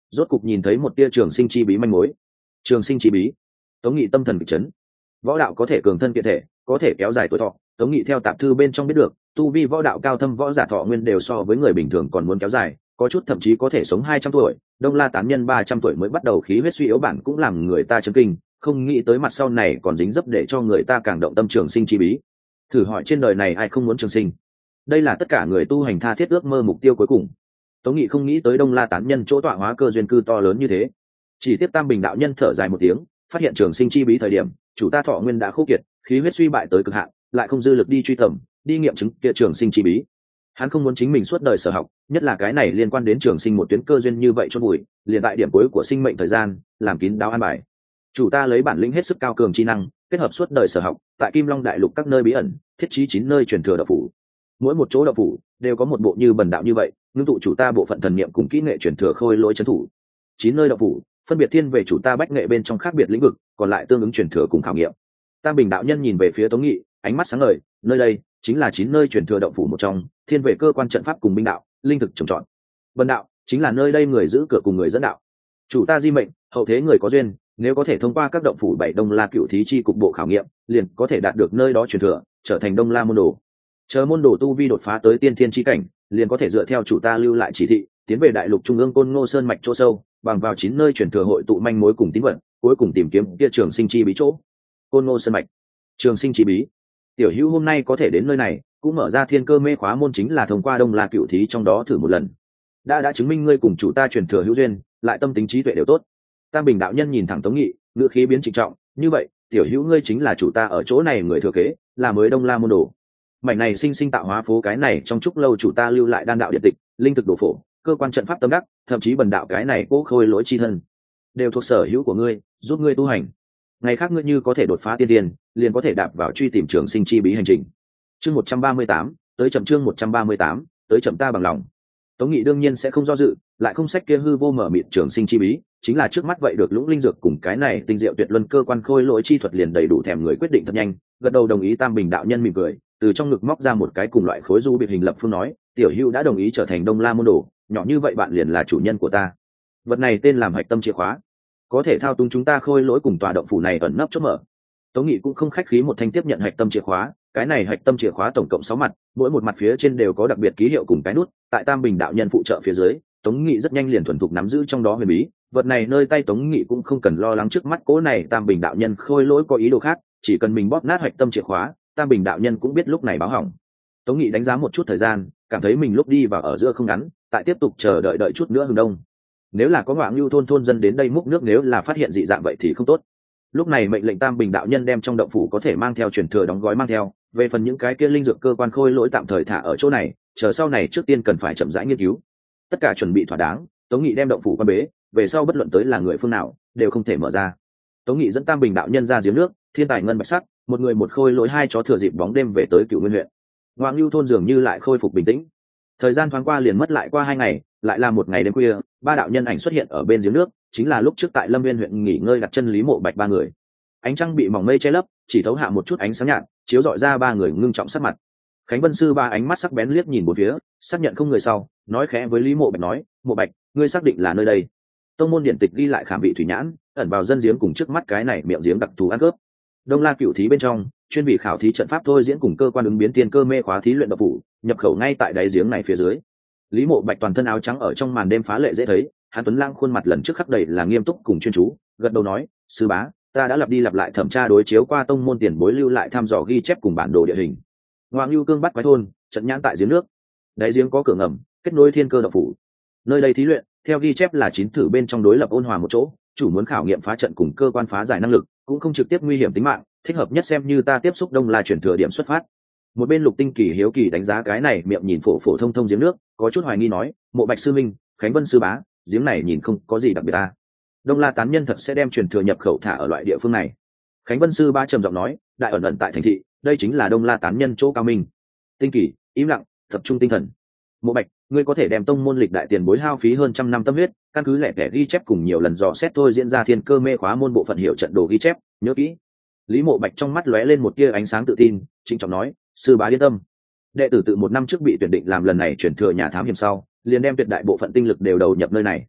rốt cục nhìn thấy một tia trường sinh chi bí manh mối. Trường sinh chi bí. Tống Nghị tâm thần kịch chấn. Võ đạo có thể cường thân kiện thể, có thể kéo dài tuổi thọ. Tống Nghị theo tạp thư bên trong biết được, tu vi võ đạo cao thâm võ giả thọ nguyên đều so với người bình thường còn muốn kéo dài, có chút thậm chí có thể sống 200 tuổi. Đông La tán nhân 300 tuổi mới bắt đầu khí huyết suy yếu bản cũng làm người ta chấn kinh, không nghĩ tới mặt sau này còn dính dấp để cho người ta càng động tâm trường sinh chi bí. Thử hỏi trên đời này ai không muốn trường sinh? Đây là tất cả người tu hành tha thiết ước mơ mục tiêu cuối cùng. Tống Nghị không nghĩ tới Đông La tán nhân chỗ tọa hóa cơ duyên cư to lớn như thế. Chỉ tiếp Tam Bình đạo nhân thở dài một tiếng, phát hiện trường sinh chi bí thời điểm, chủ ta thọ nguyên đã khô kiệt, khí huyết suy bại tới cực hạn, lại không dư lực đi truy tầm, đi nghiệm chứng kia trường sinh chi bí. Hắn không muốn chính mình suốt đời sở học, nhất là cái này liên quan đến trường sinh một tuyến cơ duyên như vậy chôn bụi, liền tại điểm cuối của sinh mệnh thời gian, làm kín đáo an bài. Chủ ta lấy bản lĩnh hết sức cao cường chi năng, kết hợp suốt đời sở học, tại Kim Long đại lục các nơi bí ẩn, thiết trí 9 nơi truyền thừa đạo phủ. Mỗi một chỗ đạo phủ đều có một bộ như bần đạo như vậy, ngưng tụ chủ ta bộ phận thần niệm cùng kỹ nghệ truyền thừa khôi lỗi trấn thủ. 9 nơi đạo phủ phân biệt thiên về chủ ta bách nghệ bên trong khác biệt lĩnh vực, còn lại tương ứng truyền thừa cùng khảo nghiệm. Tam Bình đạo nhân nhìn về phía Tống Nghị, ánh mắt sáng ngời, nơi đây chính là 9 nơi truyền thừa động phủ một trong, thiên về cơ quan trận pháp cùng binh đạo, linh thực trồng trọt. Bần đạo chính là nơi đây người giữ cửa cùng người dẫn đạo. Chủ ta di mệnh, hậu thế người có duyên, nếu có thể thông qua các động phủ 7 Đông La Cửu Thí chi cục bộ khảo nghiệm, liền có thể đạt được nơi đó truyền thừa, trở thành Đông La môn đồ. Chờ môn đồ tu vi đột phá tới tiên thiên chi cảnh, liền có thể dựa theo chủ ta lưu lại chỉ thị, tiến về đại lục trung ương Côn Ngô Sơn mạch chỗ sâu, bằng vào 9 nơi truyền thừa hội tụ manh mối cùng tín vật, cuối cùng tìm kiếm kia trường sinh chi bí chỗ. Côn Ngô Sơn mạch, trường sinh chi bí. Tiểu Hữu hôm nay có thể đến nơi này, cũng mở ra thiên cơ mê khóa môn chính là thông qua Đông La Cửu Thí trong đó thử một lần. Đã chứng minh ngươi cùng chủ ta truyền thừa hữu duyên, lại tâm tính trí tuệ đều tốt. Tam Bình đạo nhân nhìn thẳng Tống Nghị, ngữ khí biến trịnh trọng, như vậy, Tiểu Hữu ngươi chính là chủ ta ở chỗ này người thừa kế, là mới Đông La môn đồ. Mảnh này sinh sinh tạo hóa phố cái này trong chúc lâu chủ ta lưu lại đan đạo điện tịch, linh thực đồ phổ, cơ quan trận pháp tâm đắc, thậm chí bần đạo cái này cố khôi lỗi chi thân, đều thuộc sở hữu của ngươi, giúp ngươi tu hành. Ngày khác ngươi như có thể đột phá tiên điền, liền có thể đạp vào truy tìm trường sinh chi bí hành trình. Chương 138, tới chậm chương 138, tới chậm ta bằng lòng. Tống Nghị đương nhiên sẽ không do dự, lại không sách kia hư vô mở mịt trường sinh chi bí, chính là trước mắt vậy được lũng linh dược cùng cái này tinh diệu tuyệt luân cơ quan khôi lỗi chi thuật liền đầy đủ thèm người quyết định thật nhanh, gật đầu đồng ý. Tam Bình đạo nhân mỉm cười, từ trong ngực móc ra một cái cùng loại khối du biệt hình lập phương nói, Tiểu Hữu đã đồng ý trở thành Đông La môn đồ, nhỏ như vậy bạn liền là chủ nhân của ta. Vật này tên làm hạch tâm chìa khóa, có thể thao túng chúng ta khôi lỗi cùng tòa động phủ này ẩn nấp chốt mở. Tống Nghị cũng không khách khí một thanh tiếp nhận hạch tâm chìa khóa, cái này hạch tâm chìa khóa tổng cộng 6 mặt, mỗi một mặt phía trên đều có đặc biệt ký hiệu cùng cái nút, tại Tam Bình đạo nhân phụ trợ phía dưới, Tống Nghị rất nhanh liền thuần thục nắm giữ trong đó huyền bí. Vật này nơi tay Tống Nghị cũng không cần lo lắng trước mắt cố này Tam Bình đạo nhân khôi lỗi có ý đồ khác, chỉ cần mình bóp nát hạch tâm chìa khóa, Tam Bình đạo nhân cũng biết lúc này báo hỏng. Tống Nghị đánh giá một chút thời gian, cảm thấy mình lúc đi vào ở giữa không ngắn, tại tiếp tục chờ đợi chút nữa hừng đông. Nếu là có Ngoại Lưu thôn dân đến đây múc nước, nếu là phát hiện dị dạng vậy thì không tốt. Lúc này mệnh lệnh Tam Bình đạo nhân đem trong động phủ có thể mang theo truyền thừa đóng gói mang theo, về phần những cái kia linh dược cơ quan khôi lỗi tạm thời thả ở chỗ này, chờ sau này trước tiên cần phải chậm rãi nghiên cứu. Tất cả chuẩn bị thỏa đáng, Tống Nghị đem động phủ quan bế, về sau bất luận tới là người phương nào đều không thể mở ra. Tống Nghị dẫn Tam Bình đạo nhân ra giếng nước, thiên tài ngân bạch sắc, một người một khôi lỗi hai chó thừa dịp bóng đêm về tới Cửu Nguyên huyện. Ngoại Lưu thôn dường như lại khôi phục bình tĩnh. Thời gian thoáng qua liền mất lại qua 2 ngày, lại là một ngày đêm khuya, 3 đạo nhân ảnh xuất hiện ở bên giếng nước, chính là lúc trước tại Lâm Viên huyện nghỉ ngơi đặt chân Lý Mộ Bạch 3 người. Ánh trăng bị mỏng mây che lấp, chỉ thấu hạ một chút ánh sáng nhạt, chiếu rọi ra 3 người ngưng trọng sắc mặt. Khánh Vân sư 3 ánh mắt sắc bén liếc nhìn bốn phía, xác nhận không người sau, nói khẽ với Lý Mộ Bạch nói, Mộ Bạch, ngươi xác định là nơi đây? Tông môn điện tịch ghi lại khảm vị thủy nhãn, ẩn vào dân giếng cùng trước mắt cái này miệng giếng đặc thù ăn cướp. Đông La Cửu Thí bên trong, chuyên bị khảo thí trận pháp thôi diễn cùng cơ quan ứng biến tiên cơ mê khóa thí luyện độc phủ, nhập khẩu ngay tại đáy giếng này phía dưới. Lý Mộ Bạch toàn thân áo trắng ở trong màn đêm phá lệ dễ thấy, Hàn Tuấn Lang khuôn mặt lần trước khắc đầy là nghiêm túc cùng chuyên chú, gật đầu nói, sư bá, ta đã lặp đi lặp lại thẩm tra đối chiếu qua tông môn tiền bối lưu lại thăm dò ghi chép cùng bản đồ địa hình. Ngoại Lưu cương bắt quái thôn, trận nhãn tại giếng nước, đáy giếng có cửa ngầm, kết nối thiên cơ độc phủ. Nơi đây thí luyện, theo ghi chép là 9 thử bên trong đối lập ôn hòa một chỗ, chủ muốn khảo nghiệm phá trận cùng cơ quan phá giải năng lực, cũng không trực tiếp nguy hiểm tính mạng, thích hợp nhất xem như ta tiếp xúc Đông La chuyển thừa điểm xuất phát. Một bên Lục Tinh Kỳ hiếu kỳ đánh giá cái này miệng nhìn phổ phổ thông thông giếng nước, có chút hoài nghi nói, Mộ Bạch sư minh, Khánh Vân sư bá, giếng này nhìn không có gì đặc biệt ta. Đông La tán nhân thật sẽ đem truyền thừa nhập khẩu thả ở loại địa phương này? Khánh Vân sư bá trầm giọng nói, đại ẩn ẩn tại thành thị, đây chính là Đông La tán nhân chỗ cao minh. Tinh Kỳ im lặng, tập trung tinh thần. Mộ Bạch, ngươi có thể đem tông môn lịch đại tiền bối hao phí hơn 100 năm tâm huyết, căn cứ lẻ tẻ ghi chép cùng nhiều lần dò xét thôi diễn ra thiên cơ mê khóa môn bộ phận hiểu trận đồ ghi chép, nhớ kỹ. Lý Mộ Bạch trong mắt lóe lên một tia ánh sáng tự tin, trịnh trọng nói, sư bá yên tâm. Đệ tử tự 1 năm trước bị tuyển định làm lần này chuyển thừa nhà thám hiểm sau, liền đem tuyệt đại bộ phận tinh lực đều đầu nhập nơi này.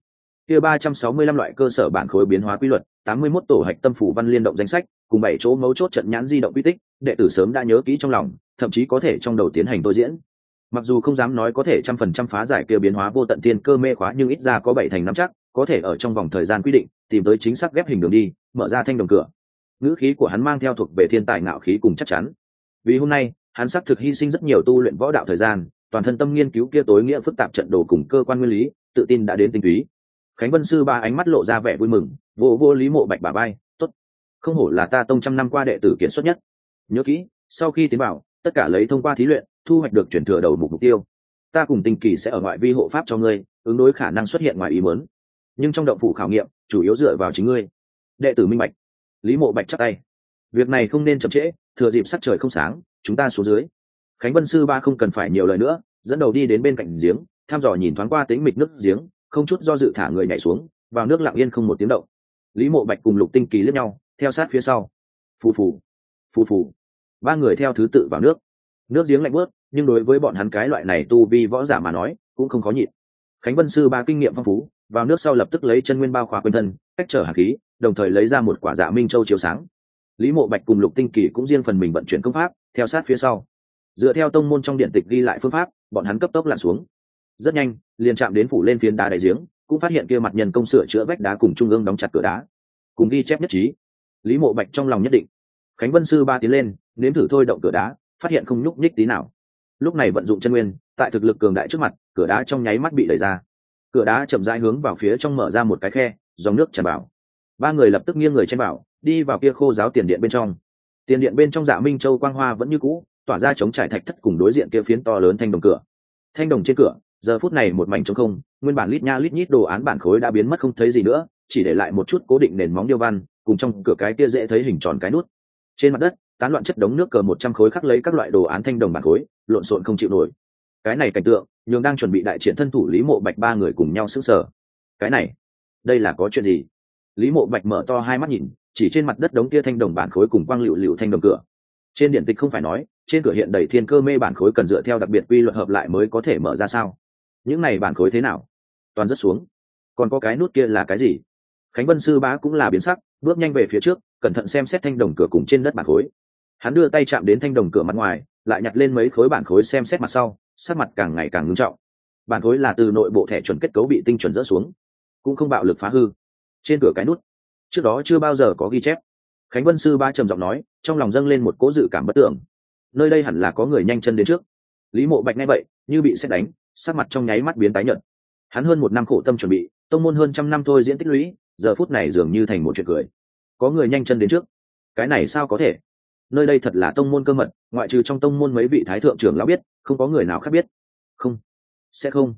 kia 365 loại cơ sở bản khối biến hóa quy luật, 81 tổ hạch tâm phủ văn liên động danh sách, cùng 7 chỗ mấu chốt trận nhãn di động quy tích, đệ tử sớm đã nhớ kỹ trong lòng, thậm chí có thể trong đầu tiến hành tôi diễn. Mặc dù không dám nói có thể 100% phá giải kia biến hóa vô tận tiên cơ mê khóa, nhưng ít ra có 7 thành nắm chắc, có thể ở trong vòng thời gian quy định tìm tới chính xác ghép hình đường đi, mở ra thanh đồng cửa. Ngữ khí của hắn mang theo thuộc về thiên tài ngạo khí cùng chắc chắn. Vì hôm nay, hắn xác thực hy sinh rất nhiều tu luyện võ đạo thời gian, toàn thân tâm nghiên cứu kia tối nghĩa phức tạp trận đồ cùng cơ quan nguyên lý, tự tin đã đến tinh túy. Khánh Vân sư ba ánh mắt lộ ra vẻ vui mừng, vô Lý Mộ Bạch bả vai, tốt, không hổ là ta tông trăm năm qua đệ tử kiệt xuất nhất. Nhớ kỹ, sau khi tiến vào, tất cả lấy thông qua thí luyện, thu hoạch được chuyển thừa đầu mục tiêu. Ta cùng Tinh Kỳ sẽ ở ngoại vi hộ pháp cho ngươi, ứng đối khả năng xuất hiện ngoài ý muốn. Nhưng trong động phủ khảo nghiệm, chủ yếu dựa vào chính ngươi. Đệ tử minh bạch. Lý Mộ Bạch chắp tay. Việc này không nên chậm trễ, thừa dịp sắc trời không sáng, chúng ta xuống dưới. Khánh Vân sư ba không cần phải nhiều lời nữa, dẫn đầu đi đến bên cạnh giếng, thăm dò nhìn thoáng qua tĩnh mịch nước giếng, không chút do dự thả người nhảy xuống, vào nước lặng yên không một tiếng động. Lý Mộ Bạch cùng Lục Tinh Kỳ liếc nhau, theo sát phía sau. Phù phù, phù phù. Ba người theo thứ tự vào nước. Nước giếng lạnh buốt, nhưng đối với bọn hắn cái loại này tu vi võ giả mà nói, cũng không khó nhịn. Khánh Vân sư ba kinh nghiệm phong phú, vào nước sau lập tức lấy chân nguyên bao khóa quanh thân, cách trở hàn khí, đồng thời lấy ra một quả Dạ Minh Châu chiếu sáng. Lý Mộ Bạch cùng Lục Tinh Kỳ cũng riêng phần mình vận chuyển công pháp, theo sát phía sau. Dựa theo tông môn trong điện tịch ghi lại phương pháp, bọn hắn cấp tốc lặn xuống. Rất nhanh, liền chạm đến phủ lên phiến đá đại giếng, cũng phát hiện kia mặt nhân công sửa chữa vách đá cùng trung ương đóng chặt cửa đá. Cùng ghi chép nhất trí. Lý Mộ Bạch trong lòng nhất định. Khánh Vân sư ba tiến lên, nếm thử thôi động cửa đá, phát hiện không nhúc nhích tí nào. Lúc này vận dụng chân nguyên, tại thực lực cường đại trước mặt, cửa đá trong nháy mắt bị đẩy ra. Cửa đá chậm rãi hướng vào phía trong mở ra một cái khe, dòng nước tràn vào. Ba người lập tức nghiêng người chen vào, đi vào kia khô giáo tiền điện bên trong. Tiền điện bên trong Dạ Minh Châu quang hoa vẫn như cũ, tỏa ra chống trải thạch thất cùng đối diện kia phiến to lớn thanh đồng cửa. Thanh đồng trên cửa, giờ phút này một mảnh trống không, nguyên bản lít nha lít nhít đồ án bản khối đã biến mất không thấy gì nữa, chỉ để lại một chút cố định nền móng điêu văn, cùng trong cửa cái kia dễ thấy hình tròn cái nút. Trên mặt đất, tán loạn chất đống nước cờ 100 khối khắc lấy các loại đồ án thanh đồng bản khối, lộn xộn không chịu nổi. Cái này cảnh tượng, nhường đang chuẩn bị đại triển thân thủ Lý Mộ Bạch ba người cùng nhau sững sờ. Cái này, đây là có chuyện gì? Lý Mộ Bạch mở to hai mắt nhìn, chỉ trên mặt đất đống kia thanh đồng bản khối cùng quang lựu lựu thanh đồng cửa. Trên điện tịch không phải nói, trên cửa hiện đầy thiên cơ mê bản khối cần dựa theo đặc biệt quy luật hợp lại mới có thể mở ra sao? Những này bản khối thế nào? Toàn rất xuống. Còn có cái nút kia là cái gì? Khánh Vân sư bá cũng là biến sắc, bước nhanh về phía trước, cẩn thận xem xét thanh đồng cửa cùng trên đất bản khối. Hắn đưa tay chạm đến thanh đồng cửa mặt ngoài, lại nhặt lên mấy khối bản khối xem xét mặt sau, sắc mặt càng ngày càng ngưng trọng. Bản khối là từ nội bộ thẻ chuẩn kết cấu bị tinh chuẩn rỡ xuống, cũng không bạo lực phá hư. Trên cửa cái nút, trước đó chưa bao giờ có ghi chép. Khánh Vân sư ba trầm giọng nói, trong lòng dâng lên một cỗ dự cảm bất tưởng. Nơi đây hẳn là có người nhanh chân đến trước. Lý Mộ Bạch nghe vậy, như bị sét đánh, sắc mặt trong nháy mắt biến tái nhợt. Hắn hơn 1 năm khổ tâm chuẩn bị, tông môn hơn 100 năm thôi diễn tích lũy, giờ phút này dường như thành một chuyện cười. Có người nhanh chân đến trước, cái này sao có thể? Nơi đây thật là tông môn cơ mật, ngoại trừ trong tông môn mấy vị thái thượng trưởng lão biết, không có người nào khác biết. Không, sẽ không.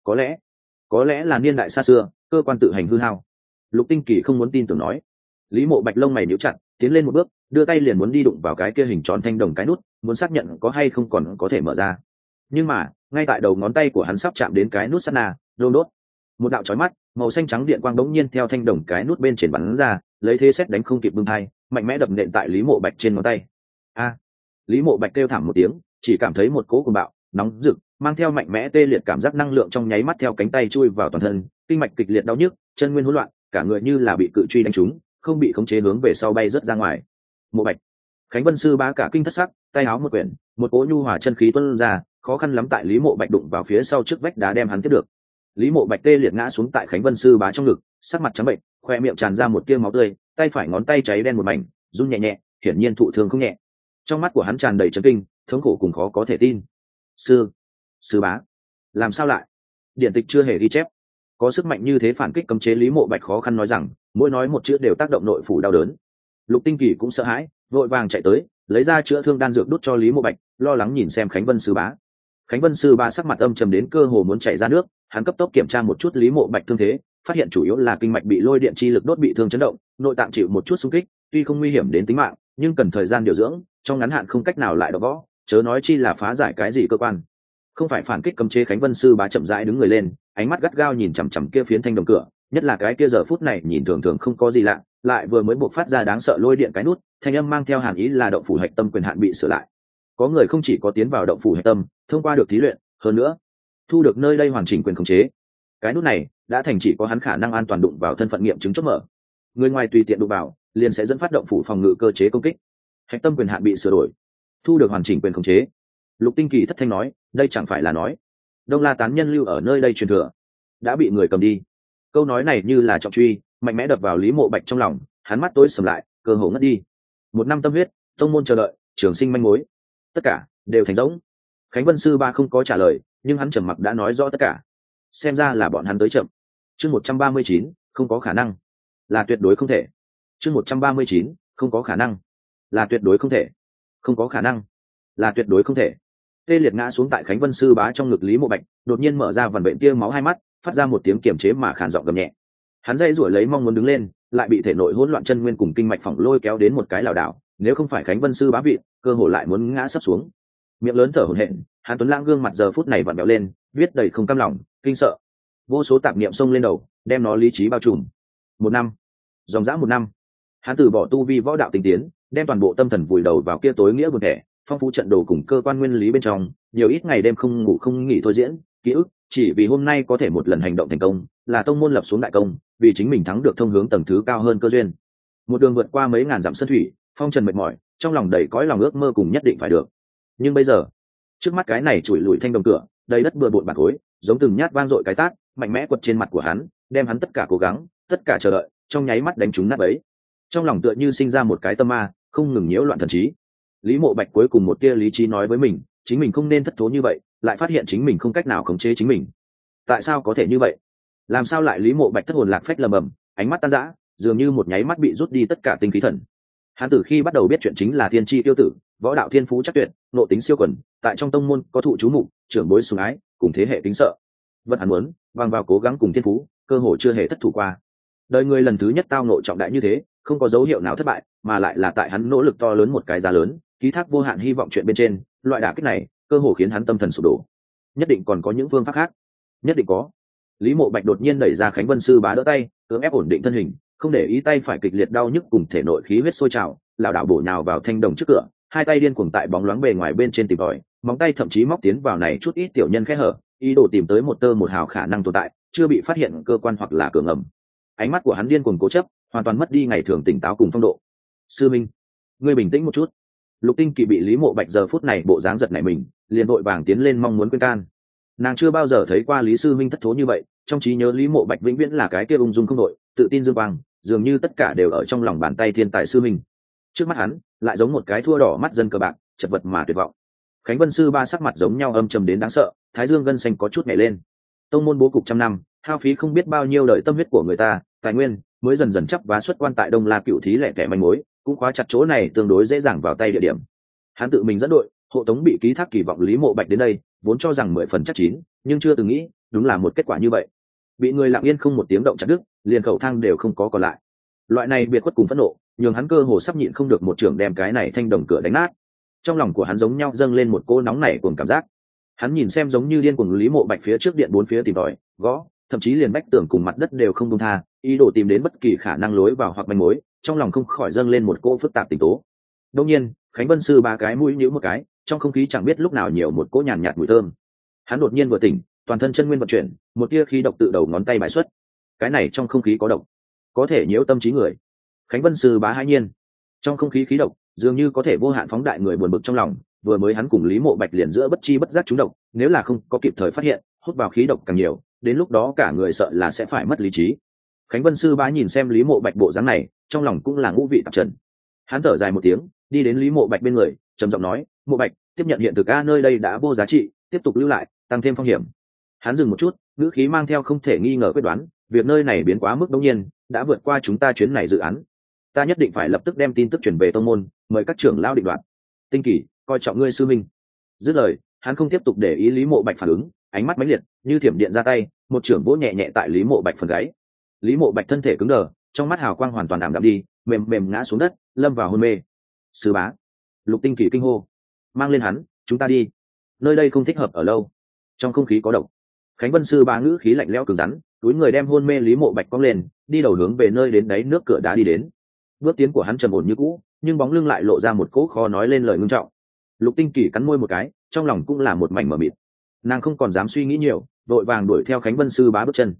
Có lẽ là niên đại xa xưa, cơ quan tự hành hư hao. Lục Tinh Kỳ không muốn tin tưởng nói. Lý Mộ Bạch lông mày nhíu chặt, tiến lên một bước, đưa tay liền muốn đi đụng vào cái kia hình tròn thanh đồng cái nút, muốn xác nhận có hay không còn có thể mở ra. Nhưng mà, ngay tại đầu ngón tay của hắn sắp chạm đến cái nút sát na, đôn đốt, một đạo chói mắt, màu xanh trắng điện quang đống nhiên theo thanh đồng cái nút bên trên bắn ra, lấy thế xét đánh không kịp bưng hai, mạnh mẽ đập nện tại Lý Mộ Bạch trên ngón tay. A! Lý Mộ Bạch kêu thảm một tiếng, chỉ cảm thấy một cỗ cuồng bạo, nóng rực, mang theo mạnh mẽ tê liệt cảm giác năng lượng trong nháy mắt theo cánh tay chui vào toàn thân, kinh mạch kịch liệt đau nhức, chân nguyên hỗn loạn, cả người như là bị cự truy đánh trúng, không bị khống chế hướng về sau bay rớt ra ngoài. Mộ Bạch, Khánh Vân sư bá cả kinh thất sắc, tay áo một quyển, một cỗ nhu hòa chân khí tuôn ra, khó khăn lắm tại Lý Mộ Bạch đụng vào phía sau trước vách đá đem hắn tiếp được. Lý Mộ Bạch tê liệt ngã xuống tại Khánh Vân sư bá trong ngực, sắc mặt trắng bệnh, khoe miệng tràn ra một tia máu tươi, tay phải ngón tay cháy đen một mảnh, run nhẹ nhẹ, hiển nhiên thụ thương không nhẹ. Trong mắt của hắn tràn đầy chấn kinh, thống khổ cùng khó có thể tin. Sư bá, làm sao lại? Điển tịch chưa hề ghi chép. Có sức mạnh như thế phản kích cấm chế, Lý Mộ Bạch khó khăn nói rằng, mỗi nói một chữ đều tác động nội phủ đau đớn. Lục Tinh Kỳ cũng sợ hãi, vội vàng chạy tới, lấy ra chữa thương đan dược đút cho Lý Mộ Bạch, lo lắng nhìn xem Khánh Vân sư bá. Khánh Vân sư bá sắc mặt âm trầm đến cơ hồ muốn chảy ra nước, hắn cấp tốc kiểm tra một chút Lý Mộ Bạch thương thế, phát hiện chủ yếu là kinh mạch bị lôi điện chi lực đốt bị thương chấn động, nội tạng chịu một chút xung kích, tuy không nguy hiểm đến tính mạng, nhưng cần thời gian điều dưỡng, trong ngắn hạn không cách nào lại đọ võ, chớ nói chi là phá giải cái gì cơ quan. Không phải phản kích cấm chế. Khánh Vân sư bá chậm rãi đứng người lên, ánh mắt gắt gao nhìn chằm chằm kia phiến thanh đồng cửa, nhất là cái kia giờ phút này nhìn thường thường không có gì lạ, lại vừa mới buộc phát ra đáng sợ lôi điện cái nút, thanh âm mang theo hàn ý là động phủ hạch tâm quyền hạn bị sửa lại. Có người không chỉ có tiến vào động phủ hạch tâm, thông qua được thí luyện, hơn nữa thu được nơi đây hoàn chỉnh quyền khống chế. Cái nút này đã thành chỉ có hắn khả năng an toàn đụng vào thân phận nghiệm chứng chốt mở. Người ngoài tùy tiện đụng vào liền sẽ dẫn phát động phủ phòng ngự cơ chế công kích. Hạch tâm quyền hạn bị sửa đổi, thu được hoàn chỉnh quyền khống chế. Lục Tinh Kỳ thất thanh nói, đây chẳng phải là nói Đông La tán nhân lưu ở nơi đây truyền thừa đã bị người cầm đi. Câu nói này như là trọng truy mạnh mẽ đập vào Lý Mộ Bạch trong lòng, hắn mắt tối sầm lại, cơ hồ ngất đi. Một năm tâm huyết, tông môn chờ đợi, trường sinh manh mối, tất cả đều thành rỗng. Khánh Vân sư ba không có trả lời, nhưng hắn trầm mặc đã nói rõ tất cả. Xem ra là bọn hắn tới chậm. Chương 139, không có khả năng, là tuyệt đối không thể. Chương 139, không có khả năng, là tuyệt đối không thể. Không có khả năng, là tuyệt đối không thể. Tê liệt ngã xuống tại Khánh Vân sư bá trong ngực Lý Mộ Bạch, đột nhiên mở ra vằn vện tia máu hai mắt, phát ra một tiếng kiềm chế mà khàn giọng gầm nhẹ. Hắn dây rủa lấy mong muốn đứng lên, lại bị thể nội hỗn loạn chân nguyên cùng kinh mạch phỏng lôi kéo đến một cái lảo đảo, nếu không phải Khánh Vân sư bá vị, cơ hồ lại muốn ngã sấp xuống. Miệng lớn thở hổn hển, hắn tuấn lãng gương mặt giờ phút này vặn vẹo lên, viết đầy không cam lòng, kinh sợ. Vô số tạp niệm xông lên đầu, đem nó lý trí bao trùm. Một năm, dòng dã một năm, hắn từ bỏ tu vi võ đạo tinh tiến, đem toàn bộ tâm thần vùi đầu vào kia tối nghĩa buồn thẻ, phong phú trận đồ cùng cơ quan nguyên lý bên trong, nhiều ít ngày đêm không ngủ không nghỉ thôi diễn ký ức, chỉ vì hôm nay có thể một lần hành động thành công, là tông môn lập xuống đại công, vì chính mình thắng được thông hướng tầng thứ cao hơn cơ duyên. Một đường vượt qua mấy ngàn dặm sơn thủy, phong trần mệt mỏi, trong lòng đầy cõi lòng ước mơ cùng nhất định phải được. Nhưng bây giờ, trước mắt cái này chùi lùi thanh đồng cửa, đầy đất bừa bộn bạc khối, giống từng nhát vang dội cái tát, mạnh mẽ quật trên mặt của hắn, đem hắn tất cả cố gắng, tất cả chờ đợi, trong nháy mắt đánh trúng nát bấy. Trong lòng tựa như sinh ra một cái tâm ma, không ngừng nhiễu loạn thần trí. Lý Mộ Bạch cuối cùng một tia lý trí nói với mình, chính mình không nên thất thố như vậy, lại phát hiện chính mình không cách nào khống chế chính mình. Tại sao có thể như vậy? Làm sao lại Lý Mộ Bạch thất hồn lạc phách lầm bầm, ánh mắt tan rã, dường như một nháy mắt bị rút đi tất cả tinh khí thần. Hắn từ khi bắt đầu biết chuyện chính là thiên chi tiêu tử, võ đạo thiên phú chắc tuyệt, nộ tính siêu quần, tại trong tông môn có thụ chú mục, trưởng bối sủng ái, cùng thế hệ kính sợ. Vẫn hắn muốn, vang vào cố gắng cùng thiên phú, cơ hội chưa hề thất thủ qua. Đời người lần thứ nhất tao ngộ trọng đại như thế, không có dấu hiệu nào thất bại, mà lại là tại hắn nỗ lực to lớn một cái giá lớn, ký thác vô hạn hy vọng chuyện bên trên, loại đả kích này, cơ hồ khiến hắn tâm thần sụp đổ. Nhất định còn có những phương pháp khác, nhất định có. Lý Mộ Bạch đột nhiên đẩy ra Khánh Vân sư bá đỡ tay, cưỡng ép ổn định thân hình, không để ý tay phải kịch liệt đau nhức cùng thể nội khí huyết sôi trào, lảo đảo bổ nhào vào thanh đồng trước cửa, hai tay điên cuồng tại bóng loáng bề ngoài bên trên tìm tòi, móng tay thậm chí móc tiến vào này chút ít tiểu nhân khe hở, ý đồ tìm tới một tơ một hào khả năng tồn tại, chưa bị phát hiện cơ quan hoặc là cửa ngầm. Ánh mắt của hắn điên cuồng cố chấp, hoàn toàn mất đi ngày thường tỉnh táo cùng phong độ. Sư Minh, ngươi bình tĩnh một chút. Lục Tinh Kỳ bị Lý Mộ Bạch giờ phút này bộ dáng giật nảy mình, liền vội vàng tiến lên mong muốn khuyên can. Nàng chưa bao giờ thấy qua Lý sư Minh thất thố như vậy, trong trí nhớ Lý Mộ Bạch vĩnh viễn là cái kia ung dung không đội, tự tin dương quang, dường như tất cả đều ở trong lòng bàn tay thiên tài sư Minh. Trước mắt hắn, lại giống một cái thua đỏ mắt dân cờ bạc, chật vật mà tuyệt vọng. Khánh Vân sư ba sắc mặt giống nhau âm trầm đến đáng sợ, thái dương gân xanh có chút nhảy lên. Tông môn bố cục trăm năm, hao phí không biết bao nhiêu đời tâm huyết của người ta, tài nguyên mới dần dần chấp vá xuất quan tại Đông La Cựu thí lẻ tẻ manh mối, cũng khóa chặt chỗ này tương đối dễ dàng vào tay địa điểm. Hắn tự mình dẫn đội, hộ tống bị ký thác kỳ vọng Lý Mộ Bạch đến đây, vốn cho rằng 10 phần chắc chín, nhưng chưa từng nghĩ, đúng là một kết quả như vậy. Bị người lặng yên không một tiếng động chặt đứt, liền khẩu thang đều không có còn lại. Loại này biệt khuất cùng phẫn nộ, nhường hắn cơ hồ sắp nhịn không được một trường đem cái này thanh đồng cửa đánh nát. Trong lòng của hắn giống nhau dâng lên một cô nóng nảy cuồng cảm giác. Hắn nhìn xem giống như điên cuồng Lý Mộ Bạch phía trước điện bốn phía tìm tòi, gõ, thậm chí liền bách tường cùng mặt đất đều không buông tha, ý đồ tìm đến bất kỳ khả năng lối vào hoặc manh mối, trong lòng không khỏi dâng lên một cỗ phức tạp tình tố. Đột nhiên, Khánh Vân sư ba cái mũi nhíu một cái, trong không khí chẳng biết lúc nào nhiều một cỗ nhàn nhạt mùi thơm. Hắn đột nhiên vừa tỉnh, toàn thân chân nguyên vận chuyển, một tia khí độc tự đầu ngón tay bại xuất. Cái này trong không khí có độc, có thể nhiễu tâm trí người. Khánh Vân sư bá hãi nhiên, trong không khí khí độc dường như có thể vô hạn phóng đại người buồn bực trong lòng. Vừa mới hắn cùng Lý Mộ Bạch liền giữa bất chi bất giác trúng độc, nếu là không có kịp thời phát hiện, hút vào khí độc càng nhiều, đến lúc đó cả người sợ là sẽ phải mất lý trí. Khánh Vân sư bá nhìn xem Lý Mộ Bạch bộ dáng này, trong lòng cũng là ngũ vị tạp trần. Hắn thở dài một tiếng, đi đến Lý Mộ Bạch bên người, trầm giọng nói, Mộ Bạch, tiếp nhận hiện thực a, nơi đây đã vô giá trị, tiếp tục lưu lại, tăng thêm phong hiểm. Hắn dừng một chút, ngữ khí mang theo không thể nghi ngờ quyết đoán, việc nơi này biến quá mức đột nhiên, đã vượt qua chúng ta chuyến này dự án. Ta nhất định phải lập tức đem tin tức truyền về tông môn, mời các trưởng lão định đoạt. Tinh Kỳ, coi trọng ngươi sư minh. Dứt lời, hắn không tiếp tục để ý Lý Mộ Bạch phản ứng, ánh mắt mãnh liệt, như thiểm điện ra tay, một trưởng vỗ nhẹ nhẹ tại Lý Mộ Bạch phần gáy. Lý Mộ Bạch thân thể cứng đờ, trong mắt hào quang hoàn toàn ảm đạm đi, mềm mềm ngã xuống đất, lâm vào hôn mê. Sư bá, Lục Tinh Kỳ kinh hô, mang lên hắn, chúng ta đi. Nơi đây không thích hợp ở lâu, trong không khí có độc. Khánh Vân sư bá ngữ khí lạnh lẽo cứng rắn, túi người đem hôn mê Lý Mộ Bạch cong lên, đi đầu hướng về nơi đến đáy nước cửa đá đi đến. Bước tiến của hắn trầm ổn như cũ, nhưng bóng lưng lại lộ ra một cỗ khó nói lên lời ngưng trọng. Lục Tinh Kỳ cắn môi một cái, trong lòng cũng là một mảnh mờ mịt. Nàng không còn dám suy nghĩ nhiều, vội vàng đuổi theo Khánh Vân sư bá bước chân.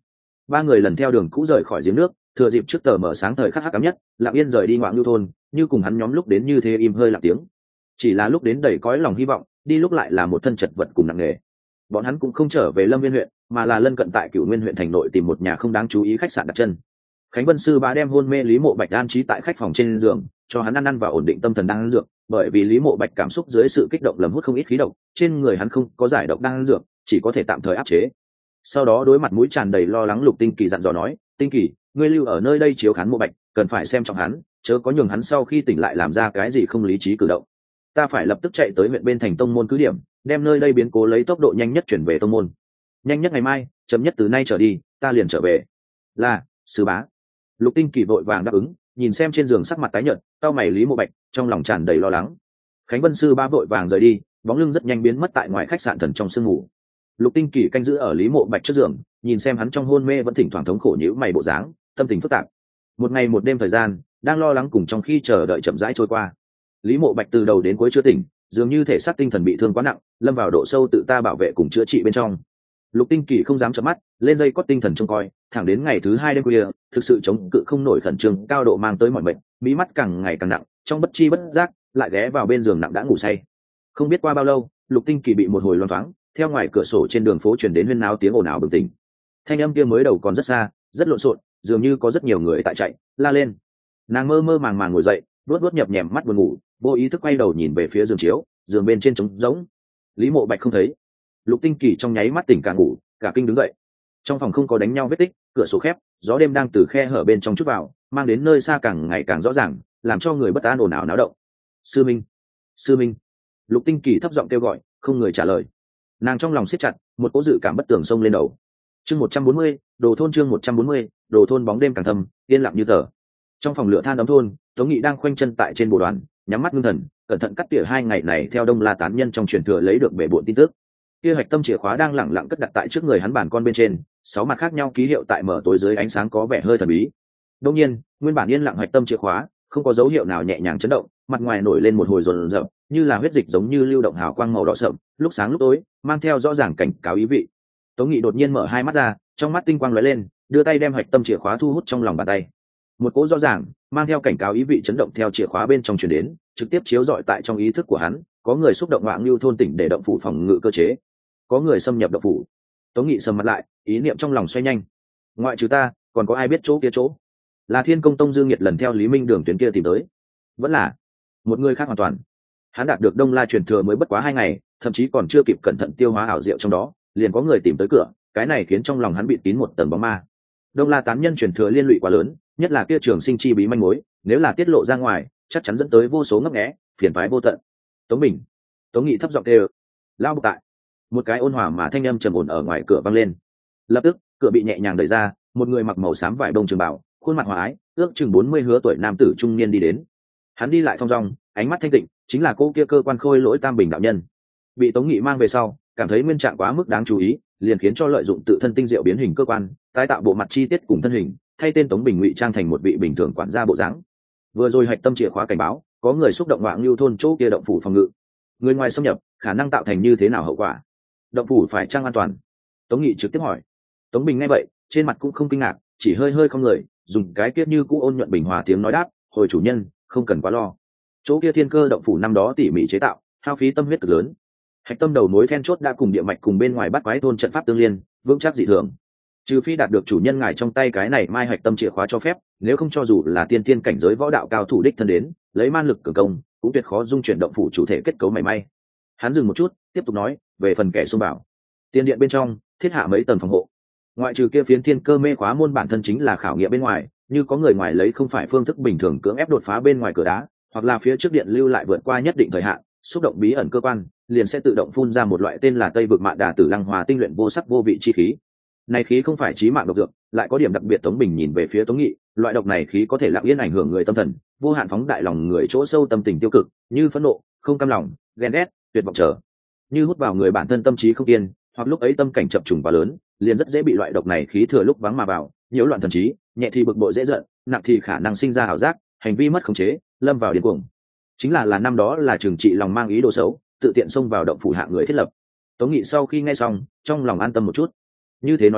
Ba người lần theo đường cũ rời khỏi giếng nước, thừa dịp trước tờ mở sáng thời khắc hắc ám nhất, lặng yên rời đi Ngoạn Nhu thôn, như cùng hắn nhóm lúc đến như thế im hơi lặng tiếng. Chỉ là lúc đến đầy cõi lòng hy vọng, đi lúc lại là một thân chật vật cùng nặng nề. Bọn hắn cũng không trở về Lâm Viên huyện, mà là lân cận tại Cửu Nguyên huyện thành nội tìm một nhà không đáng chú ý khách sạn đặt chân. Khánh Vân sư bá đem hôn mê Lý Mộ Bạch an trí tại khách phòng trên giường, cho hắn ăn và ổn định tâm thần đang dược, bởi vì Lý Mộ Bạch cảm xúc dưới sự kích động lầm hút không ít khí độc, trên người hắn không có giải độc đang dược, chỉ có thể tạm thời áp chế. Sau đó đối mặt mũi tràn đầy lo lắng Lục Tinh Kỳ dặn dò nói, Tinh Kỳ, ngươi lưu ở nơi đây chiếu khán Mộ Bạch, cần phải xem trọng hắn, chớ có nhường hắn sau khi tỉnh lại làm ra cái gì không lý trí cử động. Ta phải lập tức chạy tới huyện bên thành tông môn cứ điểm, đem nơi đây biến cố lấy tốc độ nhanh nhất chuyển về tông môn. Nhanh nhất ngày mai, chậm nhất từ nay trở đi, ta liền trở về. Là, sư bá. Lục Tinh Kỳ vội vàng đáp ứng, nhìn xem trên giường sắc mặt tái nhợt, cau mày Lý Mộ Bạch, trong lòng tràn đầy lo lắng. Khánh Vân sư bá vội vàng rời đi, bóng lưng rất nhanh biến mất tại ngoài khách sạn thần trong sương mù. Lục Tinh Kỳ canh giữ ở Lý Mộ Bạch trước giường, nhìn xem hắn trong hôn mê vẫn thỉnh thoảng thống khổ nhíu mày bộ dáng, tâm tình phức tạp. Một ngày một đêm thời gian, đang lo lắng cùng trong khi chờ đợi chậm rãi trôi qua. Lý Mộ Bạch từ đầu đến cuối chưa tỉnh, dường như thể xác tinh thần bị thương quá nặng, lâm vào độ sâu tự ta bảo vệ cùng chữa trị bên trong. Lục Tinh Kỳ không dám chớp mắt, lên dây cót tinh thần trông coi, thẳng đến ngày thứ hai đêm khuya, thực sự chống cự không nổi khẩn trương cao độ mang tới mọi mệnh, mí mắt càng ngày càng nặng, trong bất chi bất giác lại ghé vào bên giường nặng đã ngủ say. Không biết qua bao lâu, Lục Tinh Kỳ bị một hồi loáng thoáng, theo ngoài cửa sổ trên đường phố truyền đến huyên náo tiếng ồn ào bừng tỉnh. Thanh âm kia mới đầu còn rất xa, rất lộn xộn, dường như có rất nhiều người tại chạy, la lên. Nàng mơ mơ màng màng ngồi dậy, luốt nhập nhèm mắt buồn ngủ, vô ý thức quay đầu nhìn về phía giường chiếu, giường bên trên trống rỗng. Lý Mộ Bạch không thấy. Lục Tinh Kỳ trong nháy mắt tỉnh cả ngủ, cả kinh đứng dậy. Trong phòng không có đánh nhau vết tích, cửa sổ khép, gió đêm đang từ khe hở bên trong chút vào, mang đến nơi xa càng ngày càng rõ ràng, làm cho người bất an ồn ào náo động. Sư Minh, sư Minh. Lục Tinh Kỳ thấp giọng kêu gọi, không người trả lời. Nàng trong lòng siết chặt, một cỗ dự cảm bất tường xông lên đầu. Chương 140, đồ thôn chương 140, đồ thôn bóng đêm càng thâm, yên lặng như tờ. Trong phòng lửa than ấm thôn, Tống Nghị đang khoanh chân tại trên bồ đoàn, nhắm mắt ngưng thần, cẩn thận cắt tỉa 2 ngày này theo Đông La tán nhân trong truyền thừa lấy được bể bộn tin tức. Kia hạch tâm chìa khóa đang lẳng lặng cất đặt tại trước người hắn bản con bên trên, 6 mặt khác nhau ký hiệu tại mở tối dưới ánh sáng có vẻ hơi thần bí. Đương nhiên, nguyên bản yên lặng hạch tâm chìa khóa, không có dấu hiệu nào nhẹ nhàng chấn động, mặt ngoài nổi lên một hồi rồn rợn, như là huyết dịch giống như lưu động hào quang màu đỏ sậm, lúc sáng lúc tối, mang theo rõ ràng cảnh cáo ý vị. Tống Nghị đột nhiên mở 2 mắt ra, trong mắt tinh quang lóe lên, đưa tay đem hạch tâm chìa khóa thu hút trong lòng bàn tay. Một cỗ rõ ràng, mang theo cảnh cáo ý vị chấn động theo chìa khóa bên trong truyền đến, trực tiếp chiếu rọi tại trong ý thức của hắn, có người xúc động Ngoạn Nhu thôn tỉnh để động phủ phòng ngự cơ chế, có người xâm nhập động phủ. Tống Nghị sầm mặt lại, ý niệm trong lòng xoay nhanh. Ngoại trừ ta, còn có ai biết chỗ kia chỗ? Là Thiên Công Tông Dương Nhiệt lần theo Lý Minh đường tuyến kia tìm tới, vẫn là một người khác hoàn toàn. Hắn đạt được Đông La truyền thừa mới bất quá 2 ngày, thậm chí còn chưa kịp cẩn thận tiêu hóa ảo diệu trong đó, liền có người tìm tới cửa, cái này khiến trong lòng hắn bị kín một tầng bóng ma. Đông La tán nhân truyền thừa liên lụy quá lớn, nhất là kia Trường Sinh chi bí manh mối, nếu là tiết lộ ra ngoài, chắc chắn dẫn tới vô số ngấp nghé, phiền toái vô tận. Tống Bình, Tống Nghị thấp giọng kêu, lao bục tại. Một cái ôn hòa mà thanh âm trầm ổn ở ngoài cửa vang lên. Lập tức, cửa bị nhẹ nhàng đẩy ra, một người mặc màu xám vải bông trường bào, khuôn mặt hòa ái, ước chừng 40 hứa tuổi nam tử trung niên đi đến. Hắn đi lại thong dong, ánh mắt thanh tịnh, chính là cô kia cơ quan khôi lỗi Tam Bình đạo nhân. Bị Tống Nghị mang về sau, cảm thấy nguyên trạng quá mức đáng chú ý, liền khiến cho lợi dụng tự thân tinh diệu biến hình cơ quan, tái tạo bộ mặt chi tiết cùng thân hình, thay tên Tống Bình ngụy trang thành một vị bình thường quản gia bộ dáng. Vừa rồi hạch tâm chìa khóa cảnh báo, có người xúc động Ngoạn Nhu thôn chỗ kia động phủ phòng ngự. Người ngoài xâm nhập, khả năng tạo thành như thế nào hậu quả? Động phủ phải chăng an toàn? Tống Nghị trực tiếp hỏi. Tống Bình nghe vậy, trên mặt cũng không kinh ngạc, chỉ hơi hơi không người, dùng cái kiết như cũ ôn nhuận bình hòa tiếng nói đáp, hồi chủ nhân, không cần quá lo. Chỗ kia Thiên Cơ động phủ năm đó tỉ mỉ chế tạo, hao phí tâm huyết cực lớn. Hạch tâm đầu mối then chốt đã cùng địa mạch cùng bên ngoài bắt quái thôn trận pháp tương liên, vững chắc dị thường. Trừ phi đạt được chủ nhân ngài trong tay cái này mai hạch tâm chìa khóa cho phép, nếu không cho dù là tiên tiên cảnh giới võ đạo cao thủ đích thân đến, lấy man lực cường công, cũng tuyệt khó dung chuyển động phủ chủ thể kết cấu mảy may. Hắn dừng một chút, tiếp tục nói, về phần kẻ xung bảo, tiên điện bên trong thiết hạ mấy tầng phòng hộ, ngoại trừ kia phiến Thiên Cơ mê khóa môn bản thân chính là khảo nghiệm bên ngoài, như có người ngoài lấy không phải phương thức bình thường cưỡng ép đột phá bên ngoài cửa đá, hoặc là phía trước điện lưu lại vượt qua nhất định thời hạn, xúc động bí ẩn cơ quan, liền sẽ tự động phun ra một loại tên là Tây Vực Mạn Đà Tử Lăng Hòa tinh luyện vô sắc vô vị chi khí. Này khí không phải chí mạng độc dược, lại có điểm đặc biệt. Tống Bình nhìn về phía Tống Nghị, loại độc này khí có thể lặng yên ảnh hưởng người tâm thần, vô hạn phóng đại lòng người chỗ sâu tâm tình tiêu cực, như phẫn nộ, không cam lòng, ghen ghét, tuyệt vọng trở, như hút vào người bản thân tâm trí không yên, hoặc lúc ấy tâm cảnh chập trùng quá lớn, liền rất dễ bị loại độc này khí thừa lúc vắng mà vào, nhiễu loạn thần trí, nhẹ thì bực bội dễ giận, nặng thì khả năng sinh ra ảo giác, hành vi mất khống chế, lâm vào điên cuồng. Chính là năm đó là trừng trị lòng mang ý đồ xấu, tự tiện xông vào động phủ hạ người thiết lập. Tống Nghị sau khi nghe xong, trong lòng an tâm một chút. Như thế nói đến,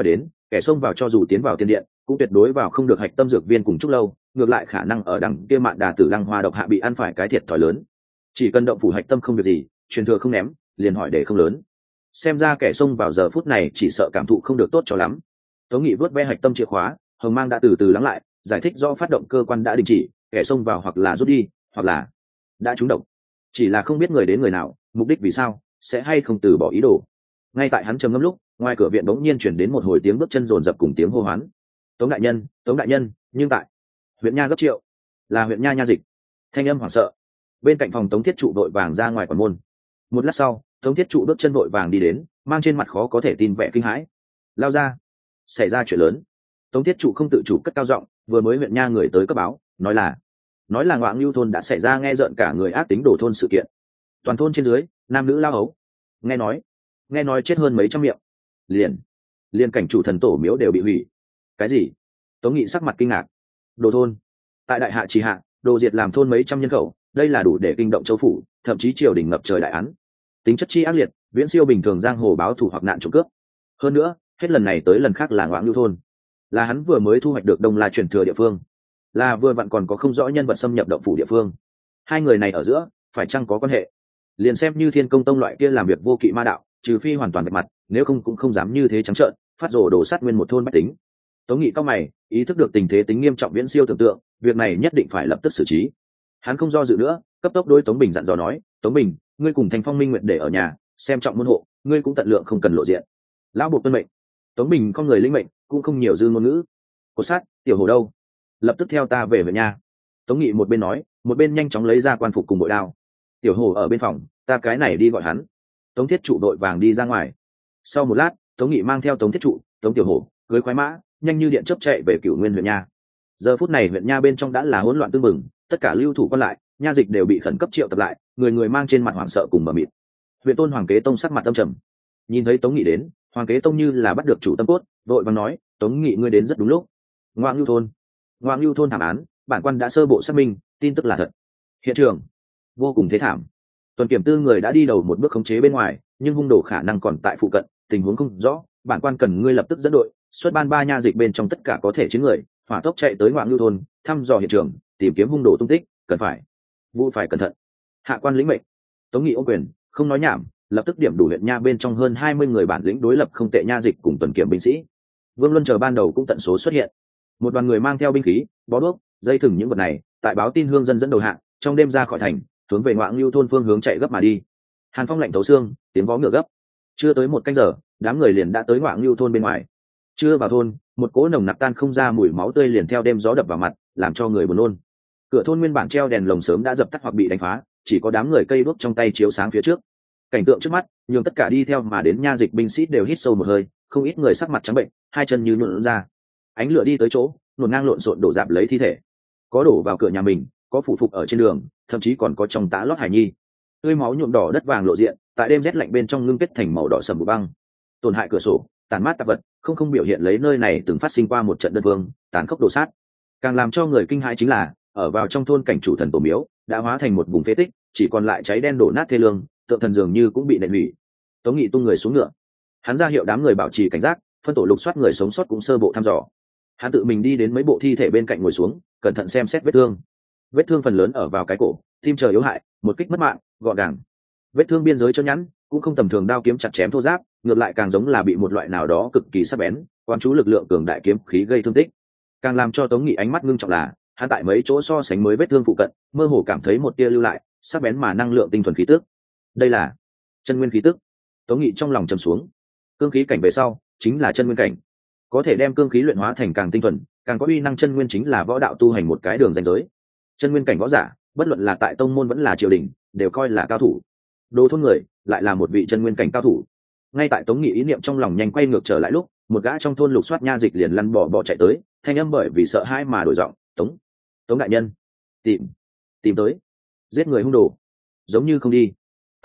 kẻ xông vào cho dù tiến vào tiên điện cũng tuyệt đối vào không được hạch tâm dược viên cùng chúc lâu, ngược lại khả năng ở đằng kia mạn đà tử lăng hoa độc hạ bị ăn phải cái thiệt thòi lớn. Chỉ cần động phủ hạch tâm không việc gì, truyền thừa không ném, liền hỏi để không lớn. Xem ra kẻ xông vào giờ phút này chỉ sợ cảm thụ không được tốt cho lắm. Tống Nghị vớt ve hạch tâm chìa khóa, hồng mang đã từ từ lắng lại, giải thích do phát động cơ quan đã đình chỉ, kẻ xông vào hoặc là rút đi, hoặc là đã trúng độc. Chỉ là không biết người đến người nào, mục đích vì sao, sẽ hay không từ bỏ ý đồ. Ngay tại hắn trầm ngâm lúc, ngoài cửa viện bỗng nhiên chuyển đến một hồi tiếng bước chân rồn rập cùng tiếng hô hoán. Tống đại nhân, nhưng tại huyện nha gấp triệu, là huyện nha nha dịch. Thanh âm hoảng sợ. Bên cạnh phòng Tống Thiết Trụ đội vàng ra ngoài quản môn. Một lát sau, Tống Thiết Trụ bước chân vội vàng đi đến, mang trên mặt khó có thể tin vẻ kinh hãi. Lao ra, xảy ra chuyện lớn. Tống Thiết Trụ không tự chủ cất cao giọng, vừa mới huyện nha người tới cấp báo, nói là Ngoạn Lưu thôn đã xảy ra nghe rợn cả người ác tính đổ thôn sự kiện. Toàn thôn trên dưới, nam nữ lao ấu. Nghe nói chết hơn mấy trăm miệng. Liền cảnh chủ thần tổ miếu đều bị hủy. Cái gì? Tống Nghị sắc mặt kinh ngạc. Đồ thôn. Tại đại hạ trì hạ, đồ diệt làm thôn mấy trăm nhân khẩu, đây là đủ để kinh động châu phủ, thậm chí triều đình ngập trời đại án. Tính chất chi ác liệt, viễn siêu bình thường giang hồ báo thù hoặc nạn trộm cướp. Hơn nữa, hết lần này tới lần khác là Ngoạn Lưu thôn. Là hắn vừa mới thu hoạch được Đông La truyền thừa địa phương, là vừa vặn còn có không rõ nhân vật xâm nhập động phủ địa phương. Hai người này ở giữa phải chăng có quan hệ? Liền xem như Thiên Công Tông loại kia làm việc vô kỵ ma đạo, trừ phi hoàn toàn vạch mặt, nếu không cũng không dám như thế trắng trợn phát rồ đổ sát nguyên một thôn bách tính. Tống Nghị cao mày, ý thức được tình thế tính nghiêm trọng viễn siêu tưởng tượng, việc này nhất định phải lập tức xử trí. Hắn không do dự nữa, cấp tốc đối Tống Bình dặn dò nói: Tống Bình, ngươi cùng Thành Phong Minh nguyện để ở nhà, xem trọng môn hộ, ngươi cũng tận lượng không cần lộ diện. Lão buộc tuân mệnh. Tống Bình con người linh mệnh, cũng không nhiều dư ngôn ngữ. Cột sát, tiểu hồ đâu? Lập tức theo ta về nhà. Tống Nghị một bên nói, một bên nhanh chóng lấy ra quan phục cùng bội đao. Tiểu hồ ở bên phòng, ta cái này đi gọi hắn. Tống Thiết Trụ đội vàng đi ra ngoài. Sau một lát, Tống Nghị mang theo Tống Thiết Trụ, Tống Tiểu Hổ cưới khoái mã, nhanh như điện chớp chạy về Cửu Nguyên huyện nha. Giờ phút này huyện nha bên trong đã là hỗn loạn tương mừng, tất cả lưu thủ quan lại, nha dịch đều bị khẩn cấp triệu tập lại, người người mang trên mặt hoảng sợ cùng mờ mịt. Huyện Tôn Hoàng Kế Tông sắc mặt âm trầm, nhìn thấy Tống Nghị đến, Hoàng Kế Tông như là bắt được chủ tâm cốt, vội vàng nói: Tống Nghị ngươi đến rất đúng lúc. Ngoạn Lưu thôn thảm án, bản quan đã sơ bộ xác minh, tin tức là thật. Hiện trường vô cùng thế thảm. Tuần kiểm tư người đã đi đầu một bước khống chế bên ngoài, nhưng hung đồ khả năng còn tại phụ cận, tình huống không rõ, bản quan cần ngươi lập tức dẫn đội xuất ban 3 nha dịch bên trong tất cả có thể chiến người, hỏa tốc chạy tới Ngoạn Lưu thôn, thăm dò hiện trường, tìm kiếm hung đồ tung tích, cần phải vụ phải cẩn thận. Hạ quan lĩnh mệnh. Tống Nghị ôm quyền, không nói nhảm, lập tức điểm đủ huyện nha bên trong hơn 20 người bản lĩnh đối lập không tệ nha dịch cùng tuần kiểm binh sĩ. Vương Luân chờ ban đầu cũng tận số xuất hiện, một đoàn người mang theo binh khí, bó đuốc, dây thừng những vật này, tại báo tin hương dân dẫn đầu hạng, trong đêm ra khỏi thành, hướng về Ngoạn Lưu thôn phương hướng chạy gấp mà đi. Hàn phong lạnh thấu xương, tiếng vó ngựa gấp. Chưa tới một canh giờ, đám người liền đã tới Ngoạn Lưu thôn bên ngoài. Chưa vào thôn, một cỗ nồng nặc tan không ra mùi máu tươi liền theo đêm gió đập vào mặt, làm cho người buồn nôn. Cửa thôn nguyên bản treo đèn lồng sớm đã dập tắt hoặc bị đánh phá, chỉ có đám người cây đuốc trong tay chiếu sáng phía trước. Cảnh tượng trước mắt, nhường tất cả đi theo mà đến nha dịch binh sĩ đều hít sâu một hơi, không ít người sắc mặt trắng bệnh, hai chân như nhũn ra. Ánh lửa đi tới chỗ, luồn ngang lộn xộn đổ dạp lấy thi thể. Có đổ vào cửa nhà mình, có phụ phục ở trên đường, thậm chí còn có trong tã lót hải nhi. Tươi máu nhuộm đỏ đất vàng lộ diện, tại đêm rét lạnh bên trong ngưng kết thành màu đỏ sầm bụi băng. Tổn hại cửa sổ, tàn mát tạp vật, không biểu hiện lấy nơi này từng phát sinh qua một trận đơn vương, tàn khốc đổ sát. Càng làm cho người kinh hãi chính là, ở vào trong thôn cảnh chủ thần tổ miếu đã hóa thành một vùng phế tích, chỉ còn lại cháy đen đổ nát thê lương, tượng thần dường như cũng bị nện hủy. Tống Nghị tung người xuống ngựa, hắn ra hiệu đám người bảo trì cảnh giác, phân tổ lục soát người sống sót cũng sơ bộ thăm dò. Hắn tự mình đi đến mấy bộ thi thể bên cạnh ngồi xuống, cẩn thận xem xét vết thương phần lớn ở vào cái cổ, tim chờ yếu hại, một kích mất mạng, gọn gàng. Vết thương biên giới cho nhẵn, cũng không tầm thường đao kiếm chặt chém thô ráp, ngược lại càng giống là bị một loại nào đó cực kỳ sắc bén, quan chú lực lượng cường đại kiếm khí gây thương tích. Càng làm cho Tống Nghị ánh mắt ngưng trọng là, hắn tại mấy chỗ so sánh mới vết thương phụ cận, mơ hồ cảm thấy một tia lưu lại, sắc bén mà năng lượng tinh thuần khí tức. Đây là chân nguyên khí tức. Tống Nghị trong lòng trầm xuống. Cương khí cảnh về sau, chính là chân nguyên cảnh. Có thể đem cương khí luyện hóa thành càng tinh thuần, càng có uy năng chân nguyên chính là võ đạo tu hành một cái đường ranh giới. Chân nguyên cảnh võ giả, bất luận là tại tông môn vẫn là triều đình, đều coi là cao thủ. Đồ thôn người lại là một vị chân nguyên cảnh cao thủ. Ngay tại Tống Nghị ý niệm trong lòng nhanh quay ngược trở lại lúc, một gã trong thôn lục soát nha dịch liền lăn bỏ chạy tới, thanh âm bởi vì sợ hãi mà đổi giọng: Tống đại nhân, tìm tới giết người hung đồ. Giống như không đi.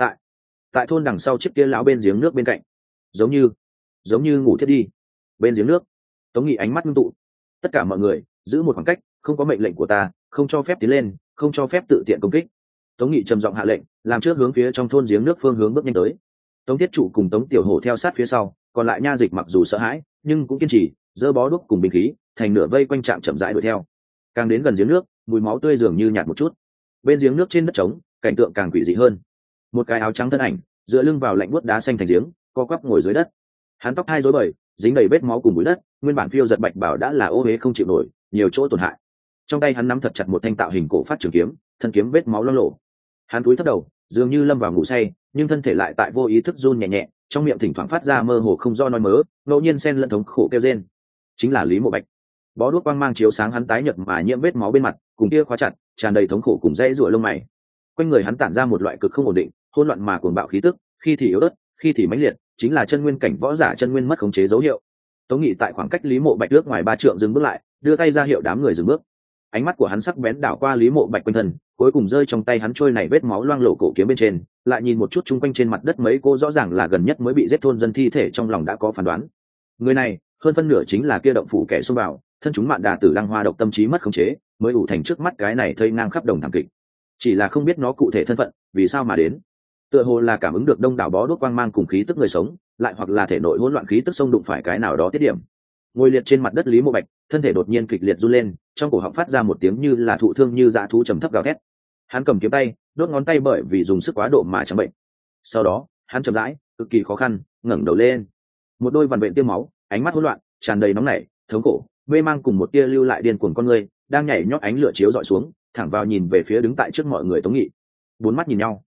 Tại thôn đằng sau chiếc kia lão bên giếng nước bên cạnh. Giống như ngủ thiết đi. Bên giếng nước. Tống Nghị ánh mắt ngưng tụ. Tất cả mọi người giữ một khoảng cách, không có mệnh lệnh của ta, không cho phép tiến lên, không cho phép tự tiện công kích. Tống Nghị trầm giọng hạ lệnh, làm trước hướng phía trong thôn giếng nước phương hướng bước nhanh tới. Tống Thiết Trụ cùng Tống Tiểu Hổ theo sát phía sau, còn lại nha dịch mặc dù sợ hãi nhưng cũng kiên trì giơ bó đuốc cùng binh khí thành nửa vây quanh trạm chậm rãi đuổi theo. Càng đến gần giếng nước mùi máu tươi dường như nhạt một chút, bên giếng nước trên đất trống cảnh tượng càng quỷ dị hơn. Một cái áo trắng thân ảnh dựa lưng vào lạnh buốt đá xanh thành giếng, co quắp ngồi dưới đất. Hắn tóc hai rối bời dính đầy vết máu cùng bụi đất, nguyên bản phiêu giật bạch bảo đã là ô uế không chịu nổi, nhiều chỗ tổn hại. Trong tay hắn nắm thật chặt một thanh tạo hình cổ phát trường kiếm, thân kiếm vết máu loang lổ. Hắn cúi thấp đầu dường như lâm vào ngủ say, nhưng thân thể lại tại vô ý thức run nhẹ nhẹ, trong miệng thỉnh thoảng phát ra mơ hồ không do nói mớ, ngẫu nhiên xen lẫn thống khổ kêu rên. Chính là Lý Mộ Bạch. Bó đuốc quang mang chiếu sáng hắn tái nhợt mà nhiễm vết máu bên mặt, cùng kia khóa chặt tràn đầy thống khổ cùng dãy rủa lông mày. Quanh người hắn tản ra một loại cực không ổn định, hỗn loạn mà cuồng bạo khí tức, khi thì yếu ớt, khi thì mãnh liệt, chính là chân nguyên cảnh võ giả chân nguyên mất khống chế dấu hiệu. Tống Nghị tại khoảng cách Lý Mộ Bạch trước ngoài 3 trượng dừng bước lại, đưa tay ra hiệu đám người dừng bước. Ánh mắt của hắn sắc bén đảo qua Lý Mộ Bạch quanh thân, cuối cùng rơi trong tay hắn trôi này vết máu loang lổ cổ kiếm bên trên, lại nhìn một chút chung quanh trên mặt đất mấy cô rõ ràng là gần nhất mới bị giết thôn dân thi thể, trong lòng đã có phán đoán. Người này, hơn phân nửa chính là kia động phủ kẻ xông vào, thân chúng Mạn Đà Tử Lăng Hoa độc tâm trí mất khống chế, mới ủ thành trước mắt cái này thây ngang khắp đồng thảm kịch. Chỉ là không biết nó cụ thể thân phận, vì sao mà đến. Tựa hồ là cảm ứng được đông đảo bó đuốc quang mang cùng khí tức người sống, lại hoặc là thể nội hỗn loạn khí tức xông đụng phải cái nào đó tiết điểm. Ngồi liệt trên mặt đất Lý Mộ Bạch, thân thể đột nhiên kịch liệt run lên, trong cổ họng phát ra một tiếng như là thụ thương như dã thú trầm thấp gào thét. Hắn cầm kiếm tay, đốt ngón tay bởi vì dùng sức quá độ mà trắng bệnh. Sau đó, hắn chậm rãi, cực kỳ khó khăn, ngẩng đầu lên. Một đôi vằn vện tiêm máu, ánh mắt hỗn loạn, tràn đầy nóng nảy, thống khổ, mê mang cùng một tia lưu lại điên cuồng con người, đang nhảy nhót ánh lửa chiếu dọi xuống, thẳng vào nhìn về phía đứng tại trước mọi người Tống Nghị. Bốn mắt nhìn nhau.